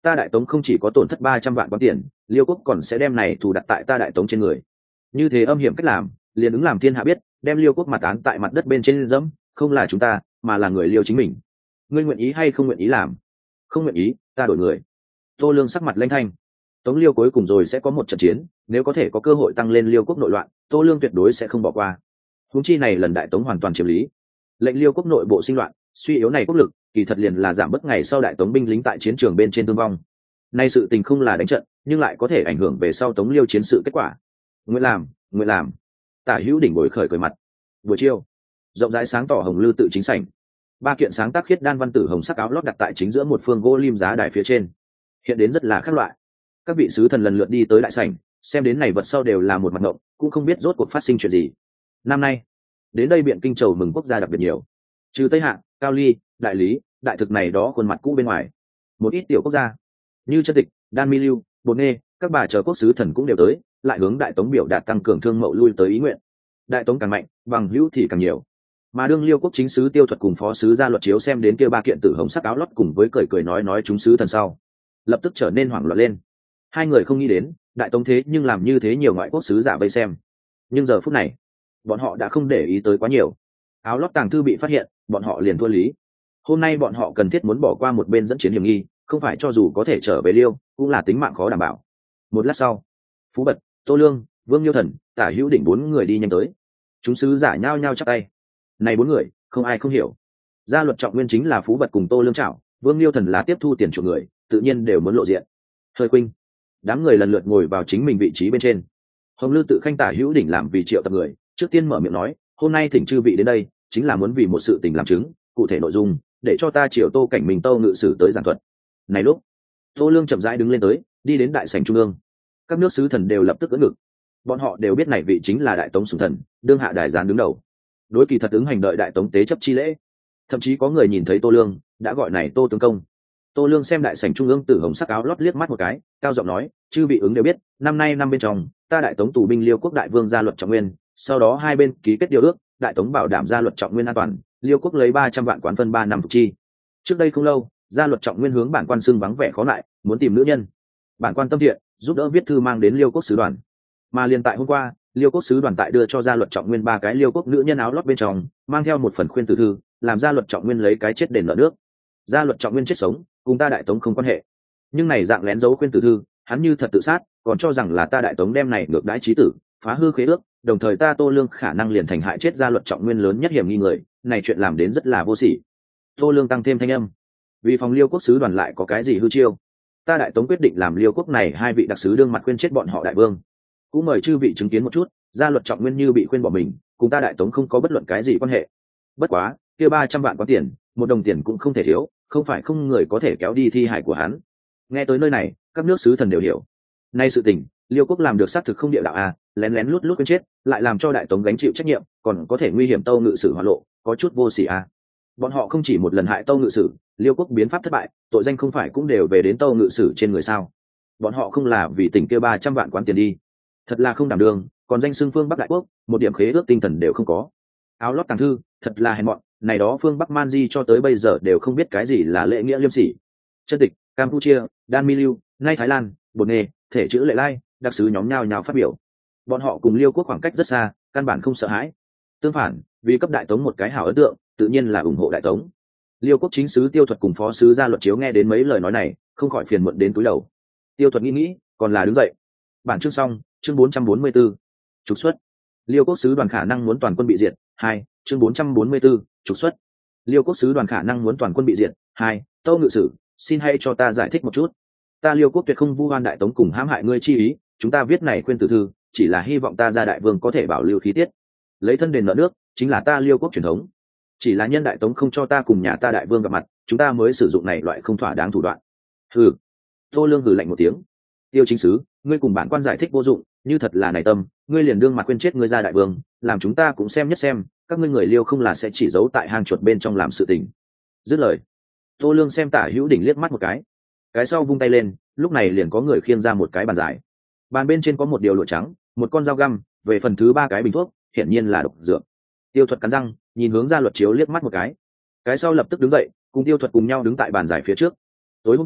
S1: ta đại tống không chỉ có tổn thất ba trăm vạn quán tiền, liêu quốc còn sẽ đem này thù đặt tại ta đại tống trên người. Như thế âm hiểm cách làm, liền ứng làm thiên hạ biết, đem liêu quốc mặt án tại mặt đất bên trên dẫm, không là chúng ta mà là người liêu chính mình. Ngươi nguyện ý hay không nguyện ý làm? Không nguyện ý, ta đổi người. Tô Lương sắc mặt lanh thanh. Tống liêu cuối cùng rồi sẽ có một trận chiến, nếu có thể có cơ hội tăng lên liêu quốc nội loạn, Tô Lương tuyệt đối sẽ không bỏ qua. Huống chi này lần đại tống hoàn toàn chiếm lý, lệnh liêu quốc nội bộ sinh loạn, suy yếu này quốc lực, kỳ thật liền là giảm bớt ngày sau đại tống binh lính tại chiến trường bên trên thương vong. Nay sự tình không là đánh trận, nhưng lại có thể ảnh hưởng về sau tống liêu chiến sự kết quả. Nguyện làm, nguyện làm. Tả Hữu Đỉnh bồi khởi cười mặt. Buổi chiều, rộng rãi sáng tỏ hồng lư tự chính sảnh, ba kiện sáng tác khiết đan văn tử hồng sắc áo lót đặt tại chính giữa một phương gỗ lim giá đài phía trên, hiện đến rất là khác loại. Các vị sứ thần lần lượt đi tới đại sảnh, xem đến này vật sau đều là một mặt ngộng, cũng không biết rốt cuộc phát sinh chuyện gì. Năm nay đến đây biện kinh chầu mừng quốc gia đặc biệt nhiều, trừ Tây Hạ, Cao Ly, Đại Lý, Đại Thực này đó khuôn mặt cũ bên ngoài, một ít tiểu quốc gia như Chân Tịch, Đan Mi Lưu, Bột Nê, các bà chờ quốc sứ thần cũng đều tới, lại hướng đại tống biểu đạt tăng cường thương mậu lui tới ý nguyện. Đại tống càng mạnh, bằng hữu thì càng nhiều. Mà đương liêu quốc chính sứ Tiêu Thuật cùng phó sứ Gia Luật Chiếu xem đến kia ba kiện tử hồng sắc áo lót cùng với cười cười nói nói chúng sứ thần sau, lập tức trở nên hoảng loạn lên. Hai người không nghĩ đến đại tống thế nhưng làm như thế nhiều ngoại quốc sứ giả vây xem, nhưng giờ phút này bọn họ đã không để ý tới quá nhiều. Áo lót tàng thư bị phát hiện, bọn họ liền thua lý. Hôm nay bọn họ cần thiết muốn bỏ qua một bên dẫn chiến hiểm nghi, không phải cho dù có thể trở về liêu cũng là tính mạng khó đảm bảo. Một lát sau, Phú Bật, Tô Lương, Vương Liêu Thần, Tả Hữu Đỉnh bốn người đi nhanh tới. Chúng sứ giả nhao nhao chắp tay. Này bốn người không ai không hiểu, Gia Luật Trọng Nguyên chính là Phú Bật cùng Tô Lương chảo, Vương Liêu Thần là tiếp thu tiền chuộc người, tự nhiên đều muốn lộ diện. Hơi Khuynh, đám người lần lượt ngồi vào chính mình vị trí bên trên. Hồng Lư tự khanh Tả Hữu Đỉnh làm vì triệu tập người, trước tiên mở miệng nói, hôm nay thỉnh chư vị đến đây chính là muốn vì một sự tình làm chứng, cụ thể nội dung để cho ta triều Tô Cảnh Minh Tâu ngự sử tới giảng thuật. Này lúc Tô Lương chậm rãi đứng lên tới, đi đến đại sảnh trung ương. Các nước sứ thần đều lập tức ưỡn ngực, bọn họ đều biết này vị chính là đại tống sủng thần, đương hạ đại gián đứng đầu, đối kỳ thật ứng hành đợi đại tống tế chấp chi lễ. Thậm chí có người nhìn thấy Tô Lương đã gọi này Tô tướng công. Tô Lương xem đại sảnh trung ương tử hồng sắc áo lót liếc mắt một cái, cao giọng nói, chư vị ứng đều biết, năm nay năm bên trong ta đại tống tù binh liêu quốc đại vương Gia Luật Trọng Nguyên, sau đó hai bên ký kết điều ước, đại tống bảo đảm Gia Luật Trọng Nguyên an toàn, liêu quốc lấy ba trăm vạn quán phân ba năm phục chi. Trước đây không lâu, Gia Luật Trọng Nguyên hướng bản quan xưng vắng vẻ khó lại, muốn tìm nữ nhân. Bản quan tâm thiện, giúp đỡ viết thư mang đến liêu quốc sứ đoàn. Mà liền tại hôm qua, liêu quốc sứ đoàn tại đưa cho Gia Luật Trọng Nguyên ba cái liêu quốc nữ nhân áo lót bên trong, mang theo một phần khuyên tử thư, làm Gia Luật Trọng Nguyên lấy cái chết đền nợ nước. Gia Luật Trọng Nguyên chết sống cùng ta đại tống không quan hệ, nhưng này dạng lén giấu khuyên tử thư, hắn như thật tự sát, còn cho rằng là ta đại tống đem này ngược đãi chí tử, phá hư khế ước, đồng thời ta Tô Lương khả năng liền thành hại chết Gia Luật Trọng Nguyên lớn nhất hiểm nghi người, này chuyện làm đến rất là vô sỉ. Tô Lương tăng thêm thanh âm, vì phòng liêu quốc sứ đoàn lại có cái gì hư chiêu, ta đại tống quyết định làm liêu quốc này hai vị đặc sứ đương mặt khuyên chết bọn họ đại vương. Cũng mời chư vị chứng kiến một chút, Gia Luật Trọng Nguyên như bị khuyên bỏ mình, cùng ta đại tống không có bất luận cái gì quan hệ. Bất quá kia ba trăm vạn có tiền, một đồng tiền cũng không thể thiếu, không phải không người có thể kéo đi thi hài của hắn. Nghe tới nơi này, các nước sứ thần đều hiểu, nay sự tình liêu quốc làm được xác thực không địa đạo à, lén lén lút lút quên chết, lại làm cho đại tống gánh chịu trách nhiệm, còn có thể nguy hiểm tâu ngự sử hỏa lộ, có chút vô sỉ à. Bọn họ không chỉ một lần hại tâu ngự sử, liêu quốc biến pháp thất bại, tội danh không phải cũng đều về đến tâu ngự sử trên người sao? Bọn họ không là vì tỉnh kia ba trăm vạn quán tiền đi, thật là không đảm đương, còn danh xưng phương Bắc đại quốc, một điểm khế ước tinh thần đều không có. Áo lót tàng thư, thật là hèn mọn, này đó phương Bắc man di cho tới bây giờ đều không biết cái gì là lễ nghĩa liêm sỉ. Chân Tịch, Campuchia, Đan Mi Lưu, nay Thái Lan, Bột Nê, thể chữ Lệ Lai, đặc sứ nhóm nhao nhao phát biểu. Bọn họ cùng liêu quốc khoảng cách rất xa, căn bản không sợ hãi. Tương phản, vì cấp đại tống một cái hảo ấn tượng, tự nhiên là ủng hộ đại tống. Liêu quốc chính sứ Tiêu Thuật cùng phó sứ Gia Luật Chiếu nghe đến mấy lời nói này, không khỏi phiền muộn đến túi đầu. Tiêu Thuật nghĩ nghĩ, còn là đứng dậy. Bản chương xong, chương bốn trăm bốn mươi 4. Trục xuất. Liêu quốc sứ đoàn khả năng muốn toàn quân bị diệt. Hai, chương bốn trăm bốn mươi 4. Trục xuất. Liêu quốc sứ đoàn khả năng muốn toàn quân bị diệt. Hai, Tâu ngự sử, xin hãy cho ta giải thích một chút. Ta liêu quốc tuyệt không vu oan đại tống cùng hãm hại ngươi chi ý, chúng ta viết này khuyên tử thư, chỉ là hy vọng ta gia đại vương có thể bảo lưu khí tiết, lấy thân đền nợ nước, chính là ta liêu quốc truyền thống. Chỉ là nhân đại tống không cho ta cùng nhà ta đại vương gặp mặt, chúng ta mới sử dụng này loại không thỏa đáng thủ đoạn. Hừ. Tô Lương hừ lạnh một tiếng. Tiêu chính sứ, ngươi cùng bản quan giải thích vô dụng, như thật là này tâm, ngươi liền đương mặt quên chết ngươi gia đại vương, làm chúng ta cũng xem nhất xem, các ngươi người liêu không là sẽ chỉ giấu tại hang chuột bên trong làm sự tình. Dứt lời, Tô Lương xem Tả Hữu Đỉnh liếc mắt một cái, cái sau vung tay lên, lúc này liền có người khiêng ra một cái bàn dài. Bàn bên trên có một điều lụa trắng, một con dao găm, về phần thứ ba cái bình thuốc, hiển nhiên là độc dược. Tiêu Thuật cắn răng, nhìn hướng Gia Luật Chiếu liếc mắt một cái, cái sau lập tức đứng dậy, cùng Tiêu Thuật cùng nhau đứng tại bàn dài phía trước. Tối hôm qua,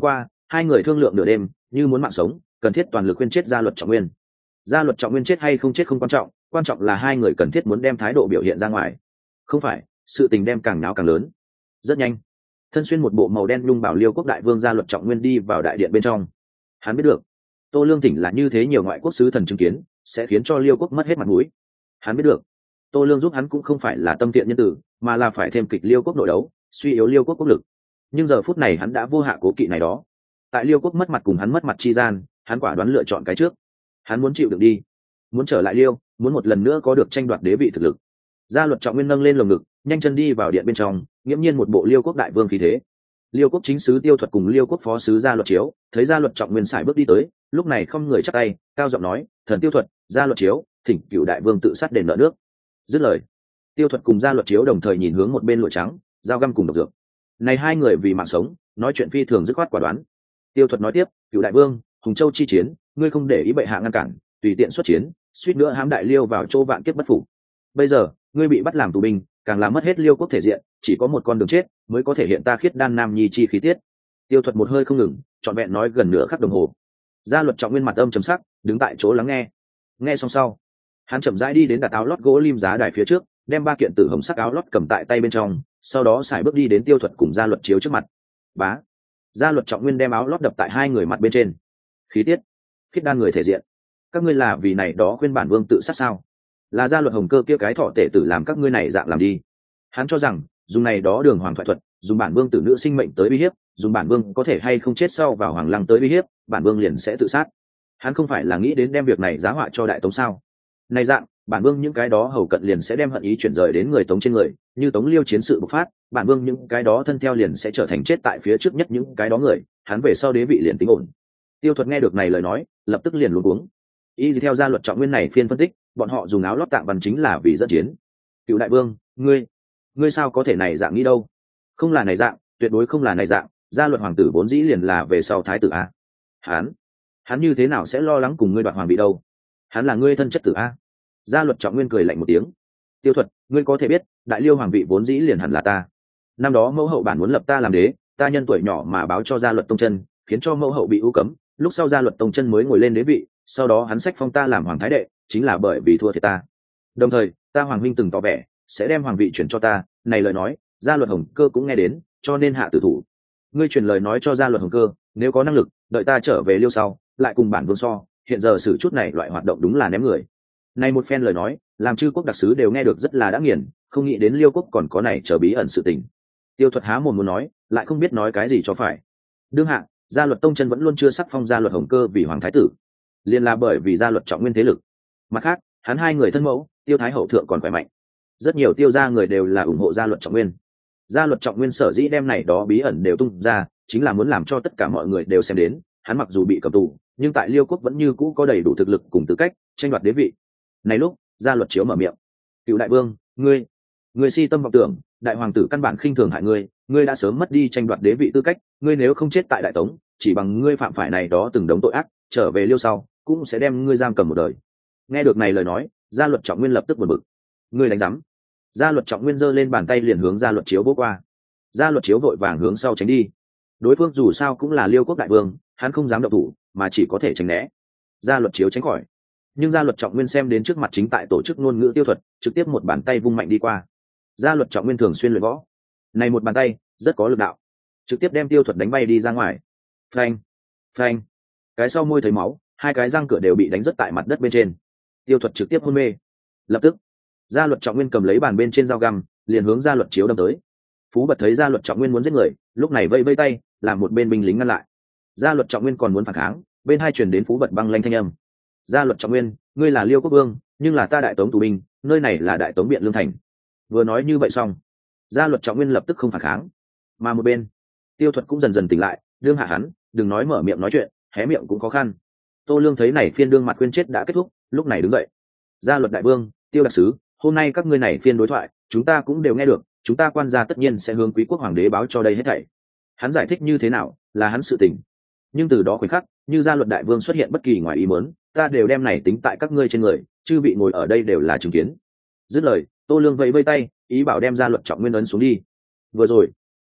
S1: hai người thương lượng nửa đêm, như muốn mạng sống cần thiết toàn lực khuyên chết gia luật trọng nguyên. Gia luật trọng nguyên chết hay không chết không quan trọng, quan trọng là hai người cần thiết muốn đem thái độ biểu hiện ra ngoài, không phải sự tình đem càng náo càng lớn. Rất nhanh, thân xuyên một bộ màu đen nhung bảo liêu quốc đại vương gia luật trọng nguyên đi vào đại điện bên trong. Hắn biết được Tô Lương Thỉnh là như thế nhiều ngoại quốc sứ thần chứng kiến sẽ khiến cho liêu quốc mất hết mặt mũi. Hắn biết được Tô Lương giúp hắn cũng không phải là tâm tiện nhân tử, mà là phải thêm kịch liêu quốc nội đấu, suy yếu liêu quốc quốc lực. Nhưng giờ phút này hắn đã vô hạ cố kỵ này đó. Tại liêu quốc mất mặt cùng hắn mất mặt chi gian, hắn quả đoán lựa chọn cái trước. Hắn muốn chịu đựng đi, muốn trở lại liêu, muốn một lần nữa có được tranh đoạt đế vị thực lực. Gia luật trọng nguyên nâng lên lồng ngực, nhanh chân đi vào điện bên trong, nghiễm nhiên một bộ liêu quốc đại vương khí thế. Liêu quốc chính sứ Tiêu Thuật cùng liêu quốc phó sứ Gia luật chiếu thấy Gia luật trọng nguyên sải bước đi tới, lúc này không người chắp tay, cao giọng nói: thần Tiêu Thuật, Gia luật chiếu, thỉnh cựu đại vương tự sát đền nợ nước. Dứt lời, Tiêu Thuật cùng Gia luật chiếu đồng thời nhìn hướng một bên lụa trắng, dao găm cùng độc dược. Này hai người vì mạng sống, nói chuyện phi thường dứt khoát quả đoán. Tiêu Thuật nói tiếp: cựu đại vương, hùng châu chi chiến, ngươi không để ý bệ hạ ngăn cản, tùy tiện xuất chiến, suýt nữa hãm đại liêu vào chỗ vạn kiếp bất phục. Bây giờ ngươi bị bắt làm tù binh, càng làm mất hết liêu quốc thể diện, chỉ có một con đường chết mới có thể hiện ta khiết đan nam nhi chi khí tiết. Tiêu Thuật một hơi không ngừng, trọn vẹn nói gần nửa khắc đồng hồ. Gia luật trọng nguyên mặt âm trầm sắc, đứng tại chỗ lắng nghe. Nghe xong sau, hắn chậm rãi đi đến đặt áo lót gỗ lim giá đài phía trước, đem ba kiện tử hồng sắc áo lót cầm tại tay bên trong, sau đó xài bước đi đến Tiêu Thuật cùng Gia luật chiếu trước mặt. Bá, Gia luật trọng nguyên đem áo lót đập tại hai người mặt bên trên. Khí tiết, khiết đan người thể diện, các ngươi là vì này đó khuyên bản vương tự sát sao? Là Gia luật hồng cơ kia cái thọ tể tử làm các ngươi này dạng làm đi. Hắn cho rằng dùng này đó đường hoàng thoại thuật, dùng bản vương tử nữ sinh mệnh tới uy hiếp, dùng bản vương có thể hay không chết sau vào hoàng lăng tới uy hiếp, bản vương liền sẽ tự sát. Hắn không phải là nghĩ đến đem việc này giá họa cho đại tống sao? Này dạng, bản vương những cái đó hầu cận liền sẽ đem hận ý chuyển rời đến người tống trên người, như tống liêu chiến sự bộc phát, bản vương những cái đó thân theo liền sẽ trở thành chết tại phía trước nhất những cái đó người, hắn về sau đế vị liền tính ổn. Tiêu Thuật nghe được này lời nói, lập tức liền luống cuống. Y theo Gia luật trọng nguyên này phiên phân tích, bọn họ dùng áo lót tạng văn chính là vì dẫn chiến. Cựu đại vương, ngươi, ngươi sao có thể này dạng nghĩ đâu? Không là này dạng, tuyệt đối không là này dạng. Gia luật hoàng tử vốn dĩ liền là về sau thái tử a. Hắn, hắn như thế nào sẽ lo lắng cùng ngươi đoạt hoàng vị đâu? Hắn là ngươi thân chất tử a. Gia luật trọng nguyên cười lạnh một tiếng. Tiêu Thuật, ngươi có thể biết, đại liêu hoàng vị vốn dĩ liền hẳn là ta. Năm đó mẫu hậu bản muốn lập ta làm đế, ta nhân tuổi nhỏ mà báo cho Gia luật tông chân, khiến cho mẫu hậu bị ưu cấm. Lúc sau Gia luật tông chân mới ngồi lên đế vị, sau đó hắn sách phong ta làm hoàng thái đệ, chính là bởi vì thua thiệt ta. Đồng thời, ta hoàng huynh từng tỏ vẻ sẽ đem hoàng vị chuyển cho ta, này lời nói, Gia luật hồng cơ cũng nghe đến, cho nên hạ tử thủ. Ngươi truyền lời nói cho Gia luật hồng cơ, nếu có năng lực, đợi ta trở về liêu sau, lại cùng bản vương so. Hiện giờ xử chút này loại hoạt động đúng là ném người. Này một phen lời nói, làm chư quốc đặc sứ đều nghe được rất là đã nghiền, không nghĩ đến liêu quốc còn có này trở bí ẩn sự tình. Tiêu Thuật há mồm muốn nói, lại không biết nói cái gì cho phải. Đương hạ, Gia luật tông chân vẫn luôn chưa sắc phong Gia luật hồng cơ vì hoàng thái tử, liền là bởi vì Gia luật trọng nguyên thế lực. Mặt khác, hắn hai người thân mẫu, Tiêu thái hậu thượng còn khỏe mạnh, rất nhiều Tiêu gia người đều là ủng hộ Gia luật trọng nguyên. Gia luật trọng nguyên sở dĩ đem này đó bí ẩn đều tung ra, chính là muốn làm cho tất cả mọi người đều xem đến, hắn mặc dù bị cầm tù, nhưng tại liêu quốc vẫn như cũ có đầy đủ thực lực cùng tư cách tranh đoạt đế vị. Này lúc, Gia luật chiếu mở miệng: cựu đại vương, ngươi, ngươi si tâm vọng tưởng, đại hoàng tử căn bản khinh thường hại ngươi, ngươi đã sớm mất đi tranh đoạt đế vị tư cách, ngươi nếu không chết tại đại tống, chỉ bằng ngươi phạm phải này đó từng đống tội ác, trở về liêu sau cũng sẽ đem ngươi giam cầm một đời. Nghe được này lời nói, Gia luật trọng nguyên lập tức buồn bực. Ngươi đánh rắm? Gia luật trọng nguyên giơ lên bàn tay liền hướng Gia luật chiếu vỗ qua. Gia luật chiếu vội vàng hướng sau tránh đi. Đối phương dù sao cũng là liêu quốc đại vương, hắn không dám động thủ, mà chỉ có thể tránh né. Gia luật chiếu tránh khỏi, nhưng Gia luật trọng nguyên xem đến trước mặt chính tại tổ chức ngôn ngữ Tiêu Thuật, trực tiếp một bàn tay vung mạnh đi qua. Gia luật trọng nguyên thường xuyên luyện võ, này một bàn tay rất có lực đạo, trực tiếp đem Tiêu Thuật đánh bay đi ra ngoài. Phanh, phanh, cái sau môi thấy máu, hai cái răng cửa đều bị đánh rớt tại mặt đất bên trên. Tiêu Thuật trực tiếp hôn mê. Lập tức, Gia luật trọng nguyên cầm lấy bàn bên trên dao găm, liền hướng Gia luật chiếu đâm tới. Phú Bật thấy Gia luật trọng nguyên muốn giết người, lúc này vây vây tay, làm một bên binh lính ngăn lại. Gia luật trọng nguyên còn muốn phản kháng, bên hai truyền đến Phú Bật băng lanh thanh âm: Gia luật trọng nguyên, ngươi là liêu quốc vương, nhưng là ta đại tống tù binh, nơi này là đại tống biện lương thành. Vừa nói như vậy xong, Gia luật trọng nguyên lập tức không phản kháng. Mà một bên, Tiêu Thuật cũng dần dần tỉnh lại, đương hạ hắn, đừng nói mở miệng nói chuyện, hé miệng cũng khó khăn. Tô Lương thấy này phiên đương mặt quên chết đã kết thúc, lúc này đứng dậy: Gia luật đại vương, Tiêu đặc sứ, hôm nay các ngươi này phiên đối thoại, chúng ta cũng đều nghe được, chúng ta quan gia tất nhiên sẽ hướng quý quốc hoàng đế báo cho đây hết thảy. Hắn giải thích như thế nào, là hắn sự tình. Nhưng từ đó khoảnh khắc, như Gia luật đại vương xuất hiện bất kỳ ngoài ý muốn, ta đều đem này tính tại các ngươi trên người, chư vị ngồi ở đây đều là chứng kiến. Dứt lời, Tô Lương vẫy vây tay, ý bảo đem Gia luật trọng nguyên ấn xuống đi. Vừa rồi,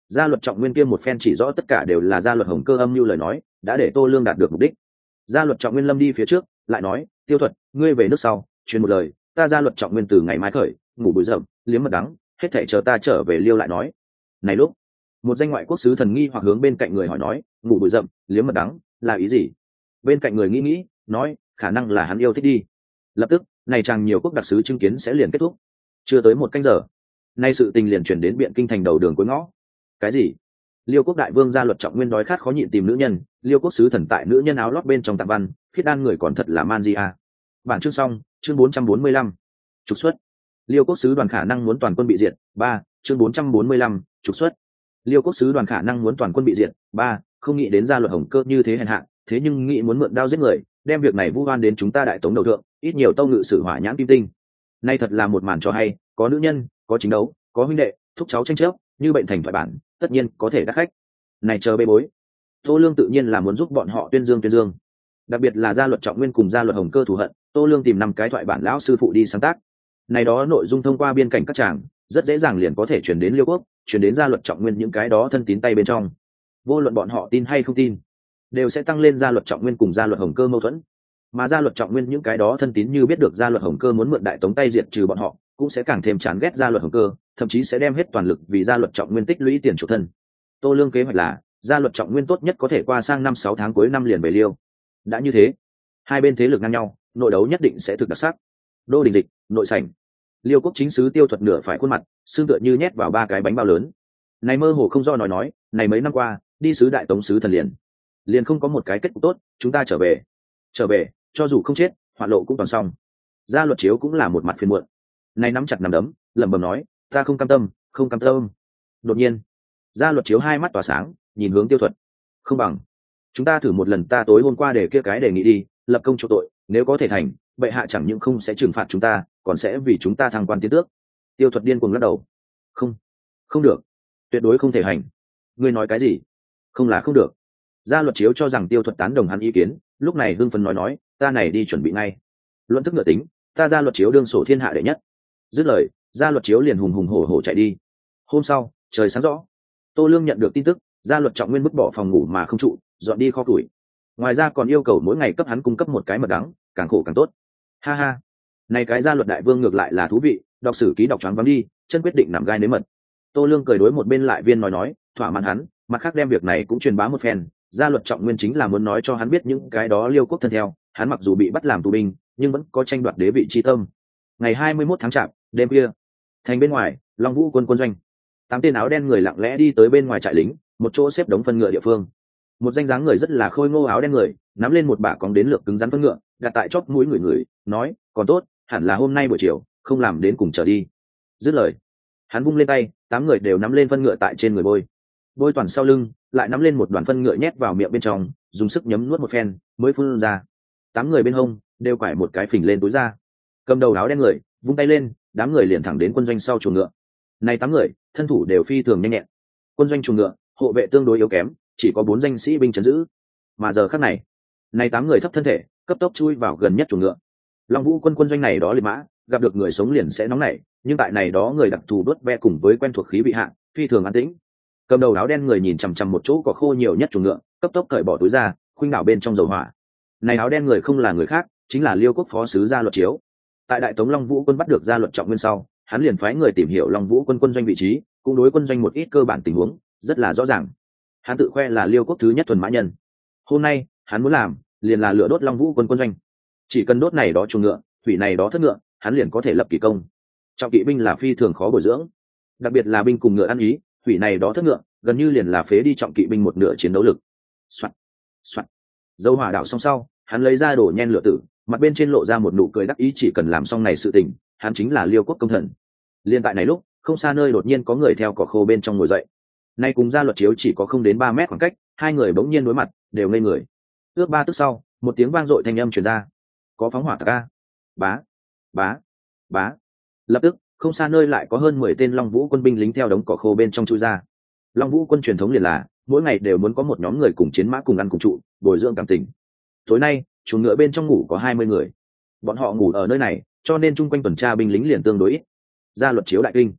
S1: Gia luật trọng nguyên kia một phen chỉ rõ tất cả đều là gia luật hồng cơ âm mưu lời nói, đã để Tô Lương đạt được mục đích. Gia luật trọng nguyên lâm đi phía trước, lại nói, Tiêu Thuật, ngươi về nước sau, truyền một lời, ta gia luật trọng nguyên từ ngày mai khởi, ngủ bụi rậm, liếm mật đắng, hết thảy chờ ta trở về Liêu lại nói. Này lúc, một danh ngoại quốc sứ thần nghi hoặc hướng bên cạnh người hỏi nói, ngủ bụi rậm, liếm mật đắng, là ý gì? Bên cạnh người nghĩ nghĩ, nói, khả năng là hắn yêu thích đi. Lập tức, này chàng nhiều quốc đặc sứ chứng kiến sẽ liền kết thúc. Chưa tới một canh giờ, nay sự tình liền chuyển đến Biện Kinh thành đầu đường cuối ngõ. Cái gì? Liêu quốc đại vương gia luật trọng nguyên đói khát khó nhịn tìm nữ nhân, Liêu quốc sứ thần tại nữ nhân áo lót bên trong tạm văn, khiết đan người còn thật là man di a. Bản chương xong, chương bốn trăm bốn mươi lăm. Trục xuất. Liêu quốc sứ đoàn khả năng muốn toàn quân bị diệt. Ba, chương bốn trăm bốn mươi lăm, trục xuất. Liêu quốc sứ đoàn khả năng muốn toàn quân bị diệt. Ba, không nghĩ đến gia luật hồng cơ như thế hèn hạ, thế nhưng nghĩ muốn mượn đao giết người, đem việc này vu oan đến chúng ta đại tống đầu thượng, ít nhiều tâu ngự sử hỏa nhãn kim tinh. Nay thật là một màn cho hay, có nữ nhân, có chính đấu, có huynh đệ, thúc cháu tranh chấp, như bệnh thành thoại bản, tất nhiên có thể đắc khách. Này chờ bê bối, Tô Lương tự nhiên là muốn giúp bọn họ tuyên dương tuyên dương. Đặc biệt là gia luật trọng nguyên cùng gia luật hồng cơ thù hận, Tô Lương tìm năm cái thoại bản lão sư phụ đi sáng tác. Này đó nội dung thông qua biên cảnh các tràng, rất dễ dàng liền có thể chuyển đến Liêu quốc, chuyển đến gia luật trọng nguyên những cái đó thân tín tay bên trong. Vô luận bọn họ tin hay không tin, đều sẽ tăng lên gia luật trọng nguyên cùng gia luật hồng cơ mâu thuẫn. Mà gia luật trọng nguyên những cái đó thân tín như biết được gia luật hồng cơ muốn mượn đại tống tay diệt trừ bọn họ, cũng sẽ càng thêm chán ghét gia luật hồng cơ, thậm chí sẽ đem hết toàn lực vì gia luật trọng nguyên tích lũy tiền chủ thân. Tô Lương kế hoạch là gia luật trọng nguyên tốt nhất có thể qua sang năm sáu tháng cuối năm liền về Liêu. Đã như thế, hai bên thế lực ngang nhau, nội đấu nhất định sẽ thực đặc sắc. Đô đình dịch, nội sảnh. Liêu quốc chính sứ Tiêu Thuật nửa phải khuôn mặt, xương tựa như nhét vào ba cái bánh bao lớn. Này mơ hồ không do nói nói, này mấy năm qua, đi sứ đại tống sứ thần liền, liền không có một cái kết cục tốt, chúng ta trở về. Trở về, cho dù không chết, hoạn lộ cũng toàn xong. Gia luật chiếu cũng là một mặt phiền muộn. Này nắm chặt nắm đấm, lẩm bẩm nói, ta không cam tâm, không cam tâm. Đột nhiên, gia luật chiếu hai mắt tỏa sáng, nhìn hướng Tiêu Thuật. Không bằng, chúng ta thử một lần ta tối hôm qua để kia cái đề nghị đi, lập công chỗ tội, nếu có thể thành, bệ hạ chẳng những không sẽ trừng phạt chúng ta, còn sẽ vì chúng ta thăng quan tiến tước. Tiêu Thuật điên cuồng lắc đầu. Không, không được, tuyệt đối không thể hành. Ngươi nói cái gì? Không là không được. Gia luật chiếu cho rằng Tiêu Thuật tán đồng hắn ý kiến, lúc này hưng phấn nói nói, ta này đi chuẩn bị ngay. Luận thức ngựa tính, ta gia luật chiếu đương sổ thiên hạ đệ nhất. Dứt lời, gia luật chiếu liền hùng hùng hổ hổ chạy đi. Hôm sau, trời sáng rõ, Tô Lương nhận được tin tức, gia luật trọng nguyên vứt bỏ phòng ngủ mà không trụ, dọn đi kho tuổi. Ngoài ra còn yêu cầu mỗi ngày cấp hắn cung cấp một cái mật đắng, càng khổ càng tốt. Ha ha, này cái gia luật đại vương ngược lại là thú vị, đọc sử ký đọc choáng váng đi, chân quyết định nằm gai nếm mật. Tô Lương cười đối một bên lại viên nói nói, thỏa mãn hắn, mặt khác đem việc này cũng truyền bá một phen. Gia luật trọng nguyên chính là muốn nói cho hắn biết những cái đó Liêu quốc thân theo, hắn mặc dù bị bắt làm tù binh, nhưng vẫn có tranh đoạt đế vị chi tâm. Ngày hai mươi mốt tháng chạp, đêm kia, thành bên ngoài, Long Vũ quân quân doanh, tám tên áo đen người lặng lẽ đi tới bên ngoài trại lính, một chỗ xếp đống phân ngựa địa phương. Một danh dáng người rất là khôi ngô áo đen người, nắm lên một bả cong đến lược cứng rắn phân ngựa, đặt tại chóp mũi người người, nói, còn tốt, hẳn là hôm nay buổi chiều, không làm đến cùng trở đi. Dứt lời, hắn vung lên tay, tám người đều nắm lên phân ngựa tại trên người bôi, bôi toàn sau lưng, lại nắm lên một đoàn phân ngựa nhét vào miệng bên trong, dùng sức nhấm nuốt một phen, mới phun ra. Tám người bên hông đều quải một cái phình lên túi ra. Cầm đầu áo đen người, vung tay lên, đám người liền thẳng đến quân doanh sau chuồng ngựa. Này tám người, thân thủ đều phi thường nhanh nhẹn. Quân doanh chuồng ngựa, hộ vệ tương đối yếu kém, chỉ có bốn danh sĩ binh trấn giữ. Mà giờ khắc này, này tám người thấp thân thể, cấp tốc chui vào gần nhất chuồng ngựa. Long Vũ quân quân doanh này đó liệt mã, gặp được người sống liền sẽ nóng nảy, nhưng tại này đó người đặc thù đốt ve cùng với quen thuộc khí bị hạ, phi thường an tĩnh. Cầm đầu áo đen người nhìn chằm chằm một chỗ cỏ khô nhiều nhất chuồng ngựa, cấp tốc cởi bỏ túi ra, khuynh đảo bên trong dầu hỏa. Này áo đen người không là người khác, chính là Liêu quốc phó sứ Gia Luật Chiếu. Tại đại tống Long Vũ quân bắt được Gia Luật trọng nguyên sau, hắn liền phái người tìm hiểu Long Vũ quân quân doanh vị trí, cũng đối quân doanh một ít cơ bản tình huống rất là rõ ràng. Hắn tự khoe là Liêu quốc thứ nhất thuần mã nhân. Hôm nay, hắn muốn làm, liền là lửa đốt Long Vũ quân quân doanh. Chỉ cần đốt này đó chuồng ngựa, hủy này đó thất ngựa, hắn liền có thể lập kỳ công. Trọng kỵ binh là phi thường khó bồi dưỡng, đặc biệt là binh cùng ngựa ăn ý, hủy này đó thất ngựa, gần như liền là phế đi trọng kỵ binh một nửa chiến đấu lực. Soạt, soạt. Dầu hỏa đảo xong sau, hắn lấy ra đồ nhen lửa tử, mặt bên trên lộ ra một nụ cười đắc ý, chỉ cần làm xong này sự tình, hắn chính là Liêu quốc công thần. Liên tại này lúc, không xa nơi đột nhiên có người theo cỏ khô bên trong ngồi dậy. Nay cùng Gia Luật Chiếu chỉ có không đến ba mét khoảng cách, hai người bỗng nhiên đối mặt, đều ngây người. Ước ba tức sau, một tiếng vang dội thanh âm truyền ra. Có phóng hỏa tạc a. Bá, bá, bá. Lập tức, không xa nơi lại có hơn mười tên Long Vũ quân binh lính theo đống cỏ khô bên trong chui ra. Long Vũ quân truyền thống liền là mỗi ngày đều muốn có một nhóm người cùng chiến mã cùng ăn cùng trụ, bồi dưỡng cảm tình. Tối nay, chuồng ngựa bên trong ngủ có hai mươi người. Bọn họ ngủ ở nơi này, cho nên chung quanh tuần tra binh lính liền tương đối ít. Gia Luật Chiếu đại kinh,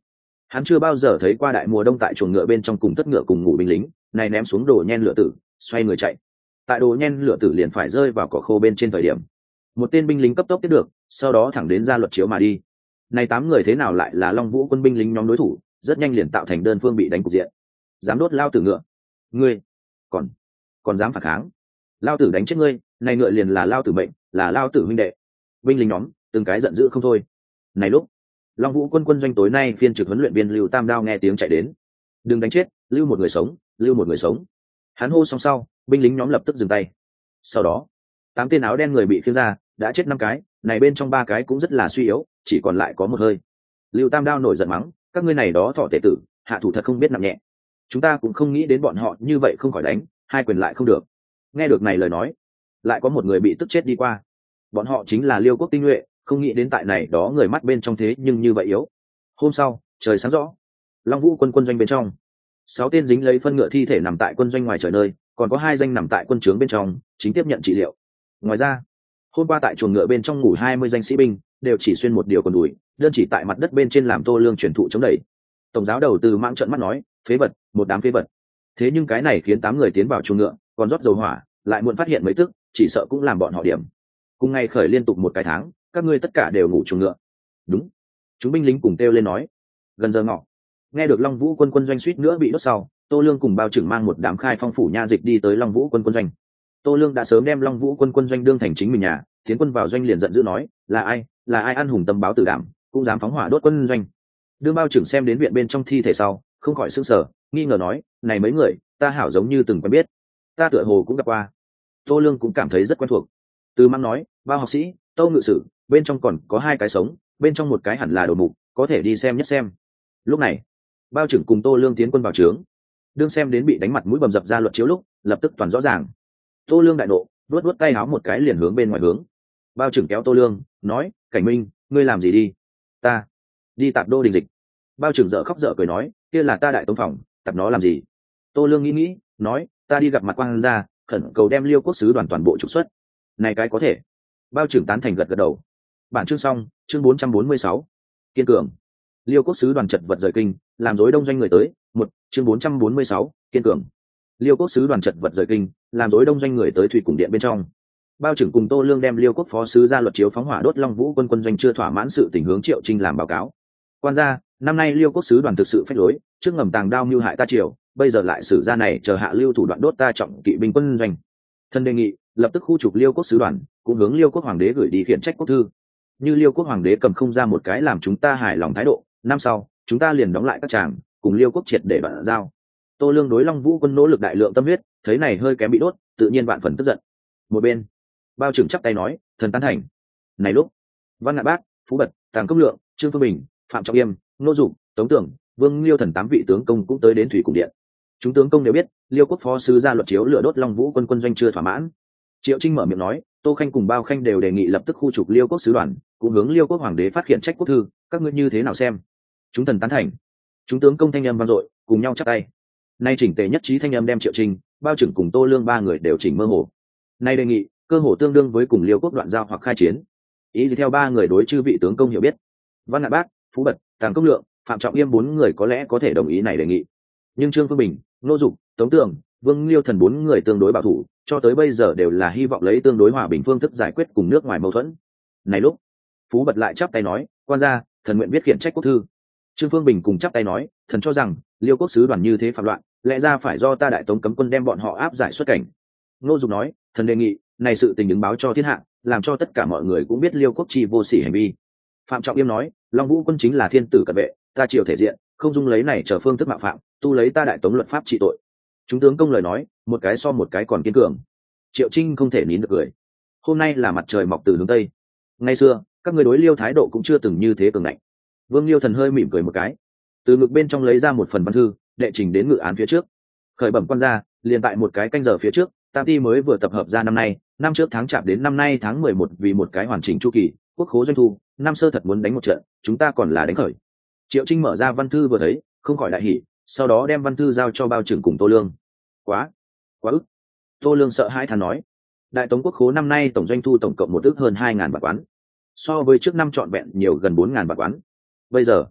S1: Hắn chưa bao giờ thấy qua đại mùa đông tại chuồng ngựa bên trong cùng tất ngựa cùng ngủ binh lính này ném xuống đồ nhen lửa tử, xoay người chạy. Tại đồ nhen lửa tử liền phải rơi vào cỏ khô bên trên thời điểm, một tên binh lính cấp tốc tiếp được, sau đó thẳng đến ra luật chiếu mà đi. Này tám người thế nào lại là Long Vũ quân binh lính nhóm đối thủ, rất nhanh liền tạo thành đơn phương bị đánh cục diện. Dám đốt lao tử ngựa, ngươi còn còn dám phản kháng, lao tử đánh chết ngươi, này ngựa liền là lao tử mệnh, là lao tử huynh đệ. Binh lính nhóm từng cái giận dữ không thôi. Này lúc Long Vũ quân quân doanh tối nay phiên trực huấn luyện viên Lưu Tam Đao nghe tiếng chạy đến. Đừng đánh chết, lưu một người sống, lưu một người sống. Hắn hô xong sau, binh lính nhóm lập tức dừng tay. Sau đó, tám tên áo đen người bị khiêng ra, đã chết năm cái, này bên trong ba cái cũng rất là suy yếu, chỉ còn lại có một hơi. Lưu Tam Đao nổi giận mắng, các ngươi này đó thọ tể tử, hạ thủ thật không biết nặng nhẹ. Chúng ta cũng không nghĩ đến bọn họ như vậy không khỏi đánh, hai quyền lại không được. Nghe được này lời nói, lại có một người bị tức chết đi qua. Bọn họ chính là Liêu Quốc tinh nhuệ, không nghĩ đến tại này đó người mắt bên trong thế nhưng như vậy yếu. Hôm sau, trời sáng rõ, Long Vũ quân quân doanh bên trong, sáu tên dính lấy phân ngựa thi thể nằm tại quân doanh ngoài trời nơi, còn có hai danh nằm tại quân trướng bên trong, chính tiếp nhận trị liệu. Ngoài ra, hôm qua tại chuồng ngựa bên trong ngủ hai mươi danh sĩ binh, đều chỉ xuyên một điều quần đùi, đơn chỉ tại mặt đất bên trên làm Tô Lương truyền thụ chống đẩy. Tổng giáo đầu từ mạng trận mắt nói, phế vật, một đám phế vật. Thế nhưng cái này khiến tám người tiến vào chuồng ngựa, còn rót dầu hỏa, lại muộn phát hiện mấy tức, chỉ sợ cũng làm bọn họ điểm. Cùng ngày khởi liên tục một cái tháng, các ngươi tất cả đều ngủ chuồng ngựa. Đúng. Chúng binh lính cùng kêu lên nói. Gần giờ ngọ, nghe được Long Vũ quân quân doanh suýt nữa bị đốt sau, Tô Lương cùng Bao Trưởng mang một đám khai phong phủ nha dịch đi tới Long Vũ quân quân doanh. Tô Lương đã sớm đem Long Vũ quân quân doanh đương thành chính mình nhà, tiến quân vào doanh liền giận dữ nói, là ai, là ai ăn hùng tâm báo tử đảm, cũng dám phóng hỏa đốt quân doanh. Đương Bao Trưởng xem đến viện bên trong thi thể sau, không khỏi sửng sở, nghi ngờ nói, này mấy người, ta hảo giống như từng quen biết, ta tựa hồ cũng gặp qua. Tô Lương cũng cảm thấy rất quen thuộc. Từ Mang nói, Bao học sĩ, Tâu ngự sử, bên trong còn có hai cái sống, bên trong một cái hẳn là đồ mục, có thể đi xem nhất xem. Lúc này, Bao Trưởng cùng Tô Lương tiến quân vào trướng. Đương xem đến bị đánh mặt mũi bầm dập ra luật chiếu lúc, lập tức toàn rõ ràng. Tô Lương đại nộ, vuốt vuốt tay áo một cái liền hướng bên ngoài hướng. Bao Trưởng kéo Tô Lương, nói, Cảnh Minh, ngươi làm gì đi? Ta đi tạp đô đình dịch. Bao Trưởng dở khóc dở cười nói, kia là ta đại tống phòng, tạp nó làm gì? Tô Lương nghĩ nghĩ, nói, ta đi gặp mặt quan gia, khẩn cầu đem Liêu quốc sứ đoàn toàn bộ trục xuất. Này cái có thể. Bao Trưởng tán thành gật gật đầu. Bản chương xong, chương bốn trăm bốn mươi sáu. Kiên cường. Liêu quốc sứ đoàn chật vật rời kinh, làm rối đông doanh người tới. Một, chương bốn trăm bốn mươi sáu, kiên cường. Liêu quốc sứ đoàn chật vật rời kinh, làm rối đông doanh người tới thủy cung điện bên trong. Bao Trưởng cùng Tô Lương đem Liêu quốc phó sứ ra luật chiếu phóng hỏa đốt Long Vũ quân quân doanh chưa thỏa mãn sự tình hướng Triệu Trinh làm báo cáo. Quan gia, năm nay Liêu quốc sứ đoàn thực sự phách lối, trước ngầm tàng đao mưu hại ta triều, bây giờ lại xử ra này chờ hạ lưu thủ đoạn đốt ta trọng kỵ binh quân doanh. Thân đề nghị lập tức khu trục Liêu quốc sứ đoàn, cũng hướng Liêu quốc hoàng đế gửi đi khiển trách quốc thư. Như Liêu quốc hoàng đế cầm không ra một cái làm chúng ta hài lòng thái độ, năm sau chúng ta liền đóng lại các tràng, cùng Liêu quốc triệt để đoạn giao. Tô Lương đối Long Vũ quân nỗ lực đại lượng tâm huyết, thấy này hơi kém bị đốt, tự nhiên vạn phần tức giận. Một bên, Bao Trưởng chắp tay nói, thần tán thành. Này lúc, Văn Ngạn Bác, Phú Bật, Tàng Công Lượng, Trương Phương Bình, Phạm Trọng Yêm, Nô Dụng, Tống Tưởng, Vương Liêu thần tám vị tướng công cũng tới đến thủy cung điện. Chúng tướng công đều biết, Liêu quốc phó sứ ra luật chiếu lửa đốt Long Vũ quân quân doanh chưa thỏa mãn. Triệu Trinh mở miệng nói, Tô Khanh cùng Bao Khanh đều đề nghị lập tức khu trục Liêu quốc sứ đoàn, cũng hướng Liêu quốc hoàng đế phát hiện trách quốc thư, các ngươi như thế nào xem? Chúng thần tán thành. Chúng tướng công thanh âm vang dội, cùng nhau chắp tay. Nay chỉnh tề nhất trí thanh âm đem Triệu Trinh, Bao Trưởng cùng Tô Lương ba người đều chỉnh mơ hồ. Nay đề nghị, cơ hồ tương đương với cùng Liêu quốc đoạn giao hoặc khai chiến. Ý thì theo ba người đối chư vị tướng công hiểu biết. Văn Ngạn Bác, Phú Bật, Tàng Công Lượng, Phạm Trọng Yêm bốn người có lẽ có thể đồng ý này đề nghị. Nhưng Trương Phương Bình, Nô Dục, Tống Tưởng, Vương Liêu thần bốn người tương đối bảo thủ, cho tới bây giờ đều là hy vọng lấy tương đối hòa bình phương thức giải quyết cùng nước ngoài mâu thuẫn. Này lúc, Phú Bật lại chắp tay nói, quan gia, thần nguyện viết khiển trách quốc thư. Trương Phương Bình cùng chắp tay nói, thần cho rằng Liêu quốc sứ đoàn như thế phạm loạn, lẽ ra phải do ta đại tống cấm quân đem bọn họ áp giải xuất cảnh. Nô Dục nói, thần đề nghị này sự tình ứng báo cho thiên hạ, làm cho tất cả mọi người cũng biết Liêu quốc chi vô sỉ hành vi. Phạm Trọng Yêm nói, Long Vũ quân chính là thiên tử cận vệ, ta triều thể diện, không dung lấy này trở phương thức mạo phạm, tu lấy ta đại tống luật pháp trị tội. Chúng tướng công lời nói, một cái so một cái còn kiên cường. Triệu Trinh không thể nín được cười. Hôm nay là mặt trời mọc từ hướng tây. Ngày xưa, các người đối Liêu thái độ cũng chưa từng như thế cường ngạnh. Vương Liêu thần hơi mỉm cười một cái, từ ngực bên trong lấy ra một phần văn thư, đệ trình đến ngự án phía trước. Khởi bẩm quan gia, liền tại một cái canh giờ phía trước, Tam Ti mới vừa tập hợp ra năm nay, năm trước tháng chạp đến năm nay tháng mười một vì một cái hoàn chỉnh chu kỳ, quốc khố doanh thu, năm sơ thật muốn đánh một trận, chúng ta còn là đánh khởi. Triệu Trinh mở ra văn thư vừa thấy, không khỏi đại hỉ, sau đó đem văn thư giao cho Bao Trưởng cùng Tô Lương. Quá, quá ức. Tô Lương sợ hãi thán nói, đại tống quốc khố năm nay tổng doanh thu tổng cộng một ước hơn hai ngàn bạc quán, so với trước năm trọn vẹn nhiều gần bốn ngàn bạc quán. Bây giờ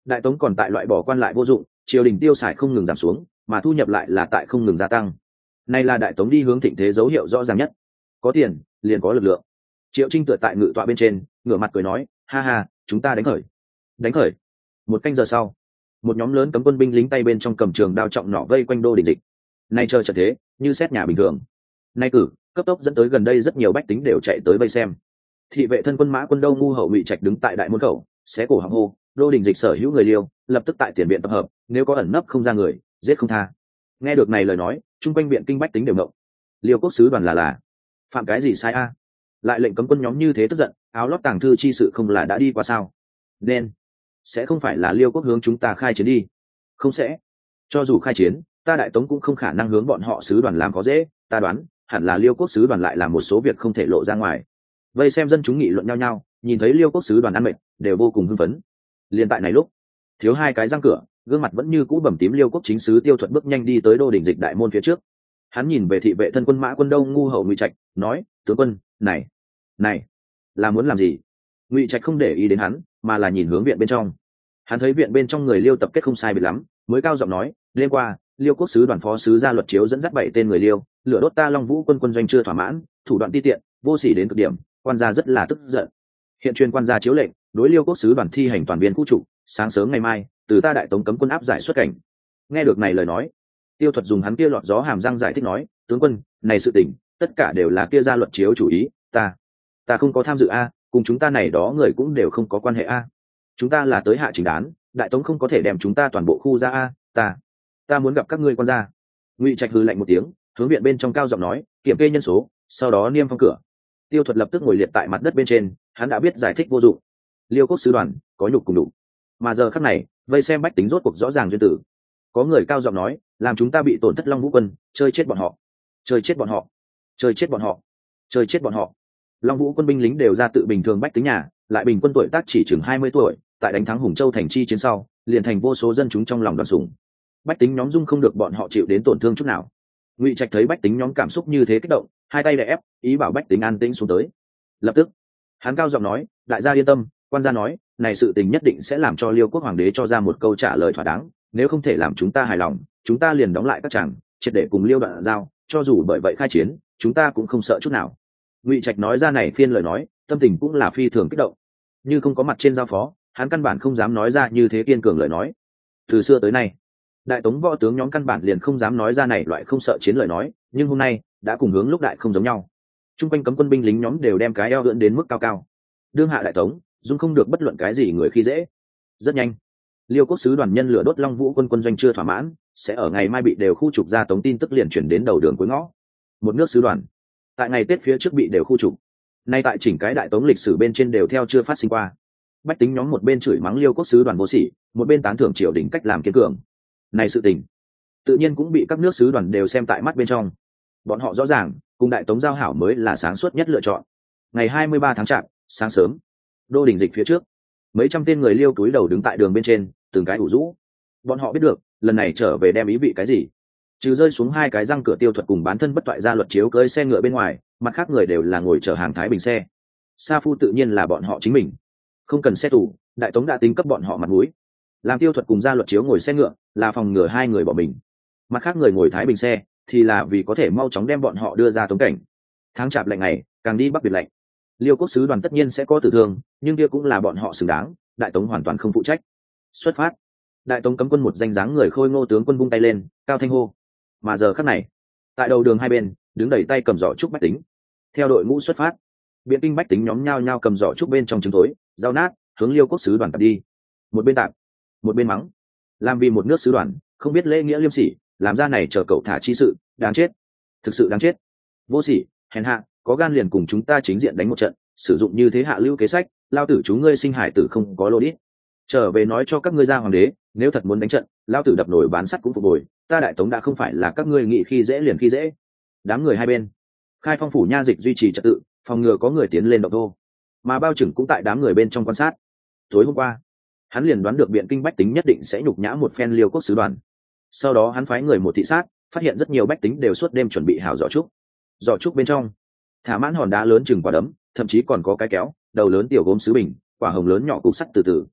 S1: đại tống còn tại loại bỏ quan lại vô dụng, triều đình tiêu xài không ngừng giảm xuống, mà thu nhập lại là tại không ngừng gia tăng. Này là đại tống đi hướng thịnh thế dấu hiệu rõ ràng nhất. Có tiền liền có lực lượng. Triệu Trinh tựa tại ngự tọa bên trên, ngửa mặt cười nói, ha ha, chúng ta đánh khởi. Đánh khởi. Một canh giờ sau, một nhóm lớn cấm quân binh lính tay bên trong cầm trường đao trọng nỏ vây quanh Đô Đình Dịch. Nay chờ trận thế, như xét nhà bình thường. Nay cử, cấp tốc dẫn tới gần đây rất nhiều bách tính đều chạy tới vây xem. Thị vệ thân quân mã quân Đâu ngu hậu Ngụy Trạch đứng tại đại môn khẩu, xé cổ họng hô, Đô Đình Dịch sở hữu người liêu, lập tức tại tiền viện tập hợp, nếu có ẩn nấp không ra người, giết không tha. Nghe được này lời nói, chung quanh viện kinh bách tính đều ngộng. Liêu quốc sứ đoàn là là phạm cái gì sai a? Lại lệnh cấm quân nhóm như thế tức giận, áo lót tàng thư chi sự không là đã đi qua sao? Nên sẽ không phải là Liêu quốc hướng chúng ta khai chiến đi? Không sẽ. Cho dù khai chiến, ta đại tống cũng không khả năng hướng bọn họ sứ đoàn làm có dễ. Ta đoán hẳn là Liêu quốc sứ đoàn lại làm một số việc không thể lộ ra ngoài. Vây xem dân chúng nghị luận nhau nhau, nhìn thấy Liêu quốc sứ đoàn ăn mệt, đều vô cùng hưng phấn. Liên tại này lúc, thiếu hai cái răng cửa, gương mặt vẫn như cũ bầm tím Liêu quốc chính sứ Tiêu Thuận bước nhanh đi tới Đô Đình Dịch đại môn phía trước. Hắn nhìn về thị vệ thân quân mã quân Đâu ngu hậu Ngụy Trạch, nói, tướng quân, này này là muốn làm gì? Ngụy Trạch không để ý đến hắn, mà là nhìn hướng viện bên trong. Hắn thấy viện bên trong người Liêu tập kết không sai biệt lắm, mới cao giọng nói, đêm qua Liêu quốc sứ đoàn phó sứ ra luật chiếu dẫn dắt bảy tên người Liêu, lửa đốt ta Long Vũ quân quân doanh chưa thỏa mãn, thủ đoạn ti tiện, vô sỉ đến cực điểm, quan gia rất là tức giận. Hiện truyền quan gia chiếu lệnh, đối Liêu quốc sứ đoàn thi hành toàn viên khu trục, sáng sớm ngày mai, từ ta đại tống cấm quân áp giải xuất cảnh. Nghe được này lời nói, Tiêu Thuật dùng hắn kia lọt gió hàm răng giải thích nói, tướng quân, này sự tình, tất cả đều là kia ra luật chiếu chủ ý, ta ta không có tham dự a, cùng chúng ta này đó người cũng đều không có quan hệ a. Chúng ta là tới hạ chính đán, đại tống không có thể đem chúng ta toàn bộ khu ra a, ta ta muốn gặp các ngươi quan gia. Ngụy Trạch hừ lạnh một tiếng, hướng viện bên trong cao giọng nói, kiểm kê nhân số, sau đó niêm phong cửa. Tiêu Thuật lập tức ngồi liệt tại mặt đất bên trên, hắn đã biết giải thích vô dụng. Liêu quốc sứ đoàn có nhục cùng đủ, mà giờ khắc này, vây xem bách tính rốt cuộc rõ ràng duyên tử. Có người cao giọng nói, làm chúng ta bị tổn thất Long Vũ quân, chơi chết bọn họ, chơi chết bọn họ, chơi chết bọn họ, chơi chết bọn họ. Long Vũ quân binh lính đều ra tự bình thường bách tính nhà, lại bình quân tuổi tác chỉ chừng hai mươi tuổi, tại đánh thắng Hùng Châu thành chi chiến sau, liền thành vô số dân chúng trong lòng đoàn sủng. Bách tính nhóm dung không được bọn họ chịu đến tổn thương chút nào. Ngụy Trạch thấy bách tính nhóm cảm xúc như thế kích động, hai tay đè ép, ý bảo bách tính an tĩnh xuống tới. Lập tức, hắn cao giọng nói, đại gia yên tâm, quan gia nói, này sự tình nhất định sẽ làm cho Liêu quốc hoàng đế cho ra một câu trả lời thỏa đáng, nếu không thể làm chúng ta hài lòng, chúng ta liền đóng lại các tràng, triệt để cùng Liêu đoạn giao, cho dù bởi vậy khai chiến, chúng ta cũng không sợ chút nào. Ngụy Trạch nói ra này phiên lời nói, tâm tình cũng là phi thường kích động. Như không có mặt trên giao phó, hắn căn bản không dám nói ra như thế kiên cường lời nói. Từ xưa tới nay, đại tống võ tướng nhóm căn bản liền không dám nói ra này loại không sợ chiến lời nói, nhưng hôm nay đã cùng hướng lúc đại không giống nhau. Trung quanh cấm quân binh lính nhóm đều đem cái eo ưỡn đến mức cao cao. Đương hạ đại tống, dung không được bất luận cái gì người khi dễ. Rất nhanh, Liêu quốc sứ đoàn nhân lửa đốt Long Vũ quân quân doanh chưa thỏa mãn, sẽ ở ngày mai bị đều khu trục ra tống tin tức liền chuyển đến đầu đường cuối ngõ. Một nước sứ đoàn tại ngày Tết phía trước bị đều khu trục, nay tại chỉnh cái đại tống lịch sử bên trên đều theo chưa phát sinh qua. Bách tính nhóm một bên chửi mắng Liêu quốc sứ đoàn vô sỉ, một bên tán thưởng triều đình cách làm kiên cường. Này sự tình tự nhiên cũng bị các nước sứ đoàn đều xem tại mắt bên trong. Bọn họ rõ ràng cùng đại tống giao hảo mới là sáng suốt nhất lựa chọn. Ngày hai mươi ba tháng chạp, sáng sớm, Đô Đình Dịch phía trước, mấy trăm tên người Liêu túi đầu đứng tại đường bên trên, từng cái ủ rũ. Bọn họ biết được lần này trở về đem ý vị cái gì, trừ rơi xuống hai cái răng cửa Tiêu Thuật cùng bán thân bất toại ra luật chiếu cưỡi xe ngựa bên ngoài, mặt khác người đều là ngồi chở hàng thái bình xe. Sa Phu tự nhiên là bọn họ chính mình, không cần xe tù, đại tống đã tính cấp bọn họ mặt mũi. Làm Tiêu Thuật cùng ra luật chiếu ngồi xe ngựa là phòng ngừa hai người bỏ mình, mặt khác người ngồi thái bình xe thì là vì có thể mau chóng đem bọn họ đưa ra tống cảnh. Tháng chạp lạnh này càng đi bắc biệt lạnh, Liêu quốc sứ đoàn tất nhiên sẽ có tử thương, nhưng kia cũng là bọn họ xứng đáng, đại tống hoàn toàn không phụ trách. Xuất phát. Đại tống cấm quân một danh dáng người khôi ngô tướng quân vung tay lên, cao thanh hô. Mà giờ khắc này, tại đầu đường hai bên đứng đẩy tay cầm giỏ trúc bách tính. Theo đội ngũ xuất phát, biện kinh bách tính nhóm nhao nhao cầm giỏ trúc bên trong trứng tối, dao nát, hướng Liêu quốc sứ đoàn tập đi. Một bên tạm, một bên mắng, làm vì một nước sứ đoàn không biết lễ nghĩa liêm sỉ, làm ra này chờ cậu thả chi sự, đáng chết, thực sự đáng chết, vô sỉ, hèn hạ, có gan liền cùng chúng ta chính diện đánh một trận, sử dụng như thế hạ lưu kế sách, lao tử chúng ngươi sinh hải tử không có lô đít. Trở về nói cho các ngươi ra hoàng đế, nếu thật muốn đánh trận, lao tử đập nổi bán sắt cũng phục hồi, ta đại tống đã không phải là các ngươi nghĩ khi dễ liền khi dễ. Đám người hai bên khai phong phủ nha dịch duy trì trật tự, phòng ngừa có người tiến lên động thô, mà bao trưởng cũng tại đám người bên trong quan sát. Tối hôm qua, hắn liền đoán được biện kinh bách tính nhất định sẽ nhục nhã một phen Liêu quốc sứ đoàn. Sau đó hắn phái người một thị sát, phát hiện rất nhiều bách tính đều suốt đêm chuẩn bị hảo giỏ trúc. Giỏ trúc bên trong thả mãn hòn đá lớn chừng quả đấm, thậm chí còn có cái kéo, đầu lớn tiểu gốm sứ bình, quả hồng lớn nhỏ cục sắt từ từ.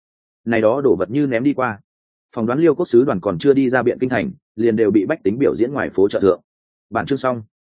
S1: này đó đổ vật như ném đi qua, phỏng đoán liêu quốc sứ đoàn còn chưa đi ra biện kinh thành liền đều bị bách tính biểu diễn ngoài phố chợ thượng. Bản chương xong.